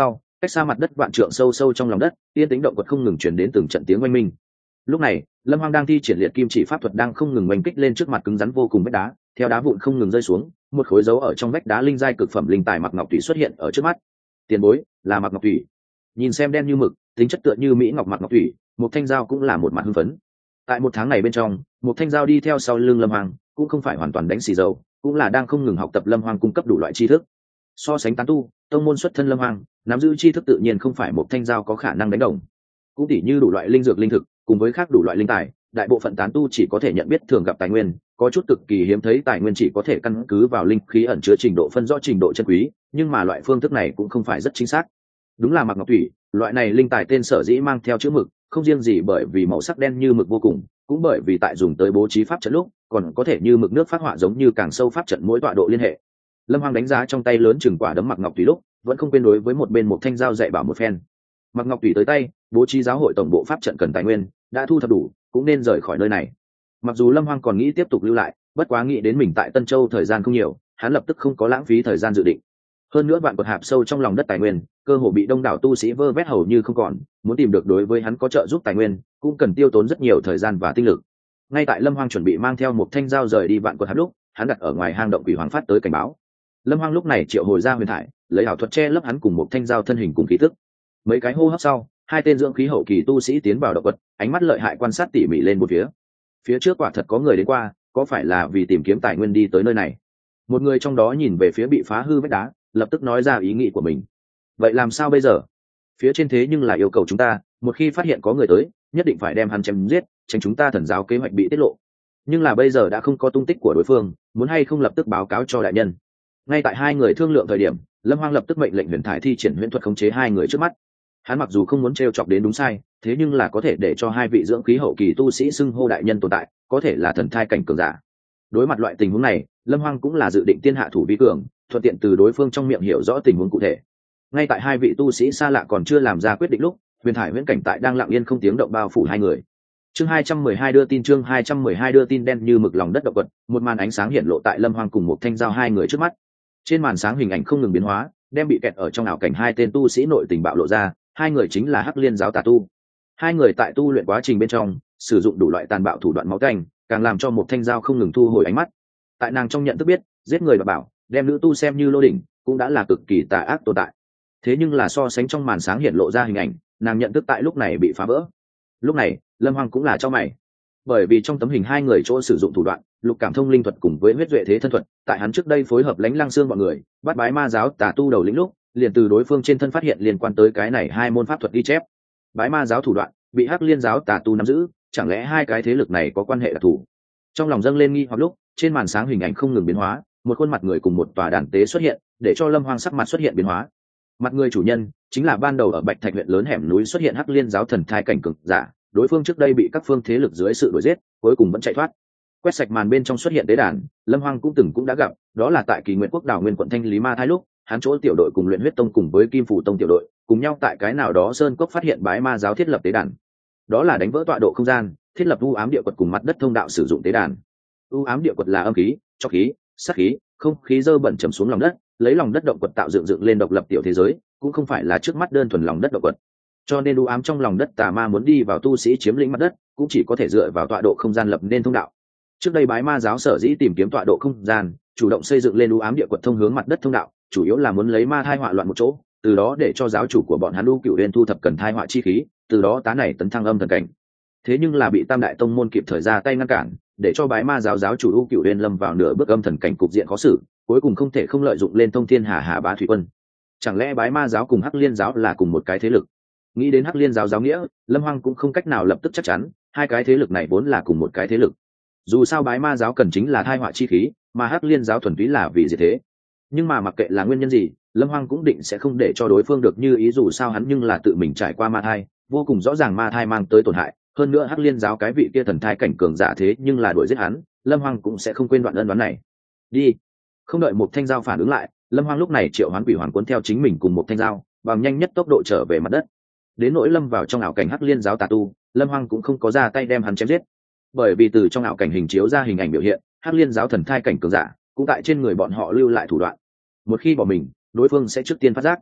cách xa mặt đất vạn trượng sâu sâu trong lòng đất, yên tĩnh động quật không ngừng truyền đến từng trận tiếng oanh minh. Lúc này Lâm Hoang đang thi triển liệt kim chỉ pháp thuật, đang không ngừng oanh kích lên trước mặt cứng rắn vô cùng vách đá, theo đá vụn không ngừng rơi xuống, một khối dấu ở trong vách đá linh giai cực phẩm linh tài mặc ngọc thủy xuất hiện ở trước mắt. Tiền bối là mặc ngọc thủy. Nhìn xem đen như mực, tính chất tựa như mỹ ngọc mặc ngọc thủy, một thanh dao cũng là một mặt hưng phấn. Tại một tháng này bên trong, một thanh dao đi theo sau lưng Lâm Hoang, cũng không phải hoàn toàn đánh xì dầu, cũng là đang không ngừng học tập Lâm Hoang cung cấp đủ loại tri thức. So sánh tán tu, tông môn xuất thân Lâm Hoang nắm giữ tri thức tự nhiên không phải một thanh dao có khả năng đánh đồng. Cũng tỉ như đủ loại linh dược linh thực cùng với khác đủ loại linh tài, đại bộ phận tán tu chỉ có thể nhận biết thường gặp tài nguyên, có chút cực kỳ hiếm thấy tài nguyên chỉ có thể căn cứ vào linh khí ẩn chứa trình độ phân rõ trình độ chân quý, nhưng mà loại phương thức này cũng không phải rất chính xác. Đúng là mặc ngọc thủy, loại này linh tài tên sở dĩ mang theo chữ mực, không riêng gì bởi vì màu sắc đen như mực vô cùng, cũng bởi vì tại dùng tới bố trí pháp trận lúc, còn có thể như mực nước phát họa giống như càng sâu pháp trận mỗi tọa độ liên hệ. Lâm Hoang đánh giá trong tay lớn chừng quả đấm mặc ngọc thủy lúc, vẫn không quên đối với một bên một thanh dao dạy bảo một phen. Mặc ngọc thủy tới tay, bố trí giáo hội tổng bộ pháp trận cần tài nguyên đã thu thập đủ, cũng nên rời khỏi nơi này. Mặc dù Lâm Hoang còn nghĩ tiếp tục lưu lại, bất quá nghĩ đến mình tại Tân Châu thời gian không nhiều, hắn lập tức không có lãng phí thời gian dự định. Hơn nữa vạn quật hạp sâu trong lòng đất tài nguyên, cơ hồ bị đông đảo tu sĩ vơ vét hầu như không còn, muốn tìm được đối với hắn có trợ giúp tài nguyên, cũng cần tiêu tốn rất nhiều thời gian và tinh lực. Ngay tại Lâm Hoang chuẩn bị mang theo một thanh dao rời đi vạn quật hạp lúc, hắn đặt ở ngoài hang động quỷ hoàng phát tới cảnh báo. Lâm Hoang lúc này triệu hồi ra huyền thải, lấy ảo thuật che lấp hắn cùng một thanh dao thân hình cùng khí tức. Mấy cái hô hấp sau, hai tên dưỡng khí hậu kỳ tu sĩ tiến vào động quật, ánh mắt lợi hại quan sát tỉ mỉ lên một phía. Phía trước quả thật có người đến qua, có phải là vì tìm kiếm tài nguyên đi tới nơi này? Một người trong đó nhìn về phía bị phá hư vách đá, lập tức nói ra ý nghĩ của mình. Vậy làm sao bây giờ? Phía trên thế nhưng là yêu cầu chúng ta, một khi phát hiện có người tới, nhất định phải đem hắn chém giết, tránh chúng ta thần giáo kế hoạch bị tiết lộ. Nhưng là bây giờ đã không có tung tích của đối phương, muốn hay không lập tức báo cáo cho đại nhân. Ngay tại hai người thương lượng thời điểm, Lâm Hoang lập tức mệnh lệnh huyền thải thi triển huyễn thuật khống chế hai người trước mắt. Hắn mặc dù không muốn trêu chọc đến đúng sai, thế nhưng là có thể để cho hai vị dưỡng khí hậu kỳ tu sĩ xưng hô đại nhân tồn tại, có thể là thần thai cảnh cường giả. Đối mặt loại tình huống này, Lâm Hoang cũng là dự định tiên hạ thủ vi cường, thuận tiện từ đối phương trong miệng hiểu rõ tình huống cụ thể. Ngay tại hai vị tu sĩ xa lạ còn chưa làm ra quyết định lúc, huyền thải huyễn cảnh tại đang lặng yên không tiếng động bao phủ hai người. Chương hai trăm mười hai đưa tin chương hai trăm mười hai đưa tin đen như mực lòng đất động quật, một màn ánh sáng hiện lộ tại Lâm Hoang cùng một thanh dao hai người trước mắt. Trên màn sáng hình ảnh không ngừng biến hóa, đem bị kẹt ở trong ảo cảnh hai tên tu sĩ nội tình bạo lộ ra, hai người chính là Hắc Liên giáo tà tu. Hai người tại tu luyện quá trình bên trong, sử dụng đủ loại tàn bạo thủ đoạn máu tanh, càng làm cho một thanh dao không ngừng thu hồi ánh mắt. Tại nàng trong nhận thức biết, giết người và bảo, đem nữ tu xem như lô đỉnh, cũng đã là cực kỳ tà ác tồn tại. Thế nhưng là so sánh trong màn sáng hiện lộ ra hình ảnh, nàng nhận thức tại lúc này bị phá vỡ. Lúc này, Lâm Hoang cũng là cho mày. Bởi vì trong tấm hình hai người chỗ sử dụng thủ đoạn, lục cảm thông linh thuật cùng với huyết duệ thế thân thuật, tại hắn trước đây phối hợp Lãnh Lăng Xương bọn người, bắt bái ma giáo tà tu đầu lĩnh lúc, liền từ đối phương trên thân phát hiện liên quan tới cái này hai môn pháp thuật ghi chép. Bái ma giáo thủ đoạn bị Hắc Liên giáo tà tu nắm giữ, chẳng lẽ hai cái thế lực này có quan hệ đặc thù? Trong lòng dâng lên nghi hoặc lúc, trên màn sáng hình ảnh không ngừng biến hóa, một khuôn mặt người cùng một tòa đàn tế xuất hiện, để cho Lâm Hoang sắc mặt xuất hiện biến hóa. Mặt người chủ nhân chính là ban đầu ở Bạch Thạch huyện lớn hẻm núi xuất hiện Hắc Liên giáo thần thai cảnh cường giả, đối phương trước đây bị các phương thế lực dưới sự đuổi giết, cuối cùng vẫn chạy thoát. Quét sạch màn bên trong xuất hiện tế đàn, Lâm Hoang cũng từng cũng đã gặp, đó là tại Kỳ Nguyện Quốc đảo Nguyên quận Thanh Lý Ma Thai lúc, hắn chỗ tiểu đội cùng Luyện Huyết Tông cùng với Kim Phủ Tông tiểu đội, cùng nhau tại cái nào đó sơn cốc phát hiện bái ma giáo thiết lập tế đàn. Đó là đánh vỡ tọa độ không gian, thiết lập u ám địa quật cùng mặt đất thông đạo sử dụng tế đàn. U ám địa quật là âm khí, cho khí, sát khí, không khí dơ bẩn trầm xuống lòng đất, lấy lòng đất động quật tạo dựng dựng lên độc lập tiểu thế giới, cũng không phải là trước mắt đơn thuần lòng đất động quật. Cho nên u ám trong lòng đất tà ma muốn đi vào tu sĩ chiếm lĩnh mặt đất, cũng chỉ có thể dựa vào tọa độ không gian lập nên thông đạo. Trước đây bái ma giáo sở dĩ tìm kiếm tọa độ không gian, chủ động xây dựng lên u ám địa quật thông hướng mặt đất thông đạo, chủ yếu là muốn lấy ma thai họa loạn một chỗ, từ đó để cho giáo chủ của bọn hắn U Cửu Uyên thu thập cần thai họa chi khí, từ đó tá này tấn thăng âm thần cảnh. Thế nhưng là bị Tam đại tông môn kịp thời ra tay ngăn cản, để cho bái ma giáo giáo chủ U Cửu Uyên lâm vào nửa bước âm thần cảnh cục diện khó xử, cuối cùng không thể không lợi dụng lên thông thiên hà hà bá thủy quân. Chẳng lẽ bái ma giáo cùng Hắc Liên giáo là cùng một cái thế lực? Nghĩ đến Hắc Liên giáo giáo nghĩa, Lâm Hoang cũng không cách nào lập tức chắc chắn, hai cái thế lực này vốn là cùng một cái thế lực. Dù sao bái ma giáo cần chính là thai họa chi khí, mà Hắc Liên giáo thuần túy là vì gì thế. Nhưng mà mặc kệ là nguyên nhân gì, Lâm Hoang cũng định sẽ không để cho đối phương được như ý, dù sao hắn nhưng là tự mình trải qua ma thai, vô cùng rõ ràng ma thai mang tới tổn hại. Hơn nữa Hắc Liên giáo cái vị kia thần thai cảnh cường giả thế nhưng là đuổi giết hắn, Lâm Hoang cũng sẽ không quên đoạn ân đoán này. Đi. Không đợi một thanh dao phản ứng lại, Lâm Hoang lúc này triệu hoán quỷ hoàn cuốn theo chính mình cùng một thanh dao, bằng nhanh nhất tốc độ trở về mặt đất. Đến nỗi lâm vào trong ảo cảnh Hắc Liên giáo tà tu, Lâm Hoang cũng không có ra tay đem hắn chém giết, bởi vì từ trong ảo cảnh hình chiếu ra hình ảnh biểu hiện, Hắc Liên giáo thần thai cảnh cường giả cũng tại trên người bọn họ lưu lại thủ đoạn. Một khi bỏ mình, đối phương sẽ trước tiên phát giác.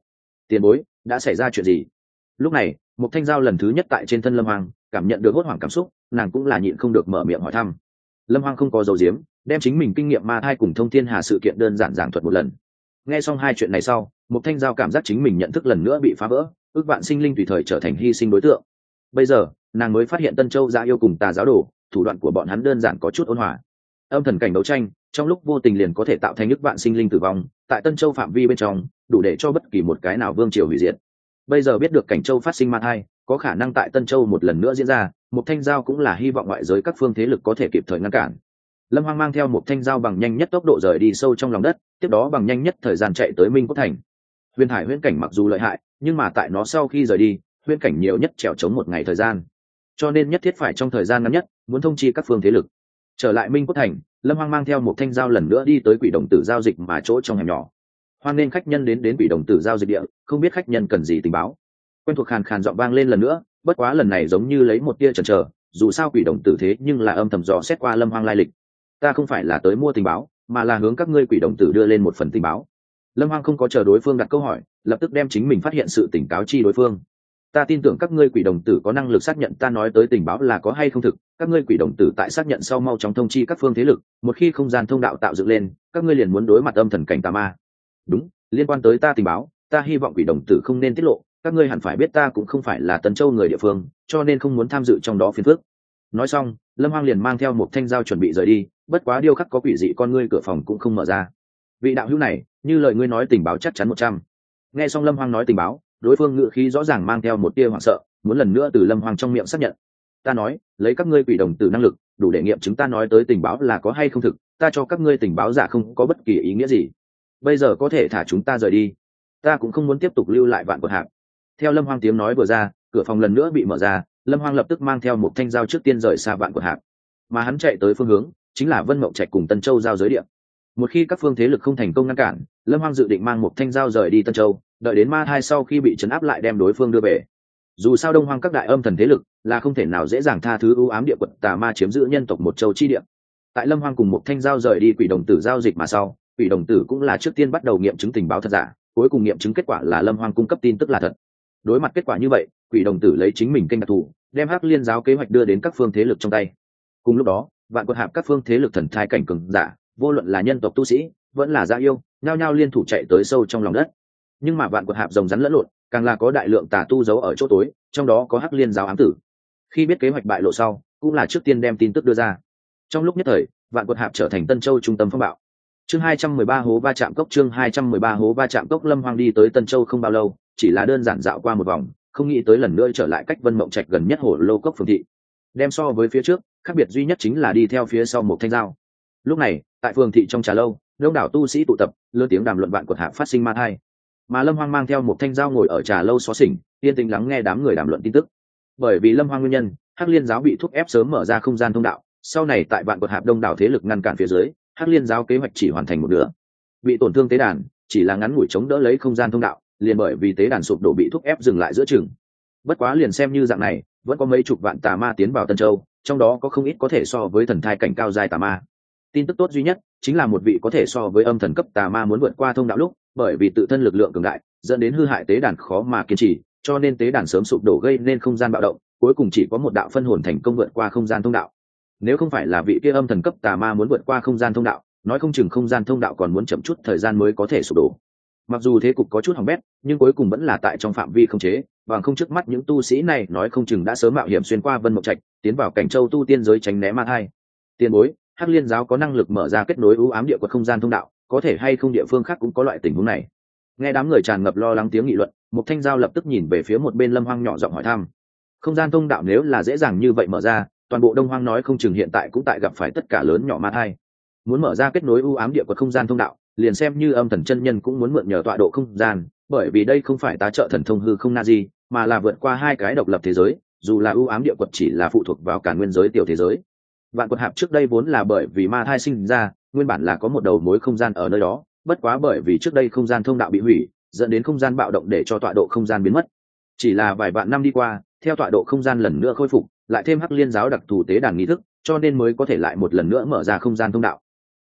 Tiền bối, đã xảy ra chuyện gì? Lúc này một thanh dao lần thứ nhất tại trên thân Lâm Hoang cảm nhận được hốt hoảng cảm xúc, nàng cũng là nhịn không được mở miệng hỏi thăm. Lâm Hoang không có dấu diếm, đem chính mình kinh nghiệm ma thai cùng thông thiên hà sự kiện đơn giản giảng thuật một lần. Nghe xong hai chuyện này sau, một thanh dao cảm giác chính mình nhận thức lần nữa bị phá vỡ, ước vạn sinh linh tùy thời trở thành hy sinh đối tượng. Bây giờ nàng mới phát hiện Tân Châu Dạ yêu cùng Tà giáo đồ, thủ đoạn của bọn hắn đơn giản có chút ôn hòa. Âm thần cảnh đấu tranh trong lúc vô tình liền có thể tạo thành ước vạn sinh linh tử vong, tại Tân Châu phạm vi bên trong đủ để cho bất kỳ một cái nào vương triều hủy diệt. Bây giờ biết được Cảnh Châu phát sinh ma thai có khả năng tại Tân Châu một lần nữa diễn ra, một thanh dao cũng là hy vọng ngoại giới các phương thế lực có thể kịp thời ngăn cản. Lâm Hoang mang theo một thanh dao bằng nhanh nhất tốc độ rời đi sâu trong lòng đất, tiếp đó bằng nhanh nhất thời gian chạy tới Minh Quốc thành. Huyền Hải huyễn cảnh mặc dù lợi hại, nhưng mà tại nó sau khi rời đi, huyễn cảnh nhiều nhất trèo chống một ngày thời gian, cho nên nhất thiết phải trong thời gian ngắn nhất muốn thông chi các phương thế lực. Trở lại Minh Quốc thành, Lâm Hoang mang theo một thanh dao lần nữa đi tới Quỷ Đồng Tử giao dịch mà chỗ trong hẻm nhỏ. Hoan nên khách nhân đến đến Quỷ Đồng Tử giao dịch địa, không biết khách nhân cần gì tình báo. Quen thuộc khàn khàn giọng vang lên lần nữa, bất quá lần này giống như lấy một tia chần chờ, dù sao Quỷ Đồng Tử thế nhưng là âm thầm dò xét qua Lâm Hoang lai lịch. Ta không phải là tới mua tình báo, mà là hướng các ngươi Quỷ Đồng Tử đưa lên một phần tình báo. Lâm Hoang không có chờ đối phương đặt câu hỏi, lập tức đem chính mình phát hiện sự tỉnh cáo chi đối phương. Ta tin tưởng các ngươi Quỷ Đồng Tử có năng lực xác nhận ta nói tới tình báo là có hay không thực, các ngươi Quỷ Đồng Tử tại xác nhận sau mau chóng thông chi các phương thế lực, một khi không gian thông đạo tạo dựng lên, các ngươi liền muốn đối mặt âm thần cảnh tà ma. Đúng, liên quan tới ta tình báo, ta hy vọng Quỷ Đồng Tử không nên tiết lộ, các ngươi hẳn phải biết ta cũng không phải là Tân Châu người địa phương, cho nên không muốn tham dự trong đó phiền phức. Nói xong, Lâm Hoang liền mang theo một thanh dao chuẩn bị rời đi, bất quá điêu khắc có quỷ dị con ngươi cửa phòng cũng không mở ra. Vị đạo hữu này, như lời ngươi nói tình báo chắc chắn một trăm. Nghe xong Lâm Hoang nói tình báo, đối phương ngữ khí rõ ràng mang theo một tia hoảng sợ, muốn lần nữa từ Lâm Hoang trong miệng xác nhận. Ta nói, lấy các ngươi Quỷ Đồng Tử năng lực, đủ để nghiệm chứng ta nói tới tình báo là có hay không thực, ta cho các ngươi tình báo giả không có bất kỳ ý nghĩa gì. Bây giờ có thể thả chúng ta rời đi, ta cũng không muốn tiếp tục lưu lại Vạn Quật Hạp. Theo Lâm Hoang tiếng nói vừa ra, cửa phòng lần nữa bị mở ra, Lâm Hoang lập tức mang theo một thanh dao trước tiên rời xa Vạn Quật Hạp, mà hắn chạy tới phương hướng chính là Vân Mộng Trạch cùng Tân Châu giao giới địa. Một khi các phương thế lực không thành công ngăn cản, Lâm Hoang dự định mang một thanh dao rời đi Tân Châu, đợi đến ma thai sau khi bị trấn áp lại đem đối phương đưa về. Dù sao Đông Hoang các đại âm thần thế lực là không thể nào dễ dàng tha thứ ưu ám địa quật tà ma chiếm giữ nhân tộc một châu chi địa. Tại Lâm Hoang cùng một thanh dao rời đi Quỷ Đồng Tử giao dịch mà sau, Quỷ Đồng Tử cũng là trước tiên bắt đầu nghiệm chứng tình báo thật giả, cuối cùng nghiệm chứng kết quả là Lâm Hoang cung cấp tin tức là thật. Đối mặt kết quả như vậy, Quỷ Đồng Tử lấy chính mình kênh đặc thù, đem Hắc Liên giáo kế hoạch đưa đến các phương thế lực trong tay. Cùng lúc đó, Vạn Quật Hạp các phương thế lực thần thai cảnh cường giả, vô luận là nhân tộc tu sĩ, vẫn là gia yêu, nhao nhao liên thủ chạy tới sâu trong lòng đất. Nhưng mà Vạn Quật Hạp rồng rắn lẫn lộn, càng là có đại lượng tà tu giấu ở chỗ tối, trong đó có Hắc Liên giáo ám tử. Khi biết kế hoạch bại lộ sau, cũng là trước tiên đem tin tức đưa ra. Trong lúc nhất thời, Vạn Quật Hạp trở thành Tân Châu trung tâm phong bạo. Chương hai trăm mười ba hố va chạm cốc chương hai trăm mười ba hố va chạm cốc Lâm Hoang đi tới Tân Châu không bao lâu, chỉ là đơn giản dạo qua một vòng, không nghĩ tới lần nữa trở lại cách Vân Mộng Trạch gần nhất Hồ Lô Cốc phường thị. Đem so với phía trước, khác biệt duy nhất chính là đi theo phía sau một thanh dao. Lúc này, tại phường thị trong trà lâu, đông đảo tu sĩ tụ tập, lớn tiếng đàm luận Vạn Quật Hạp phát sinh ma thai. Mà Lâm Hoang mang theo một thanh dao ngồi ở trà lâu xó xỉnh, yên tĩnh lắng nghe đám người đàm luận tin tức. Bởi vì Lâm Hoang nguyên nhân, Hắc Liên giáo bị thúc ép sớm mở ra không gian thông đạo, sau này tại Vạn Quật Hạp đông đảo thế lực ngăn cản phía dưới, Hắc Liên giáo kế hoạch chỉ hoàn thành một nửa. Bị tổn thương tế đàn, chỉ là ngắn ngủi chống đỡ lấy không gian thông đạo, liền bởi vì tế đàn sụp đổ bị thúc ép dừng lại giữa chừng. Bất quá liền xem như dạng này, vẫn có mấy chục vạn tà ma tiến vào Tân Châu, trong đó có không ít có thể so với thần thai cảnh cao giai tà ma. Tin tức tốt duy nhất chính là một vị có thể so với âm thần cấp tà ma muốn vượt qua thông đạo lúc, bởi vì tự thân lực lượng cường đại, dẫn đến hư hại tế đàn khó mà kiên trì, cho nên tế đàn sớm sụp đổ gây nên không gian bạo động, cuối cùng chỉ có một đạo phân hồn thành công vượt qua không gian thông đạo. Nếu không phải là vị kia âm thần cấp tà ma muốn vượt qua không gian thông đạo, nói không chừng không gian thông đạo còn muốn chậm chút thời gian mới có thể sụp đổ. Mặc dù thế cục có chút hỏng bét, nhưng cuối cùng vẫn là tại trong phạm vi không chế, bằng không trước mắt những tu sĩ này nói không chừng đã sớm mạo hiểm xuyên qua Vân Mộng Trạch, tiến vào Cảnh Châu tu tiên giới tránh né ma thai. Tiền bối, Hắc Liên giáo có năng lực mở ra kết nối ưu ám địa quật không gian thông đạo, có thể hay không địa phương khác cũng có loại tình huống này. Nghe đám người tràn ngập lo lắng tiếng nghị luận, một thanh dao lập tức nhìn về phía một bên Lâm Hoang nhỏ giọng hỏi thăm. Không gian thông đạo nếu là dễ dàng như vậy mở ra, toàn bộ Đông Hoang nói không chừng hiện tại cũng tại gặp phải tất cả lớn nhỏ ma thai. Muốn mở ra kết nối ưu ám địa quật không gian thông đạo, liền xem như âm thần chân nhân cũng muốn mượn nhờ tọa độ không gian, bởi vì đây không phải tá trợ thần thông hư không na di, mà là vượt qua hai cái độc lập thế giới, dù là ưu ám địa quật chỉ là phụ thuộc vào cả nguyên giới tiểu thế giới. Vạn Quật Hạp trước đây vốn là bởi vì ma thai sinh ra, nguyên bản là có một đầu mối không gian ở nơi đó, bất quá bởi vì trước đây không gian thông đạo bị hủy, dẫn đến không gian bạo động để cho tọa độ không gian biến mất. Chỉ là vài vạn năm đi qua, theo tọa độ không gian lần nữa khôi phục, lại thêm Hắc Liên giáo đặc thù tế đàn nghi thức, cho nên mới có thể lại một lần nữa mở ra không gian thông đạo.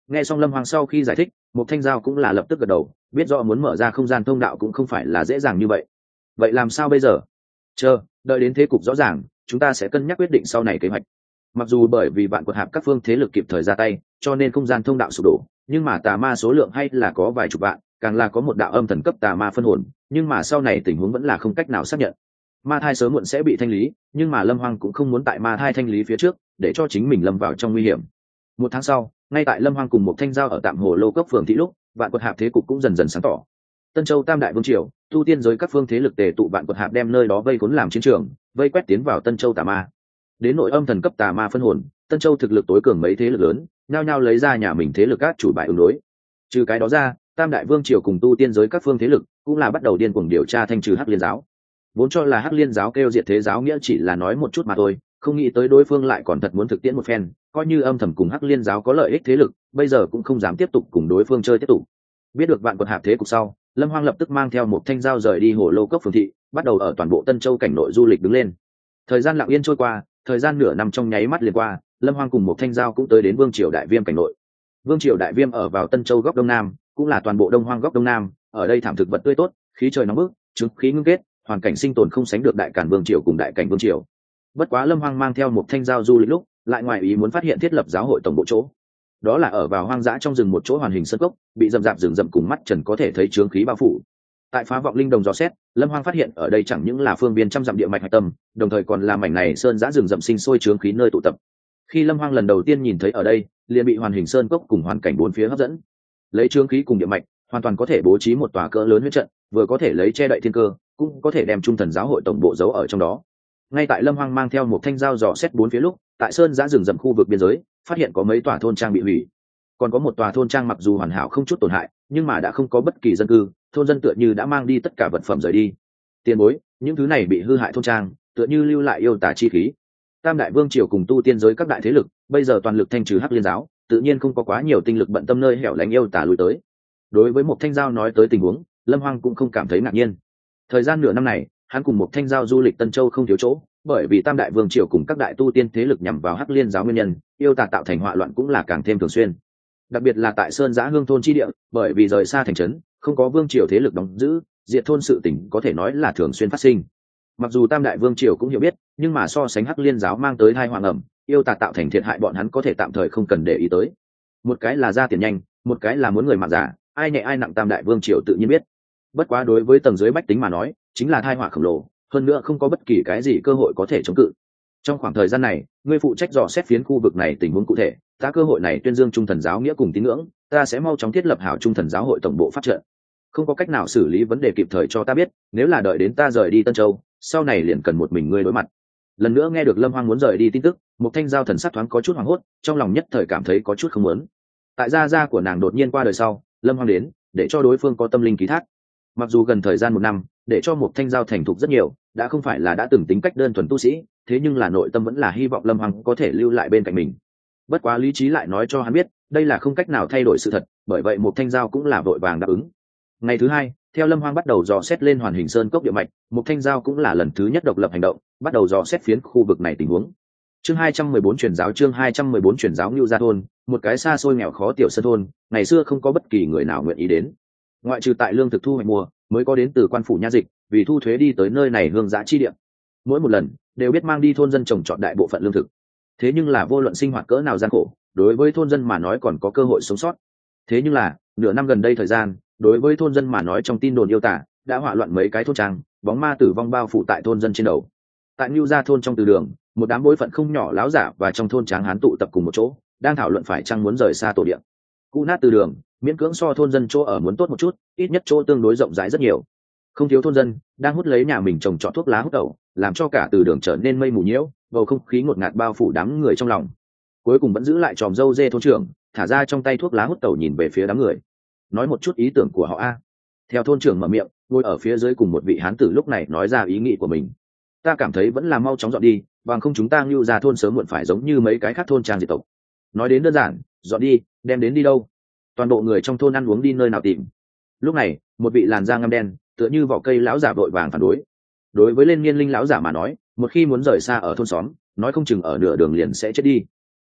Nghe xong Lâm Hoang sau khi giải thích, Mục Thanh Giao cũng là lập tức gật đầu, biết rõ muốn mở ra không gian thông đạo cũng không phải là dễ dàng như vậy. Vậy làm sao bây giờ? Chờ, đợi đến thế cục rõ ràng, chúng ta sẽ cân nhắc quyết định sau này kế hoạch. Mặc dù bởi vì vạn quật hạp các phương thế lực kịp thời ra tay, cho nên không gian thông đạo sụp đổ, nhưng mà tà ma số lượng hay là có vài chục vạn, càng là có một đạo âm thần cấp tà ma phân hồn, nhưng mà sau này tình huống vẫn là không cách nào xác nhận. Ma thai sớm muộn sẽ bị thanh lý, nhưng mà Lâm Hoang cũng không muốn tại ma thai thanh lý phía trước, để cho chính mình lâm vào trong nguy hiểm. Một tháng sau, ngay tại Lâm Hoang cùng một Thanh Giao ở tạm hồ lô cốc phường thị lúc, vạn quật hạp thế cục cũng dần dần sáng tỏ. Tân Châu Tam đại vương triều, tu tiên giới các phương thế lực tề tụ vạn quật hạp đem nơi đó vây khốn làm chiến trường, vây quét tiến vào Tân Châu tà ma. Đến nội âm thần cấp tà ma phân hồn, Tân Châu thực lực tối cường mấy thế lực lớn, nhao nhao lấy ra nhà mình thế lực các chủ bại ứng đối. Trừ cái đó ra, Tam đại vương triều cùng tu tiên giới các phương thế lực cũng là bắt đầu điên cuồng điều tra thanh trừ Hắc Liên giáo. Vốn cho là Hắc Liên giáo kêu diệt thế giáo nghĩa chỉ là nói một chút mà thôi, không nghĩ tới đối phương lại còn thật muốn thực tiễn một phen, coi như âm thầm cùng Hắc Liên giáo có lợi ích thế lực, bây giờ cũng không dám tiếp tục cùng đối phương chơi tiếp tục. Biết được vạn quật hạp thế cục sau, Lâm Hoang lập tức mang theo một Thanh Giao rời đi hồ lô cốc phường thị, bắt đầu ở toàn bộ Tân Châu cảnh nội du lịch đứng lên. Thời gian lặng yên trôi qua, thời gian nửa năm trong nháy mắt liền qua, Lâm Hoang cùng một Thanh Giao cũng tới đến Vương triều Đại Viêm cảnh nội. Vương triều Đại Viêm ở vào Tân Châu góc đông nam, cũng là toàn bộ Đông Hoang góc đông nam, ở đây thảm thực vật tươi tốt, khí trời nóng bức, chứng khí ngưng kết, hoàn cảnh sinh tồn không sánh được Đại Càn Vương triều cùng Đại Cảnh Vương triều. Bất quá Lâm Hoang mang theo một Thanh Giao du lịch lúc, lại ngoài ý muốn phát hiện thiết lập giáo hội tổng bộ chỗ. Đó là ở vào hoang dã trong rừng một chỗ hoàn hình sơn cốc, bị rậm rạp rừng rậm cùng mắt trần có thể thấy chướng khí bao phủ. Tại phá vọng linh đồng dò xét, Lâm Hoang phát hiện ở đây chẳng những là phương biên trăm dặm địa mạch hạch tâm, đồng thời còn là mảnh này sơn dã rừng rậm sinh sôi chướng khí nơi tụ tập. Khi Lâm Hoang lần đầu tiên nhìn thấy ở đây, liền bị hoàn hình sơn cốc cùng hoàn cảnh bốn phía hấp dẫn. Lấy chướng khí cùng địa mạch, hoàn toàn có thể bố trí một tòa cỡ lớn huyết trận, vừa có thể lấy che đậy thiên cơ, cũng có thể đem trung thần giáo hội tổng bộ giấu ở trong đó. Ngay tại Lâm Hoang mang theo một Thanh Giao dò xét bốn phía lúc, tại sơn dã rừng rậm khu vực biên giới, phát hiện có mấy tòa thôn trang bị hủy, còn có một tòa thôn trang mặc dù hoàn hảo không chút tổn hại, nhưng mà đã không có bất kỳ dân cư, thôn dân tựa như đã mang đi tất cả vật phẩm rời đi. Tiền bối, những thứ này bị hư hại thôn trang, tựa như lưu lại yêu tà chi khí. Tam đại vương triều cùng tu tiên giới các đại thế lực, bây giờ toàn lực thanh trừ Hắc Liên giáo, tự nhiên không có quá nhiều tinh lực bận tâm nơi hẻo lánh yêu tà lùi tới. Đối với một Thanh Giao nói tới tình huống, Lâm Hoang cũng không cảm thấy ngạc nhiên. Thời gian nửa năm này, hắn cùng một Thanh Giao du lịch Tân Châu không thiếu chỗ, bởi vì Tam đại vương triều cùng các đại tu tiên thế lực nhằm vào Hắc Liên giáo nguyên nhân, yêu tà tạo thành họa loạn cũng là càng thêm thường xuyên. Đặc biệt là tại sơn giã hương thôn chi địa, bởi vì rời xa thành trấn, không có vương triều thế lực đóng giữ, diệt thôn sự tình có thể nói là thường xuyên phát sinh. Mặc dù Tam đại vương triều cũng hiểu biết, nhưng mà so sánh Hắc Liên giáo mang tới tai họa ngầm, yêu tà tạo thành thiệt hại bọn hắn có thể tạm thời không cần để ý tới. Một cái là ra tiền nhanh, một cái là muốn người mạng giả, ai nhẹ ai nặng Tam đại vương triều tự nhiên biết. Bất quá đối với tầng dưới bách tính mà nói, chính là tai họa khổng lồ, hơn nữa không có bất kỳ cái gì cơ hội có thể chống cự. Trong khoảng thời gian này, ngươi phụ trách dò xét phiến khu vực này tình huống cụ thể, ta cơ hội này tuyên dương trung thần giáo nghĩa cùng tín ngưỡng, ta sẽ mau chóng thiết lập hảo trung thần giáo hội tổng bộ phát trận. Không có cách nào xử lý vấn đề kịp thời cho ta biết, nếu là đợi đến ta rời đi Tân Châu, sau này liền cần một mình ngươi đối mặt. Lần nữa nghe được Lâm Hoang muốn rời đi tin tức, một Thanh Giao thần sắc thoáng có chút hoảng hốt, trong lòng nhất thời cảm thấy có chút không muốn. Tại gia gia của nàng đột nhiên qua đời sau, Lâm Hoang đến, để cho đối phương có tâm linh ký thác. Mặc dù gần thời gian một năm, để cho một Thanh Giao thành thục rất nhiều, đã không phải là đã từng tính cách đơn thuần tu sĩ, thế nhưng là nội tâm vẫn là hy vọng Lâm Hoang có thể lưu lại bên cạnh mình. Bất quá lý trí lại nói cho hắn biết, đây là không cách nào thay đổi sự thật, bởi vậy một Thanh Giao cũng là vội vàng đáp ứng. Ngày thứ hai, theo Lâm Hoang bắt đầu dò xét lên hoàn hình sơn cốc địa mạch, một Thanh Giao cũng là lần thứ nhất độc lập hành động, bắt đầu dò xét phiến khu vực này tình huống. Chương hai trăm mười bốn truyền giáo chương hai trăm mười bốn truyền giáo Nưu Gia thôn, một cái xa xôi nghèo khó tiểu sơn thôn, ngày xưa không có bất kỳ người nào nguyện ý đến. Ngoại trừ tại lương thực thu hoạch mùa, mới có đến từ quan phủ nha dịch, vì thu thuế đi tới nơi này hương giã chi địa. Mỗi một lần đều biết mang đi thôn dân trồng trọt đại bộ phận lương thực. Thế nhưng là vô luận sinh hoạt cỡ nào gian khổ, đối với thôn dân mà nói còn có cơ hội sống sót. Thế nhưng là, nửa năm gần đây thời gian, đối với thôn dân mà nói trong tin đồn yêu tả, đã hỏa loạn mấy cái thôn trang, bóng ma tử vong bao phủ tại thôn dân trên đầu. Tại Nưu Gia thôn trong từ đường, một đám bối phận không nhỏ láo giả và trong thôn tráng hán tụ tập cùng một chỗ, đang thảo luận phải chăng muốn rời xa tổ địa. Cũ nát từ đường, miễn cưỡng so thôn dân chỗ ở muốn tốt một chút, ít nhất chỗ tương đối rộng rãi rất nhiều. Không thiếu thôn dân đang hút lấy nhà mình trồng trọt thuốc lá hút ẩu, làm cho cả từ đường trở nên mây mù nhiễu, bầu không khí ngột ngạt bao phủ đám người trong lòng. Cuối cùng vẫn giữ lại tròm râu dê thôn trưởng, thả ra trong tay thuốc lá hút ẩu nhìn về phía đám người, nói một chút ý tưởng của họ a. Theo thôn trưởng mở miệng, ngồi ở phía dưới cùng một vị hán tử lúc này nói ra ý nghĩ của mình. Ta cảm thấy vẫn là mau chóng dọn đi, bằng không chúng ta Nưu Gia thôn sớm muộn phải giống như mấy cái khác thôn trang diệt tộc. Nói đến đơn giản, dọn đi, đem đến đi đâu? Toàn bộ người trong thôn ăn uống đi nơi nào tìm? Lúc này, một vị làn da ngăm đen, tựa như vỏ cây lão giả vội vàng phản đối. Đối với lên niên linh lão giả mà nói, một khi muốn rời xa ở thôn xóm, nói không chừng ở nửa đường liền sẽ chết đi.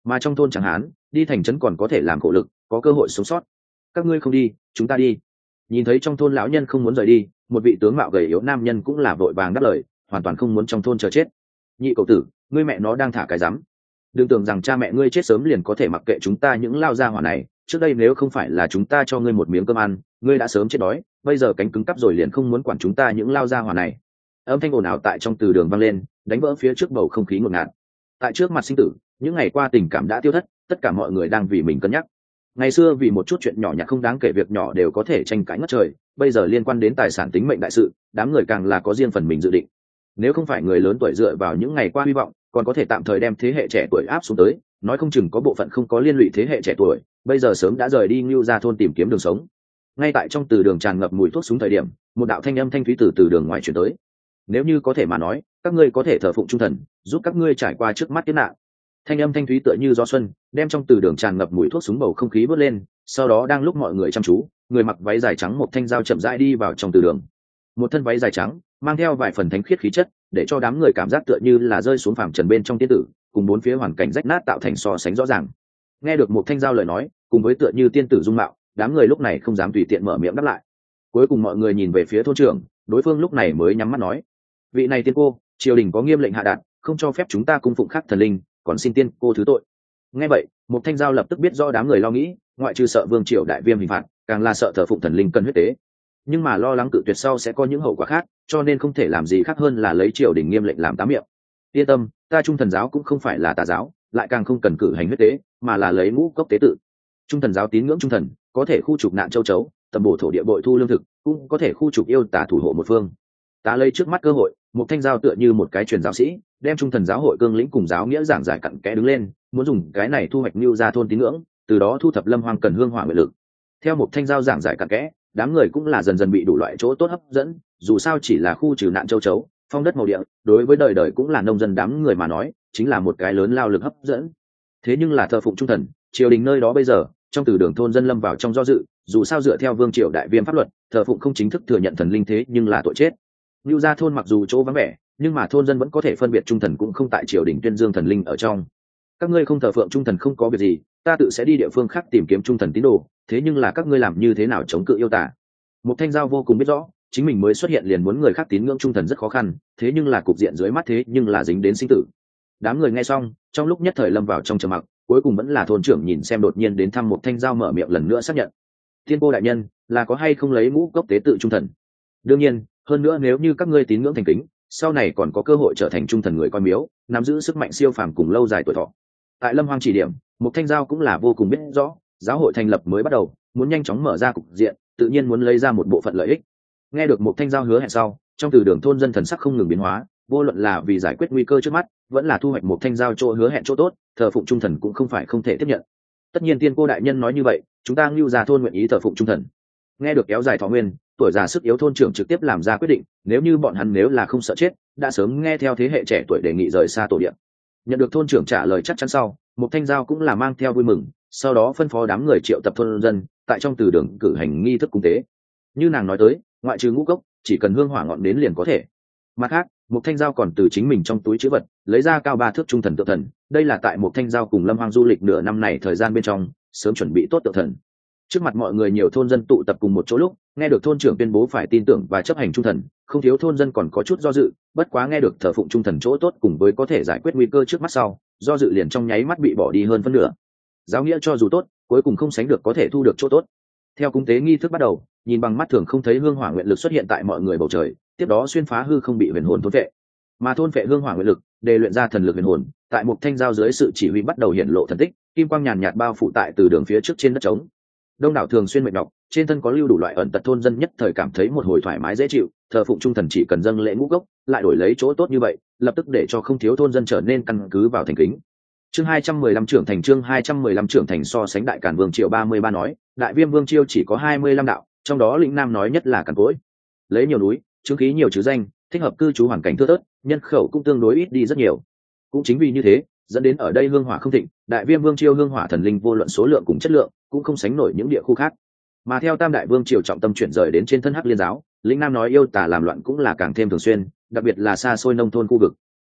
mà trong thôn chẳng hán đi thành trấn còn có thể làm khổ lực, có cơ hội sống sót. Các ngươi không đi, chúng ta đi. Nhìn thấy trong thôn lão nhân không muốn rời đi, một vị tướng mạo gầy yếu nam nhân cũng là vội vàng đáp lời, hoàn toàn không muốn trong thôn chờ chết. Nhị cậu tử, ngươi mẹ nó đang thả cái rắm, đừng tưởng rằng cha mẹ ngươi chết sớm liền có thể mặc kệ chúng ta những lao gia hỏa này. Trước đây nếu không phải là chúng ta cho ngươi một miếng cơm ăn, ngươi đã sớm chết đói, bây giờ cánh cứng cắp rồi liền không muốn quản chúng ta những lao gia hỏa này. Âm thanh ồn ào tại trong từ đường vang lên, đánh vỡ phía trước bầu không khí ngột ngạt. Tại trước mặt sinh tử, những ngày qua tình cảm đã tiêu thất, tất cả mọi người đang vì mình cân nhắc. Ngày xưa vì một chút chuyện nhỏ nhặt không đáng kể việc nhỏ đều có thể tranh cãi ngất trời, bây giờ liên quan đến tài sản tính mệnh đại sự, đám người càng là có riêng phần mình dự định. Nếu không phải người lớn tuổi dựa vào những ngày qua hy vọng, còn có thể tạm thời đem thế hệ trẻ tuổi áp xuống tới, nói không chừng có bộ phận không có liên lụy thế hệ trẻ tuổi, bây giờ sớm đã rời đi Ngưu Gia thôn tìm kiếm đường sống. Ngay tại trong từ đường tràn ngập mùi thuốc súng thời điểm, một đạo thanh âm thanh thúy từ từ đường ngoài truyền tới. Nếu như có thể mà nói, các ngươi có thể thờ phụng trung thần, giúp các ngươi trải qua trước mắt kiếp nạn. Thanh âm thanh thúy tựa như gió xuân, đem trong từ đường tràn ngập mùi thuốc súng bầu không khí bớt lên. Sau đó đang lúc mọi người chăm chú, người mặc váy dài trắng một thanh dao chậm rãi đi vào trong từ đường. Một thân váy dài trắng, mang theo vài phần thánh khiết khí chất, để cho đám người cảm giác tựa như là rơi xuống phàm trần bên trong tiên tử, cùng bốn phía hoàn cảnh rách nát tạo thành so sánh rõ ràng. Nghe được một thanh dao lời nói, cùng với tựa như tiên tử dung mạo, đám người lúc này không dám tùy tiện mở miệng đáp lại. Cuối cùng mọi người nhìn về phía thôn trưởng, đối phương lúc này mới nhắm mắt nói: vị này tiên cô, triều đình có nghiêm lệnh hạ đạt, không cho phép chúng ta cung phụng khác thần linh, còn xin tiên cô thứ tội. Nghe vậy, một thanh giao lập tức biết do đám người lo nghĩ, ngoại trừ sợ vương triều đại viêm hình phạt, càng là sợ thờ phụng thần linh cần huyết tế. Nhưng mà lo lắng cự tuyệt sau sẽ có những hậu quả khác, cho nên không thể làm gì khác hơn là lấy triều đình nghiêm lệnh làm tám miệng. Yên tâm, ta trung thần giáo cũng không phải là tà giáo, lại càng không cần cử hành huyết tế, mà là lấy ngũ cốc tế tự. Trung thần giáo tín ngưỡng trung thần, có thể khu trục nạn châu chấu, tầm bổ thổ địa bội thu lương thực, cũng có thể khu trục yêu tà thủ hộ một phương. Ta lấy trước mắt cơ hội, một thanh giao tựa như một cái truyền giáo sĩ, đem trung thần giáo hội cương lĩnh cùng giáo nghĩa giảng giải cặn kẽ đứng lên, muốn dùng cái này thu hoạch Nưu Gia thôn tín ngưỡng, từ đó thu thập lâm hoang cần hương hỏa nguyện lực. Theo một thanh giao giảng giải cặn kẽ, đám người cũng là dần dần bị đủ loại chỗ tốt hấp dẫn, dù sao chỉ là khu trừ nạn châu chấu, phong đất màu địa, đối với đời đời cũng là nông dân đám người mà nói, chính là một cái lớn lao lực hấp dẫn. Thế nhưng là thờ phụng trung thần, triều đình nơi đó bây giờ, trong từ đường thôn dân lâm vào trong do dự, dù sao dựa theo vương triều đại viêm pháp luật, thờ phụng không chính thức thừa nhận thần linh thế nhưng là tội chết. Nưu Gia thôn mặc dù chỗ vắng vẻ, nhưng mà thôn dân vẫn có thể phân biệt trung thần cũng không tại triều đình tuyên dương thần linh ở trong. Các ngươi không thờ phượng trung thần không có việc gì, ta tự sẽ đi địa phương khác tìm kiếm trung thần tín đồ, thế nhưng là các ngươi làm như thế nào chống cự yêu tả? Một thanh giao vô cùng biết rõ, chính mình mới xuất hiện liền muốn người khác tín ngưỡng trung thần rất khó khăn, thế nhưng là cục diện dưới mắt thế nhưng là dính đến sinh tử. Đám người nghe xong, trong lúc nhất thời lâm vào trong trầm mặc, cuối cùng vẫn là thôn trưởng nhìn xem đột nhiên đến thăm một thanh giao mở miệng lần nữa xác nhận: thiên cô đại nhân, là có hay không lấy ngũ cốc tế tự trung thần? Đương nhiên, hơn nữa nếu như các ngươi tín ngưỡng thành kính, sau này còn có cơ hội trở thành trung thần người coi miếu, nắm giữ sức mạnh siêu phàm cùng lâu dài tuổi thọ. Tại lâm hoang chỉ điểm, một thanh giao cũng là vô cùng biết rõ, giáo hội thành lập mới bắt đầu, muốn nhanh chóng mở ra cục diện, tự nhiên muốn lấy ra một bộ phận lợi ích. Nghe được một thanh giao hứa hẹn sau, trong từ đường thôn dân thần sắc không ngừng biến hóa, vô luận là vì giải quyết nguy cơ trước mắt, vẫn là thu hoạch một thanh giao chỗ hứa hẹn chỗ tốt, thờ phụng trung thần cũng không phải không thể tiếp nhận. Tất nhiên tiên cô đại nhân nói như vậy, chúng ta Ngưu Gia thôn nguyện ý thờ phụng trung thần. Nghe được kéo dài thọ nguyên, tuổi già sức yếu thôn trưởng trực tiếp làm ra quyết định, nếu như bọn hắn nếu là không sợ chết, đã sớm nghe theo thế hệ trẻ tuổi đề nghị rời xa tổ địa. Nhận được thôn trưởng trả lời chắc chắn sau, một thanh giao cũng là mang theo vui mừng, sau đó phân phó đám người triệu tập thôn dân, tại trong từ đường cử hành nghi thức cúng tế. Như nàng nói tới, ngoại trừ ngũ cốc, chỉ cần hương hỏa ngọn đến liền có thể. Mặt khác, một thanh giao còn từ chính mình trong túi trữ vật lấy ra cao ba thước trung thần tượng thần, đây là tại một thanh giao cùng lâm hoang du lịch nửa năm này thời gian bên trong sớm chuẩn bị tốt tượng thần. Trước mặt mọi người nhiều thôn dân tụ tập cùng một chỗ lúc, nghe được thôn trưởng tuyên bố phải tin tưởng và chấp hành trung thần, không thiếu thôn dân còn có chút do dự, bất quá nghe được thờ phụng trung thần chỗ tốt cùng với có thể giải quyết nguy cơ trước mắt sau, do dự liền trong nháy mắt bị bỏ đi hơn phân nửa. Giáo nghĩa cho dù tốt, cuối cùng không sánh được có thể thu được chỗ tốt. Theo cúng tế nghi thức bắt đầu, nhìn bằng mắt thường không thấy hương hỏa nguyện lực xuất hiện tại mọi người bầu trời, tiếp đó xuyên phá hư không bị huyền hồn thôn vệ, mà thôn vệ hương hỏa nguyện lực để luyện ra thần lực huyền hồn, tại một thanh giao dưới sự chỉ huy bắt đầu hiện lộ thần tích, kim quang nhàn nhạt bao phủ tại từ đường phía trước trên đất trống. Đông đảo thường xuyên mệt nhọc, trên thân có lưu đủ loại ẩn tật thôn dân nhất thời cảm thấy một hồi thoải mái dễ chịu, thờ phụng trung thần chỉ cần dâng lễ ngũ cốc, lại đổi lấy chỗ tốt như vậy, lập tức để cho không thiếu thôn dân trở nên căn cứ vào thành kính. Chương hai trăm mười lăm trưởng thành chương hai trăm mười lăm trưởng thành so sánh đại càn vương triều ba mươi ba nói, đại viêm vương triều chỉ có hai mươi lăm đạo, trong đó lĩnh nam nói nhất là càn cỗi. Lấy nhiều núi, chứng khí nhiều chứ danh, thích hợp cư trú hoàn cảnh thưa thớt, nhân khẩu cũng tương đối ít đi rất nhiều. Cũng chính vì như thế, dẫn đến ở đây hương hỏa không thịnh, đại viêm vương triều hương hỏa thần linh vô luận số lượng cùng chất lượng, cũng không sánh nổi những địa khu khác. Mà theo tam đại vương triều trọng tâm chuyển rời đến trên thân Hắc Liên giáo, lĩnh nam nói yêu tà làm loạn cũng là càng thêm thường xuyên, đặc biệt là xa xôi nông thôn khu vực.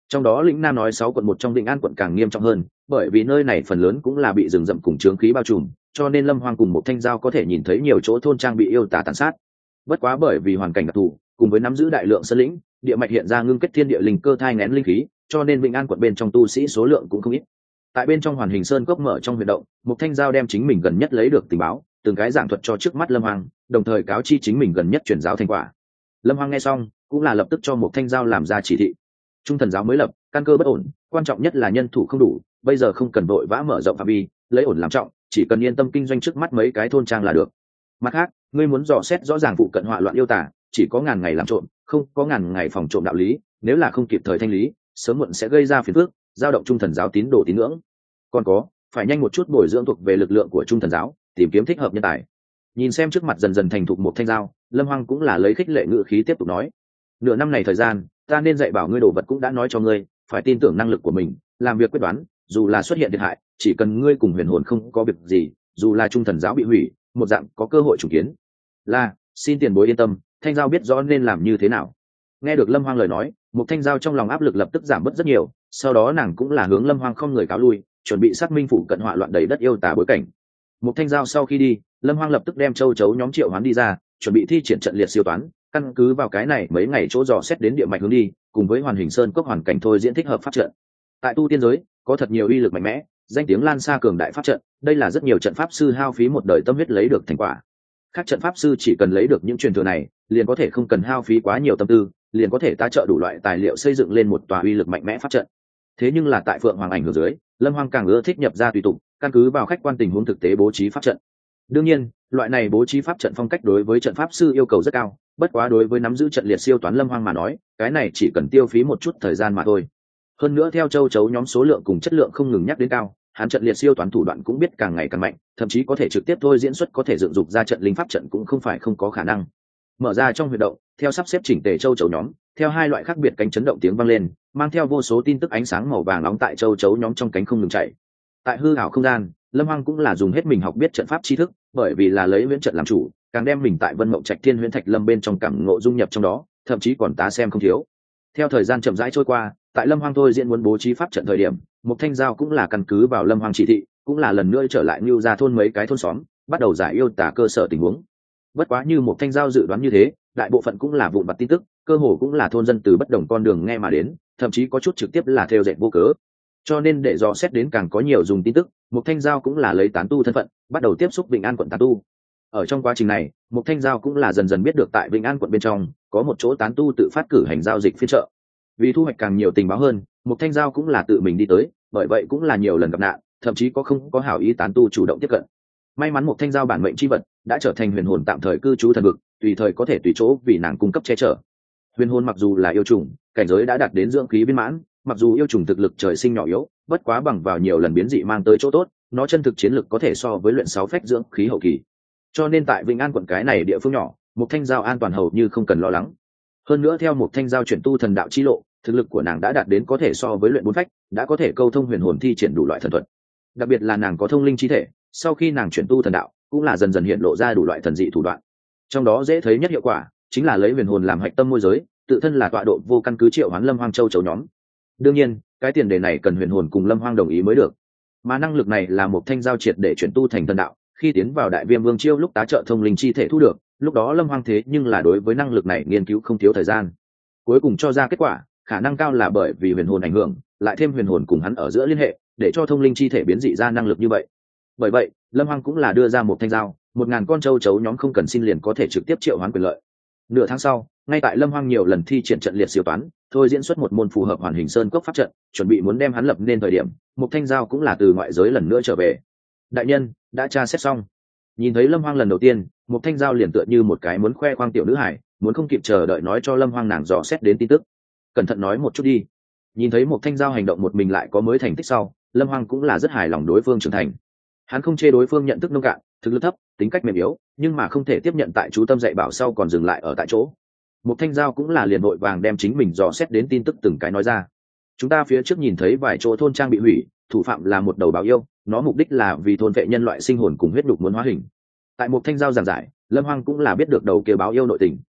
Trong đó lĩnh nam nói sáu quận một trong Vĩnh An quận càng nghiêm trọng hơn, bởi vì nơi này phần lớn cũng là bị rừng rậm cùng trướng khí bao trùm, cho nên Lâm Hoang cùng một Thanh Giao có thể nhìn thấy nhiều chỗ thôn trang bị yêu tà tàn sát. Bất quá bởi vì hoàn cảnh đặc thù, cùng với nắm giữ đại lượng sơn lĩnh, địa mạch hiện ra ngưng kết thiên địa linh cơ thai nghén linh khí, cho nên Vĩnh An quận bên trong tu sĩ số lượng cũng không ít. Tại bên trong Hoàn Hình Sơn cốc mở trong huyệt động, một Thanh Giao đem chính mình gần nhất lấy được tình báo, từng cái giảng thuật cho trước mắt Lâm Hoang, đồng thời cáo chi chính mình gần nhất truyền giáo thành quả. Lâm Hoang nghe xong, cũng là lập tức cho một Thanh Giao làm ra chỉ thị. Trung thần giáo mới lập, căn cơ bất ổn, quan trọng nhất là nhân thủ không đủ, bây giờ không cần vội vã mở rộng phạm vi, lấy ổn làm trọng, chỉ cần yên tâm kinh doanh trước mắt mấy cái thôn trang là được. Mặt khác, ngươi muốn dò xét rõ ràng vụ cận họa loạn yêu tả, chỉ có ngàn ngày làm trộm, không có ngàn ngày phòng trộm đạo lý, nếu là không kịp thời thanh lý, sớm muộn sẽ gây ra phiền phức, dao động trung thần giáo tín đồ tín ngưỡng. Còn có, phải nhanh một chút bồi dưỡng thuộc về lực lượng của trung thần giáo, tìm kiếm thích hợp nhân tài. Nhìn xem trước mặt dần dần thành thục một Thanh Giao, Lâm Hoang cũng là lấy khích lệ ngữ khí tiếp tục nói: nửa năm này thời gian, ta nên dạy bảo ngươi đồ vật cũng đã nói cho ngươi, phải tin tưởng năng lực của mình, làm việc quyết đoán, dù là xuất hiện thiệt hại, chỉ cần ngươi cùng huyền hồn không có việc gì, dù là trung thần giáo bị hủy, một dạng có cơ hội trùng kiến. Là, xin tiền bối yên tâm, Thanh Giao biết rõ nên làm như thế nào. Nghe được Lâm Hoang lời nói, một Thanh Giao trong lòng áp lực lập tức giảm bớt rất nhiều, sau đó nàng cũng là hướng Lâm Hoang không người cáo lui, chuẩn bị xác minh phủ cận họa loạn đầy đất yêu tà bối cảnh. Một Thanh Giao sau khi đi, Lâm Hoang lập tức đem châu chấu nhóm triệu hoán đi ra, chuẩn bị thi triển trận liệt siêu toán, căn cứ vào cái này mấy ngày chỗ dò xét đến địa mạch hướng đi, cùng với Hoàn Hình Sơn cốc hoàn cảnh thôi diễn thích hợp pháp trận. Tại tu tiên giới, có thật nhiều uy lực mạnh mẽ, danh tiếng lan xa cường đại pháp trận, đây là rất nhiều trận pháp sư hao phí một đời tâm huyết lấy được thành quả. Các trận pháp sư chỉ cần lấy được những truyền thừa này, liền có thể không cần hao phí quá nhiều tâm tư, liền có thể ta trợ đủ loại tài liệu xây dựng lên một tòa uy lực mạnh mẽ pháp trận. Thế nhưng là tại Phượng Hoàng ảnh hưởng dưới, Lâm Hoang càng ưa thích nhập ra tùy tục, căn cứ vào khách quan tình huống thực tế bố trí pháp trận. Đương nhiên, loại này bố trí pháp trận phong cách đối với trận pháp sư yêu cầu rất cao, bất quá đối với nắm giữ trận liệt siêu toán Lâm Hoang mà nói, cái này chỉ cần tiêu phí một chút thời gian mà thôi. Hơn nữa theo châu chấu nhóm số lượng cùng chất lượng không ngừng nhắc đến cao, hắn trận liệt siêu toán thủ đoạn cũng biết càng ngày càng mạnh, thậm chí có thể trực tiếp thôi diễn xuất có thể dựng dục ra trận linh pháp trận cũng không phải không có khả năng. Mở ra trong huyệt động, theo sắp xếp chỉnh tề châu chấu nhóm, theo hai loại khác biệt cánh chấn động tiếng vang lên, mang theo vô số tin tức ánh sáng màu vàng nóng tại châu chấu nhóm trong cánh không ngừng chạy. Tại hư ảo không gian, Lâm Hoang cũng là dùng hết mình học biết trận pháp tri thức, bởi vì là lấy huyễn trận làm chủ, càng đem mình tại Vân Mộng Trạch Thiên Huyễn Thạch Lâm bên trong cảm ngộ dung nhập trong đó, thậm chí còn tá xem không thiếu. Theo thời gian chậm rãi trôi qua, tại Lâm Hoang thôi diễn muốn bố trí pháp trận thời điểm, một Thanh Giao cũng là căn cứ vào Lâm Hoang chỉ thị, cũng là lần nữa trở lại Nưu ra thôn mấy cái thôn xóm, bắt đầu giải yêu tả cơ sở tình huống. Bất quá như một Thanh Giao dự đoán như thế, đại bộ phận cũng là vụn vặt tin tức, cơ hồ cũng là thôn dân từ bất đồng con đường nghe mà đến, thậm chí có chút trực tiếp là theo dệt vô cớ. Cho nên để dò xét đến càng có nhiều dùng tin tức, một Thanh Giao cũng là lấy tán tu thân phận, bắt đầu tiếp xúc Vĩnh An quận tán tu. Ở trong quá trình này, một Thanh Giao cũng là dần dần biết được tại Vĩnh An quận bên trong có một chỗ tán tu tự phát cử hành giao dịch phiên chợ. Vì thu hoạch càng nhiều tình báo hơn, một Thanh Giao cũng là tự mình đi tới, bởi vậy cũng là nhiều lần gặp nạn, thậm chí có không có hảo ý tán tu chủ động tiếp cận. May mắn một Thanh Giao bản mệnh chi vật đã trở thành huyền hồn tạm thời cư trú thần vực, tùy thời có thể tùy chỗ vì nàng cung cấp che chở. Huyền hồn mặc dù là yêu trùng, cảnh giới đã đạt đến dưỡng khí viên mãn, mặc dù yêu trùng thực lực trời sinh nhỏ yếu, bất quá bằng vào nhiều lần biến dị mang tới chỗ tốt, nó chân thực chiến lực có thể so với luyện sáu phách dưỡng khí hậu kỳ. Cho nên tại Vĩnh An quận cái này địa phương nhỏ, một Thanh Giao an toàn hầu như không cần lo lắng. Hơn nữa theo một Thanh Giao chuyển tu thần đạo chi lộ, thực lực của nàng đã đạt đến có thể so với luyện bốn phách, đã có thể câu thông huyền hồn thi triển đủ loại thần thuật. Đặc biệt là nàng có thông linh chi thể, sau khi nàng chuyển tu thần đạo, cũng là dần dần hiện lộ ra đủ loại thần dị thủ đoạn. Trong đó dễ thấy nhất hiệu quả, chính là lấy huyền hồn làm hạch tâm môi giới, tự thân là tọa độ vô căn cứ triệu hoán Lâm Hoang Châu chấu nhóm. Đương nhiên, cái tiền đề này cần huyền hồn cùng Lâm Hoang đồng ý mới được. Mà năng lực này là một Thanh Giao triệt để chuyển tu thành thần đạo, khi tiến vào Đại Viêm Vương chiêu lúc tá trợ thông linh chi thể thu được, lúc đó Lâm Hoang thế nhưng là đối với năng lực này nghiên cứu không thiếu thời gian. Cuối cùng cho ra kết quả, khả năng cao là bởi vì huyền hồn ảnh hưởng, lại thêm huyền hồn cùng hắn ở giữa liên hệ, để cho thông linh chi thể biến dị ra năng lực như vậy. Bởi vậy, Lâm Hoang cũng là đưa ra một Thanh Giao, một ngàn con châu chấu nhóm không cần xin liền có thể trực tiếp triệu hoán quyền lợi. Nửa tháng sau, ngay tại Lâm Hoang nhiều lần thi triển trận liệt siêu toán, thôi diễn xuất một môn phù hợp Hoàn Hình Sơn cốc pháp trận, chuẩn bị muốn đem hắn lập nên thời điểm, một Thanh Giao cũng là từ ngoại giới lần nữa trở về. Đại nhân, đã tra xét xong. Nhìn thấy Lâm Hoang lần đầu tiên, một Thanh Giao liền tựa như một cái muốn khoe khoang tiểu nữ hải, muốn không kịp chờ đợi nói cho Lâm Hoang nàng dò xét đến tin tức. Cẩn thận nói một chút đi. Nhìn thấy một Thanh Giao hành động một mình lại có mới thành tích sau, Lâm Hoang cũng là rất hài lòng đối phương trưởng thành. Hắn không chê đối phương nhận thức nông cạn, thực lực thấp, tính cách mềm yếu, nhưng mà không thể tiếp nhận tại chú tâm dạy bảo sau còn dừng lại ở tại chỗ. Một Thanh Giao cũng là liền vội vàng đem chính mình dò xét đến tin tức từng cái nói ra. Chúng ta phía trước nhìn thấy vài chỗ thôn trang bị hủy, thủ phạm là một đầu báo yêu, nó mục đích là vì thôn vệ nhân loại sinh hồn cùng huyết đục muốn hóa hình. Tại một Thanh Giao giảng giải, Lâm Hoang cũng là biết được đầu kia báo yêu nội tình.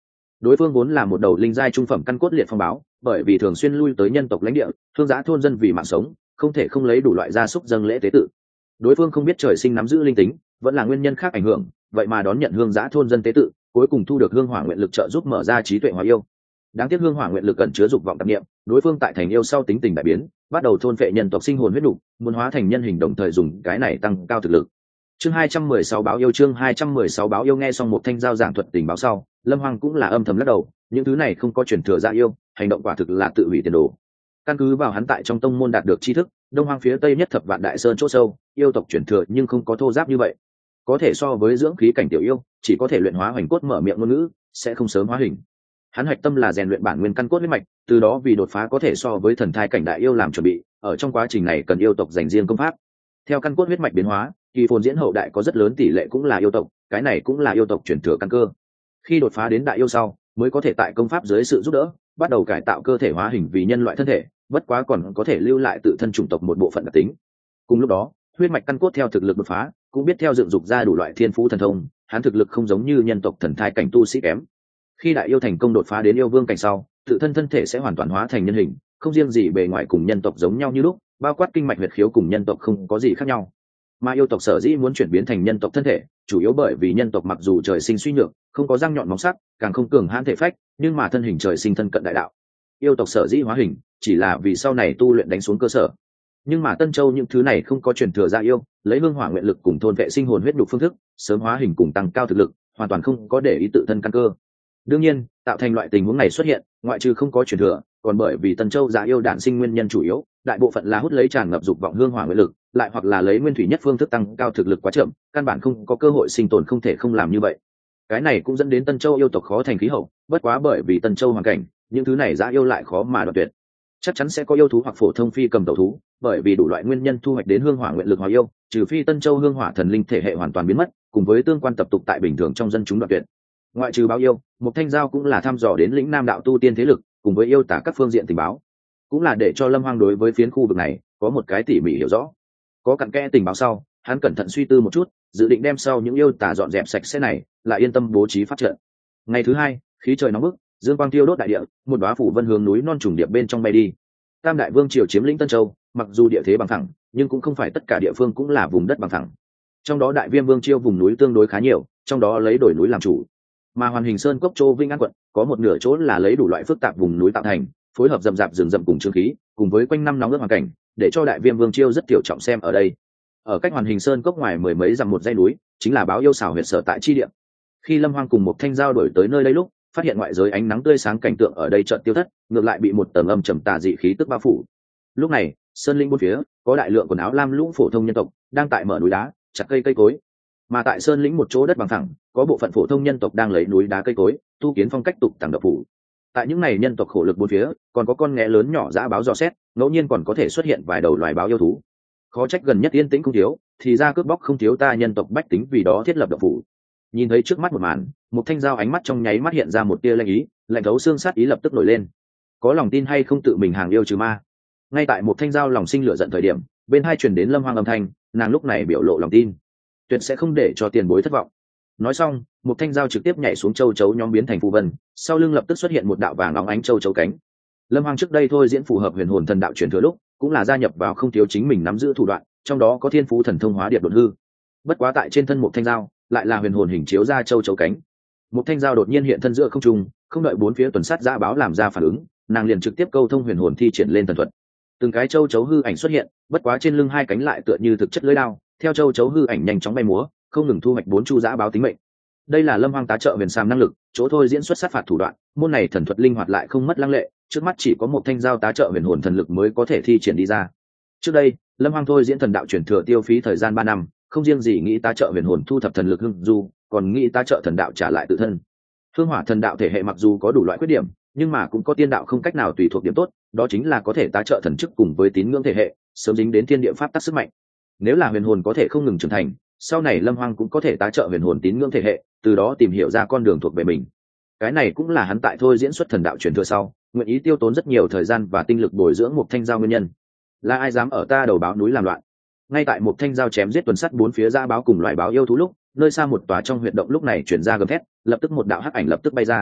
đối phương vốn là một đầu linh giai trung phẩm căn cốt liệt phong báo, bởi vì thường xuyên lui tới nhân tộc lãnh địa, thương giã thôn dân vì mạng sống không thể không lấy đủ loại gia súc dâng lễ tế tự. Đối phương không biết trời sinh nắm giữ linh tính, vẫn là nguyên nhân khác ảnh hưởng, vậy mà đón nhận hương giã thôn dân tế tự, cuối cùng thu được hương hỏa nguyện lực trợ giúp mở ra trí tuệ hóa yêu. Đáng tiếc hương hỏa nguyện lực cẩn chứa dục vọng tạp niệm, đối phương tại thành yêu sau tính tình đại biến, bắt đầu thôn phệ nhân tộc sinh hồn huyết nục, muốn hóa thành nhân hình đồng thời dùng cái này tăng cao thực lực. Chương hai trăm mười sáu báo yêu chương hai trăm mười sáu báo yêu nghe xong một thanh giao giảng thuật tình báo sau, Lâm Hoang cũng là âm thầm lắc đầu, những thứ này không có truyền thừa ra yêu, hành động quả thực là tự hủy tiền đồ. Căn cứ vào hắn tại trong tông môn đạt được tri thức, đông hoang phía tây nhất thập vạn đại sơn chỗ sâu, yêu tộc truyền thừa nhưng không có thô giáp như vậy. Có thể so với dưỡng khí cảnh tiểu yêu, chỉ có thể luyện hóa hoành cốt mở miệng ngôn ngữ, sẽ không sớm hóa hình. Hắn hạch tâm là rèn luyện bản nguyên căn cốt huyết mạch, từ đó vì đột phá có thể so với thần thai cảnh đại yêu làm chuẩn bị, ở trong quá trình này cần yêu tộc dành riêng công pháp. Theo căn cốt huyết mạch biến hóa, kỳ phồn diễn hậu đại có rất lớn tỷ lệ cũng là yêu tộc, cái này cũng là yêu tộc truyền thừa căn cơ. Khi đột phá đến đại yêu sau, mới có thể tại công pháp dưới sự giúp đỡ, bắt đầu cải tạo cơ thể hóa hình vì nhân loại thân thể, bất quá còn có thể lưu lại tự thân chủng tộc một bộ phận đặc tính. Cùng lúc đó, huyết mạch căn cốt theo thực lực đột phá, cũng biết theo dựng dục ra đủ loại thiên phú thần thông, hắn thực lực không giống như nhân tộc thần thai cảnh tu sĩ kém. Khi đại yêu thành công đột phá đến yêu vương cảnh sau, tự thân thân thể sẽ hoàn toàn hóa thành nhân hình, không riêng gì bề ngoài cùng nhân tộc giống nhau như lúc, bao quát kinh mạch huyệt khiếu cùng nhân tộc không có gì khác nhau. Mà yêu tộc sở dĩ muốn chuyển biến thành nhân tộc thân thể, chủ yếu bởi vì nhân tộc mặc dù trời sinh suy nhược, không có răng nhọn móng sắc, càng không cường hãn thể phách, nhưng mà thân hình trời sinh thân cận đại đạo. Yêu tộc sở dĩ hóa hình, chỉ là vì sau này tu luyện đánh xuống cơ sở. Nhưng mà Tân Châu những thứ này không có truyền thừa ra yêu, lấy hương hỏa nguyện lực cùng thôn vệ sinh hồn huyết nhục phương thức, sớm hóa hình cùng tăng cao thực lực, hoàn toàn không có để ý tự thân căn cơ. Đương nhiên, tạo thành loại tình huống này xuất hiện, ngoại trừ không có truyền thừa, còn bởi vì Tân Châu giả yêu đản sinh nguyên nhân chủ yếu, đại bộ phận là hút lấy tràn ngập dục vọng hương hỏa nguyện lực, lại hoặc là lấy nguyên thủy nhất phương thức tăng cao thực lực quá chậm, căn bản không có cơ hội sinh tồn, không thể không làm như vậy. Cái này cũng dẫn đến Tân Châu yêu tộc khó thành khí hậu, bất quá bởi vì Tân Châu hoàn cảnh, những thứ này giả yêu lại khó mà đoạt tuyệt. Chắc chắn sẽ có yêu thú hoặc phổ thông phi cầm đầu thú, bởi vì đủ loại nguyên nhân thu hoạch đến hương hỏa nguyện lực hóa yêu, trừ phi Tân Châu hương hỏa thần linh thể hệ hoàn toàn biến mất, cùng với tương quan tập tục tại bình thường trong dân chúng đoạt tuyệt. Ngoại trừ báo yêu, một thanh giao cũng là thăm dò đến lĩnh nam đạo tu tiên thế lực, cùng với yêu tả các phương diện tình báo, cũng là để cho Lâm Hoang đối với phiến khu vực này có một cái tỉ mỉ hiểu rõ. Có cặn kẽ tình báo sau, hắn cẩn thận suy tư một chút, dự định đem sau những yêu tả dọn dẹp sạch sẽ này, lại yên tâm bố trí pháp trận. Ngày thứ hai, khí trời nóng bức, dương quang tiêu đốt đại địa, một đóa phủ vân hướng núi non trùng điệp bên trong bay đi. Tam đại vương triều chiếm lĩnh Tân Châu, mặc dù địa thế bằng phẳng, nhưng cũng không phải tất cả địa phương cũng là vùng đất bằng phẳng. Trong đó đại viêm vương triều vùng núi tương đối khá nhiều, trong đó lấy đồi núi làm chủ. Mà Hoàn Hình Sơn cốc Châu Vinh An quận có một nửa chỗ là lấy đủ loại phức tạp vùng núi tạo thành, phối hợp rậm rạp rừng rậm cùng trướng khí, cùng với quanh năm nóng ướt hoàn cảnh, để cho đại viêm vương triều rất tiểu trọng xem ở đây. Ở cách Hoàn Hình Sơn cốc ngoài mười mấy dặm một dãy núi, chính là báo yêu xảo huyệt sở tại chi địa. Khi Lâm Hoang cùng một thanh giao đổi tới nơi đây lúc, phát hiện ngoại giới ánh nắng tươi sáng cảnh tượng ở đây chợt tiêu thất, ngược lại bị một tầng âm trầm tà dị khí tức bao phủ. Lúc này, sơn linh bốn phía có đại lượng quần áo lam lũ phổ thông nhân tộc đang tại mở núi đá, chặt cây cây cối. Mà tại sơn lĩnh một chỗ đất bằng phẳng, có bộ phận phổ thông nhân tộc đang lấy núi đá cây cối tu kiến phong cách tục tàng độc phủ. Tại những này nhân tộc khổ lực bốn phía, còn có con nghé lớn nhỏ dã báo dò xét, ngẫu nhiên còn có thể xuất hiện vài đầu loài báo yêu thú. Khó trách gần nhất yên tĩnh không thiếu, thì ra cướp bóc không thiếu ta nhân tộc bách tính vì đó thiết lập độc phủ. Nhìn thấy trước mắt một màn, một thanh dao ánh mắt trong nháy mắt hiện ra một tia lạnh ý, lạnh thấu xương sát ý lập tức nổi lên. Có lòng tin hay không tự mình hàng yêu trừ ma? Ngay tại một thanh dao lòng sinh lửa giận thời điểm, bên hai truyền đến Lâm Hoang âm thanh, nàng lúc này biểu lộ lòng tin, tuyệt sẽ không để cho tiền bối thất vọng. Nói xong, một thanh dao trực tiếp nhảy xuống châu chấu nhóm biến thành phù vân, sau lưng lập tức xuất hiện một đạo vàng óng ánh châu chấu cánh. Lâm Hoang trước đây thôi diễn phù hợp huyền hồn thần đạo truyền thừa lúc, cũng là gia nhập vào không thiếu chính mình nắm giữ thủ đoạn, trong đó có thiên phú thần thông hóa điệp đột hư. Bất quá tại trên thân một thanh dao, lại là huyền hồn hình chiếu ra châu chấu cánh. Một thanh dao đột nhiên hiện thân giữa không trung, không đợi bốn phía tuần sát dã báo làm ra phản ứng, nàng liền trực tiếp câu thông huyền hồn thi triển lên thần thuật. Từng cái châu chấu hư ảnh xuất hiện, bất quá trên lưng hai cánh lại tựa như thực chất lưỡi đao, theo châu chấu hư ảnh nhanh chóng bay múa, không ngừng thu hoạch bốn chu dã báo tính mệnh. Đây là Lâm Hoang tá trợ huyền sam năng lực, chỗ thôi diễn xuất sát phạt thủ đoạn, môn này thần thuật linh hoạt lại không mất lăng lệ, trước mắt chỉ có một thanh dao tá trợ huyền hồn thần lực mới có thể thi triển đi ra. Trước đây, Lâm Hoang thôi diễn thần đạo truyền thừa tiêu phí thời gian ba năm, không riêng gì nghĩ tá trợ huyền hồn thu thập thần lực hưng du, còn nghĩ tá trợ thần đạo trả lại tự thân. Hương hỏa thần đạo thể hệ mặc dù có đủ loại khuyết điểm, nhưng mà cũng có tiên đạo không cách nào tùy thuộc điểm tốt, đó chính là có thể tá trợ thần chức cùng với tín ngưỡng thể hệ, sớm dính đến thiên địa pháp tắc sức mạnh. Nếu là huyền hồn có thể không ngừng trưởng thành, sau này Lâm Hoang cũng có thể tá trợ huyền hồn tín ngưỡng thể hệ, từ đó tìm hiểu ra con đường thuộc về mình. Cái này cũng là hắn tại thôi diễn xuất thần đạo truyền thừa sau, nguyện ý tiêu tốn rất nhiều thời gian và tinh lực bồi dưỡng một thanh giao nguyên nhân. Là ai dám ở ta đầu báo núi làm loạn? Ngay tại một thanh giao chém giết tuần sắt bốn phía dã báo cùng loài báo yêu thú lúc, nơi xa một tòa trong huyệt động lúc này chuyển ra gầm thét, lập tức một đạo hắc ảnh lập tức bay ra.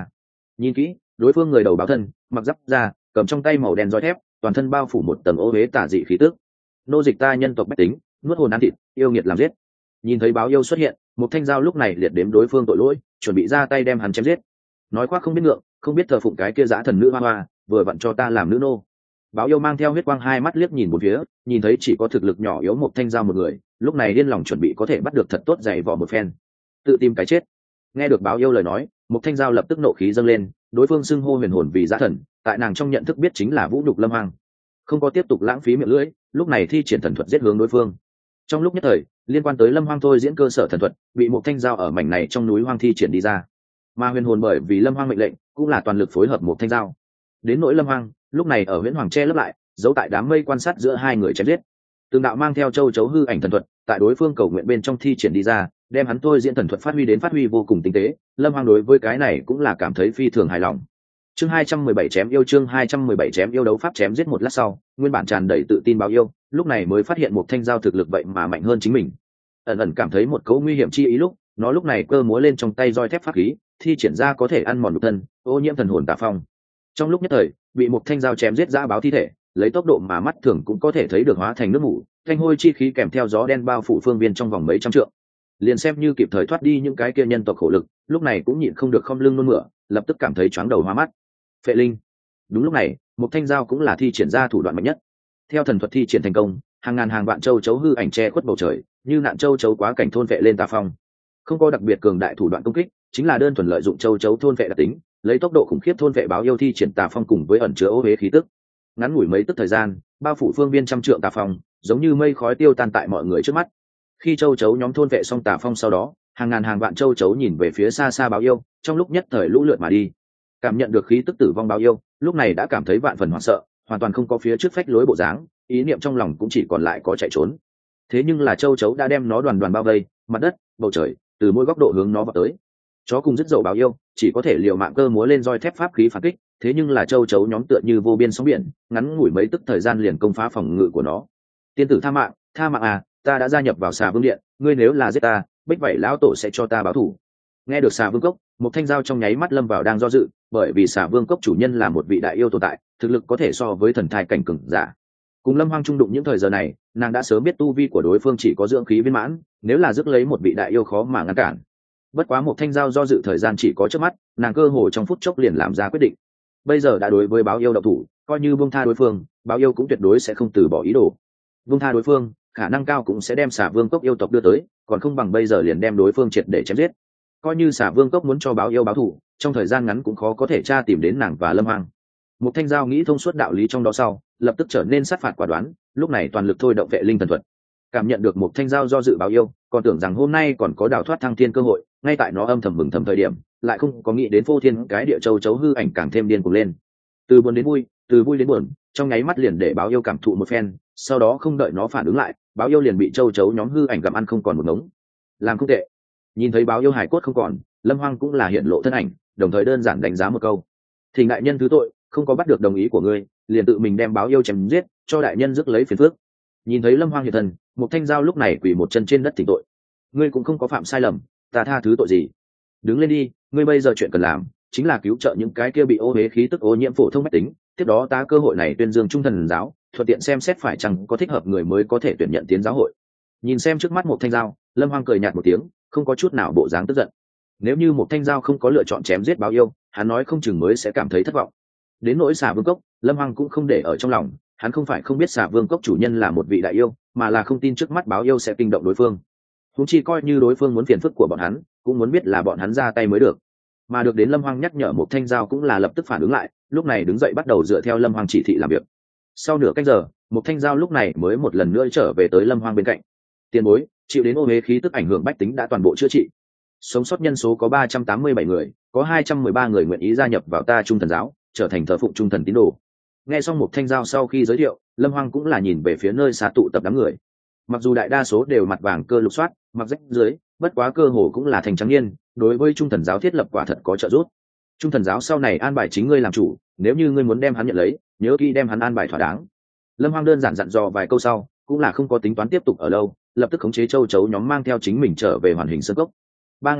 Nhìn kỹ, đối phương người đầu báo thân, mặc giáp da, cầm trong tay màu đen roi thép, toàn thân bao phủ một tầng ô huế tả dị khí tức. Nô dịch ta nhân tộc bách tính, nuốt hồn ăn thịt, yêu nghiệt làm giết. Nhìn thấy báo yêu xuất hiện, một thanh dao lúc này liệt đếm đối phương tội lỗi, chuẩn bị ra tay đem hắn chém giết. Nói khoác không biết ngượng, không biết thờ phụng cái kia dã thần nữ hoa hoa, vừa vặn cho ta làm nữ nô. Báo yêu mang theo huyết quang hai mắt liếc nhìn một phía, nhìn thấy chỉ có thực lực nhỏ yếu một thanh dao một người, lúc này điên lòng chuẩn bị có thể bắt được thật tốt dày vỏ một phen, tự tìm cái chết. Nghe được báo yêu lời nói, một thanh dao lập tức nộ khí dâng lên, đối phương xưng hô huyền hồn vì dã thần, tại nàng trong nhận thức biết chính là vũ nhục lâm hoang, không có tiếp tục lãng phí miệng lưỡi, lúc này thi triển thần thuật giết hướng đối phương. Trong lúc nhất thời, liên quan tới lâm hoang thôi diễn cơ sở thần thuật bị một thanh dao ở mảnh này trong núi hoang thi triển đi ra, mà huyền hồn bởi vì lâm hoang mệnh lệnh cũng là toàn lực phối hợp một thanh dao. Đến nỗi lâm hoang lúc này ở huyễn hoàng che lấp lại, giấu tại đám mây quan sát giữa hai người chém giết. Từng đạo mang theo châu chấu hư ảnh thần thuật tại đối phương cầu nguyện bên trong thi triển đi ra, đem hắn thôi diễn thần thuật phát huy đến phát huy vô cùng tinh tế. Lâm hoang đối với cái này cũng là cảm thấy phi thường hài lòng. Chương hai trăm mười bảy chém yêu chương hai trăm mười bảy chém yêu đấu pháp chém giết một lát sau, nguyên bản tràn đầy tự tin báo yêu, lúc này mới phát hiện một thanh dao thực lực vậy mà mạnh hơn chính mình. Ẩn ẩn cảm thấy một cấu nguy hiểm chi ý lúc, nó lúc này cơ múa lên trong tay roi thép pháp khí, thi triển ra có thể ăn mòn nhục thân, ô nhiễm thần hồn tà phong. Trong lúc nhất thời, bị một thanh dao chém giết ra báo thi thể, lấy tốc độ mà mắt thường cũng có thể thấy được hóa thành nước mủ, thanh hôi chi khí kèm theo gió đen bao phủ phương viên trong vòng mấy trăm trượng. Liền xem như kịp thời thoát đi những cái kia nhân tộc khổ lực, lúc này cũng nhịn không được không lưng nôn mửa, lập tức cảm thấy chóng đầu hoa mắt. Phệ linh. Đúng lúc này, một thanh dao cũng là thi triển ra thủ đoạn mạnh nhất. Theo thần thuật thi triển thành công, hàng ngàn hàng vạn châu chấu hư ảnh che khuất bầu trời, như nạn châu chấu quá cảnh thôn vệ lên tà phong. Không có đặc biệt cường đại thủ đoạn công kích, chính là đơn thuần lợi dụng châu chấu thôn vệ đặc tính, lấy tốc độ khủng khiếp thôn vệ báo yêu thi triển tà phong cùng với ẩn chứa ô huế khí tức. Ngắn ngủi mấy tức thời gian, bao phủ phương viên trăm trượng tà phong, giống như mây khói tiêu tan tại mọi người trước mắt. Khi châu chấu nhóm thôn vệ xong tà phong sau đó, hàng ngàn hàng vạn châu chấu nhìn về phía xa xa báo yêu, trong lúc nhất thời lũ lượt mà đi. Cảm nhận được khí tức tử vong báo yêu, lúc này đã cảm thấy vạn phần hoảng sợ, hoàn toàn không có phía trước phách lối bộ dáng, ý niệm trong lòng cũng chỉ còn lại có chạy trốn. Thế nhưng là châu chấu đã đem nó đoàn đoàn bao vây, mặt đất, bầu trời, từ mỗi góc độ hướng nó vào tới. Chó cùng dứt dậu báo yêu, chỉ có thể liều mạng cơ múa lên roi thép pháp khí phản kích, thế nhưng là châu chấu nhóm tựa như vô biên sóng biển, ngắn ngủi mấy tức thời gian liền công phá phòng ngự của nó. Tiên tử tha mạng, tha mạng à, ta đã gia nhập vào Xà Vương điện, ngươi nếu là giết ta, bích vậy lão tổ sẽ cho ta báo thù. Nghe được Xà Vương cốc, một thanh dao trong nháy mắt lâm vào đang do dự, bởi vì Xà Vương cốc chủ nhân là một vị đại yêu tồn tại, thực lực có thể so với thần thai cảnh cường giả. Cùng Lâm Hoang trung đụng những thời giờ này, nàng đã sớm biết tu vi của đối phương chỉ có dưỡng khí viên mãn, nếu là rước lấy một vị đại yêu khó mà ngăn cản. Bất quá một thanh dao do dự thời gian chỉ có trước mắt, nàng cơ hồ trong phút chốc liền làm ra quyết định. Bây giờ đã đối với báo yêu độc thủ, coi như buông tha đối phương, báo yêu cũng tuyệt đối sẽ không từ bỏ ý đồ. Buông tha đối phương, khả năng cao cũng sẽ đem Xà Vương cốc yêu tộc đưa tới, còn không bằng bây giờ liền đem đối phương triệt để chém giết. Coi như Xà Vương cốc muốn cho báo yêu báo thù, trong thời gian ngắn cũng khó có thể tra tìm đến nàng và Lâm Hoang. Một thanh dao nghĩ thông suốt đạo lý trong đó sau, lập tức trở nên sát phạt quả đoán, lúc này toàn lực thôi động vệ linh thần thuật. Cảm nhận được một thanh dao do dự báo yêu, còn tưởng rằng hôm nay còn có đào thoát thăng thiên cơ hội, ngay tại nó âm thầm mừng thầm thời điểm, lại không có nghĩ đến phô thiên cái địa châu chấu hư ảnh càng thêm điên cuồng lên. Từ buồn đến vui, từ vui đến buồn, trong nháy mắt liền để báo yêu cảm thụ một phen, sau đó không đợi nó phản ứng lại, báo yêu liền bị châu chấu nhóm hư ảnh gặm ăn không còn một ngống. Làm không tệ. Nhìn thấy báo yêu hải cốt không còn, Lâm Hoang cũng là hiện lộ thân ảnh, đồng thời đơn giản đánh giá một câu: Thỉnh đại nhân thứ tội, không có bắt được đồng ý của ngươi, liền tự mình đem báo yêu chém giết, cho đại nhân rước lấy phiền phước. Nhìn thấy Lâm Hoang hiện thân, một thanh dao lúc này quỳ một chân trên đất thỉnh tội: Ngươi cũng không có phạm sai lầm, ta tha thứ tội gì. Đứng lên đi, ngươi bây giờ chuyện cần làm chính là cứu trợ những cái kia bị ô huế khí tức ô nhiễm phổ thông mách tính, tiếp đó ta cơ hội này tuyên dương trung thần giáo, thuận tiện xem xét phải chăng có thích hợp người mới có thể tuyển nhận tiến giáo hội. Nhìn xem trước mắt một thanh dao, Lâm Hoang cười nhạt một tiếng, không có chút nào bộ dáng tức giận. Nếu như một thanh dao không có lựa chọn chém giết báo yêu, hắn nói không chừng mới sẽ cảm thấy thất vọng. Đến nỗi Xà Vương cốc, Lâm Hoang cũng không để ở trong lòng, hắn không phải không biết Xà Vương cốc chủ nhân là một vị đại yêu, mà là không tin trước mắt báo yêu sẽ kinh động đối phương. Huống chi coi như đối phương muốn phiền phức của bọn hắn, cũng muốn biết là bọn hắn ra tay mới được. Mà được đến Lâm Hoang nhắc nhở một thanh dao cũng là lập tức phản ứng lại, lúc này đứng dậy bắt đầu dựa theo Lâm Hoang chỉ thị làm việc. Sau nửa canh giờ, một thanh dao lúc này mới một lần nữa trở về tới Lâm Hoang bên cạnh. Tiền bối, chịu đến ô huế khí tức ảnh hưởng bách tính đã toàn bộ chữa trị. Sống sót nhân số có ba trăm tám mươi bảy người, có hai trăm mười ba người nguyện ý gia nhập vào ta Trung Thần giáo, trở thành thờ phụng Trung Thần tín đồ. Nghe xong một thanh dao sau khi giới thiệu, Lâm Hoang cũng là nhìn về phía nơi xa tụ tập đám người. Mặc dù đại đa số đều mặt vàng cơ lục soát, mặc rách dưới, bất quá cơ hồ cũng là thành trắng niên, đối với Trung Thần giáo thiết lập quả thật có trợ giúp. Trung Thần giáo sau này an bài chính ngươi làm chủ, nếu như ngươi muốn đem hắn nhận lấy, nhớ kỹ đem hắn an bài thỏa đáng. Lâm Hoang đơn giản dặn dò vài câu sau, cũng là không có tính toán tiếp tục ở lâu, lập tức khống chế châu chấu nhóm mang theo chính mình trở về hoàn hình sơn cốc. Ba ngày sau,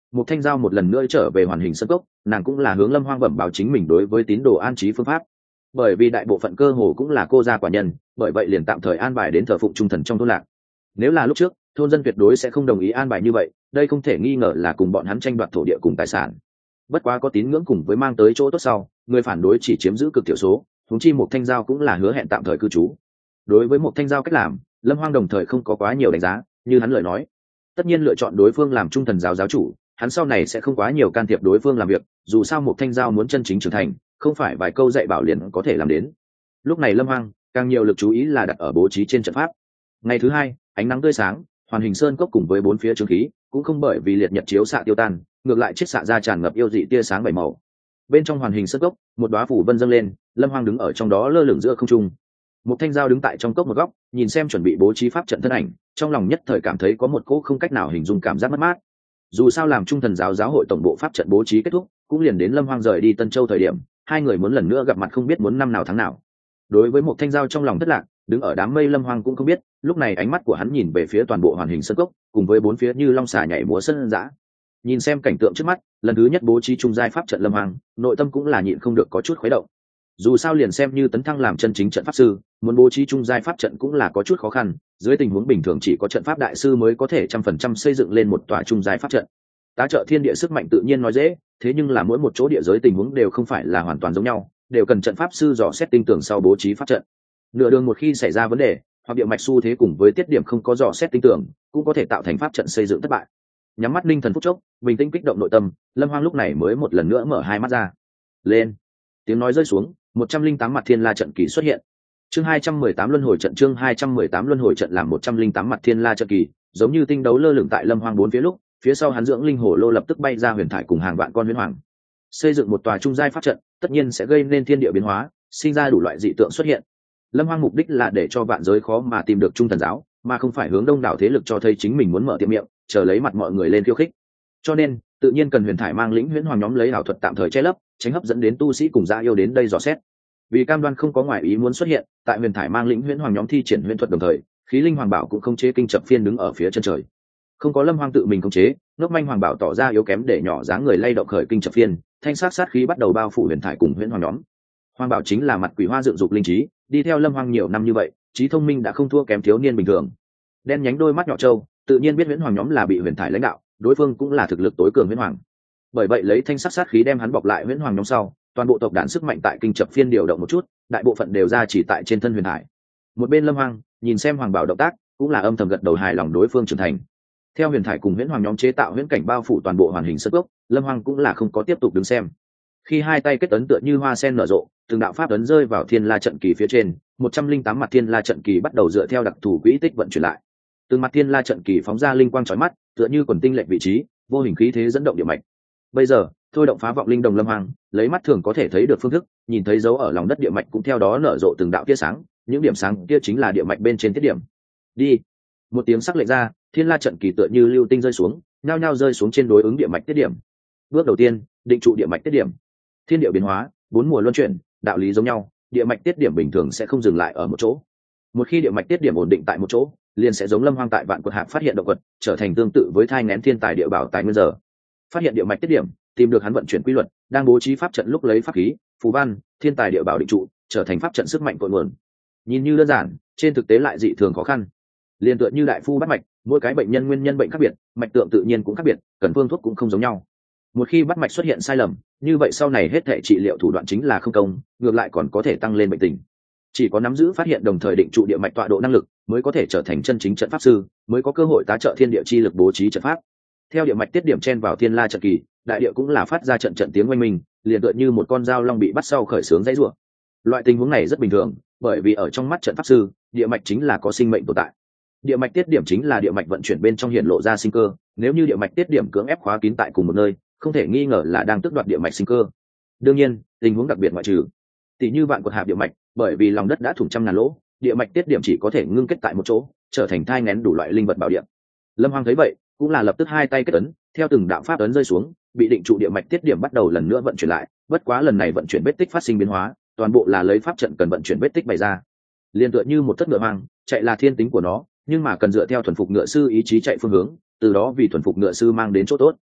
Một thanh giao một lần nữa trở về hoàn hình sân cốc, nàng cũng là hướng Lâm Hoang bẩm báo chính mình đối với tín đồ an trí phương pháp. Bởi vì đại bộ phận cơ hồ cũng là cô gia quả nhân, bởi vậy liền tạm thời an bài đến thờ phụng trung thần trong thôn lạc. Nếu là lúc trước, thôn dân tuyệt đối sẽ không đồng ý an bài như vậy, đây không thể nghi ngờ là cùng bọn hắn tranh đoạt thổ địa cùng tài sản. Bất quá có tín ngưỡng cùng với mang tới chỗ tốt sau, người phản đối chỉ chiếm giữ cực thiểu số, huống chi một thanh giao cũng là hứa hẹn tạm thời cư trú. Đối với một thanh giao cách làm, Lâm Hoang đồng thời không có quá nhiều đánh giá, như hắn lời nói, tất nhiên lựa chọn đối phương làm trung thần giáo giáo chủ, hắn sau này sẽ không quá nhiều can thiệp đối phương làm việc, dù sao một thanh giao muốn chân chính trưởng thành, không phải vài câu dạy bảo liền có thể làm đến. Lúc này Lâm Hoang càng nhiều lực chú ý là đặt ở bố trí trên trận pháp. Ngày thứ hai, ánh nắng tươi sáng, hoàn hình sơn cốc cùng với bốn phía trướng khí cũng không bởi vì liệt nhật chiếu xạ tiêu tan, ngược lại chiết xạ ra tràn ngập yêu dị tia sáng bảy màu. Bên trong hoàn hình sơn cốc, một đóa phủ vân dâng lên, Lâm Hoang đứng ở trong đó lơ lửng giữa không trung. Một thanh giao đứng tại trong cốc một góc, nhìn xem chuẩn bị bố trí pháp trận thân ảnh, trong lòng nhất thời cảm thấy có một cỗ không cách nào hình dung cảm giác mất mát. Dù sao làm trung thần giáo giáo hội tổng bộ pháp trận bố trí kết thúc, cũng liền đến Lâm Hoang rời đi Tân Châu thời điểm, hai người muốn lần nữa gặp mặt không biết muốn năm nào tháng nào. Đối với một thanh giao trong lòng thất lạc, đứng ở đám mây Lâm Hoang cũng không biết, lúc này ánh mắt của hắn nhìn về phía toàn bộ hoàn hình sân cốc, cùng với bốn phía như long xà nhảy múa sân dã. Nhìn xem cảnh tượng trước mắt, lần thứ nhất bố trí trung giai pháp trận Lâm Hoang, nội tâm cũng là nhịn không được có chút khuấy động. Dù sao liền xem như tấn thăng làm chân chính trận pháp sư, muốn bố trí trung giai pháp trận cũng là có chút khó khăn, dưới tình huống bình thường chỉ có trận pháp đại sư mới có thể trăm phần trăm xây dựng lên một tòa trung giai pháp trận. Tá trợ thiên địa sức mạnh tự nhiên nói dễ, thế nhưng là mỗi một chỗ địa giới tình huống đều không phải là hoàn toàn giống nhau, đều cần trận pháp sư dò xét tinh tường sau bố trí pháp trận. Nửa đường một khi xảy ra vấn đề, hoặc địa mạch xu thế cùng với tiết điểm không có dò xét tinh tường, cũng có thể tạo thành pháp trận xây dựng thất bại. Nhắm mắt linh thần phút chốc, bình tĩnh kích động nội tâm, Lâm Hoang lúc này mới một lần nữa mở hai mắt ra. Lên, tiếng nói rơi xuống, một trăm linh tám mặt thiên la trận kỳ xuất hiện. Chương hai trăm mười tám luân hồi trận, chương hai trăm mười tám luân hồi trận làm một trăm linh tám mặt thiên la trận kỳ, giống như tinh đấu lơ lửng tại Lâm Hoang bốn phía lúc, phía sau hắn dưỡng linh hồ lô lập tức bay ra huyền thải cùng hàng vạn con huyền hoàng. Xây dựng một tòa trung giai pháp trận, tất nhiên sẽ gây nên thiên địa biến hóa, sinh ra đủ loại dị tượng xuất hiện. Lâm Hoang mục đích là để cho vạn giới khó mà tìm được trung thần giáo, mà không phải hướng đông đảo thế lực cho thấy chính mình muốn mở tiệm miệng, chờ lấy mặt mọi người lên khiêu khích. Cho nên, tự nhiên cần huyền thải mang lĩnh huyễn hoàng nhóm lấy ảo thuật tạm thời che lấp, tránh hấp dẫn đến tu sĩ cùng gia yêu đến đây dò xét. Vì cam đoan không có ngoại ý muốn xuất hiện, tại huyền thải mang lĩnh huyễn hoàng nhóm thi triển huyễn thuật đồng thời, khí linh hoàng bảo cũng không chế kinh chập phiên đứng ở phía chân trời. Không có Lâm Hoang tự mình khống chế, ngốc manh hoàng bảo tỏ ra yếu kém để nhỏ dáng người lay động khởi kinh chập phiên, thanh sát sát khí bắt đầu bao phủ huyền thải cùng huyễn hoàng nhóm. Hoàng bảo chính là mặt quỷ hoa dựng dục linh trí, đi theo Lâm Hoang nhiều năm như vậy, trí thông minh đã không thua kém thiếu niên bình thường. Đen nhánh đôi mắt nhỏ trâu, tự nhiên biết huyễn hoàng nhóm là bị huyền thải lãnh đạo, đối phương cũng là thực lực tối cường huyễn hoàng. Bởi vậy lấy thanh sát sát khí đem hắn bọc lại huyễn hoàng nhóm sau, toàn bộ tộc đàn sức mạnh tại kinh chập phiên điều động một chút, đại bộ phận đều ra chỉ tại trên thân huyền thải. Một bên Lâm Hoang nhìn xem hoàng bảo động tác, cũng là âm thầm gật đầu hài lòng đối phương trưởng thành. Theo huyền thải cùng huyễn hoàng nhóm chế tạo huyễn cảnh bao phủ toàn bộ hoàn hình sân cốc, Lâm Hoang cũng là không có tiếp tục đứng xem. Khi hai tay kết ấn tựa như hoa sen nở rộ, từng đạo pháp ấn rơi vào thiên la trận kỳ phía trên, một trăm linh tám mặt thiên la trận kỳ bắt đầu dựa theo đặc thù quỹ tích vận chuyển lại. Từng mặt thiên la trận kỳ phóng ra linh quang chói mắt, tựa như quần tinh lệch vị trí, vô hình khí thế dẫn động địa mạch. Bây giờ, thôi động phá vọng linh đồng Lâm Hoang, lấy mắt thường có thể thấy được phương thức, nhìn thấy dấu ở lòng đất địa mạch cũng theo đó nở rộ từng đạo tia sáng, những điểm sáng kia chính là địa mạch bên trên tiết điểm. Đi. Một tiếng sắc lệnh ra, thiên la trận kỳ tựa như lưu tinh rơi xuống, nhao nhao rơi xuống trên đối ứng địa mạch tiết điểm. Bước đầu tiên, định trụ địa mạch tiết điểm. Thiên địa biến hóa, bốn mùa luân chuyển, đạo lý giống nhau, địa mạch tiết điểm bình thường sẽ không dừng lại ở một chỗ. Một khi địa mạch tiết điểm ổn định tại một chỗ, liền sẽ giống Lâm Hoang tại vạn quật hạp phát hiện động vật, trở thành tương tự với thai nghén thiên tài địa bảo tài nguyên giờ. Phát hiện địa mạch tiết điểm, tìm được hắn vận chuyển quy luật, đang bố trí pháp trận lúc lấy pháp khí, phù văn, thiên tài địa bảo định trụ, trở thành pháp trận sức mạnh cội nguồn. Nhìn như đơn giản, trên thực tế lại dị thường khó khăn. Liên tựa như đại phu bắt mạch, mỗi cái bệnh nhân nguyên nhân bệnh khác biệt, mạch tượng tự nhiên cũng khác biệt, cần phương thuốc cũng không giống nhau. Một khi bắt mạch xuất hiện sai lầm, như vậy sau này hết thảy trị liệu thủ đoạn chính là không công, ngược lại còn có thể tăng lên bệnh tình. Chỉ có nắm giữ phát hiện đồng thời định trụ địa mạch tọa độ năng lực, mới có thể trở thành chân chính trận pháp sư, mới có cơ hội tá trợ thiên địa chi lực bố trí trận pháp. Theo địa mạch tiết điểm chen vào thiên la trận kỳ, đại địa cũng là phát ra trận trận tiếng oanh minh, liền tựa như một con dao long bị bắt sau khởi sướng dãy rủa. Loại tình huống này rất bình thường, bởi vì ở trong mắt trận pháp sư, địa mạch chính là có sinh mệnh tồn tại. Địa mạch tiết điểm chính là địa mạch vận chuyển bên trong hiện lộ ra sinh cơ, nếu như địa mạch tiết điểm cưỡng ép khóa kín tại cùng một nơi, không thể nghi ngờ là đang tước đoạt địa mạch sinh cơ. Đương nhiên, tình huống đặc biệt ngoại trừ. Tỷ như vạn quật hạp địa mạch, bởi vì lòng đất đã thủng trăm ngàn lỗ, địa mạch tiết điểm chỉ có thể ngưng kết tại một chỗ, trở thành thai nghén đủ loại linh vật bảo địa. Lâm Hoang thấy vậy, cũng là lập tức hai tay kết ấn, theo từng đạo pháp ấn rơi xuống, bị định trụ địa mạch tiết điểm bắt đầu lần nữa vận chuyển lại, bất quá lần này vận chuyển vết tích phát sinh biến hóa, toàn bộ là lấy pháp trận cần vận chuyển vết tích bày ra. Liên tựa như một thất ngựa hoang, chạy là thiên tính của nó, nhưng mà cần dựa theo thuần phục ngựa sư ý chí chạy phương hướng, từ đó vì thuần phục ngựa sư mang đến chỗ tốt.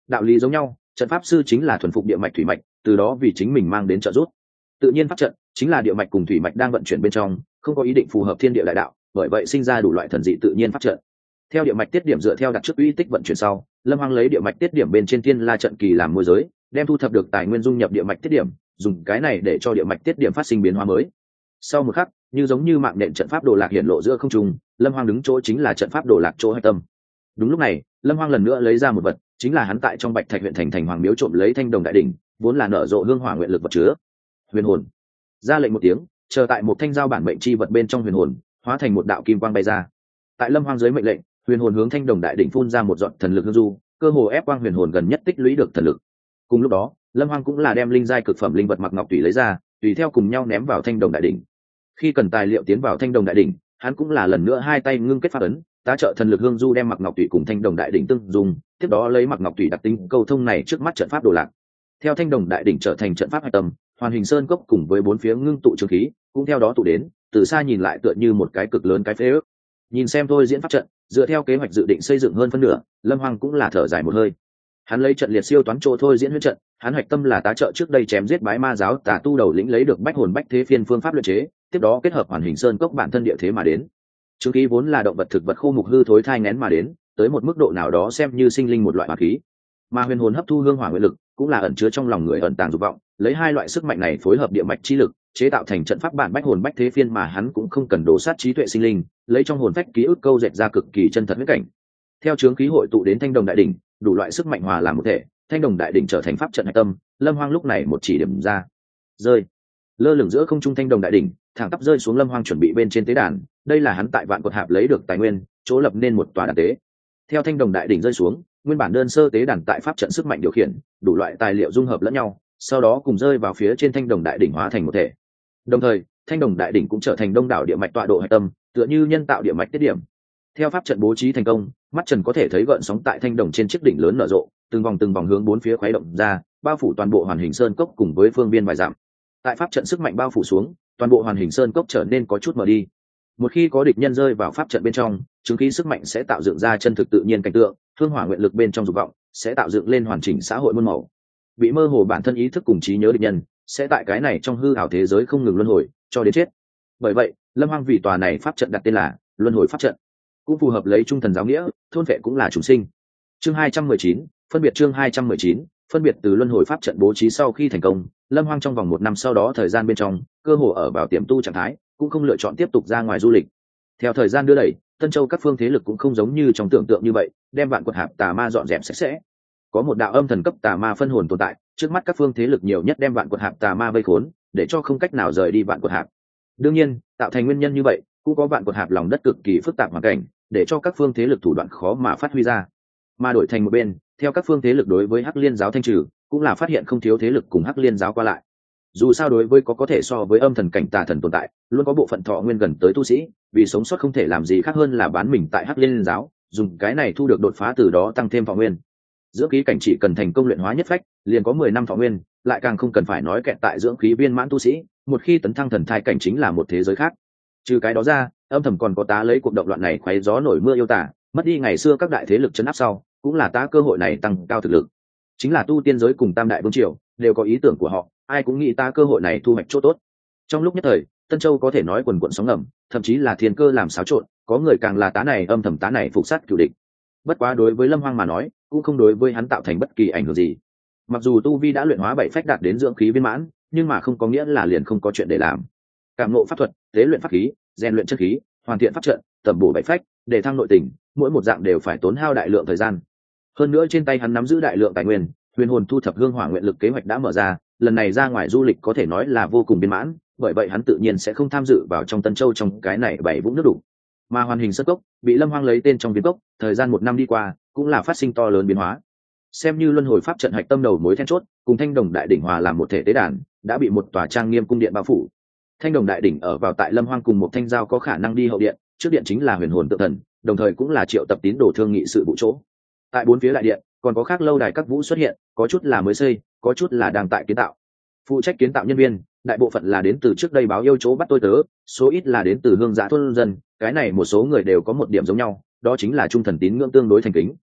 đạo lý giống nhau, trận pháp sư chính là thuần phục địa mạch thủy mạch, từ đó vì chính mình mang đến trợ giúp. Tự nhiên pháp trận chính là địa mạch cùng thủy mạch đang vận chuyển bên trong, không có ý định phù hợp thiên địa đại đạo, bởi vậy sinh ra đủ loại thần dị tự nhiên pháp trận. Theo địa mạch tiết điểm dựa theo đặt trước uy tích vận chuyển sau, Lâm Hoang lấy địa mạch tiết điểm bên trên thiên la trận kỳ làm môi giới, đem thu thập được tài nguyên dung nhập địa mạch tiết điểm, dùng cái này để cho địa mạch tiết điểm phát sinh biến hóa mới. Sau một khắc, như giống như mạng nện trận pháp đồ lạc hiện lộ giữa không trung, Lâm Hoang đứng chỗ chính là trận pháp đồ lạc chỗ hạch tâm. Đúng lúc này, Lâm Hoang lần nữa lấy ra một vật, chính là hắn tại trong Bạch Thạch huyện thành thành hoàng miếu trộm lấy thanh đồng đại đỉnh, vốn là nở rộ hương hỏa nguyện lực vật chứa. Huyền hồn. Ra lệnh một tiếng, chờ tại một thanh giao bản mệnh chi vật bên trong huyền hồn, hóa thành một đạo kim quang bay ra. Tại Lâm Hoang dưới mệnh lệnh, huyền hồn hướng thanh đồng đại đỉnh phun ra một giọt thần lực hương du, cơ hồ ép quang huyền hồn gần nhất tích lũy được thần lực. Cùng lúc đó, Lâm Hoang cũng là đem linh giai cực phẩm linh vật mặc ngọc tùy lấy ra, tùy theo cùng nhau ném vào thanh đồng đại đỉnh. Khi cần tài liệu tiến vào thanh đồng đại đỉnh, hắn cũng là lần nữa hai tay ngưng kết pháp ấn, tá trợ thần lực hương du đem mặc ngọc tùy cùng thanh đồng đại đỉnh tương dùng, tiếp đó lấy mặc ngọc tùy đặc tính câu thông này trước mắt trận pháp đồ lạc. Theo thanh đồng đại đỉnh trở thành trận pháp hạch tâm, Hoàn Hình Sơn cốc cùng với bốn phía ngưng tụ trường khí, cũng theo đó tụ đến, từ xa nhìn lại tựa như một cái cực lớn cái phế ước. Nhìn xem thôi diễn pháp trận, dựa theo kế hoạch dự định xây dựng hơn phân nửa, Lâm Hoang cũng là thở dài một hơi. Hắn lấy trận liệt siêu toán chỗ thôi diễn huyễn trận, hắn hoạch tâm là tá trợ trước đây chém giết bái ma giáo tà tu đầu lĩnh lấy được bách hồn bách thế phiên phương pháp luyện chế, tiếp đó kết hợp Hoàn Hình Sơn cốc bản thân địa thế mà đến. Chứng khí vốn là động vật thực vật khô mục hư thối thai nghén mà đến, tới một mức độ nào đó xem như sinh linh một loại hỏa khí. Mà huyền hồn hấp thu hương hỏa nguyện lực, cũng là ẩn chứa trong lòng người ẩn tàng dục vọng, lấy hai loại sức mạnh này phối hợp địa mạch chi lực, chế tạo thành trận pháp bản bách hồn bách thế phiên mà hắn cũng không cần đổ sát trí tuệ sinh linh, lấy trong hồn phách ký ức câu dệt ra cực kỳ chân thật huyễn cảnh. Theo chướng khí hội tụ đến thanh đồng đại đỉnh, đủ loại sức mạnh hòa làm một thể, thanh đồng đại đỉnh trở thành pháp trận hạch tâm. Lâm Hoang lúc này một chỉ điểm ra, rơi lơ lửng giữa không trung thanh đồng đại đỉnh, thẳng tắp rơi xuống Lâm Hoang chuẩn bị bên trên tế đàn. Đây là hắn tại vạn quật hạp lấy được tài nguyên, chỗ lập nên một tòa đàn tế. Theo thanh đồng đại đỉnh rơi xuống, nguyên bản đơn sơ tế đàn tại pháp trận sức mạnh điều khiển, đủ loại tài liệu dung hợp lẫn nhau, sau đó cùng rơi vào phía trên thanh đồng đại đỉnh hóa thành một thể. Đồng thời, thanh đồng đại đỉnh cũng trở thành đông đảo địa mạch tọa độ hạch tâm, tựa như nhân tạo địa mạch tiết điểm. Theo pháp trận bố trí thành công, mắt trần có thể thấy gợn sóng tại thanh đồng trên chiếc đỉnh lớn nở rộ, từng vòng từng vòng hướng bốn phía khuấy động ra, bao phủ toàn bộ Hoàn Hình Sơn cốc cùng với phương biên vài dặm. Tại pháp trận sức mạnh bao phủ xuống, toàn bộ Hoàn Hình Sơn cốc trở nên có chút mờ đi. Một khi có địch nhân rơi vào pháp trận bên trong, chứng khí sức mạnh sẽ tạo dựng ra chân thực tự nhiên cảnh tượng, hương hỏa nguyện lực bên trong dục vọng sẽ tạo dựng lên hoàn chỉnh xã hội muôn màu. Bị mơ hồ bản thân ý thức cùng trí nhớ địch nhân sẽ tại cái này trong hư ảo thế giới không ngừng luân hồi cho đến chết. Bởi vậy, Lâm Hoang vì tòa này pháp trận đặt tên là Luân Hồi Pháp trận, cũng phù hợp lấy trung thần giáo nghĩa, thôn vệ cũng là chúng sinh. Chương hai trăm mười chín, phân biệt chương hai trăm mười chín, phân biệt từ Luân Hồi Pháp trận bố trí sau khi thành công, Lâm Hoang trong vòng một năm sau đó thời gian bên trong, cơ hồ ở vào tiềm tu trạng thái, cũng không lựa chọn tiếp tục ra ngoài du lịch. Theo thời gian đưa đẩy, Tân Châu các phương thế lực cũng không giống như trong tưởng tượng như vậy, đem vạn quật hạp tà ma dọn dẹp sạch sẽ. Có một đạo âm thần cấp tà ma phân hồn tồn tại, trước mắt các phương thế lực nhiều nhất đem vạn quật hạp tà ma vây khốn, để cho không cách nào rời đi vạn quật hạp. Đương nhiên, tạo thành nguyên nhân như vậy, cũng có vạn quật hạp lòng đất cực kỳ phức tạp hoàn cảnh, để cho các phương thế lực thủ đoạn khó mà phát huy ra. Mà đổi thành một bên, theo các phương thế lực đối với Hắc Liên giáo thanh trừ, cũng là phát hiện không thiếu thế lực cùng Hắc Liên giáo qua lại. Dù sao đối với có có thể so với âm thần cảnh tà thần tồn tại, luôn có bộ phận thọ nguyên gần tới tu sĩ, vì sống sót không thể làm gì khác hơn là bán mình tại Hắc Liên giáo, dùng cái này thu được đột phá, từ đó tăng thêm thọ nguyên. Dưỡng khí cảnh chỉ cần thành công luyện hóa nhất phách, liền có mười năm thọ nguyên, lại càng không cần phải nói kẹt tại dưỡng khí viên mãn tu sĩ, một khi tấn thăng thần thai cảnh chính là một thế giới khác. Trừ cái đó ra, âm thầm còn có tá lấy cuộc động loạn này khoé gió nổi mưa yêu tả, mất đi ngày xưa các đại thế lực trấn áp sau, cũng là tá cơ hội này tăng cao thực lực. Chính là tu tiên giới cùng tam đại vương triều đều có ý tưởng của họ, ai cũng nghĩ tá cơ hội này thu hoạch chỗ tốt. Trong lúc nhất thời, Tân Châu có thể nói quần quần sóng ngầm, thậm chí là thiên cơ làm xáo trộn, có người càng là tá này âm thầm tá này phục sát cửu địch. Bất quá đối với Lâm Hoang mà nói, cũng không đối với hắn tạo thành bất kỳ ảnh hưởng gì. Mặc dù tu vi đã luyện hóa bảy phách đạt đến dưỡng khí viên mãn, nhưng mà không có nghĩa là liền không có chuyện để làm. Cảm ngộ pháp thuật, tế luyện pháp khí, rèn luyện chân khí, hoàn thiện pháp trận, tầm bổ bảy phách, để thăng nội tình, mỗi một dạng đều phải tốn hao đại lượng thời gian. Hơn nữa trên tay hắn nắm giữ đại lượng tài nguyên, huyền hồn thu thập hương hỏa nguyện lực kế hoạch đã mở ra, lần này ra ngoài du lịch có thể nói là vô cùng viên mãn, bởi vậy hắn tự nhiên sẽ không tham dự vào trong Tân Châu trong cái này bảy vũng nước đủ. Mà Hoàn Hình Sơn cốc bị Lâm Hoang lấy tên trong viên cốc, thời gian một năm đi qua, cũng là phát sinh to lớn biến hóa. Xem như luân hồi pháp trận hạch tâm đầu mối then chốt, cùng thanh đồng đại đỉnh hòa làm một thể tế đàn, đã bị một tòa trang nghiêm cung điện bao phủ. Thanh đồng đại đỉnh ở vào tại Lâm Hoang cùng một thanh giao có khả năng đi hậu điện, trước điện chính là huyền hồn tự thần, đồng thời cũng là triệu tập tín đồ thương nghị sự vụ chỗ. Tại bốn phía đại điện, còn có khác lâu đài các vũ xuất hiện, có chút là mới xây, có chút là đang tại kiến tạo. Phụ trách kiến tạo nhân viên, đại bộ phận là đến từ trước đây báo yêu chỗ bắt tôi tớ, số ít là đến từ hương giã thôn dân, cái này một số người đều có một điểm giống nhau, đó chính là trung thần tín ngưỡng tương đối thành kính.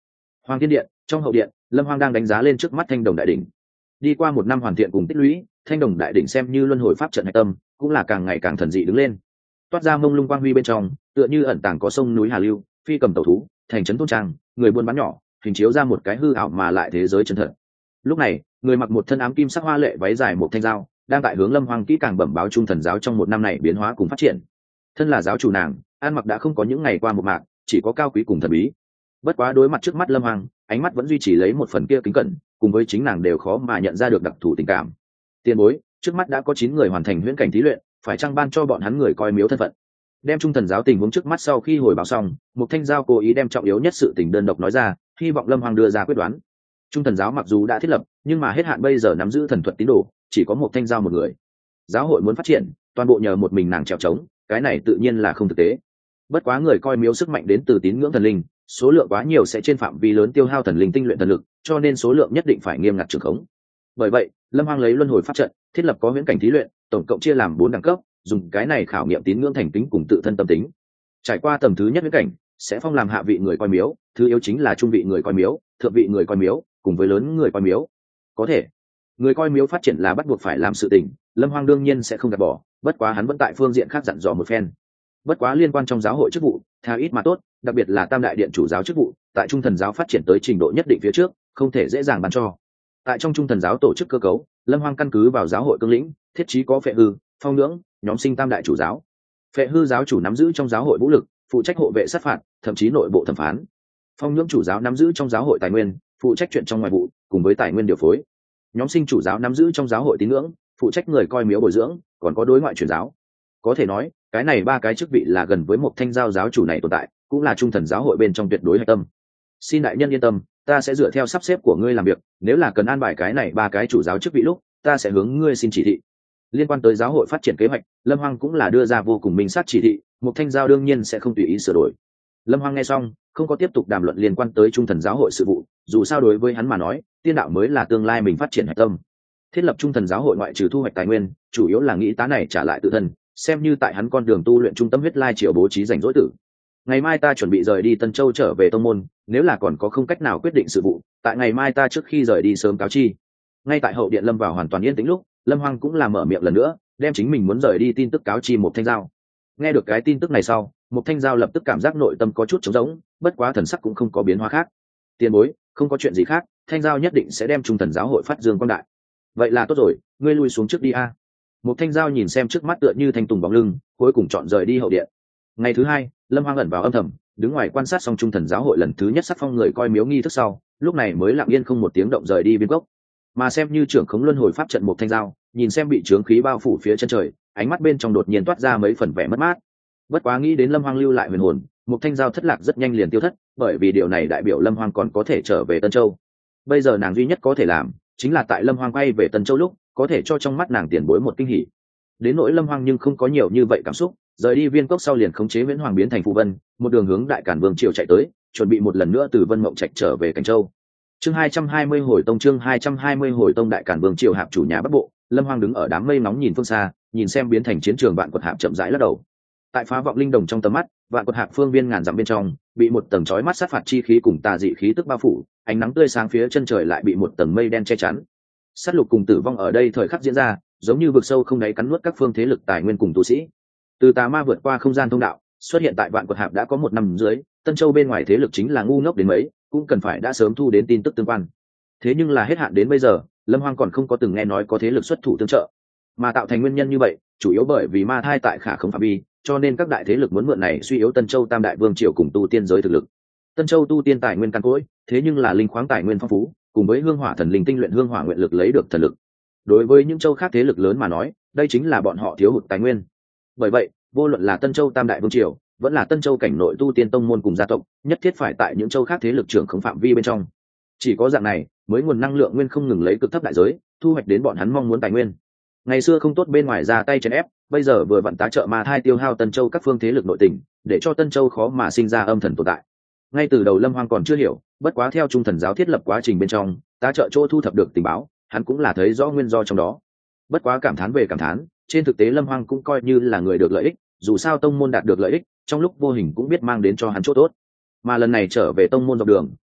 Hoàng Thiên Điện, trong hậu điện, Lâm Hoang đang đánh giá lên trước mắt Thanh Đồng Đại đỉnh. Đi qua một năm hoàn thiện cùng tích lũy, Thanh Đồng Đại đỉnh xem như luân hồi pháp trận hạch tâm, cũng là càng ngày càng thần dị đứng lên. Toát ra mông lung quang huy bên trong, tựa như ẩn tàng có sông núi Hà Lưu, phi cầm tẩu thú, thành trấn thôn trang, người buôn bán nhỏ, hình chiếu ra một cái hư ảo mà lại thế giới chân thật. Lúc này, người mặc một thân ám kim sắc hoa lệ váy dài một thanh dao, đang tại hướng Lâm Hoang kỹ càng bẩm báo Trung Thần giáo trong một năm này biến hóa cùng phát triển. Thân là giáo chủ nàng, ăn mặc đã không có những ngày qua một mạc, chỉ có cao quý cùng thần bí. Bất quá đối mặt trước mắt Lâm Hoang, ánh mắt vẫn duy trì lấy một phần kia kính cẩn, cùng với chính nàng đều khó mà nhận ra được đặc thù tình cảm. Tiền bối, trước mắt đã có chín người hoàn thành huyễn cảnh thí luyện, phải chăng ban cho bọn hắn người coi miếu thân phận? Đem Trung Thần giáo tình huống trước mắt sau khi hồi báo xong, một thanh giao cố ý đem trọng yếu nhất sự tình đơn độc nói ra, hy vọng Lâm Hoang đưa ra quyết đoán. Trung Thần giáo mặc dù đã thiết lập, nhưng mà hết hạn bây giờ nắm giữ thần thuật tín đồ, chỉ có một thanh giao một người. Giáo hội muốn phát triển, toàn bộ nhờ một mình nàng trèo trống, cái này tự nhiên là không thực tế. Bất quá người coi miếu sức mạnh đến từ tín ngưỡng thần linh, số lượng quá nhiều sẽ trên phạm vi lớn tiêu hao thần linh tinh luyện thần lực, cho nên số lượng nhất định phải nghiêm ngặt trường khống. Bởi vậy, Lâm Hoang lấy luân hồi pháp trận, thiết lập có huyễn cảnh thí luyện, tổng cộng chia làm bốn đẳng cấp, dùng cái này khảo nghiệm tín ngưỡng thành kính cùng tự thân tâm tính. Trải qua tầng thứ nhất huyễn cảnh, sẽ phong làm hạ vị người coi miếu, thứ yếu chính là trung vị người coi miếu, thượng vị người coi miếu, cùng với lớn người coi miếu. Có thể, người coi miếu phát triển là bắt buộc phải làm sự tình, Lâm Hoang đương nhiên sẽ không gạt bỏ, bất quá hắn vẫn tại phương diện khác dặn dò một phen. Bất quá liên quan trong giáo hội chức vụ, thà ít mà tốt, đặc biệt là Tam đại điện chủ giáo chức vụ, tại Trung Thần giáo phát triển tới trình độ nhất định phía trước, không thể dễ dàng ban cho. Tại trong Trung Thần giáo tổ chức cơ cấu, Lâm Hoang căn cứ vào giáo hội cương lĩnh, thiết trí có Phệ Hư, Phong Nhưỡng, nhóm sinh Tam đại chủ giáo. Phệ Hư giáo chủ nắm giữ trong giáo hội vũ lực, phụ trách hộ vệ sát phạt, thậm chí nội bộ thẩm phán. Phong Nhưỡng chủ giáo nắm giữ trong giáo hội tài nguyên, phụ trách chuyện trong ngoài vụ, cùng với tài nguyên điều phối. Nhóm sinh chủ giáo nắm giữ trong giáo hội tín ngưỡng, phụ trách người coi miếu bồi dưỡng, còn có đối ngoại truyền giáo. Có thể nói, cái này ba cái chức vị là gần với một thanh giao giáo chủ này tồn tại, cũng là Trung Thần giáo hội bên trong tuyệt đối hạch tâm. Xin đại nhân yên tâm, ta sẽ dựa theo sắp xếp của ngươi làm việc, nếu là cần an bài cái này ba cái chủ giáo chức vị lúc, ta sẽ hướng ngươi xin chỉ thị. Liên quan tới giáo hội phát triển kế hoạch, Lâm Hoang cũng là đưa ra vô cùng minh xác chỉ thị, một thanh giao đương nhiên sẽ không tùy ý sửa đổi. Lâm Hoang nghe xong, không có tiếp tục đàm luận liên quan tới Trung Thần giáo hội sự vụ, dù sao đối với hắn mà nói, tiên đạo mới là tương lai mình phát triển hạch tâm. Thiết lập Trung Thần giáo hội ngoại trừ thu hoạch tài nguyên, chủ yếu là nghĩ tá này trả lại tự thân, xem như tại hắn con đường tu luyện trung tâm huyết lai triều bố trí rảnh rỗi tử. Ngày mai ta chuẩn bị rời đi Tân Châu trở về tông môn, nếu là còn có không cách nào quyết định sự vụ, tại ngày mai ta trước khi rời đi sớm cáo chi. Ngay tại hậu điện Lâm vào hoàn toàn yên tĩnh lúc, Lâm Hoang cũng làm mở miệng lần nữa, đem chính mình muốn rời đi tin tức cáo chi một thanh giao. Nghe được cái tin tức này sau, một thanh giao lập tức cảm giác nội tâm có chút trống rỗng, bất quá thần sắc cũng không có biến hóa khác. Tiền bối, không có chuyện gì khác, thanh giao nhất định sẽ đem Trung Thần giáo hội phát dương quang đại. Vậy là tốt rồi, ngươi lui xuống trước đi a. Một thanh giao nhìn xem trước mắt tựa như thanh tùng bóng lưng, cuối cùng chọn rời đi hậu điện. Ngày thứ hai, Lâm Hoang ẩn vào âm thầm, đứng ngoài quan sát xong Trung Thần giáo hội lần thứ nhất sắc phong người coi miếu nghi thức sau, lúc này mới lặng yên không một tiếng động rời đi biên cốc. Mà xem như trưởng khống luân hồi pháp trận một thanh giao, nhìn xem bị trướng khí bao phủ phía chân trời, ánh mắt bên trong đột nhiên toát ra mấy phần vẻ mất mát. Bất quá nghĩ đến Lâm Hoang lưu lại huyền hồn, một thanh giao thất lạc rất nhanh liền tiêu thất, bởi vì điều này đại biểu Lâm Hoang còn có thể trở về Tân Châu. Bây giờ nàng duy nhất có thể làm, chính là tại Lâm Hoang quay về Tân Châu lúc, có thể cho trong mắt nàng tiền bối một kinh hỉ. Đến nỗi Lâm Hoang nhưng không có nhiều như vậy cảm xúc, rời đi viên cốc sau liền khống chế Viễn Hoàng biến thành phù vân, một đường hướng Đại Càn Vương triều chạy tới, chuẩn bị một lần nữa từ Vân Mộng Trạch trở về Cảnh Châu. Chương hai trăm hai mươi hồi tông chương hai trăm hai mươi hồi tông Đại Càn Vương triều hạp chủ nhà Bắc Bộ, Lâm Hoang đứng ở đám mây nóng nhìn phương xa, nhìn xem biến thành chiến trường Vạn Quật Hạp chậm rãi lắc đầu. Tại Phá Vọng Linh Đồng trong tầm mắt, Vạn Quật Hạp phương viên ngàn dặm bên trong, bị một tầng chói mắt sát phạt chi khí cùng tà dị khí tức bao phủ, ánh nắng tươi sáng phía chân trời lại bị một tầng mây đen che chắn. Sát lục cùng tử vong ở đây thời khắc diễn ra, giống như vực sâu không đáy cắn nuốt các phương thế lực tài nguyên cùng tu sĩ. Từ tà ma vượt qua không gian thông đạo, xuất hiện tại Vạn Quật Hạp đã có một năm dưới, Tân Châu bên ngoài thế lực chính là ngu ngốc đến mấy, cũng cần phải đã sớm thu đến tin tức tương quan. Thế nhưng là hết hạn đến bây giờ, Lâm Hoang còn không có từng nghe nói có thế lực xuất thủ tương trợ. Mà tạo thành nguyên nhân như vậy, chủ yếu bởi vì ma thai tại khả không phạm vi, cho nên các đại thế lực muốn mượn này suy yếu Tân Châu Tam đại vương triều cùng tu tiên giới thực lực. Tân Châu tu tiên tài nguyên căn cỗi, thế nhưng là linh khoáng tài nguyên phong phú, cùng với hương hỏa thần linh tinh luyện hương hỏa nguyện lực lấy được thần lực. Đối với những châu khác thế lực lớn mà nói, đây chính là bọn họ thiếu hụt tài nguyên. Bởi vậy, vô luận là Tân Châu Tam đại vương triều, vẫn là Tân Châu cảnh nội tu tiên tông môn cùng gia tộc, nhất thiết phải tại những châu khác thế lực trưởng không phạm vi bên trong. Chỉ có dạng này, mới nguồn năng lượng nguyên không ngừng lấy cực thấp đại giới, thu hoạch đến bọn hắn mong muốn tài nguyên. Ngày xưa không tốt bên ngoài ra tay chèn ép, bây giờ vừa vặn tá trợ ma thai tiêu hao Tân Châu các phương thế lực nội tình, để cho Tân Châu khó mà sinh ra âm thần tồn tại. Ngay từ đầu Lâm Hoang còn chưa hiểu, bất quá theo Trung Thần giáo thiết lập quá trình bên trong, tá trợ chỗ thu thập được tình báo, hắn cũng là thấy rõ nguyên do trong đó. Bất quá cảm thán về cảm thán, trên thực tế Lâm Hoang cũng coi như là người được lợi ích, dù sao tông môn đạt được lợi ích, trong lúc vô hình cũng biết mang đến cho hắn chỗ tốt. Mà lần này trở về tông môn dọc đường,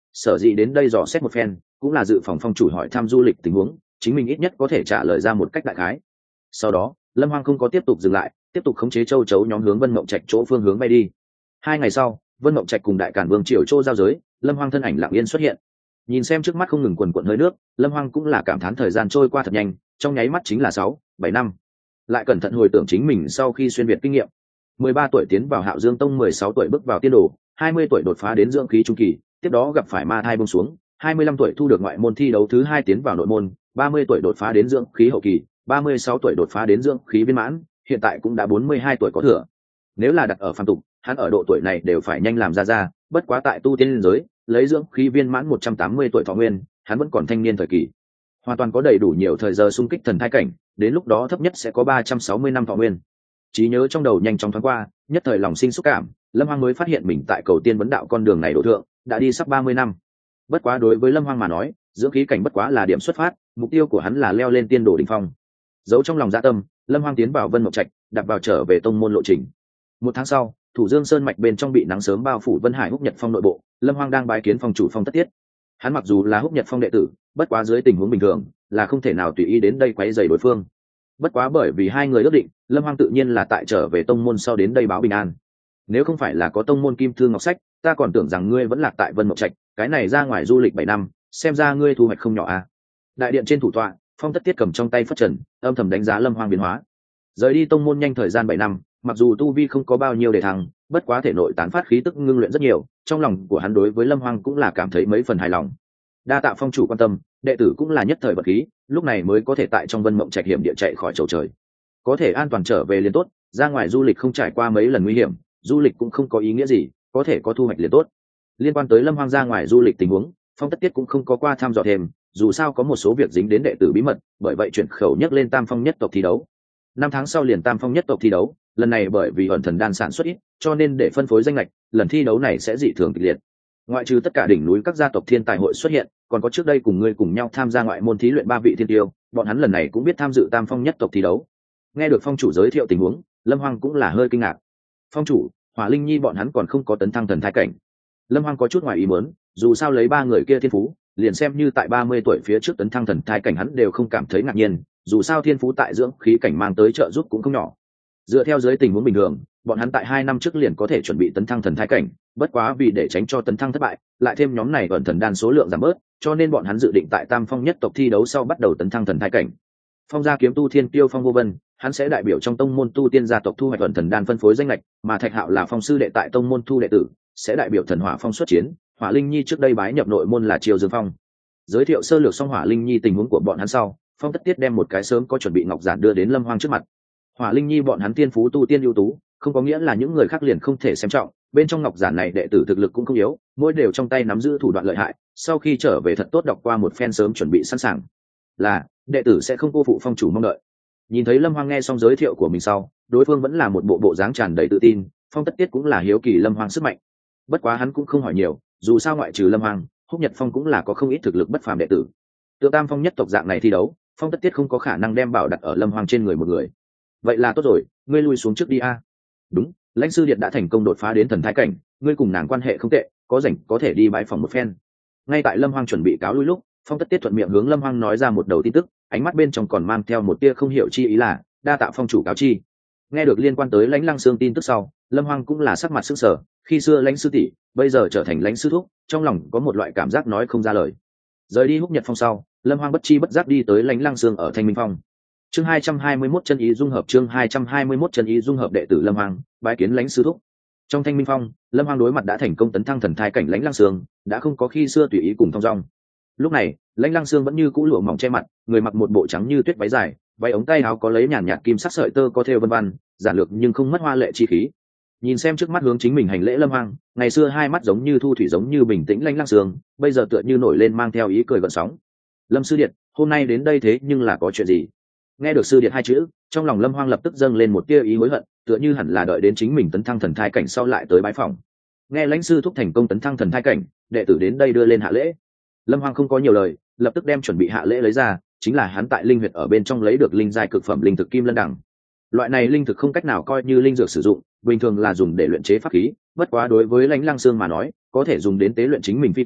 sở dĩ đến đây dò xét một phen cũng là dự phòng phong chủ hỏi thăm du lịch tình huống, chính mình ít nhất có thể trả lời ra một cách đại khái. Sau đó Lâm Hoang không có tiếp tục dừng lại, tiếp tục khống chế châu chấu nhóm hướng Vân Mộng Trạch chỗ phương hướng bay đi. Hai ngày sau, Vân Mộng Trạch cùng Đại Càn Vương triều chỗ giao giới, Lâm Hoang thân ảnh lặng yên xuất hiện. Nhìn xem trước mắt không ngừng quần quần hơi nước, Lâm Hoang cũng là cảm thán thời gian trôi qua thật nhanh, trong nháy mắt chính là sáu, bảy năm. Lại cẩn thận hồi tưởng chính mình sau khi xuyên việt kinh nghiệm. mười ba tuổi tiến vào Hạo Dương Tông, mười sáu tuổi bước vào tiên đồ, hai mươi tuổi đột phá đến dưỡng khí trung kỳ, tiếp đó gặp phải ma thai buông xuống, hai mươi lăm tuổi thu được ngoại môn thi đấu thứ hai tiến vào nội môn, ba mươi tuổi đột phá đến dưỡng khí hậu kỳ, ba mươi sáu tuổi đột phá đến dưỡng khí viên mãn, hiện tại cũng đã bốn mươi hai tuổi có thừa. Nếu là đặt ở phàm tục, hắn ở độ tuổi này đều phải nhanh làm ra ra, bất quá tại tu tiên giới, lấy dưỡng khí viên mãn một trăm tám mươi tuổi thọ nguyên, hắn vẫn còn thanh niên thời kỳ, hoàn toàn có đầy đủ nhiều thời giờ xung kích thần thai cảnh, đến lúc đó thấp nhất sẽ có ba trăm sáu mươi năm thọ nguyên. Trí nhớ trong đầu nhanh chóng thoáng qua, nhất thời lòng sinh xúc cảm, Lâm Hoang mới phát hiện mình tại cầu tiên vấn đạo con đường này độ thượng đã đi sắp ba mươi năm. Bất quá đối với Lâm Hoang mà nói, dưỡng khí cảnh bất quá là điểm xuất phát, mục tiêu của hắn là leo lên tiên đồ đỉnh phong. Giấu trong lòng dạ tâm, Lâm Hoang tiến vào Vân Mộng Trạch, đặt vào trở về tông môn lộ trình. Một tháng sau, Thủ Dương Sơn mạch bên trong bị nắng sớm bao phủ Vân Hải Húc Nhật Phong nội bộ, Lâm Hoang đang bái kiến phong chủ Phong Tất Tiết. Hắn mặc dù là Húc Nhật Phong đệ tử, bất quá dưới tình huống bình thường là không thể nào tùy ý đến đây quấy rầy đối phương. Bất quá bởi vì hai người ước định, Lâm Hoang tự nhiên là tại trở về tông môn sau đến đây báo bình an. Nếu không phải là có tông môn kim thư ngọc sách, ta còn tưởng rằng ngươi vẫn lạc tại Vân Mộng Trạch, cái này ra ngoài du lịch bảy năm, xem ra ngươi thu hoạch không nhỏ à. Đại điện trên thủ tọa, Phong Tất Tiết cầm trong tay phất trần, âm thầm đánh giá Lâm Hoang biến hóa. Rời đi tông môn nhanh thời gian bảy năm, mặc dù tu vi không có bao nhiêu để thăng, bất quá thể nội tán phát khí tức ngưng luyện rất nhiều, trong lòng của hắn đối với Lâm Hoang cũng là cảm thấy mấy phần hài lòng. Đa tạ phong chủ quan tâm, đệ tử cũng là nhất thời vật khí, lúc này mới có thể tại trong Vân Mộng Trạch hiểm địa chạy khỏi chầu trời. Có thể an toàn trở về liền tốt, ra ngoài du lịch không trải qua mấy lần nguy hiểm, du lịch cũng không có ý nghĩa gì, có thể có thu hoạch liền tốt. Liên quan tới Lâm Hoang ra ngoài du lịch tình huống, Phong Tất Tiết cũng không có qua thăm dò thêm, dù sao có một số việc dính đến đệ tử bí mật, bởi vậy chuyển khẩu nhắc lên Tam Phong nhất tộc thi đấu. Năm tháng sau liền Tam Phong nhất tộc thi đấu, lần này bởi vì ẩn thần đan sản xuất ít, cho nên để phân phối danh lệch, lần thi đấu này sẽ dị thường kịch liệt. Ngoại trừ tất cả đỉnh núi các gia tộc thiên tài hội xuất hiện, còn có trước đây cùng ngươi cùng nhau tham gia ngoại môn thí luyện ba vị thiên tiêu, bọn hắn lần này cũng biết tham dự Tam Phong nhất tộc thi đấu. Nghe được phong chủ giới thiệu tình huống, Lâm Hoang cũng là hơi kinh ngạc. Phong chủ, Hỏa Linh Nhi bọn hắn còn không có tấn thăng thần thai cảnh. Lâm Hoang có chút ngoài ý muốn, dù sao lấy ba người kia thiên phú, liền xem như tại ba mươi tuổi phía trước tấn thăng thần thai cảnh hắn đều không cảm thấy ngạc nhiên, dù sao thiên phú tại dưỡng khí cảnh mang tới trợ giúp cũng không nhỏ. Dựa theo dưới tình huống bình thường, bọn hắn tại hai năm trước liền có thể chuẩn bị tấn thăng thần thai cảnh, bất quá vì để tránh cho tấn thăng thất bại, lại thêm nhóm này ẩn thần đan số lượng giảm bớt, cho nên bọn hắn dự định tại Tam Phong nhất tộc thi đấu sau bắt đầu tấn thăng thần thai cảnh. Phong gia kiếm tu thiên tiêu Phong Vô Vân, hắn sẽ đại biểu trong tông môn tu tiên gia tộc thu hoạch ẩn thần đan phân phối danh lệch, mà Thạch Hạo là phong sư đệ tại tông môn thu đệ tử, sẽ đại biểu thần hỏa phong xuất chiến. Hỏa Linh Nhi trước đây bái nhập nội môn là Triều Dương Phong. Giới thiệu sơ lược xong Hỏa Linh Nhi tình huống của bọn hắn sau, Phong Tất Tiết đem một cái sớm có chuẩn bị ngọc giản đưa đến Lâm Hoang trước mặt. Hỏa Linh Nhi bọn hắn tiên phú tu tiên ưu tú, không có nghĩa là những người khác liền không thể xem trọng, bên trong ngọc giản này đệ tử thực lực cũng không yếu, mỗi đều trong tay nắm giữ thủ đoạn lợi hại, sau khi trở về thật tốt đọc qua một phen sớm chuẩn bị sẵn sàng. Là, đệ tử sẽ không cô phụ phong chủ mong đợi. Nhìn thấy Lâm Hoang nghe xong giới thiệu của mình sau, đối phương vẫn là một bộ bộ dáng tràn đầy tự tin, Phong Tất Tiết cũng là hiếu kỳ Lâm Hoang sức mạnh. Bất quá hắn cũng không hỏi nhiều, dù sao ngoại trừ Lâm Hoang, Húc Nhật Phong cũng là có không ít thực lực bất phàm đệ tử. Tựa Tam Phong nhất tộc dạng này thi đấu, Phong Tất Tiết không có khả năng đem bảo đặt ở Lâm Hoang trên người một người. Vậy là tốt rồi, ngươi lui xuống trước đi a. Đúng, lãnh sư điện đã thành công đột phá đến thần thái cảnh, ngươi cùng nàng quan hệ không tệ, có rảnh có thể đi bãi phòng một phen. Ngay tại Lâm Hoang chuẩn bị cáo lui lúc, Phong Tất Tiết thuận miệng hướng Lâm Hoang nói ra một đầu tin tức, ánh mắt bên trong còn mang theo một tia không hiểu chi ý là đa tạ phong chủ cáo chi. Nghe được liên quan tới Lãnh Lăng Xương tin tức sau, Lâm Hoang cũng là sắc mặt sững sờ, khi xưa Lãnh sư tỷ, bây giờ trở thành Lãnh sư thúc, trong lòng có một loại cảm giác nói không ra lời. Rời đi Húc Nhật Phong sau, Lâm Hoang bất chi bất giác đi tới Lãnh Lăng Xương ở Thanh Minh Phong. Chương hai trăm hai mươi mốt chân ý dung hợp, chương hai trăm hai mươi mốt chân ý dung hợp đệ tử Lâm Hoang, bái kiến Lãnh sư thúc. Trong Thanh Minh Phong, Lâm Hoang đối mặt đã thành công tấn thăng thần thai cảnh Lãnh Lăng Xương, đã không có khi xưa tùy ý cùng thong dong. Lúc này, Lãnh Lăng Xương vẫn như cũ lụa mỏng che mặt, người mặc một bộ trắng như tuyết váy dài, váy ống tay áo có lấy nhàn nhạt kim sắc sợi tơ có thêu vân vân, giản lược nhưng không mất hoa lệ chi khí. Nhìn xem trước mắt hướng chính mình hành lễ Lâm Hoang, ngày xưa hai mắt giống như thu thủy giống như bình tĩnh Lãnh Lăng Xương, bây giờ tựa như nổi lên mang theo ý cười gợn sóng. Lâm sư điện, hôm nay đến đây thế nhưng là có chuyện gì? Nghe được sư điện hai chữ, trong lòng Lâm Hoang lập tức dâng lên một tia ý hối hận, tựa như hẳn là đợi đến chính mình tấn thăng thần thai cảnh sau lại tới bái phòng. Nghe Lãnh sư thúc thành công tấn thăng thần thai cảnh, đệ tử đến đây đưa lên hạ lễ. Lâm Hoang không có nhiều lời, lập tức đem chuẩn bị hạ lễ lấy ra, chính là hắn tại linh huyệt ở bên trong lấy được linh giai cực phẩm linh thực kim lân đằng. Loại này linh thực không cách nào coi như linh dược sử dụng, bình thường là dùng để luyện chế pháp khí, bất quá đối với Lãnh Lăng Xương mà nói, có thể dùng đến tế luyện chính mình phi kiếm,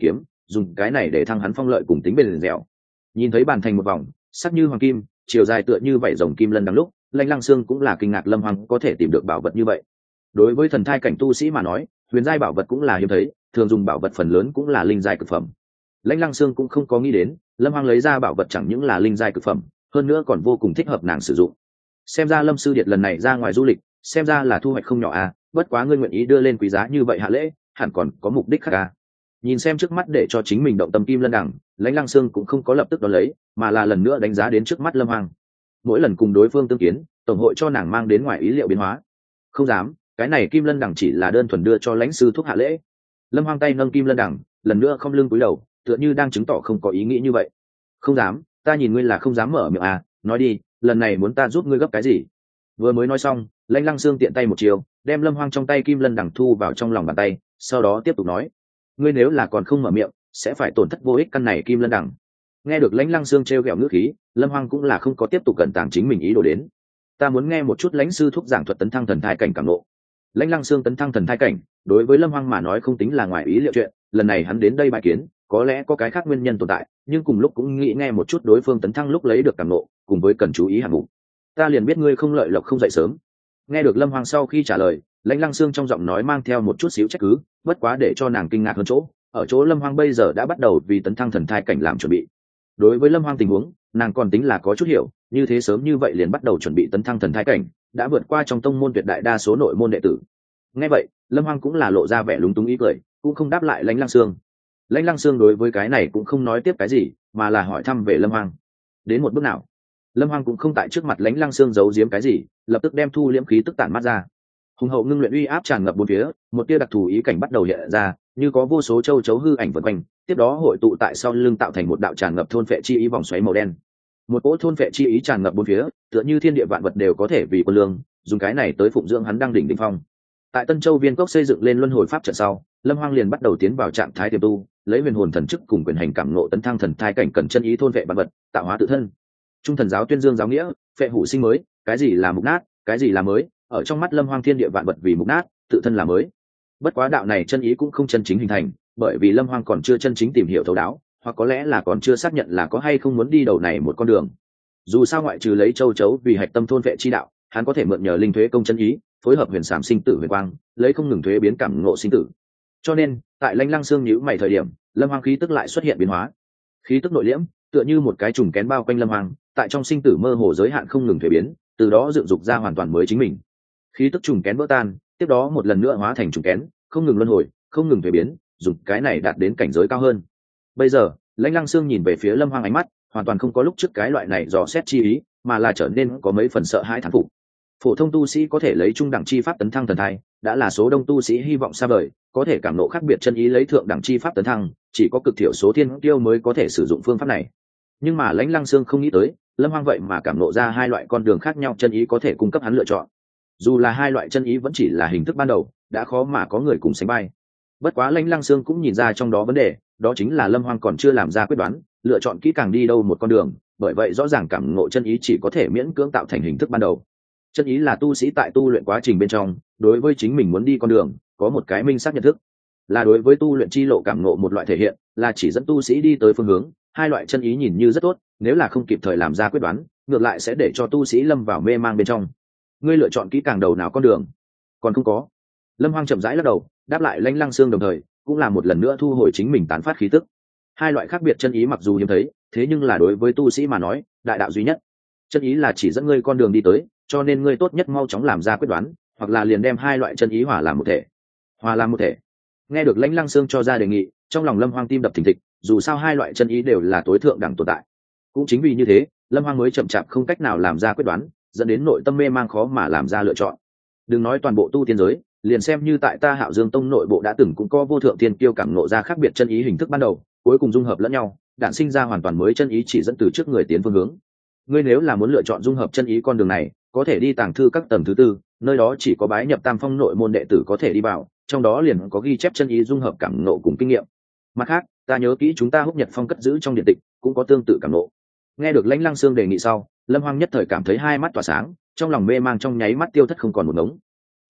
dùng cái này để thăng hắn phong lợi cùng tính bền dẻo. Nhìn thấy bàn thành một vòng sắc như hoàng kim, chiều dài tựa như vảy rồng kim lân đằng lúc, Lãnh Lăng Xương cũng là kinh ngạc Lâm Hoang có thể tìm được bảo vật như vậy. Đối với thần thai cảnh tu sĩ mà nói, huyền giai bảo vật cũng là hiếm thấy, thường dùng bảo vật phần lớn cũng là linh giai cực phẩm. Lãnh Lăng Xương cũng không có nghĩ đến Lâm Hoang lấy ra bảo vật chẳng những là linh giai cực phẩm, hơn nữa còn vô cùng thích hợp nàng sử dụng. Xem ra Lâm sư điệt lần này ra ngoài du lịch, xem ra là thu hoạch không nhỏ à, bất quá ngươi nguyện ý đưa lên quý giá như vậy hạ lễ, hẳn còn có mục đích khác à. Nhìn xem trước mắt để cho chính mình động tâm kim lân đằng, Lãnh Lăng Xương cũng không có lập tức đón lấy, mà là lần nữa đánh giá đến trước mắt Lâm Hoang. Mỗi lần cùng đối phương tương kiến, tổng hội cho nàng mang đến ngoài ý liệu biến hóa. Không dám, cái này kim lân đằng chỉ là đơn thuần đưa cho lãnh sư thúc hạ lễ. Lâm Hoang tay nâng kim lân đằng, lần nữa không lưng cúi đầu, tựa như đang chứng tỏ không có ý nghĩ như vậy. Không dám, ta nhìn ngươi là không dám mở miệng à, nói đi, lần này muốn ta giúp ngươi gấp cái gì? Vừa mới nói xong, Lãnh Lăng Xương tiện tay một chiều, đem Lâm Hoang trong tay kim lân đằng thu vào trong lòng bàn tay, sau đó tiếp tục nói: ngươi nếu là còn không mở miệng, sẽ phải tổn thất vô ích căn này kim lân đằng. Nghe được Lãnh Lăng Xương trêu ghẹo ngữ khí, Lâm Hoang cũng là không có tiếp tục cẩn tàng chính mình ý đồ đến. Ta muốn nghe một chút lãnh sư thúc giảng thuật tấn thăng thần thai cảnh cảm ngộ. Lãnh Lăng Xương tấn thăng thần thai cảnh, đối với Lâm Hoang mà nói không tính là ngoài ý liệu chuyện, lần này hắn đến đây bài kiến, có lẽ có cái khác nguyên nhân tồn tại, nhưng cùng lúc cũng nghĩ nghe một chút đối phương tấn thăng lúc lấy được cảm ngộ, cùng với cần chú ý hạng mục. Ta liền biết ngươi không lợi lộc không dậy sớm. Nghe được Lâm Hoang sau khi trả lời, Lãnh Lăng Xương trong giọng nói mang theo một chút xíu trách cứ, bất quá để cho nàng kinh ngạc hơn chỗ, ở chỗ Lâm Hoang bây giờ đã bắt đầu vì tấn thăng thần thai cảnh làm chuẩn bị. Đối với Lâm Hoang tình huống, nàng còn tính là có chút hiểu, như thế sớm như vậy liền bắt đầu chuẩn bị tấn thăng thần thai cảnh, đã vượt qua trong tông môn tuyệt đại đa số nội môn đệ tử. Nghe vậy, Lâm Hoang cũng là lộ ra vẻ lúng túng ý cười, cũng không đáp lại Lãnh Lăng Xương. Lãnh Lăng Xương đối với cái này cũng không nói tiếp cái gì, mà là hỏi thăm về Lâm Hoang. Đến một bước nào? Lâm Hoang cũng không tại trước mặt Lãnh Lăng Xương giấu giếm cái gì, lập tức đem thu liễm khí tức tản mát ra. Hùng hậu ngưng luyện uy áp tràn ngập bốn phía, một tia đặc thù ý cảnh bắt đầu hiện ra, như có vô số châu chấu hư ảnh vần quanh, tiếp đó hội tụ tại sau lưng tạo thành một đạo tràn ngập thôn phệ chi ý vòng xoáy màu đen. Một cỗ thôn phệ chi ý tràn ngập bốn phía, tựa như thiên địa vạn vật đều có thể vì quân lương, dùng cái này tới phụng dưỡng hắn đang đỉnh đỉnh phong. Tại Tân Châu Viên Cốc xây dựng lên luân hồi pháp trận sau, Lâm Hoang liền bắt đầu tiến vào trạng thái tiềm tu, lấy huyền hồn thần chức cùng quyền hành cảm ngộ tấn thăng thần thai cảnh cần chân ý thôn vệ vạn vật, tạo hóa tự thân. Trung thần giáo tuyên dương giáo nghĩa, phệ hủ sinh mới, cái gì là mục nát, cái gì là mới, ở trong mắt Lâm Hoang thiên địa vạn vật vì mục nát, tự thân là mới. Bất quá đạo này chân ý cũng không chân chính hình thành, bởi vì Lâm Hoang còn chưa chân chính tìm hiểu thấu đáo, hoặc có lẽ là còn chưa xác nhận là có hay không muốn đi đầu này một con đường. Dù sao ngoại trừ lấy châu chấu vì hạch tâm thôn vệ chi đạo, hắn có thể mượn nhờ linh thuế công chân ý, phối hợp huyền sảm sinh tử huyền quang, lấy không ngừng thuế biến cảm ngộ sinh tử. Cho nên, tại Lãnh Lăng Xương nhíu mày thời điểm, Lâm Hoang khí tức lại xuất hiện biến hóa. Khí tức nội liễm, tựa như một cái trùng kén bao quanh Lâm Hoang, tại trong sinh tử mơ hồ giới hạn không ngừng thuế biến, từ đó dựng dục ra hoàn toàn mới chính mình. Khí tức trùng kén vỡ tan, tiếp đó một lần nữa hóa thành trùng kén, không ngừng luân hồi, không ngừng thuế biến, dùng cái này đạt đến cảnh giới cao hơn. Bây giờ, Lãnh Lăng Xương nhìn về phía Lâm Hoang ánh mắt, hoàn toàn không có lúc trước cái loại này dò xét chi ý, mà là trở nên có mấy phần sợ hãi thán phục. Phổ thông tu sĩ có thể lấy trung đẳng chi pháp tấn thăng thần thai, đã là số đông tu sĩ hy vọng xa vời, có thể cảm ngộ khác biệt chân ý lấy thượng đẳng chi pháp tấn thăng, chỉ có cực thiểu số thiên tiêu mới có thể sử dụng phương pháp này. Nhưng mà Lãnh Lăng Xương không nghĩ tới, Lâm Hoang vậy mà cảm ngộ ra hai loại con đường khác nhau chân ý có thể cung cấp hắn lựa chọn. Dù là hai loại chân ý vẫn chỉ là hình thức ban đầu, đã khó mà có người cùng sánh vai. Bất quá Lãnh Lăng Xương cũng nhìn ra trong đó vấn đề, đó chính là Lâm Hoang còn chưa làm ra quyết đoán, lựa chọn kỹ càng đi đâu một con đường, bởi vậy rõ ràng cảm ngộ chân ý chỉ có thể miễn cưỡng tạo thành hình thức ban đầu. Chân ý là tu sĩ tại tu luyện quá trình bên trong, đối với chính mình muốn đi con đường, có một cái minh xác nhận thức, là đối với tu luyện chi lộ cảm ngộ một loại thể hiện, là chỉ dẫn tu sĩ đi tới phương hướng. Hai loại chân ý nhìn như rất tốt, nếu là không kịp thời làm ra quyết đoán, ngược lại sẽ để cho tu sĩ lâm vào mê mang bên trong. Ngươi lựa chọn kỹ càng đầu nào con đường? Còn không có. Lâm Hoang chậm rãi lắc đầu, đáp lại Lãnh Lăng Xương, đồng thời cũng là một lần nữa thu hồi chính mình tán phát khí tức. Hai loại khác biệt chân ý mặc dù hiếm thấy, thế nhưng là đối với tu sĩ mà nói, đại đạo duy nhất. Chân ý là chỉ dẫn ngươi con đường đi tới, cho nên ngươi tốt nhất mau chóng làm ra quyết đoán, hoặc là liền đem hai loại chân ý hòa làm một thể. Hòa làm một thể. Nghe được Lãnh Lăng Xương cho ra đề nghị, trong lòng Lâm Hoang tim đập thình thịch, dù sao hai loại chân ý đều là tối thượng đẳng tồn tại. Cũng chính vì như thế, Lâm Hoang mới chậm chạp không cách nào làm ra quyết đoán, dẫn đến nội tâm mê mang khó mà làm ra lựa chọn. Đừng nói toàn bộ tu tiên giới, liền xem như tại ta Hạo Dương Tông nội bộ đã từng cũng có vô thượng tiên kiêu cảm ngộ ra khác biệt chân ý hình thức ban đầu, cuối cùng dung hợp lẫn nhau, đản sinh ra hoàn toàn mới chân ý chỉ dẫn từ trước người tiến phương hướng. Ngươi nếu là muốn lựa chọn dung hợp chân ý con đường này, có thể đi tàng thư các tầng thứ tư, nơi đó chỉ có bái nhập Tam Phong nội môn đệ tử có thể đi vào, trong đó liền có ghi chép chân ý dung hợp cảm ngộ cùng kinh nghiệm. Mặt khác, ta nhớ kỹ chúng ta Húc Nhật Phong cất giữ trong điện tịch cũng có tương tự cảm ngộ. Nghe được Lãnh Lăng Xương đề nghị sau, Lâm Hoang nhất thời cảm thấy hai mắt tỏa sáng, trong lòng mê mang trong nháy mắt tiêu thất không còn một ngống.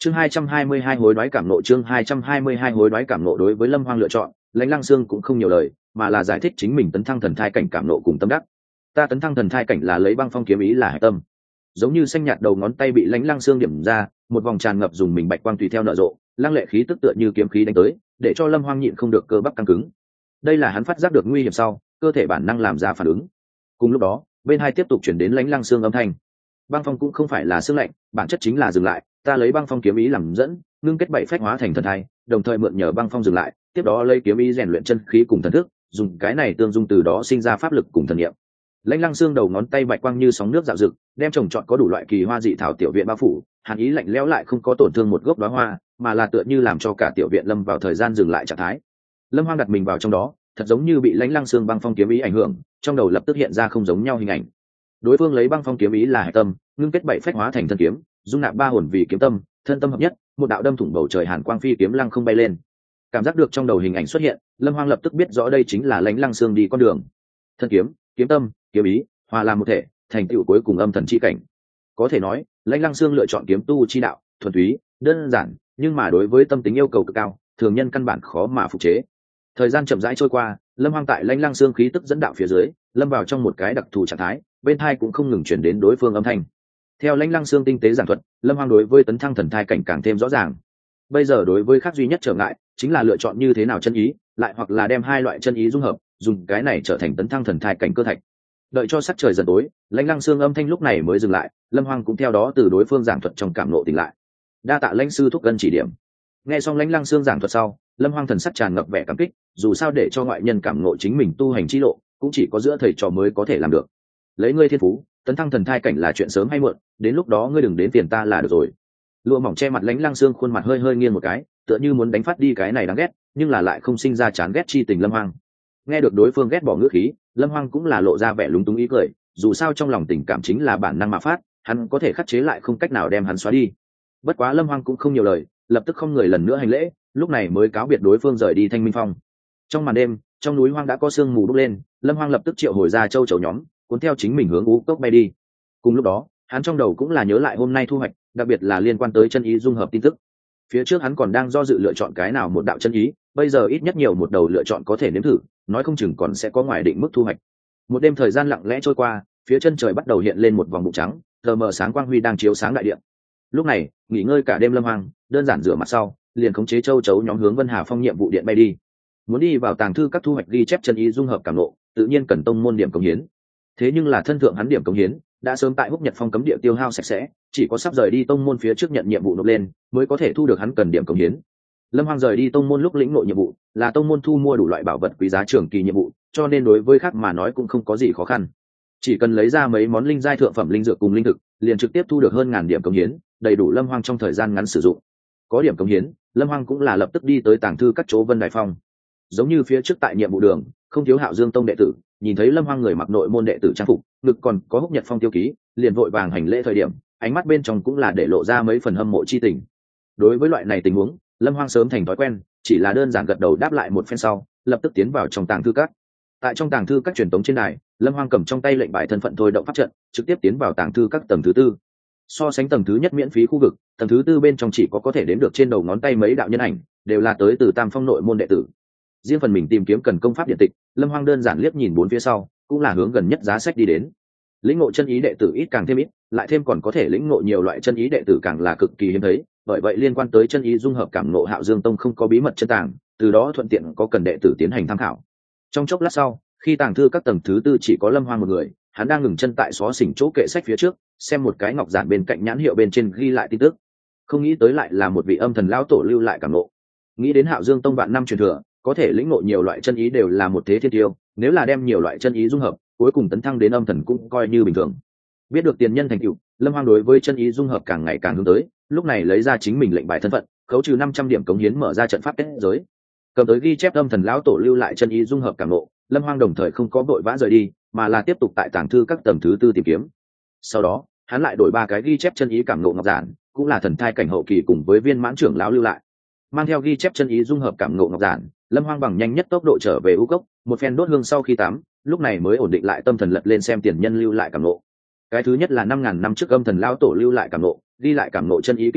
chương hai trăm hai mươi hai hối đoái cảm nộ chương hai trăm hai mươi hai hối đoái cảm nộ đối với Lâm Hoang lựa chọn, Lãnh Lăng Xương cũng không nhiều lời, mà là giải thích chính mình tấn thăng thần thai cảnh cảm nộ cùng tâm đắc. Ta tấn thăng thần thai cảnh là lấy băng phong kiếm ý là hải tâm. Giống như xanh nhạt đầu ngón tay bị Lãnh Lăng Xương điểm ra, một vòng tràn ngập dùng mình bạch quang tùy theo nở rộ, lăng lệ khí tức tựa như kiếm khí đánh tới, để cho Lâm Hoang nhịn không được cơ bắp căng cứng. Đây là hắn phát giác được nguy hiểm sau, cơ thể bản năng làm ra phản ứng. Cùng lúc đó, bên hai tiếp tục chuyển đến Lãnh Lăng Xương âm thanh. Băng phong cũng không phải là xương lạnh, bản chất chính là dừng lại, ta lấy băng phong kiếm ý làm dẫn, ngưng kết bảy phách hóa thành thần thai, đồng thời mượn nhờ băng phong dừng lại, tiếp đó lấy kiếm ý rèn luyện chân khí cùng thần thức, dùng cái này tương dung từ đó sinh ra pháp lực cùng thần niệm. Lãnh Lăng Xương đầu ngón tay bạch quang như sóng nước dạo dực, đem trồng trọt có đủ loại kỳ hoa dị thảo tiểu viện bao phủ, hàn ý lạnh lẽo lại không có tổn thương một gốc đóa hoa, mà là tựa như làm cho cả tiểu viện lâm vào thời gian dừng lại trạng thái. Lâm Hoang đặt mình vào trong đó, thật giống như bị Lãnh Lăng Xương băng phong kiếm ý ảnh hưởng, trong đầu lập tức hiện ra không giống nhau hình ảnh. Đối phương lấy băng phong kiếm ý là hải tâm, ngưng kết bảy phách hóa thành thân kiếm, dung nạp ba hồn vì kiếm tâm, thân tâm hợp nhất, một đạo đâm thủng bầu trời hàn quang phi kiếm lăng không bay lên. Cảm giác được trong đầu hình ảnh xuất hiện, Lâm Hoang lập tức biết rõ đây chính là Lãnh Lăng Xương đi con đường. Thân kiếm, kiếm tâm, kiếm ý, hòa làm một thể, thành tựu cuối cùng âm thần chi cảnh. Có thể nói, Lãnh Lăng Xương lựa chọn kiếm tu chi đạo, thuần túy, đơn giản, nhưng mà đối với tâm tính yêu cầu cực cao, thường nhân căn bản khó mà phục chế. Thời gian chậm rãi trôi qua, Lâm Hoang tại Lãnh Lăng Xương khí tức dẫn đạo phía dưới, lâm vào trong một cái đặc thù trạng thái, bên thai cũng không ngừng chuyển đến đối phương âm thanh. Theo Lãnh Lăng Xương tinh tế giảng thuật, Lâm Hoang đối với tấn thăng thần thai cảnh càng thêm rõ ràng. Bây giờ đối với khác duy nhất trở ngại chính là lựa chọn như thế nào chân ý, lại hoặc là đem hai loại chân ý dung hợp, dùng cái này trở thành tấn thăng thần thai cảnh cơ thạch. Đợi cho sắc trời dần tối, Lãnh Lăng Xương âm thanh lúc này mới dừng lại, Lâm Hoang cũng theo đó từ đối phương giảng thuật trong cảm nộ tỉnh lại. Đa tạ lãnh sư thúc gân chỉ điểm. Nghe xong Lãnh Lăng Xương giảng thuật sau, Lâm Hoang thần sắc tràn ngập vẻ cảm kích, dù sao để cho ngoại nhân cảm nộ chính mình tu hành chi lộ, cũng chỉ có giữa thầy trò mới có thể làm được. Lấy ngươi thiên phú, tấn thăng thần thai cảnh là chuyện sớm hay muộn, đến lúc đó ngươi đừng đến tiền ta là được rồi. Lụa mỏng che mặt Lãnh Lăng Xương khuôn mặt hơi hơi nghiêng một cái, tựa như muốn đánh phát đi cái này đáng ghét, nhưng là lại không sinh ra chán ghét chi tình Lâm Hoang. Nghe được đối phương ghét bỏ ngữ khí, Lâm Hoang cũng là lộ ra vẻ lúng túng ý cười, dù sao trong lòng tình cảm chính là bản năng mà phát, hắn có thể khắc chế lại không cách nào đem hắn xóa đi. Bất quá Lâm Hoang cũng không nhiều lời, lập tức không người lần nữa hành lễ, lúc này mới cáo biệt đối phương rời đi Thanh Minh Phong. Trong màn đêm, trong núi hoang đã có sương mù bốc lên, Lâm Hoang lập tức triệu hồi ra châu chấu nhóm, cuốn theo chính mình hướng Ú Cốc bay đi. Cùng lúc đó, hắn trong đầu cũng là nhớ lại hôm nay thu hoạch, đặc biệt là liên quan tới chân ý dung hợp tin tức. Phía trước hắn còn đang do dự lựa chọn cái nào một đạo chân ý, bây giờ ít nhất nhiều một đầu lựa chọn có thể nếm thử, nói không chừng còn sẽ có ngoài định mức thu hoạch. Một đêm thời gian lặng lẽ trôi qua, phía chân trời bắt đầu hiện lên một vòng bụng trắng, tờ mờ sáng quang huy đang chiếu sáng đại địa. Lúc này, nghỉ ngơi cả đêm Lâm Hoang, đơn giản rửa mặt sau, liền khống chế châu chấu nhóm hướng Vân Hà Phong nhiệm vụ điện bay đi. Muốn đi vào tàng thư các thu hoạch ghi chép chân ý dung hợp cảm nộ, tự nhiên cần tông môn điểm cống hiến. Thế nhưng là thân thượng hắn điểm cống hiến đã sớm tại Húc Nhật Phong cấm địa tiêu hao sạch sẽ, chỉ có sắp rời đi tông môn phía trước nhận nhiệm vụ nộp lên, mới có thể thu được hắn cần điểm cống hiến. Lâm Hoang rời đi tông môn lúc lĩnh ngộ nhiệm vụ là tông môn thu mua đủ loại bảo vật quý giá trường kỳ nhiệm vụ, cho nên đối với khác mà nói cũng không có gì khó khăn. Chỉ cần lấy ra mấy món linh giai thượng phẩm linh dược cùng linh thực, liền trực tiếp thu được hơn ngàn điểm cống hiến, đầy đủ Lâm Hoang trong thời gian ngắn sử dụng. Có điểm cống hiến, Lâm Hoang cũng là lập tức đi tới tàng thư các chỗ Vân Đài Phong. Giống như phía trước tại nhiệm vụ đường, không thiếu Hạo Dương Tông đệ tử, nhìn thấy Lâm Hoang người mặc nội môn đệ tử trang phục, ngực còn có Húc Nhật Phong tiêu ký, liền vội vàng hành lễ thời điểm, ánh mắt bên trong cũng là để lộ ra mấy phần hâm mộ chi tình. Đối với loại này tình huống, Lâm Hoang sớm thành thói quen, chỉ là đơn giản gật đầu đáp lại một phen sau, lập tức tiến vào trong tàng thư các. Tại trong tàng thư các truyền tống trên đài, Lâm Hoang cầm trong tay lệnh bài thân phận thôi động pháp trận, trực tiếp tiến vào tàng thư các tầng thứ tư. So sánh tầng thứ nhất miễn phí khu vực, tầng thứ tư bên trong chỉ có có thể đếm được trên đầu ngón tay mấy đạo nhân ảnh, đều là tới từ Tam Phong nội môn đệ tử. Riêng phần mình tìm kiếm cần công pháp điện tịch, Lâm Hoang đơn giản liếc nhìn bốn phía sau, cũng là hướng gần nhất giá sách đi đến. Lĩnh ngộ chân ý đệ tử ít càng thêm ít, lại thêm còn có thể lĩnh ngộ nhiều loại chân ý đệ tử càng là cực kỳ hiếm thấy, bởi vậy liên quan tới chân ý dung hợp cảm ngộ Hạo Dương Tông không có bí mật chân tàng, từ đó thuận tiện có cần đệ tử tiến hành tham khảo. Trong chốc lát sau, khi tàng thư các tầng thứ tư chỉ có Lâm Hoang một người, hắn đang ngừng chân tại xó xỉnh chỗ kệ sách phía trước, xem một cái ngọc giản bên cạnh nhãn hiệu bên trên ghi lại tin tức. Không nghĩ tới lại là một vị âm thần lão tổ lưu lại cảm ngộ. Nghĩ đến Hạo Dương Tông vạn năm truyền thừa, có thể lĩnh ngộ nhiều loại chân ý đều là một thế thiên tiêu, nếu là đem nhiều loại chân ý dung hợp, cuối cùng tấn thăng đến âm thần cũng coi như bình thường. Biết được tiền nhân thành tựu, Lâm Hoang đối với chân ý dung hợp càng ngày càng hướng tới, lúc này lấy ra chính mình lệnh bài thân phận, khấu trừ năm trăm điểm cống hiến mở ra trận pháp kết giới. Cầm tới ghi chép âm thần lão tổ lưu lại chân ý dung hợp cảm ngộ, Lâm Hoang đồng thời không có vội vã rời đi, mà là tiếp tục tại tàng thư các tầng thứ tư tìm kiếm. Sau đó, hắn lại đổi ba cái ghi chép chân ý cảm ngộ ngọc giản, cũng là thần thai cảnh hậu kỳ cùng với viên mãn trưởng lão lưu lại. Mang theo ghi chép chân ý dung hợp cảm ngộ ngọc giản, Lâm Hoang bằng nhanh nhất tốc độ trở về U Cốc, một phen đốt hương sau khi tắm, lúc này mới ổn định lại tâm thần lật lên xem tiền nhân lưu lại cảm ngộ. Cái thứ nhất là năm ngàn năm trước âm thần lão tổ lưu lại cảm ngộ, ghi lại cảm ngộ chân ý kinh nghiệm,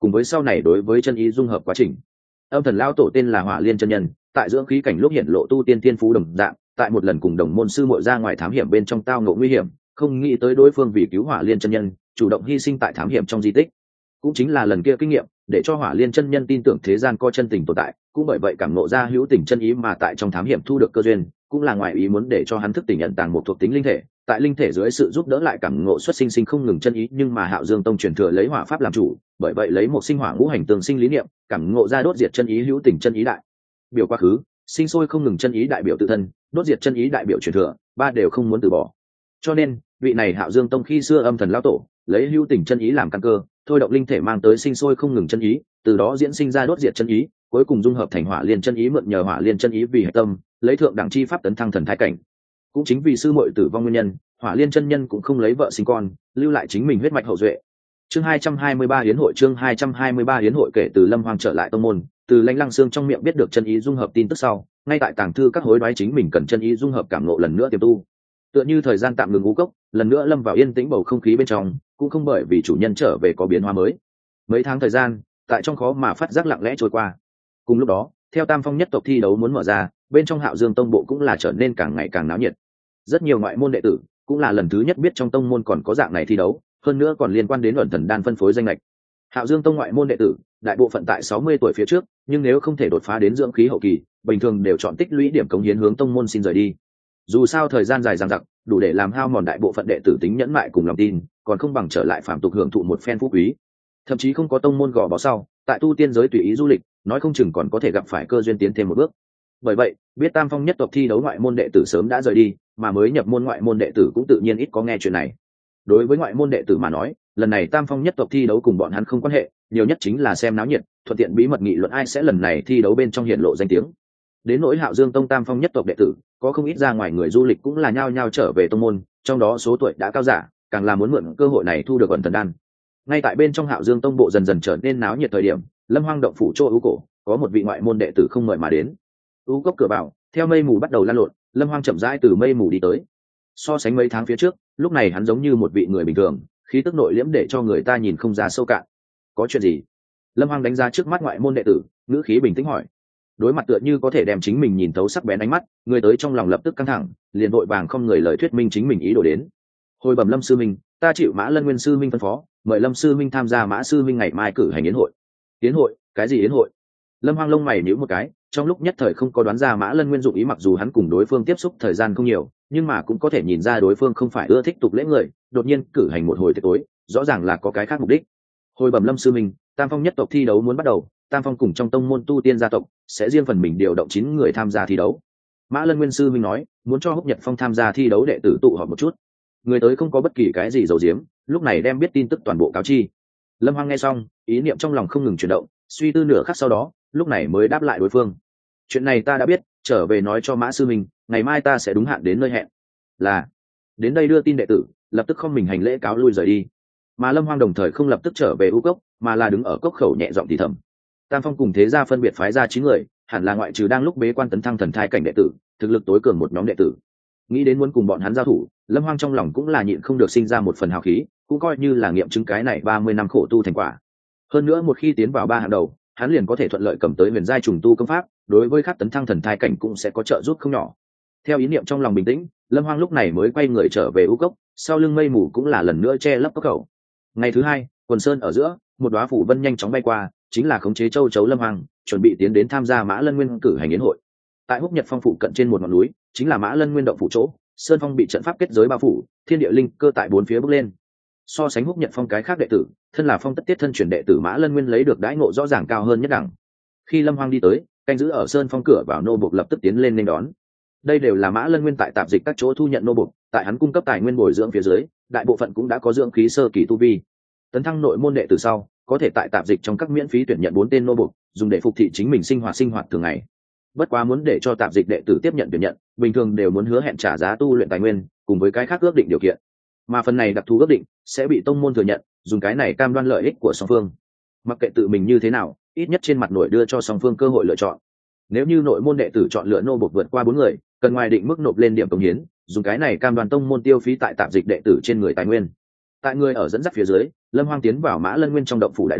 cùng với sau này đối với chân ý dung hợp quá trình. Âm thần lão tổ tên là Hỏa Liên chân nhân, tại dưỡng khí cảnh lúc hiện lộ tu tiên tiên phú đồng dạng, tại một lần cùng đồng môn sư muội ra ngoài thám hiểm bên trong tao ngộ nguy hiểm, không nghĩ tới đối phương vì cứu Hỏa Liên chân nhân, chủ động hy sinh tại thám hiểm trong di tích. Cũng chính là lần kia kinh nghiệm, để cho Hỏa Liên chân nhân tin tưởng thế gian có chân tình tồn tại, cũng bởi vậy cảm ngộ ra hữu tình chân ý mà tại trong thám hiểm thu được cơ duyên, cũng là ngoài ý muốn để cho hắn thức tỉnh nhận tàng một thuộc tính linh thể, tại linh thể dưới sự giúp đỡ lại cảm ngộ xuất sinh sinh không ngừng chân ý, nhưng mà Hạo Dương Tông truyền thừa lấy hỏa pháp làm chủ, bởi vậy lấy một sinh hỏa ngũ hành tường sinh lý niệm, cảm ngộ ra đốt diệt chân ý hữu tình chân ý đại biểu quá khứ, sinh sôi không ngừng chân ý đại biểu tự thân, đốt diệt chân ý đại biểu truyền thừa, ba đều không muốn từ bỏ. Cho nên, vị này Hạo Dương Tông khi xưa âm thần lão tổ, lấy hữu tình chân ý làm căn cơ, thôi động linh thể mang tới sinh sôi không ngừng chân ý, từ đó diễn sinh ra đốt diệt chân ý, cuối cùng dung hợp thành Hỏa Liên chân ý, mượn nhờ Hỏa Liên chân ý vì hệ tâm, lấy thượng đẳng chi pháp tấn thăng thần thái cảnh. Cũng chính vì sư muội tử vong nguyên nhân, Hỏa Liên chân nhân cũng không lấy vợ sinh con, lưu lại chính mình huyết mạch hậu duệ. Chương hai trăm hai mươi ba hiến hội chương hai trăm hai mươi ba hiến hội kể từ Lâm Hoang trở lại tông môn, từ Lãnh Lăng Xương trong miệng biết được chân ý dung hợp tin tức sau, ngay tại tàng thư các hối đoái chính mình cần chân ý dung hợp cảm ngộ lần nữa tiềm tu. Tựa như thời gian tạm ngừng ngũ cốc, lần nữa lâm vào yên tĩnh bầu không khí bên trong, cũng không bởi vì chủ nhân trở về có biến hóa mới. Mấy tháng thời gian, tại trong khó mà phát giác lặng lẽ trôi qua. Cùng lúc đó, theo Tam Phong nhất tộc thi đấu muốn mở ra, bên trong Hạo Dương Tông bộ cũng là trở nên càng ngày càng náo nhiệt. Rất nhiều ngoại môn đệ tử cũng là lần thứ nhất biết trong tông môn còn có dạng này thi đấu, hơn nữa còn liên quan đến ẩn thần đan phân phối danh lệch. Hạo Dương Tông ngoại môn đệ tử, đại bộ phận tại sáu mươi tuổi phía trước, nhưng nếu không thể đột phá đến dưỡng khí hậu kỳ, bình thường đều chọn tích lũy điểm cống hiến hướng tông môn xin rời đi. Dù sao thời gian dài dằng dặc, đủ để làm hao mòn đại bộ phận đệ tử tính nhẫn mại cùng lòng tin, còn không bằng trở lại phàm tục hưởng thụ một phen phú quý. Thậm chí không có tông môn gò bó sau, tại tu tiên giới tùy ý du lịch, nói không chừng còn có thể gặp phải cơ duyên tiến thêm một bước. Bởi vậy, biết Tam Phong nhất tộc thi đấu ngoại môn đệ tử sớm đã rời đi, mà mới nhập môn ngoại môn đệ tử cũng tự nhiên ít có nghe chuyện này. Đối với ngoại môn đệ tử mà nói, lần này Tam Phong nhất tộc thi đấu cùng bọn hắn không quan hệ, nhiều nhất chính là xem náo nhiệt, thuận tiện bí mật nghị luận ai sẽ lần này thi đấu bên trong hiện lộ danh tiếng. Đến nỗi Hạo Dương Tông Tam Phong nhất tộc đệ tử, có không ít ra ngoài người du lịch cũng là nhao nhao trở về tông môn, trong đó số tuổi đã cao giả, càng là muốn mượn cơ hội này thu được ẩn thần đan. Ngay tại bên trong Hạo Dương Tông bộ dần dần trở nên náo nhiệt thời điểm, Lâm Hoang động phủ chỗ ưu cổ, có một vị ngoại môn đệ tử không mời mà đến. U cốc cửa vào, theo mây mù bắt đầu lan lộn, Lâm Hoang chậm rãi từ mây mù đi tới. So sánh mấy tháng phía trước, lúc này hắn giống như một vị người bình thường, khí tức nội liễm để cho người ta nhìn không ra sâu cạn. Có chuyện gì? Lâm Hoang đánh giá trước mắt ngoại môn đệ tử, ngữ khí bình tĩnh hỏi. Đối mặt tựa như có thể đem chính mình nhìn thấu sắc bén ánh mắt, người tới trong lòng lập tức căng thẳng, liền vội vàng không người lời thuyết minh chính mình ý đồ đến. Hồi bẩm Lâm sư minh, ta chịu Mã Lân Nguyên sư minh phân phó, mời Lâm sư minh tham gia Mã sư minh ngày mai cử hành yến hội. Yến hội? Cái gì yến hội? Lâm Hoang lông mày nhíu một cái, trong lúc nhất thời không có đoán ra Mã Lân Nguyên dụng ý, mặc dù hắn cùng đối phương tiếp xúc thời gian không nhiều, nhưng mà cũng có thể nhìn ra đối phương không phải ưa thích tục lễ người, đột nhiên cử hành một hồi tiệc tối, rõ ràng là có cái khác mục đích. Hồi bẩm Lâm sư minh, Tam Phong nhất tộc thi đấu muốn bắt đầu, Tam Phong cùng trong tông môn tu tiên gia tộc sẽ riêng phần mình điều động chín người tham gia thi đấu. Mã Lân Nguyên sư minh nói, muốn cho Húc Nhật Phong tham gia thi đấu đệ tử tụ họp một chút. Người tới không có bất kỳ cái gì giấu giếm, lúc này đem biết tin tức toàn bộ cáo chi. Lâm Hoang nghe xong, ý niệm trong lòng không ngừng chuyển động, suy tư nửa khắc sau đó, lúc này mới đáp lại đối phương. Chuyện này ta đã biết, trở về nói cho Mã sư minh, ngày mai ta sẽ đúng hạn đến nơi hẹn. Là. Đến đây đưa tin đệ tử, lập tức không mình hành lễ cáo lui rời đi. Mà Lâm Hoang đồng thời không lập tức trở về U cốc, mà là đứng ở cốc khẩu nhẹ giọng thì thầm. Tam Phong cùng thế gia phân biệt phái ra chín người, hẳn là ngoại trừ đang lúc bế quan tấn thăng thần thai cảnh đệ tử, thực lực tối cường một nhóm đệ tử. Nghĩ đến muốn cùng bọn hắn giao thủ, Lâm Hoang trong lòng cũng là nhịn không được sinh ra một phần hào khí, cũng coi như là nghiệm chứng cái này ba mươi năm khổ tu thành quả. Hơn nữa một khi tiến vào ba hàng đầu, hắn liền có thể thuận lợi cầm tới huyền giai trùng tu công pháp, đối với các tấn thăng thần thai cảnh cũng sẽ có trợ giúp không nhỏ. Theo ý niệm trong lòng bình tĩnh, Lâm Hoang lúc này mới quay người trở về U cốc, sau lưng mây mù cũng là lần nữa che lấp cốc khẩu. Ngày thứ hai, quần sơn ở giữa, một đóa phủ vân nhanh chóng bay qua, chính là khống chế châu chấu Lâm Hoang, chuẩn bị tiến đến tham gia Mã Lân Nguyên cử hành yến hội. Tại Húc Nhật Phong phụ cận trên một ngọn núi, chính là Mã Lân Nguyên động phủ chỗ, sơn phong bị trận pháp kết giới bao phủ, thiên địa linh cơ tại bốn phía bốc lên. So sánh Húc Nhật Phong cái khác đệ tử, thân là Phong Tất Tiết thân truyền đệ tử Mã Lân Nguyên lấy được đãi ngộ rõ ràng cao hơn nhất đẳng. Khi Lâm Hoang đi tới, canh giữ ở sơn phong cửa vào nô bộc lập tức tiến lên nghênh đón. Đây đều là Mã Lân Nguyên tại tạp dịch các chỗ thu nhận nô bộc, tại hắn cung cấp tài nguyên bồi dưỡng phía dưới, đại bộ phận cũng đã có dưỡng khí sơ kỳ tu vi. Tấn thăng nội môn đệ tử sau, có thể tại tạp dịch trong các miễn phí tuyển nhận bốn tên nô bộc, dùng để phục thị chính mình sinh hoạt sinh hoạt thường ngày. Bất quá muốn để cho tạp dịch đệ tử tiếp nhận tuyển nhận, bình thường đều muốn hứa hẹn trả giá tu luyện tài nguyên, cùng với cái khác ước định điều kiện. Mà phần này đặc thù ước định sẽ bị tông môn thừa nhận, dùng cái này cam đoan lợi ích của song phương. Mặc kệ tự mình như thế nào, ít nhất trên mặt nội đưa cho song phương cơ hội lựa chọn. Nếu như nội môn đệ tử chọn lựa nô bộc vượt qua bốn người, cần ngoài định mức nộp lên điểm cống hiến, dùng cái này cam đoan tông môn tiêu phí tại tạp dịch đệ tử trên người tài nguyên. Tại người ở dẫn dắt phía dưới, Lâm Hoang tiến vào Mã Lân Nguyên trong động phủ đại đường,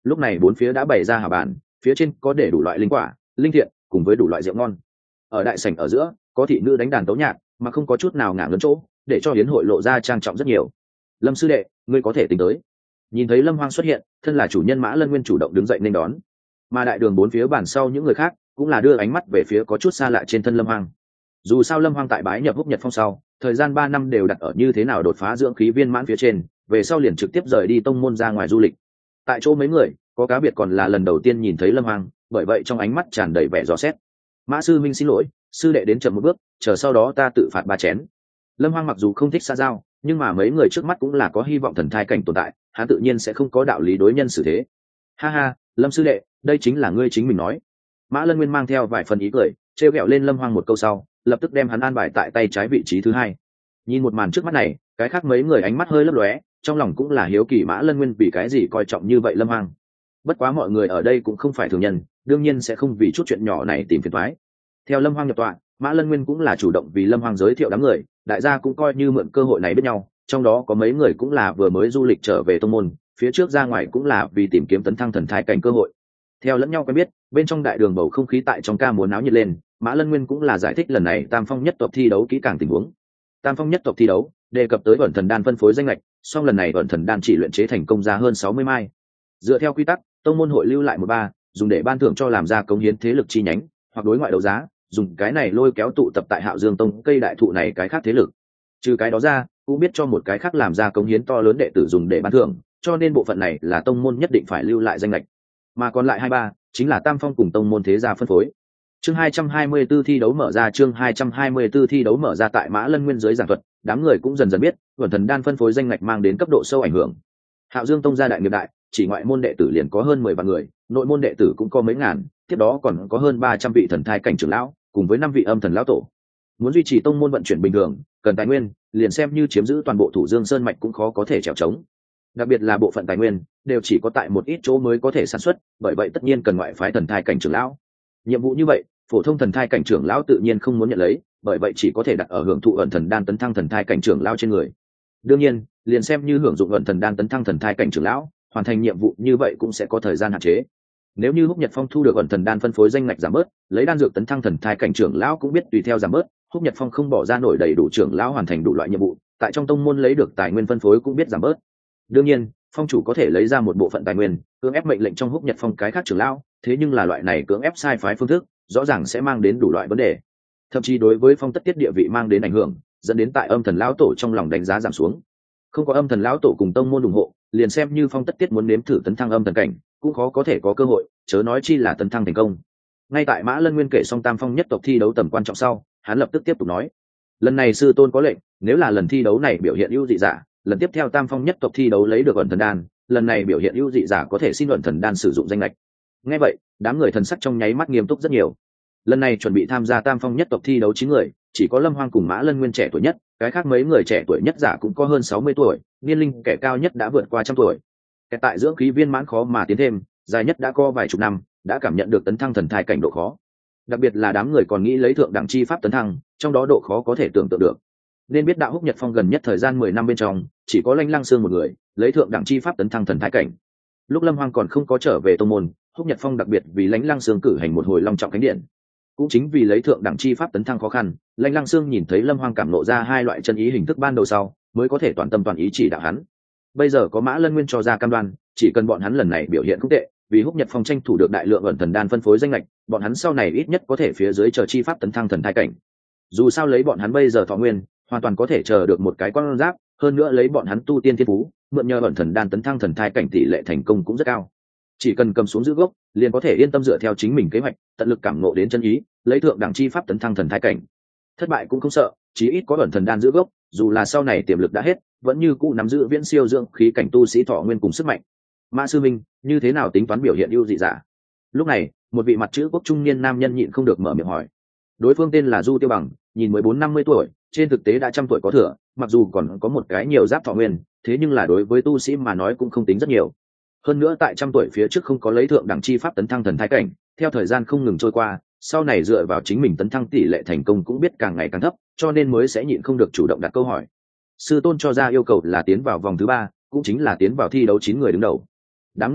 lúc này bốn phía đã bày ra hà bàn, phía trên có để đủ loại linh quả, linh thiện cùng với đủ loại rượu ngon. Ở đại sảnh ở giữa có thị nữ đánh đàn tấu nhạc, mà không có chút nào ngả ngớn chỗ, để cho hiến hội lộ ra trang trọng rất nhiều. Lâm sư đệ, ngươi có thể tính tới. Nhìn thấy Lâm Hoang xuất hiện, thân là chủ nhân Mã Lân Nguyên chủ động đứng dậy nên đón, mà đại đường bốn phía bàn sau những người khác cũng là đưa ánh mắt về phía có chút xa lạ trên thân Lâm Hoang. Dù sao Lâm Hoang tại bái nhập Húc Nhật Phong sau, thời gian ba năm đều đặt ở như thế nào đột phá dưỡng khí viên mãn phía trên, về sau liền trực tiếp rời đi tông môn ra ngoài du lịch. Tại chỗ mấy người, có cá biệt còn là lần đầu tiên nhìn thấy Lâm Hoang, bởi vậy trong ánh mắt tràn đầy vẻ dò xét. Mã sư minh xin lỗi, sư đệ đến chậm một bước, chờ sau đó ta tự phạt ba chén. Lâm Hoang mặc dù không thích xã giao, nhưng mà mấy người trước mắt cũng là có hy vọng thần thai cảnh tồn tại, hắn tự nhiên sẽ không có đạo lý đối nhân xử thế. Ha ha, Lâm sư đệ, đây chính là ngươi chính mình nói. Mã Lân Nguyên mang theo vài phần ý cười, trêu ghẹo lên Lâm Hoang một câu sau, lập tức đem hắn an bài tại tay trái vị trí thứ hai. Nhìn một màn trước mắt này, cái khác mấy người ánh mắt hơi lấp lóe, trong lòng cũng là hiếu kỳ Mã Lân Nguyên vì cái gì coi trọng như vậy Lâm Hoang. Bất quá mọi người ở đây cũng không phải thường nhân, đương nhiên sẽ không vì chút chuyện nhỏ này tìm phiền toái. Theo Lâm Hoang nhập tọa, Mã Lân Nguyên cũng là chủ động vì Lâm Hoang giới thiệu đám người, đại gia cũng coi như mượn cơ hội này biết nhau, trong đó có mấy người cũng là vừa mới du lịch trở về tông môn, phía trước ra ngoài cũng là vì tìm kiếm tấn thăng thần thái cảnh cơ hội. Theo lẫn nhau quen biết, bên trong đại đường bầu không khí tại trong ca múa náo nhiệt lên, Mã Lân Nguyên cũng là giải thích lần này Tam Phong nhất tộc thi đấu kỹ càng tình huống. Tam Phong nhất tộc thi đấu đề cập tới vận thần đan phân phối danh lệch, song lần này vận thần đan chỉ luyện chế thành công ra hơn sáu mươi mai. Dựa theo quy tắc, tông môn hội lưu lại một ba, dùng để ban thưởng cho làm ra cống hiến thế lực chi nhánh, hoặc đối ngoại đấu giá, dùng cái này lôi kéo tụ tập tại Hạo Dương Tông cây đại thụ này cái khác thế lực. Trừ cái đó ra, cũng biết cho một cái khác làm ra cống hiến to lớn đệ tử dùng để ban thưởng, cho nên bộ phận này là tông môn nhất định phải lưu lại danh lệch. Mà còn lại hai ba chính là Tam Phong cùng tông môn thế gia phân phối. Chương hai trăm hai mươi tư thi đấu mở ra, chương hai trăm hai mươi tư thi đấu mở ra tại Mã Lân Nguyên dưới giảng thuật, đám người cũng dần dần biết, vận thần đan phân phối danh ngạch mang đến cấp độ sâu ảnh hưởng. Hạo Dương Tông gia đại nghiệp đại, chỉ ngoại môn đệ tử liền có hơn mười vạn người, nội môn đệ tử cũng có mấy ngàn, tiếp đó còn có hơn ba trăm vị thần thai cảnh trưởng lão, cùng với năm vị âm thần lão tổ. Muốn duy trì tông môn vận chuyển bình thường, cần tài nguyên, liền xem như chiếm giữ toàn bộ Thủ Dương Sơn mạch cũng khó có thể trèo trống. Đặc biệt là bộ phận tài nguyên, đều chỉ có tại một ít chỗ mới có thể sản xuất, bởi vậy tất nhiên cần ngoại phái thần thai cảnh trưởng lão. Nhiệm vụ như vậy, phổ thông thần thai cảnh trưởng lão tự nhiên không muốn nhận lấy, bởi vậy chỉ có thể đặt ở hưởng thụ ẩn thần đan tấn thăng thần thai cảnh trưởng lão trên người. Đương nhiên, liền xem như hưởng dụng ẩn thần đan tấn thăng thần thai cảnh trưởng lão, hoàn thành nhiệm vụ như vậy cũng sẽ có thời gian hạn chế. Nếu như Húc Nhật Phong thu được ẩn thần đan phân phối danh ngạch giảm bớt, lấy đan dược tấn thăng thần thai cảnh trưởng lão cũng biết tùy theo giảm bớt, Húc Nhật Phong không bỏ ra nổi đầy đủ trưởng lão hoàn thành đủ loại nhiệm vụ, tại trong tông môn lấy được tài nguyên phân phối cũng biết giảm bớt. Đương nhiên, phong chủ có thể lấy ra một bộ phận tài nguyên, cưỡng ép mệnh lệnh trong Húc Nhật Phong cái khác trưởng lão, thế nhưng là loại này cưỡng ép sai phái phương thức, rõ ràng sẽ mang đến đủ loại vấn đề. Thậm chí đối với Phong tất tiết địa vị mang đến ảnh hưởng, dẫn đến tại âm thần lão tổ trong lòng đánh giá giảm xuống. Không có âm thần lão tổ cùng tông môn ủng hộ, liền xem như Phong tất tiết muốn nếm thử tấn thăng âm thần cảnh, cũng khó có thể có cơ hội, chớ nói chi là tấn thăng thành công. Ngay tại Mã Lân Nguyên kể xong Tam Phong nhất tộc thi đấu tầm quan trọng sau, hắn lập tức tiếp tục nói: lần này sư tôn có lệnh, nếu là lần thi đấu này biểu hiện ưu dị giả, lần tiếp theo Tam Phong nhất tộc thi đấu lấy được ẩn thần đan, lần này biểu hiện ưu dị giả có thể xin ẩn thần đan sử dụng danh lệch. Nghe vậy, đám người thần sắc trong nháy mắt nghiêm túc rất nhiều. Lần này chuẩn bị tham gia Tam Phong nhất tộc thi đấu chín người, chỉ có Lâm Hoang cùng Mã Lân Nguyên trẻ tuổi nhất, cái khác mấy người trẻ tuổi nhất giả cũng có hơn sáu mươi tuổi, niên linh kẻ cao nhất đã vượt qua trăm tuổi. Kẻ tại dưỡng khí viên mãn khó mà tiến thêm, dài nhất đã có vài chục năm, đã cảm nhận được tấn thăng thần thai cảnh độ khó. Đặc biệt là đám người còn nghĩ lấy thượng đẳng chi pháp tấn thăng, trong đó độ khó có thể tưởng tượng được. Nên biết đạo Húc Nhật Phong gần nhất thời gian mười năm bên trong, chỉ có Lãnh Lăng Sương một người lấy thượng đẳng chi pháp tấn thăng thần thái cảnh. Lúc Lâm Hoang còn không có trở về tông môn, Húc Nhật Phong đặc biệt vì Lãnh Lăng Sương cử hành một hồi long trọng khánh điện. Cũng chính vì lấy thượng đẳng chi pháp tấn thăng khó khăn, Lãnh Lăng Sương nhìn thấy Lâm Hoang cảm nộ ra hai loại chân ý hình thức ban đầu sau, mới có thể toàn tâm toàn ý chỉ đạo hắn. Bây giờ có Mã Lân Nguyên cho ra cam đoan, chỉ cần bọn hắn lần này biểu hiện không tệ, vì Húc Nhật Phong tranh thủ được đại lượng ẩn thần đan phân phối danh lệch, bọn hắn sau này ít nhất có thể phía dưới chờ chi pháp tấn thăng thần thái cảnh. Dù sao lấy bọn hắn bây giờ thọ nguyên, hoàn toàn có thể chờ được một cái con giáp, hơn nữa lấy bọn hắn tu tiên thiên phú, mượn nhờ ẩn thần đan tấn thăng thần thai cảnh tỷ lệ thành công cũng rất cao. Chỉ cần cầm xuống giữ gốc, liền có thể yên tâm dựa theo chính mình kế hoạch, tận lực cảm ngộ đến chân ý, lấy thượng đẳng chi pháp tấn thăng thần thai cảnh. Thất bại cũng không sợ, chí ít có ẩn thần đan giữ gốc, dù là sau này tiềm lực đã hết, vẫn như cũ nắm giữ viễn siêu dưỡng khí cảnh tu sĩ thọ nguyên cùng sức mạnh. Mã sư minh, như thế nào tính toán biểu hiện ưu dị giả? Lúc này, một vị mặt chữ quốc trung niên nam nhân nhịn không được mở miệng hỏi. Đối phương tên là Du Tiêu Bằng, nhìn mười bốn năm mươi tuổi, trên thực tế đã trăm tuổi có thừa, mặc dù còn có một cái nhiều giáp thọ nguyên, thế nhưng là đối với tu sĩ mà nói cũng không tính rất nhiều. Hơn nữa tại trăm tuổi phía trước không có lấy thượng đẳng chi pháp tấn thăng thần thái cảnh, theo thời gian không ngừng trôi qua, sau này dựa vào chính mình tấn thăng tỷ lệ thành công cũng biết càng ngày càng thấp, cho nên mới sẽ nhịn không được chủ động đặt câu hỏi. Sư tôn cho ra yêu cầu là tiến vào vòng thứ ba, cũng chính là tiến vào thi đấu chín người đứng đầu. Đám người nghe,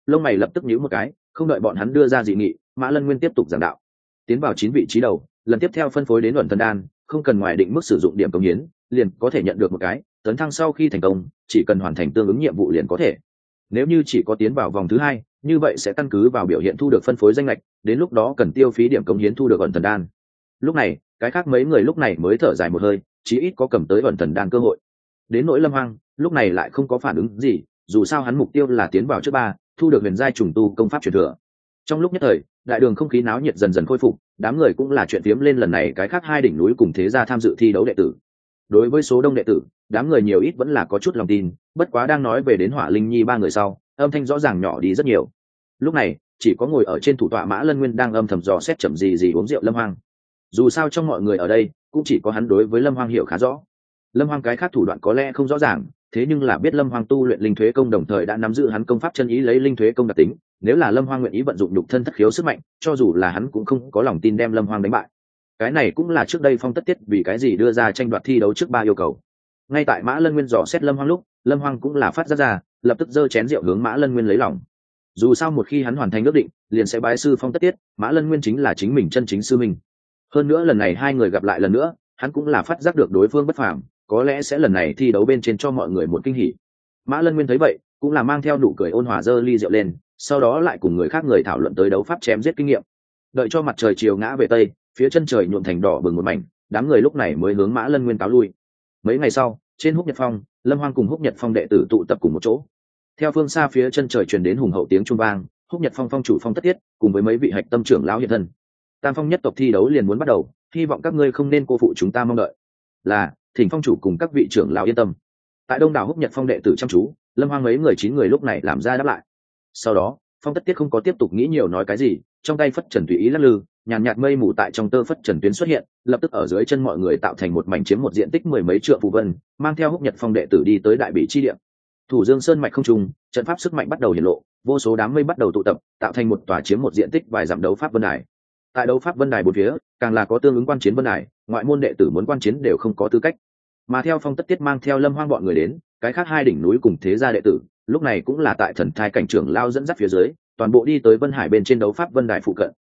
lông mày lập tức nhíu một cái, không đợi bọn hắn đưa ra dị nghị, Mã Lân Nguyên tiếp tục giảng đạo. Tiến vào chín vị trí đầu, lần tiếp theo phân phối đến ẩn thần đan, không cần ngoài định mức sử dụng điểm công hiến, liền có thể nhận được một cái tấn thăng. Sau khi thành công, chỉ cần hoàn thành tương ứng nhiệm vụ liền có thể. Nếu như chỉ có tiến vào vòng thứ hai, như vậy sẽ căn cứ vào biểu hiện thu được phân phối danh lệch, đến lúc đó cần tiêu phí điểm công hiến thu được ẩn thần đan. Lúc này, cái khác mấy người lúc này mới thở dài một hơi, chí ít có cầm tới ẩn thần đan cơ hội. Đến nỗi Lâm Hoang, lúc này lại không có phản ứng gì, dù sao hắn mục tiêu là tiến vào trước ba, thu được huyền giai trùng tu công pháp truyền thừa. Trong lúc nhất thời, đại đường không khí náo nhiệt dần dần khôi phục, đám người cũng là chuyện phiếm lên lần này cái khác hai đỉnh núi cùng thế gia tham dự thi đấu đệ tử. Đối với số đông đệ tử, đám người nhiều ít vẫn là có chút lòng tin, bất quá đang nói về đến Hỏa Linh Nhi ba người sau, âm thanh rõ ràng nhỏ đi rất nhiều. Lúc này, chỉ có ngồi ở trên thủ tọa Mã Lân Nguyên đang âm thầm dò xét chậm gì gì uống rượu Lâm Hoang. Dù sao trong mọi người ở đây, cũng chỉ có hắn đối với Lâm Hoang hiểu khá rõ. Lâm Hoang cái khác thủ đoạn có lẽ không rõ ràng, thế nhưng là biết Lâm Hoang tu luyện linh thuế công đồng thời đã nắm giữ hắn công pháp chân ý lấy linh thuế công đặc tính, nếu là Lâm Hoang nguyện ý vận dụng nhục thân thất khiếu sức mạnh, cho dù là hắn cũng không có lòng tin đem Lâm Hoang đánh bại. Cái này cũng là trước đây Phong Tất Tiết vì cái gì đưa ra tranh đoạt thi đấu trước ba yêu cầu. Ngay tại Mã Lân Nguyên dò xét Lâm Hoang lúc, Lâm Hoang cũng là phát ra ra, lập tức giơ chén rượu hướng Mã Lân Nguyên lấy lòng. Dù sao một khi hắn hoàn thành ước định, liền sẽ bái sư Phong Tất Tiết, Mã Lân Nguyên chính là chính mình chân chính sư mình. Hơn nữa lần này hai người gặp lại lần nữa, hắn cũng là phát giác được đối phương bất phàm, có lẽ sẽ lần này thi đấu bên trên cho mọi người một kinh hỉ. Mã Lân Nguyên thấy vậy, cũng là mang theo nụ cười ôn hòa giơ ly rượu lên, sau đó lại cùng người khác người thảo luận tới đấu pháp chém giết kinh nghiệm. Đợi cho mặt trời chiều ngã về tây, phía chân trời nhuộm thành đỏ bừng một mảnh, đám người lúc này mới hướng Mã Lân Nguyên cáo lui. Mấy ngày sau, trên Húc Nhật Phong, Lâm Hoang cùng Húc Nhật Phong đệ tử tụ tập cùng một chỗ. Theo phương xa phía chân trời truyền đến hùng hậu tiếng chuông vang, Húc Nhật Phong phong chủ Phong Tất Tiết cùng với mấy vị hạch tâm trưởng lão hiện thân. Tam phong nhất tộc thi đấu liền muốn bắt đầu, hy vọng các ngươi không nên cô phụ chúng ta mong đợi. Là, thỉnh phong chủ cùng các vị trưởng lão yên tâm. Tại đông đảo Húc Nhật Phong đệ tử chăm chú, Lâm Hoang mấy người chín người lúc này làm ra đáp lại. Sau đó, Phong Tất Tiết không có tiếp tục nghĩ nhiều nói cái gì, trong tay phất trần tùy ý lắc lư, nhàn nhạt mây mù tại trong tơ phất trần tuyến xuất hiện, lập tức ở dưới chân mọi người tạo thành một mảnh chiếm một diện tích mười mấy trượng phù vân, mang theo Húc Nhật Phong đệ tử đi tới đại bỉ chi địa. Thủ Dương Sơn mạch không trùng, trận pháp sức mạnh bắt đầu hiển lộ, vô số đám mây bắt đầu tụ tập, tạo thành một tòa chiếm một diện tích vài dặm đấu pháp vân đài. Tại đấu pháp vân đài bốn phía, càng là có tương ứng quan chiến vân đài, ngoại môn đệ tử muốn quan chiến đều không có tư cách. Mà theo Phong Tất Tiết mang theo Lâm Hoang bọn người đến, cái khác hai đỉnh núi cùng thế gia đệ tử, lúc này cũng là tại thần thai cảnh trưởng lao dẫn dắt phía dưới, toàn bộ đi tới Vân Hải bên trên đấu pháp vân đài phụ cận,